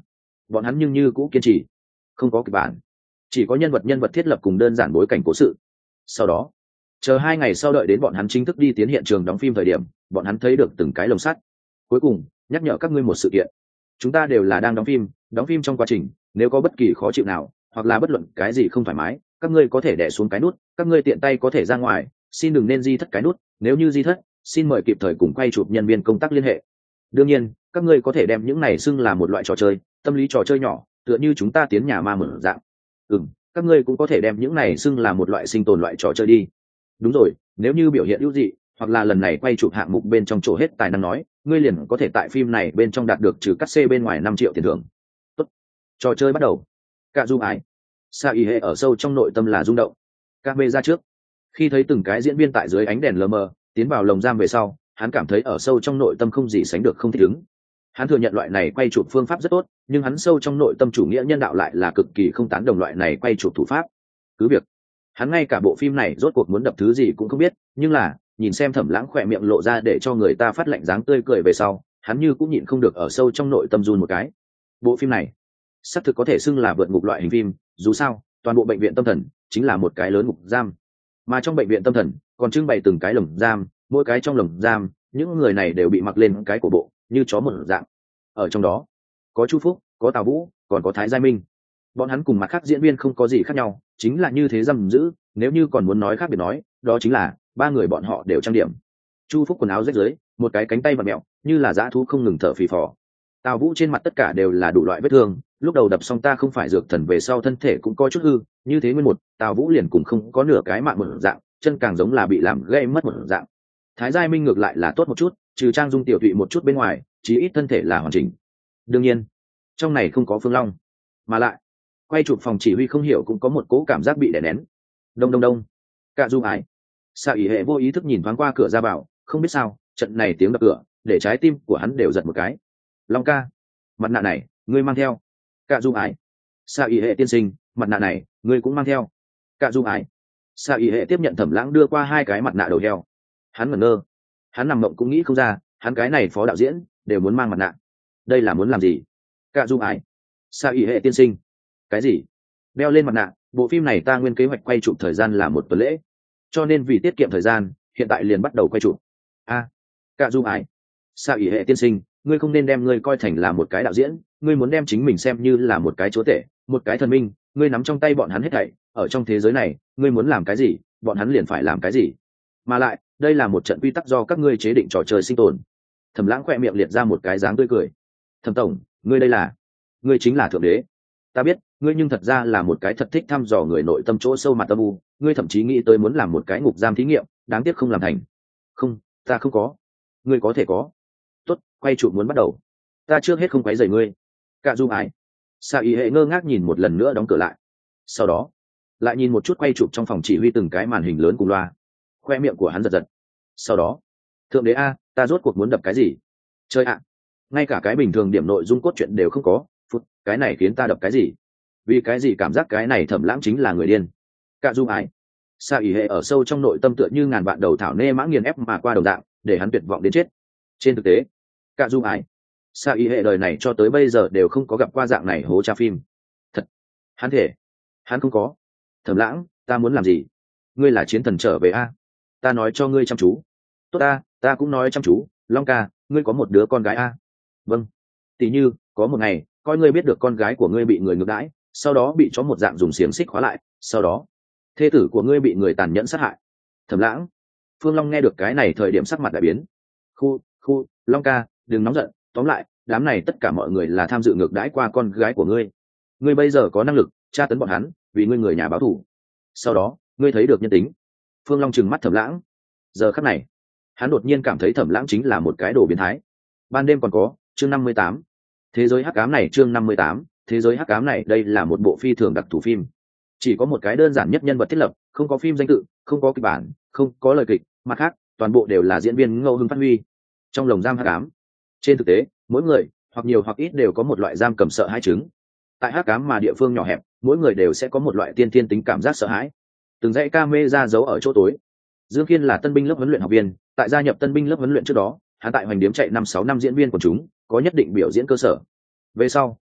bọn hắn nhưng như cũ kiên trì, không có kịch bản, chỉ có nhân vật nhân vật thiết lập cùng đơn giản bối cảnh cố sự. Sau đó chờ hai ngày sau đợi đến bọn hắn chính thức đi tiến hiện trường đóng phim thời điểm, bọn hắn thấy được từng cái lồng sắt. Cuối cùng nhắc nhở các ngươi một sự kiện, chúng ta đều là đang đóng phim, đóng phim trong quá trình nếu có bất kỳ khó chịu nào hoặc là bất luận cái gì không thoải mái, các ngươi có thể đè xuống cái nút, các ngươi tiện tay có thể ra ngoài, xin đừng nên di thất cái nút, nếu như di thất xin mời kịp thời cùng quay chụp nhân viên công tác liên hệ. Đương nhiên các ngươi có thể đem những này xưng là một loại trò chơi, tâm lý trò chơi nhỏ, tựa như chúng ta tiến nhà ma mở dạng. Ừm, các ngươi cũng có thể đem những này xưng là một loại sinh tồn loại trò chơi đi. Đúng rồi, nếu như biểu hiện ưu dị hoặc là lần này quay chụp hạng mục bên trong chỗ hết tài năng nói, ngươi liền có thể tại phim này bên trong đạt được trừ cắt xê bên ngoài năm triệu tiền thưởng. Tốt, trò chơi bắt đầu. Cả du ái sa y hệ ở sâu trong nội tâm là rung động. Các mê ra trước, khi thấy từng cái diễn viên tại dưới ánh đèn lờ mờ tiến vào lồng giam về sau, hắn cảm thấy ở sâu trong nội tâm không gì sánh được không thích ứng. Hắn thừa nhận loại này quay chụp phương pháp rất tốt, nhưng hắn sâu trong nội tâm chủ nghĩa nhân đạo lại là cực kỳ không tán đồng loại này quay chụp thủ pháp. Cứ việc hắn ngay cả bộ phim này rốt cuộc muốn đập thứ gì cũng không biết, nhưng là nhìn xem Thẩm Lãng khỏe miệng lộ ra để cho người ta phát lạnh dáng tươi cười về sau, hắn như cũng nhịn không được ở sâu trong nội tâm run một cái. Bộ phim này xác thực có thể xưng là vượt ngục loại hình phim, dù sao toàn bộ bệnh viện tâm thần chính là một cái lớn ngục giam, mà trong bệnh viện tâm thần còn trưng bày từng cái lồng giam, mỗi cái trong lồng giam những người này đều bị mặc lên cái cổ bộ như chó một dạng. Ở trong đó có Chu Phúc, có Tào Vũ, còn có Thái Giai Minh. Bọn hắn cùng mặt khác diễn viên không có gì khác nhau, chính là như thế giam giữ. Nếu như còn muốn nói khác biệt nói, đó chính là ba người bọn họ đều trang điểm. Chu Phúc quần áo rách rưới, một cái cánh tay vặn mẹo như là dã thú không ngừng thở phì phò. Tào Vũ trên mặt tất cả đều là đủ loại vết thương, lúc đầu đập xong ta không phải dược thần về sau thân thể cũng có chút hư, như thế nguyên một Tào Vũ liền cùng không có nửa cái mạng một dạng, chân càng giống là bị làm gây mất một dạng. Thái Giai Minh ngược lại là tốt một chút, trừ trang dung tiểu thụy một chút bên ngoài, chí ít thân thể là hoàn chỉnh. Đương nhiên trong này không có Phương Long, mà lại quay chụp phòng chỉ huy không hiểu cũng có một cố cảm giác bị đè nén. Đông đông đông, cả du ái sa ý hệ vô ý thức nhìn thoáng qua cửa ra vào, không biết sao trận này tiếng đập cửa để trái tim của hắn đều giật một cái. Long ca, mặt nạ này ngươi mang theo. Cả du ái sa ý hệ tiên sinh, mặt nạ này ngươi cũng mang theo. Cả du ái sa ý hệ tiếp nhận Thẩm Lãng đưa qua hai cái mặt nạ đầu heo. Hắn ngẩn ngơ, hắn nằm mộng cũng nghĩ không ra, hắn cái này phó đạo diễn đều muốn mang mặt nạ, đây là muốn làm gì? Cả du ái sa ý hệ tiên sinh, cái gì? Đeo lên mặt nạ, bộ phim này ta nguyên kế hoạch quay chụp thời gian là một tuần lễ, cho nên vì tiết kiệm thời gian hiện tại liền bắt đầu quay chụp. A à, cả du ái sa ý hệ tiên sinh, ngươi không nên đem ngươi coi thành là một cái đạo diễn, ngươi muốn đem chính mình xem như là một cái chúa tể, một cái thần minh, ngươi nắm trong tay bọn hắn hết thảy, ở trong thế giới này ngươi muốn làm cái gì bọn hắn liền phải làm cái gì, mà lại đây là một trận quy tắc do các ngươi chế định trò chơi sinh tồn. Thẩm Lãng khoe miệng liệt ra một cái dáng tươi cười. Thẩm tổng, ngươi đây là, ngươi chính là thượng đế. Ta biết ngươi, nhưng thật ra là một cái thật thích thăm dò người nội tâm chỗ sâu mặt âm u, ngươi thậm chí nghĩ tới muốn làm một cái ngục giam thí nghiệm, đáng tiếc không làm thành. Không, ta không có. Ngươi có thể có. Tốt, quay chụp muốn bắt đầu, ta trước hết không quấy rầy ngươi. Cả du ái sa ý hệ ngơ ngác nhìn một lần nữa đóng cửa lại, sau đó lại nhìn một chút quay chụp trong phòng chỉ huy từng cái màn hình lớn cùng loa, khoe miệng của hắn giật giật. Sau đó thượng đế a, ta rốt cuộc muốn đập cái gì? Chơi ạ, ngay cả cái bình thường điểm nội dung cốt truyện đều không có, phút cái này khiến ta đập cái gì? Vì cái gì cảm giác cái này Thẩm Lãng chính là người điên? Cả du ái sa ý hệ ở sâu trong nội tâm tựa như ngàn vạn đầu thảo nê mã nghiền ép mà qua đầu dạng, để hắn tuyệt vọng đến chết. Trên thực tế cả du ái sa ý hệ đời này cho tới bây giờ đều không có gặp qua dạng này hố cha phim. Thật, hắn thể hắn không có. Thẩm Lãng, ta muốn làm gì? Ngươi là chiến thần trở về a, ta nói cho ngươi chăm chú. Tốt ta, ta cũng nói chăm chú. Long ca, ngươi có một đứa con gái a? Vâng. Tỷ như có một ngày coi ngươi biết được con gái của ngươi bị người ngược đãi, sau đó bị chó một dạng dùng xiềng xích khóa lại, sau đó thê tử của ngươi bị người tàn nhẫn sát hại. Thẩm Lãng, Phương Long nghe được cái này thời điểm sắc mặt đại biến. Khu khu Long ca, đừng nóng giận, tóm lại đám này tất cả mọi người là tham dự ngược đãi qua con gái của ngươi. Ngươi bây giờ có năng lực tra tấn bọn hắn, vì ngươi người nhà báo thù, sau đó ngươi thấy được nhân tính. Phương Long trừng mắt Thẩm Lãng. Giờ khắc này hắn đột nhiên cảm thấy Thẩm Lãng chính là một cái đồ biến thái. Ban đêm còn có chương năm mươi tám, thế giới hắc ám này. Chương năm mươi tám, thế giới hắc ám này. Đây là một bộ phi thường đặc thù phim, chỉ có một cái đơn giản nhất nhân vật thiết lập, không có phim danh tự, không có kịch bản, không có lời kịch, mặt khác toàn bộ đều là diễn viên ngẫu hứng phát huy. Trong lồng giam hắc ám, trên thực tế mỗi người hoặc nhiều hoặc ít đều có một loại giam cầm sợ hãi chứng. Tại hắc ám mà địa phương nhỏ hẹp, mỗi người đều sẽ có một loại tiên thiên tính cảm giác sợ hãi. Từng dãy camera giấu ở chỗ tối. Dương Kiên là tân binh lớp huấn luyện học viên, tại gia nhập tân binh lớp huấn luyện trước đó, hắn tại hoành điếm chạy năm sáu năm diễn viên của chúng, có nhất định biểu diễn cơ sở. Về sau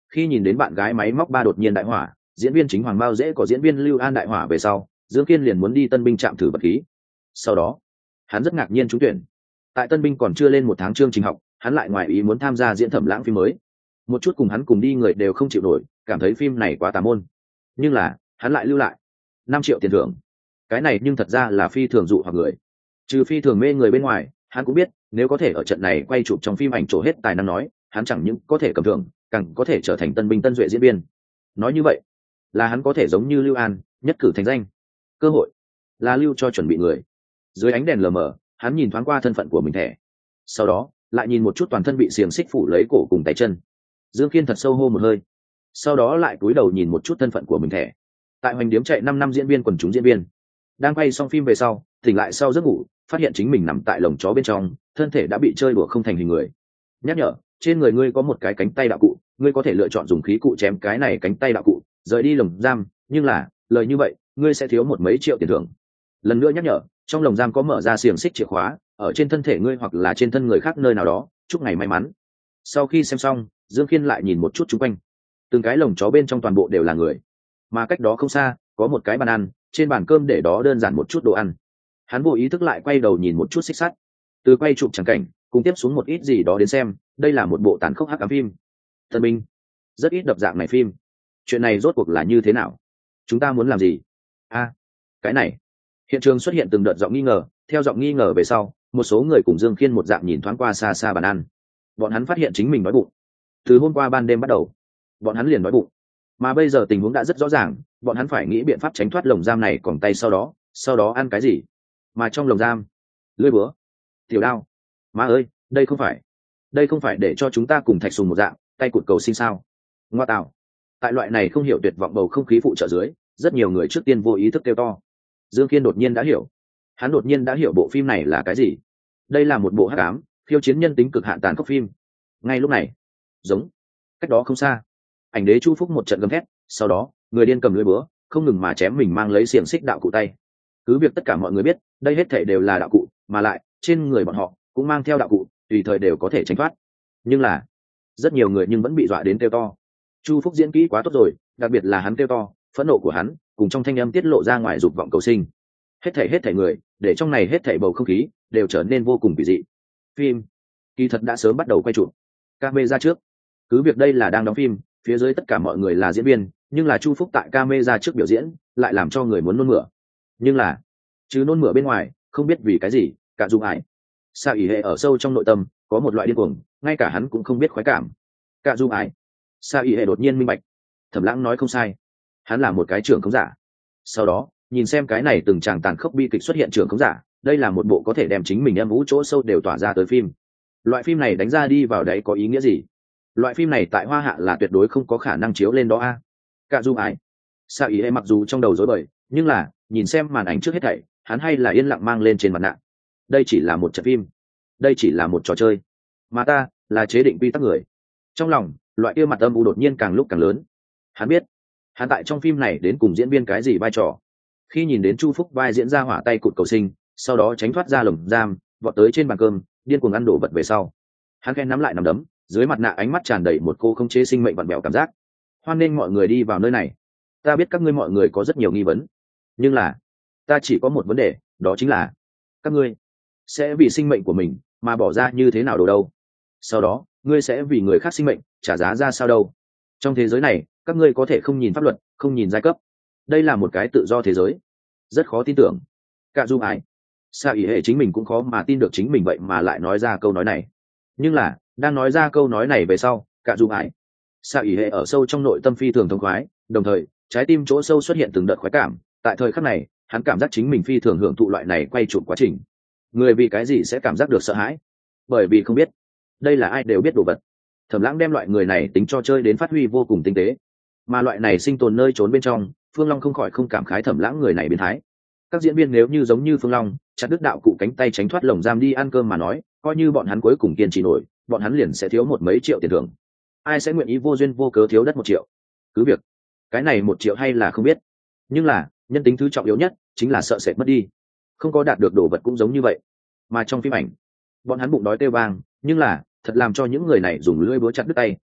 Khi nhìn đến bạn gái máy móc ba đột nhiên đại hỏa, diễn viên chính Hoàng Mao dễ có diễn viên Lưu An đại hỏa về sau, Dương Kiên liền muốn đi tân binh trạm thử vật khí. Sau đó hắn rất ngạc nhiên trúng tuyển. Tại tân binh còn chưa lên một tháng chương trình học, hắn lại ngoài ý muốn tham gia diễn thẩm lãng phim mới. Một chút cùng hắn cùng đi người đều không chịu nổi, cảm thấy phim này quá tà môn, nhưng là hắn lại lưu lại năm triệu tiền thưởng. Cái này nhưng thật ra là phi thường dụ hoặc người. Trừ phi thường mê người bên ngoài, hắn cũng biết nếu có thể ở trận này quay chụp trong phim ảnh trổ hết tài năng nói, hắn chẳng những có thể cầm thưởng, càng có thể trở thành tân binh tân duệ diễn viên. Nói như vậy là hắn có thể giống như Lưu An nhất cử thành danh. Cơ hội là lưu cho chuẩn bị người. Dưới ánh đèn lờ mờ, hắn nhìn thoáng qua thân phận của mình thẻ, sau đó lại nhìn một chút toàn thân bị xiềng xích phủ lấy cổ cùng tay chân. Dương Kiên thật sâu hô một hơi, sau đó lại cúi đầu nhìn một chút thân phận của mình thẻ. Tại Hoành Điếm chạy năm năm diễn viên quần chúng diễn viên, đang quay xong phim về sau, tỉnh lại sau giấc ngủ, phát hiện chính mình nằm tại lồng chó bên trong, thân thể đã bị chơi đùa không thành hình người. Nhắc nhở, trên người ngươi có một cái cánh tay đạo cụ, ngươi có thể lựa chọn dùng khí cụ chém cái này cánh tay đạo cụ, rời đi lồng giam, nhưng là lời như vậy, ngươi sẽ thiếu một mấy triệu tiền thưởng. Lần nữa nhắc nhở, trong lồng giam có mở ra xiềng xích chìa khóa, ở trên thân thể ngươi hoặc là trên thân người khác nơi nào đó, chúc ngày may mắn. Sau khi xem xong, Dương Kiên lại nhìn một chút xung quanh, từng cái lồng chó bên trong toàn bộ đều là người, mà cách đó không xa có một cái bàn ăn, trên bàn cơm để đó đơn giản một chút đồ ăn. Hắn vô ý thức lại quay đầu nhìn một chút xích sắt, từ quay chụp chẳng cảnh cùng tiếp xuống một ít gì đó đến xem, đây là một bộ tàn khốc hắc ám phim. Tân binh rất ít đập dạng này phim, chuyện này rốt cuộc là như thế nào, chúng ta muốn làm gì? A à, cái này. Hiện trường xuất hiện từng đợt giọng nghi ngờ, theo giọng nghi ngờ về sau, một số người cùng Dương Kiên một dạng nhìn thoáng qua xa xa bàn ăn. Bọn hắn phát hiện chính mình đói bụng. Từ hôm qua ban đêm bắt đầu, bọn hắn liền đói bụng. Mà bây giờ tình huống đã rất rõ ràng, bọn hắn phải nghĩ biện pháp tránh thoát lồng giam này còn tay sau đó, sau đó ăn cái gì? Mà trong lồng giam, lưỡi búa, tiểu đao. Má ơi, đây không phải, đây không phải để cho chúng ta cùng Thạch Sùng một dạng, tay cụt cầu sinh sao? Ngoa tạo. Tại loại này không hiểu tuyệt vọng bầu không khí phụ trợ dưới, rất nhiều người trước tiên vô ý thức kêu to. Dương Kiên đột nhiên đã hiểu, hắn đột nhiên đã hiểu bộ phim này là cái gì. Đây là một bộ hắc ám, khiêu chiến nhân tính cực hạn tàn khốc phim. Ngay lúc này, giống cách đó không xa, ảnh đế Chu Phúc một trận gầm thét, sau đó người điên cầm lưỡi búa không ngừng mà chém mình mang lấy xiềng xích đạo cụ tay. Cứ việc tất cả mọi người biết đây hết thảy đều là đạo cụ, mà lại trên người bọn họ cũng mang theo đạo cụ, tùy thời đều có thể tránh thoát, nhưng là rất nhiều người nhưng vẫn bị dọa đến kêu to. Chu Phúc diễn kỹ quá tốt rồi, đặc biệt là hắn kêu to, phẫn nộ của hắn cùng trong thanh âm tiết lộ ra ngoài dục vọng cầu sinh. Hết thảy hết thảy người, để trong này hết thảy bầu không khí đều trở nên vô cùng kỳ dị. Phim kỳ thật đã sớm bắt đầu quay chụp, camera trước. Cứ việc đây là đang đóng phim, phía dưới tất cả mọi người là diễn viên, nhưng là Chu Phúc tại camera trước biểu diễn lại làm cho người muốn nôn mửa. Nhưng là chứ nôn mửa bên ngoài, không biết vì cái gì, cả Dung Ải, Sa ỉ hệ ở sâu trong nội tâm có một loại điên cuồng, ngay cả hắn cũng không biết khoái cảm. Cả Dung Ải, Sa ỉ hệ đột nhiên minh bạch, Thẩm Lãng nói không sai, hắn là một cái trưởng khống giả. Sau đó nhìn xem cái này từng tràng tàn khốc bi kịch xuất hiện trưởng khống giả, đây là một bộ có thể đem chính mình em vũ chỗ sâu đều tỏa ra tới phim. Loại phim này đánh ra đi vào đấy có ý nghĩa gì? Loại phim này tại Hoa Hạ là tuyệt đối không có khả năng chiếu lên đó a. À. Cả Dung Ải, Sa ỉ hệ mặc dù trong đầu rối bời, nhưng là nhìn xem màn ảnh trước hết thảy, hắn hay là yên lặng mang lên trên mặt nạ. Đây chỉ là một trận phim, đây chỉ là một trò chơi, mà ta là chế định quy tắc người. Trong lòng loại kia mặt âm u đột nhiên càng lúc càng lớn. Hắn biết hắn tại trong phim này đến cùng diễn viên cái gì vai trò. Khi nhìn đến Chu Phúc vai diễn ra hỏa tay cụt cầu sinh, sau đó tránh thoát ra lồng giam, vọt tới trên bàn cơm, điên cuồng ăn đồ vật về sau, hắn khen nắm lại nắm đấm, dưới mặt nạ ánh mắt tràn đầy một cô không chế sinh mệnh vặn vẹo cảm giác. Hoan nên mọi người đi vào nơi này. Ta biết các ngươi mọi người có rất nhiều nghi vấn, nhưng là ta chỉ có một vấn đề, đó chính là các ngươi sẽ vì sinh mệnh của mình mà bỏ ra như thế nào đồ đâu? Sau đó ngươi sẽ vì người khác sinh mệnh trả giá ra sao đâu? Trong thế giới này, các ngươi có thể không nhìn pháp luật, không nhìn giai cấp. Đây là một cái tự do thế giới, rất khó tin tưởng. Cả Dung Ải, Sa ỉ hệ chính mình cũng khó mà tin được chính mình vậy mà lại nói ra câu nói này. Nhưng là đang nói ra câu nói này về sau, Cả Dung Ải, Sa ỉ hệ ở sâu trong nội tâm phi thường thông khoái, đồng thời trái tim chỗ sâu xuất hiện từng đợt khoái cảm. Tại thời khắc này, hắn cảm giác chính mình phi thường hưởng thụ loại này quay chụp quá trình. Người vì cái gì sẽ cảm giác được sợ hãi? Bởi vì không biết. Đây là ai đều biết đồ vật. Thẩm Lãng đem loại người này tính cho chơi đến phát huy vô cùng tinh tế, mà loại này sinh tồn nơi trốn bên trong, Phương Long không khỏi không cảm khái Thẩm Lãng người này biến thái. Các diễn viên nếu như giống như Phương Long chặt đứt đạo cụ cánh tay tránh thoát lồng giam đi ăn cơm mà nói, coi như bọn hắn cuối cùng kiên trì nổi, bọn hắn liền sẽ thiếu một mấy triệu tiền thưởng. Ai sẽ nguyện ý vô duyên vô cớ thiếu đất một triệu? Cứ việc cái này một triệu hay là không biết, nhưng là nhân tính thứ trọng yếu nhất chính là sợ sệt mất đi. Không có đạt được đồ vật cũng giống như vậy. Mà trong phim ảnh, bọn hắn bụng đói kêu vang, nhưng là thật làm cho những người này dùng lưỡi búa chặt đứt tay,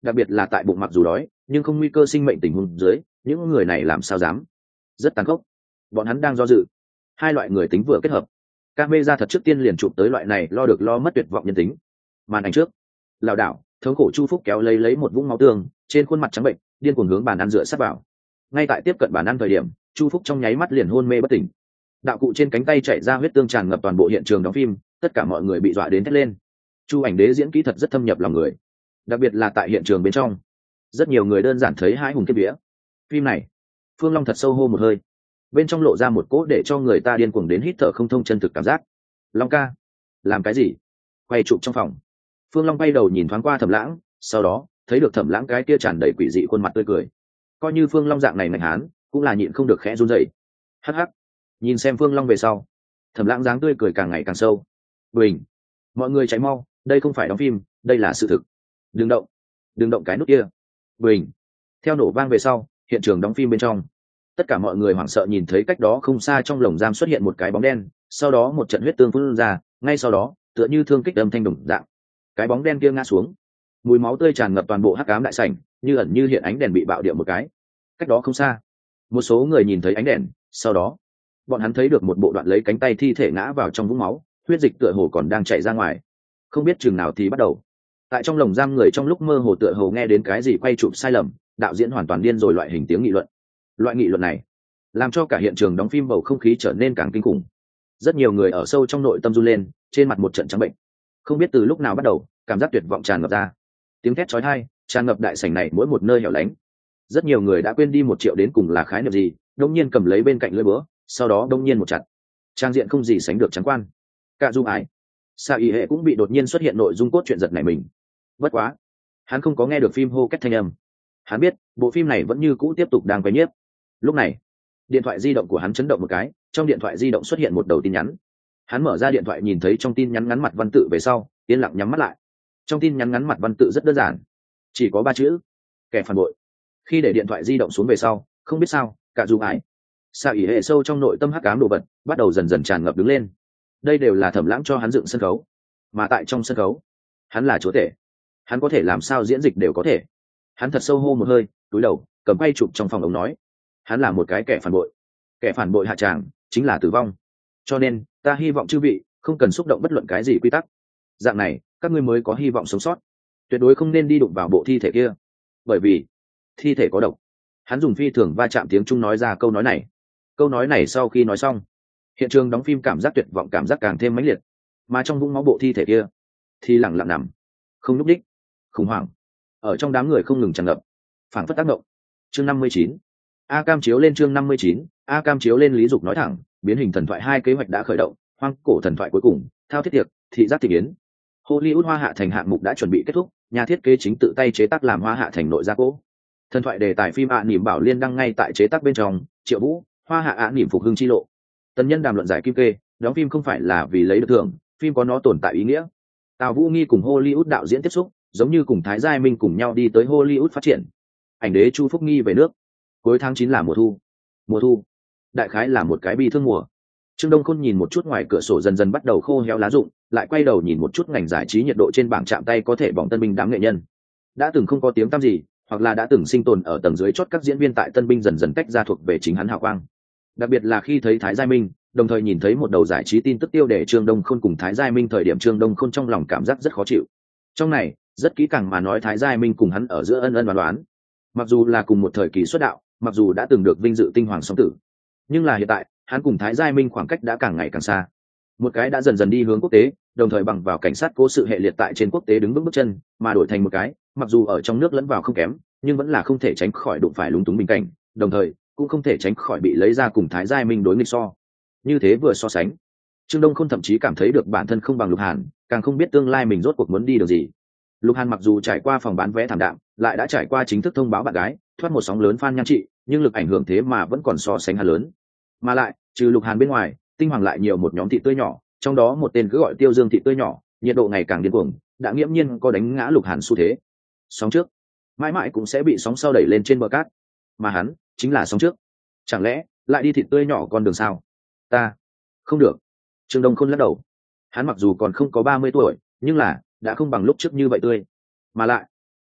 đặc biệt là tại bụng mặc dù đói nhưng không nguy cơ sinh mệnh tình huống dưới, những người này làm sao dám. Rất tàn khốc, bọn hắn đang do dự. Hai loại người tính vừa kết hợp, camera thật trước tiên liền chụp tới loại này lo được lo mất tuyệt vọng nhân tính. Màn ảnh trước, lảo đảo thống khổ Chu Phúc kéo lấy lấy một vũng máu tương, trên khuôn mặt trắng bệnh điên cuồng hướng bàn ăn dựa sát vào. Ngay tại tiếp cận bàn ăn thời điểm, Chu Phúc trong nháy mắt liền hôn mê bất tỉnh. Đạo cụ trên cánh tay chảy ra huyết tương tràn ngập toàn bộ hiện trường đóng phim, tất cả mọi người bị dọa đến thét lên. Chu Ảnh Đế diễn kỹ thật rất thâm nhập lòng người, đặc biệt là tại hiện trường bên trong, rất nhiều người đơn giản thấy hãi hùng kiếp vía. Phim này, Phương Long thật sâu hô một hơi, bên trong lộ ra một cỗ để cho người ta điên cuồng đến hít thở không thông chân thực cảm giác. Long ca, làm cái gì? Quay chụp trong phòng, Phương Long bay đầu nhìn thoáng qua Thẩm Lãng, sau đó thấy được Thẩm Lãng cái kia tràn đầy quỷ dị khuôn mặt tươi cười. Coi như Phương Long dạng này mạnh hán, cũng là nhịn không được khẽ run rẩy. Hắc hắc, nhìn xem Phương Long về sau, Thẩm Lãng dáng tươi cười càng ngày càng sâu. Bình, mọi người cháy mau, đây không phải đóng phim, đây là sự thực. Đừng động, đừng động cái nút kia. Bình, theo nổ vang về sau, hiện trường đóng phim bên trong, tất cả mọi người hoảng sợ nhìn thấy cách đó không xa trong lồng giam xuất hiện một cái bóng đen, sau đó một trận huyết tương phun ra, ngay sau đó tựa như thương kích âm thanh đồng dạng, cái bóng đen kia ngã xuống, mùi máu tươi tràn ngập toàn bộ hắc ám đại sảnh, như ẩn như hiện ánh đèn bị bạo điện một cái. Cách đó không xa, một số người nhìn thấy ánh đèn, sau đó bọn hắn thấy được một bộ đoạn lấy cánh tay thi thể ngã vào trong vũng máu, huyết dịch tựa hồ còn đang chảy ra ngoài, không biết chừng nào thì bắt đầu. Tại trong lồng giam người trong lúc mơ hồ tựa hồ nghe đến cái gì quay chụp sai lầm, đạo diễn hoàn toàn điên rồi loại hình tiếng nghị luận. Loại nghị luận này làm cho cả hiện trường đóng phim bầu không khí trở nên càng kinh khủng. Rất nhiều người ở sâu trong nội tâm run lên, trên mặt một trận trắng bệnh. Không biết từ lúc nào bắt đầu, cảm giác tuyệt vọng tràn ngập ra. Tiếng thét chói tai tràn ngập đại sảnh này mỗi một nơi hẻo lánh. Rất nhiều người đã quên đi một triệu đến cùng là khái niệm gì, đông nhiên cầm lấy bên cạnh lưỡi búa, sau đó đông nhiên một chặt. Trang diện không gì sánh được trắng quan. Cả Dung Ái, Sa Y Hệ cũng bị đột nhiên xuất hiện nội dung cốt truyện giật này mình. Bất quá, hắn không có nghe được phim hô kết thanh âm. Hắn biết, bộ phim này vẫn như cũ tiếp tục đang quay nhiếp. Lúc này, điện thoại di động của hắn chấn động một cái, trong điện thoại di động xuất hiện một đầu tin nhắn. Hắn mở ra điện thoại nhìn thấy trong tin nhắn ngắn mặt văn tự về sau, yên lặng nhắm mắt lại. Trong tin nhắn ngắn mặt văn tự rất đơn giản, chỉ có ba chữ: kẻ phản bội. Khi để điện thoại di động xuống về sau, không biết sao, cả Dung Ái, Sa Y Hệ sâu trong nội tâm hắc ám đồ vật bắt đầu dần dần tràn ngập đứng lên. Đây đều là Thẩm Lãng cho hắn dựng sân khấu, mà tại trong sân khấu, hắn là chúa tể. Hắn có thể làm sao diễn dịch đều có thể. Hắn thật sâu hô một hơi, cúi đầu cầm quay chụp trong phòng ống nói: hắn là một cái kẻ phản bội, kẻ phản bội hạ tràng chính là tử vong. Cho nên ta hy vọng chư vị không cần xúc động bất luận cái gì quy tắc, dạng này các ngươi mới có hy vọng sống sót. Tuyệt đối không nên đi đụng vào bộ thi thể kia, bởi vì thi thể có độc. Hắn dùng phi thường va chạm tiếng Trung nói ra câu nói này. Câu nói này sau khi nói xong, hiện trường đóng phim cảm giác tuyệt vọng cảm giác càng thêm mãnh liệt, mà trong vũng máu bộ thi thể kia thì lặng lặng nằm, không nhúc đích. Khủng hoảng ở trong đám người không ngừng tràn ngập, phảng phất tác động. Chương năm mươi chín, A Cam chiếu lên. Chương năm mươi chín, A Cam chiếu lên. Lý Dục nói thẳng, biến hình thần thoại hai kế hoạch đã khởi động, hoang cổ thần thoại cuối cùng, thao thiết tiệc, thị giác thị kiến. Hollywood Hoa Hạ Thành hạng mục đã chuẩn bị kết thúc, nhà thiết kế chính tự tay chế tác làm Hoa Hạ Thành nội gia cố. Thần thoại đề tài phim ạ niệm Bảo Liên đăng ngay tại chế tác bên trong, Triệu Vũ, Hoa Hạ ạ niệm phục hưng chi lộ. Tần Nhân đàm luận giải kim kê, đóng phim không phải là vì lấy được thưởng, phim có nó tồn tại ý nghĩa. Tào Vũ Nghi cùng Hollywood đạo diễn tiếp xúc, giống như cùng Thái Giai Minh cùng nhau đi tới Hollywood phát triển. Ảnh đế Chu Phúc Nghi về nước. Cuối tháng chín là mùa thu. Mùa thu, đại khái là một cái bi thương mùa. Trương Đông Khôn nhìn một chút ngoài cửa sổ dần dần bắt đầu khô héo lá rụng, lại quay đầu nhìn một chút ngành giải trí nhiệt độ trên bảng chạm tay có thể bỏng tân binh đám nghệ nhân. Đã từng không có tiếng tăm gì, hoặc là đã từng sinh tồn ở tầng dưới chót các diễn viên tại tân binh dần dần tách ra thuộc về chính hắn hào quang. Đặc biệt là khi thấy Thái Giai Minh, đồng thời nhìn thấy một đầu giải trí tin tức tiêu đề Trương Đông Khôn cùng Thái Giai Minh thời điểm Trương Đông Khôn trong lòng cảm giác rất khó chịu. Trong này, rất kỹ càng mà nói Thái Giai Minh cùng hắn ở giữa ân ân đoán đoán. Mặc dù là cùng một thời kỳ xuất đạo, mặc dù đã từng được vinh dự tinh hoàng song tử, nhưng là hiện tại, hắn cùng Thái Giai Minh khoảng cách đã càng ngày càng xa. Một cái đã dần dần đi hướng quốc tế, đồng thời bằng vào cảnh sát cố sự hệ liệt tại trên quốc tế đứng vững bước chân, mà đổi thành một cái, mặc dù ở trong nước lẫn vào không kém, nhưng vẫn là không thể tránh khỏi đụng phải lúng túng bình cảnh, đồng thời cũng không thể tránh khỏi bị lấy ra cùng Thái Giai Minh đối nghịch so. Như thế vừa so sánh, Trương Đông Khôn thậm chí cảm thấy được bản thân không bằng Lục Hàn, càng không biết tương lai mình rốt cuộc muốn đi đường gì. Lục Hàn mặc dù trải qua phòng bán vé thảm đạm, lại đã trải qua chính thức thông báo bạn gái, thoát một sóng lớn fan nhan trị, nhưng lực ảnh hưởng thế mà vẫn còn so sánh hắn lớn. Mà lại, trừ Lục Hàn bên ngoài, tinh hoàng lại nhiều một nhóm thị tươi nhỏ, trong đó một tên cứ gọi Tiêu Dương thị tươi nhỏ, nhiệt độ ngày càng điên cuồng, đã nghiễm nhiên có đánh ngã Lục Hàn xu thế. Sóng trước, mãi mãi cũng sẽ bị sóng sau đẩy lên trên bờ cát, mà hắn chính là sóng trước. Chẳng lẽ lại đi thị tươi nhỏ con đường sao? Ta không được. Trương Đông Khôn lắc đầu. Hắn mặc dù còn không có ba mươi tuổi, nhưng là đã không bằng lúc trước như vậy tươi. Mà lại,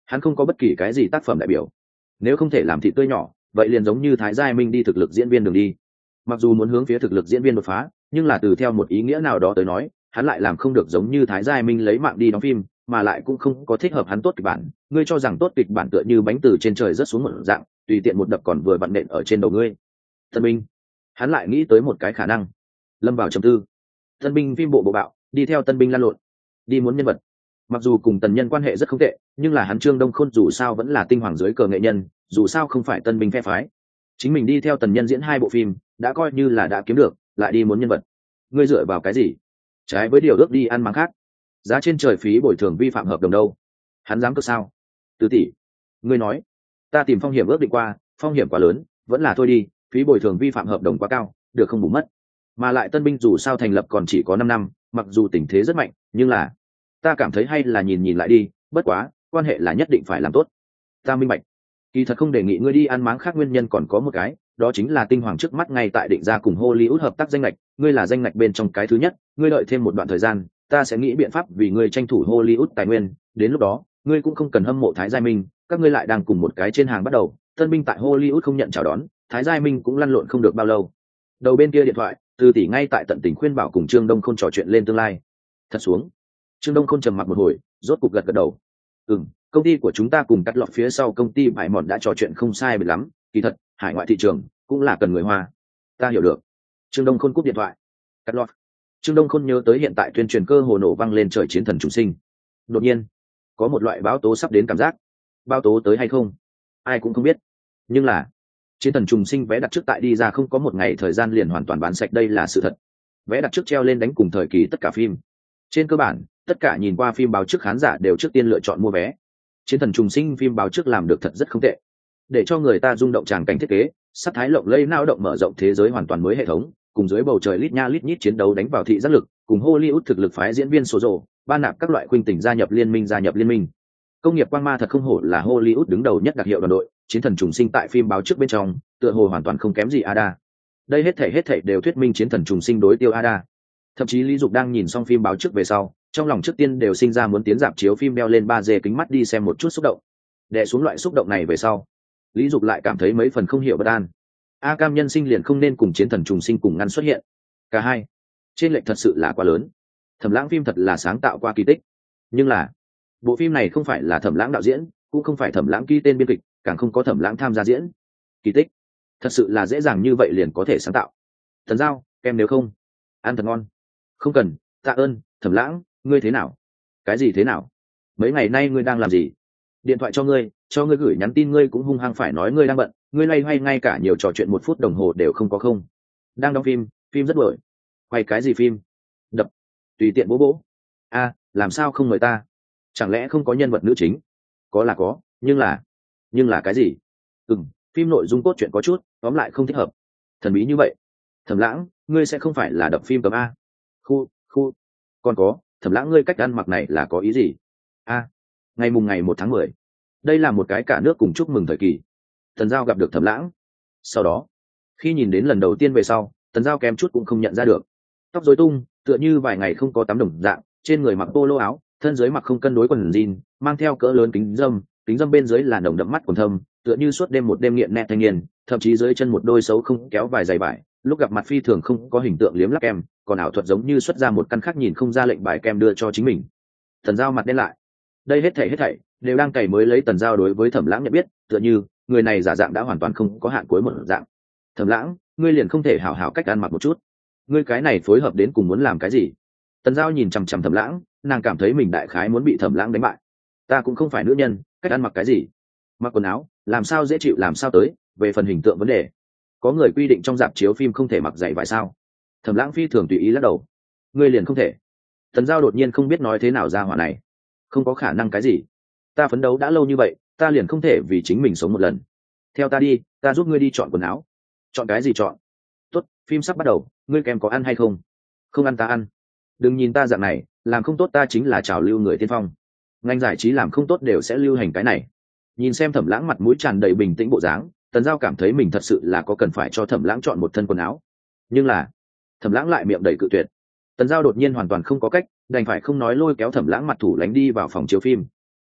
hắn không có bất kỳ cái gì tác phẩm đại biểu. Nếu không thể làm thị tươi nhỏ, vậy liền giống như Thái Giai Minh đi thực lực diễn viên đường đi. Mặc dù muốn hướng phía thực lực diễn viên đột phá, nhưng là từ theo một ý nghĩa nào đó tới nói, hắn lại làm không được giống như Thái Giai Minh lấy mạng đi đóng phim, mà lại cũng không có thích hợp hắn tốt kịch bản. Ngươi cho rằng tốt kịch bản tựa như bánh từ trên trời rớt xuống một dạng, tùy tiện một đập còn vừa vặn nện ở trên đầu ngươi. Tân binh, hắn lại nghĩ tới một cái khả năng, lâm vào trầm tư. Tân binh phim bộ bộ bạo, đi theo tân binh lan lộn, đi muốn nhân vật. Mặc dù cùng tần nhân quan hệ rất không tệ, nhưng là hắn Trương Đông Khôn dù sao vẫn là tinh hoàng dưới cờ nghệ nhân, dù sao không phải tân binh phe phái. Chính mình đi theo tần nhân diễn hai bộ phim, đã coi như là đã kiếm được, lại đi muốn nhân vật. Ngươi dựa vào cái gì? Trái với điều ước đi ăn máng khác. Giá trên trời phí bồi thường vi phạm hợp đồng đâu? Hắn dám cơ sao? Tứ tỷ, ngươi nói, ta tìm Phong Hiểm ước định qua, phong hiểm quá lớn, vẫn là thôi đi, phí bồi thường vi phạm hợp đồng quá cao, được không bù mất. Mà lại tân binh dù sao thành lập còn chỉ có năm năm, mặc dù tình thế rất mạnh, nhưng là ta cảm thấy hay là nhìn nhìn lại đi, bất quá, quan hệ là nhất định phải làm tốt. Ta minh bạch. Kỳ thật không đề nghị ngươi đi ăn máng khác nguyên nhân còn có một cái, đó chính là tinh hoàng trước mắt ngay tại định ra cùng Hollywood hợp tác danh ngạch, ngươi là danh ngạch bên trong cái thứ nhất, ngươi đợi thêm một đoạn thời gian, ta sẽ nghĩ biện pháp vì ngươi tranh thủ Hollywood tài nguyên, đến lúc đó, ngươi cũng không cần hâm mộ Thái Giai Minh, các ngươi lại đang cùng một cái trên hàng bắt đầu, tân binh tại Hollywood không nhận chào đón, Thái Giai Minh cũng lăn lộn không được bao lâu. Đầu bên kia điện thoại, Từ tỷ ngay tại tận tình khuyên bảo cùng Trương Đông Khôn trò chuyện lên tương lai. Thật xuống, Trương Đông Khôn trầm mặc một hồi, rốt cục gật gật đầu. Ừm, công ty của chúng ta cùng cắt lọt phía sau công ty Hải Mòn đã trò chuyện không sai biệt lắm, kỳ thật, hải ngoại thị trường cũng là cần người Hoa. Ta hiểu được. Trương Đông Khôn cúp điện thoại. Cắt lọt. Trương Đông Khôn nhớ tới hiện tại tuyên truyền cơ hồ nổ vang lên trời chiến thần trùng sinh. Đột nhiên, có một loại báo tố sắp đến cảm giác. Báo tố tới hay không, ai cũng không biết. Nhưng là, chiến thần trùng sinh vé đặt trước tại đi ra không có một ngày thời gian liền hoàn toàn bán sạch, đây là sự thật. Vé đặt trước treo lên đánh cùng thời kỳ tất cả phim. Trên cơ bản, tất cả nhìn qua phim báo trước khán giả đều trước tiên lựa chọn mua vé. Chiến thần trùng sinh phim báo trước làm được thật rất không tệ, để cho người ta rung động tràng cảnh thiết kế, sắc thái lộng lẫy nao động mở rộng thế giới hoàn toàn mới hệ thống, cùng dưới bầu trời lít nha lít nhít chiến đấu đánh vào thị giác lực, cùng Hollywood thực lực phái diễn viên số rồ, ban nạp các loại khuynh tỉnh gia nhập liên minh gia nhập liên minh. Công nghiệp quang ma thật không hổ là Hollywood đứng đầu nhất đặc hiệu đoàn đội, chiến thần trùng sinh tại phim báo trước bên trong, tựa hồ hoàn toàn không kém gì Ada. Đây hết thảy hết thảy đều thuyết minh chiến thần trùng sinh đối tiêu Ada. Thậm chí Lý Dục đang nhìn xong phim báo trước về sau, trong lòng trước tiên đều sinh ra muốn tiến rạp chiếu phim đeo lên ba D kính mắt đi xem một chút xúc động. Đè xuống loại xúc động này về sau, Lý Dục lại cảm thấy mấy phần không hiểu bất an. A Cam nhân sinh liền không nên cùng chiến thần trùng sinh cùng ngăn xuất hiện. Cả hai, trên lệch thật sự là quá lớn. Thẩm Lãng phim thật là sáng tạo qua kỳ tích, nhưng là bộ phim này không phải là Thẩm Lãng đạo diễn, cũng không phải Thẩm Lãng ký tên biên kịch, càng không có Thẩm Lãng tham gia diễn. Kỳ tích thật sự là dễ dàng như vậy liền có thể sáng tạo. Thần Giao, kem nếu không ăn thật ngon. Không cần, tạ ơn. Thẩm Lãng, ngươi thế nào? Cái gì thế nào? Mấy ngày nay ngươi đang làm gì? Điện thoại cho ngươi, cho ngươi gửi nhắn tin ngươi cũng hung hăng phải nói ngươi đang bận, ngươi loay hoay ngay cả nhiều trò chuyện một phút đồng hồ đều không có không. Đang đóng phim, phim rất bội. Quay cái gì phim? Đập. Tùy tiện bố bố. A, làm sao không mời ta? Chẳng lẽ không có nhân vật nữ chính? Có là có, nhưng là... Nhưng là cái gì? Ừm, phim nội dung cốt truyện có chút, tóm lại không thích hợp. Thần bí như vậy. Thẩm Lãng, ngươi sẽ không phải là đập phim cấm A? Khu, khu. Còn có, Thẩm Lãng ngươi cách ăn mặc này là có ý gì? A, ngày mùng ngày một tháng mười, đây là một cái cả nước cùng chúc mừng thời kỳ. Tần Giao gặp được Thẩm Lãng. Sau đó, khi nhìn đến lần đầu tiên về sau, Tần Giao kém chút cũng không nhận ra được. Tóc rối tung, tựa như vài ngày không có tắm đồng dạng, trên người mặc polo áo, thân dưới mặc không cân đối quần jean, mang theo cỡ lớn kính râm, kính râm bên dưới là nồng đậm mắt quần thâm, tựa như suốt đêm một đêm nghiện nét thanh niên, thậm chí dưới chân một đôi xấu không kéo vài giày vải, lúc gặp mặt phi thường không có hình tượng liếm lắp kem, còn ảo thuật giống như xuất ra một căn khác nhìn không ra lệnh bài kem đưa cho chính mình. Tần Giao mặt đen lại. Đây hết thảy hết thảy đều đang cày mới lấy Tần Giao đối với Thẩm Lãng nhận biết, tựa như người này giả dạng đã hoàn toàn không có hạn cuối một dạng. Thẩm Lãng, ngươi liền không thể hảo hảo cách ăn mặc một chút? Ngươi cái này phối hợp đến cùng muốn làm cái gì? Tần Giao nhìn chằm chằm Thẩm Lãng, nàng cảm thấy mình đại khái muốn bị Thẩm Lãng đánh bại. Ta cũng không phải nữ nhân, cách ăn mặc cái gì? Mặc quần áo, làm sao dễ chịu làm sao tới, về phần hình tượng vấn đề, có người quy định trong rạp chiếu phim không thể mặc giày vải sao? Thẩm Lãng phi thường tùy ý lắc đầu. Ngươi liền không thể? Tần Giao đột nhiên không biết nói thế nào ra hỏa này. Không có khả năng cái gì? Ta phấn đấu đã lâu như vậy, ta liền không thể vì chính mình sống một lần? Theo ta đi, ta giúp ngươi đi chọn quần áo. Chọn cái gì chọn? Tốt, phim sắp bắt đầu, ngươi kèm có ăn hay không? Không ăn ta ăn. Đừng nhìn ta dạng này, làm không tốt ta chính là trào lưu người tiên phong. Ngành giải trí làm không tốt đều sẽ lưu hành cái này. Nhìn xem Thẩm Lãng mặt mũi tràn đầy bình tĩnh bộ dáng, Tần Giao cảm thấy mình thật sự là có cần phải cho Thẩm Lãng chọn một thân quần áo. Nhưng là Thẩm Lãng lại miệng đầy cự tuyệt. Tần Giao đột nhiên hoàn toàn không có cách, đành phải không nói lôi kéo Thẩm Lãng mặt thủ lánh đi vào phòng chiếu phim.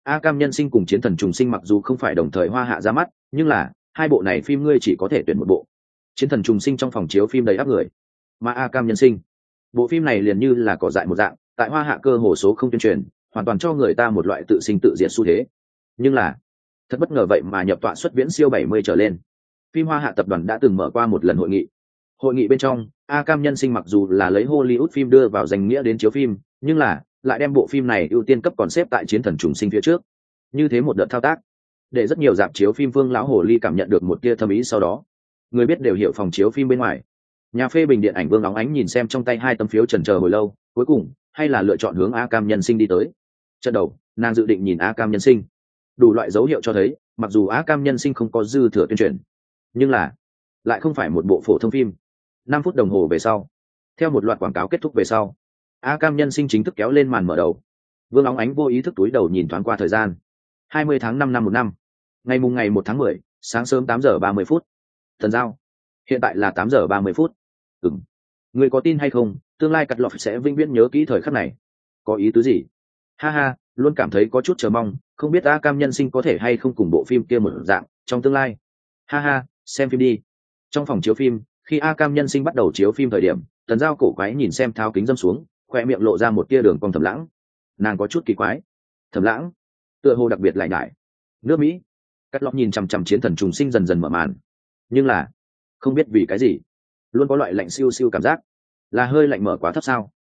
A Cam Nhân Sinh cùng Chiến Thần Trùng Sinh mặc dù không phải đồng thời Hoa Hạ ra mắt, nhưng là hai bộ này phim ngươi chỉ có thể tuyển một bộ. Chiến Thần Trùng Sinh trong phòng chiếu phim đầy ắp người, mà A Cam Nhân Sinh, bộ phim này liền như là cỏ dại một dạng, tại Hoa Hạ cơ hồ số không tuyên truyền, hoàn toàn cho người ta một loại tự sinh tự diệt xu thế. Nhưng là thật bất ngờ vậy mà nhập tọa xuất viễn siêu bảy mươi trở lên. Phim Hoa Hạ tập đoàn đã từng mở qua một lần hội nghị. Hội nghị bên trong, A Cam Nhân Sinh mặc dù là lấy Hollywood phim đưa vào danh nghĩa đến chiếu phim, nhưng là lại đem bộ phim này ưu tiên cấp còn xếp tại Chiến Thần Trùng Sinh phía trước. Như thế một đợt thao tác, để rất nhiều dạp chiếu phim Vương lão hồ ly cảm nhận được một tia thâm ý sau đó. Người biết đều hiểu phòng chiếu phim bên ngoài. Nhà phê bình điện ảnh Vương óng ánh nhìn xem trong tay hai tấm phiếu chần chờ hồi lâu, cuối cùng hay là lựa chọn hướng A Cam Nhân Sinh đi tới. Trận đầu, nàng dự định nhìn A Cam Nhân Sinh. Đủ loại dấu hiệu cho thấy, mặc dù A Cam Nhân Sinh không có dư thừa tuyên truyền, nhưng là lại không phải một bộ phổ thông phim. Năm phút đồng hồ về sau, theo một loạt quảng cáo kết thúc về sau, A Cam Nhân Sinh chính thức kéo lên màn mở đầu. Vương óng ánh vô ý thức túi đầu nhìn thoáng qua thời gian. hai mươi tháng năm năm một năm, ngày mùng ngày một tháng mười, sáng sớm tám giờ ba mươi phút. Thần giao, hiện tại là tám giờ ba mươi phút. Ừm, người có tin hay không, tương lai cắt lọt sẽ vĩnh viễn nhớ kỹ thời khắc này. Có ý tứ gì? Ha ha, luôn cảm thấy có chút chờ mong, không biết A Cam Nhân Sinh có thể hay không cùng bộ phim kia một dạng trong tương lai. Ha ha, xem phim đi. Trong phòng chiếu phim, khi A Cam Nhân Sinh bắt đầu chiếu phim thời điểm, Tần Giao cổ quái nhìn xem tháo kính dâm xuống, khoe miệng lộ ra một tia đường cong Thẩm Lãng. Nàng có chút kỳ quái. Thẩm Lãng, tựa hồ đặc biệt lại nhải. Nước Mỹ. Cắt lọt nhìn chằm chằm Chiến Thần Trùng Sinh dần dần mở màn. Nhưng là không biết vì cái gì, luôn có loại lạnh siêu siêu cảm giác. Là hơi lạnh mở quá thấp sao?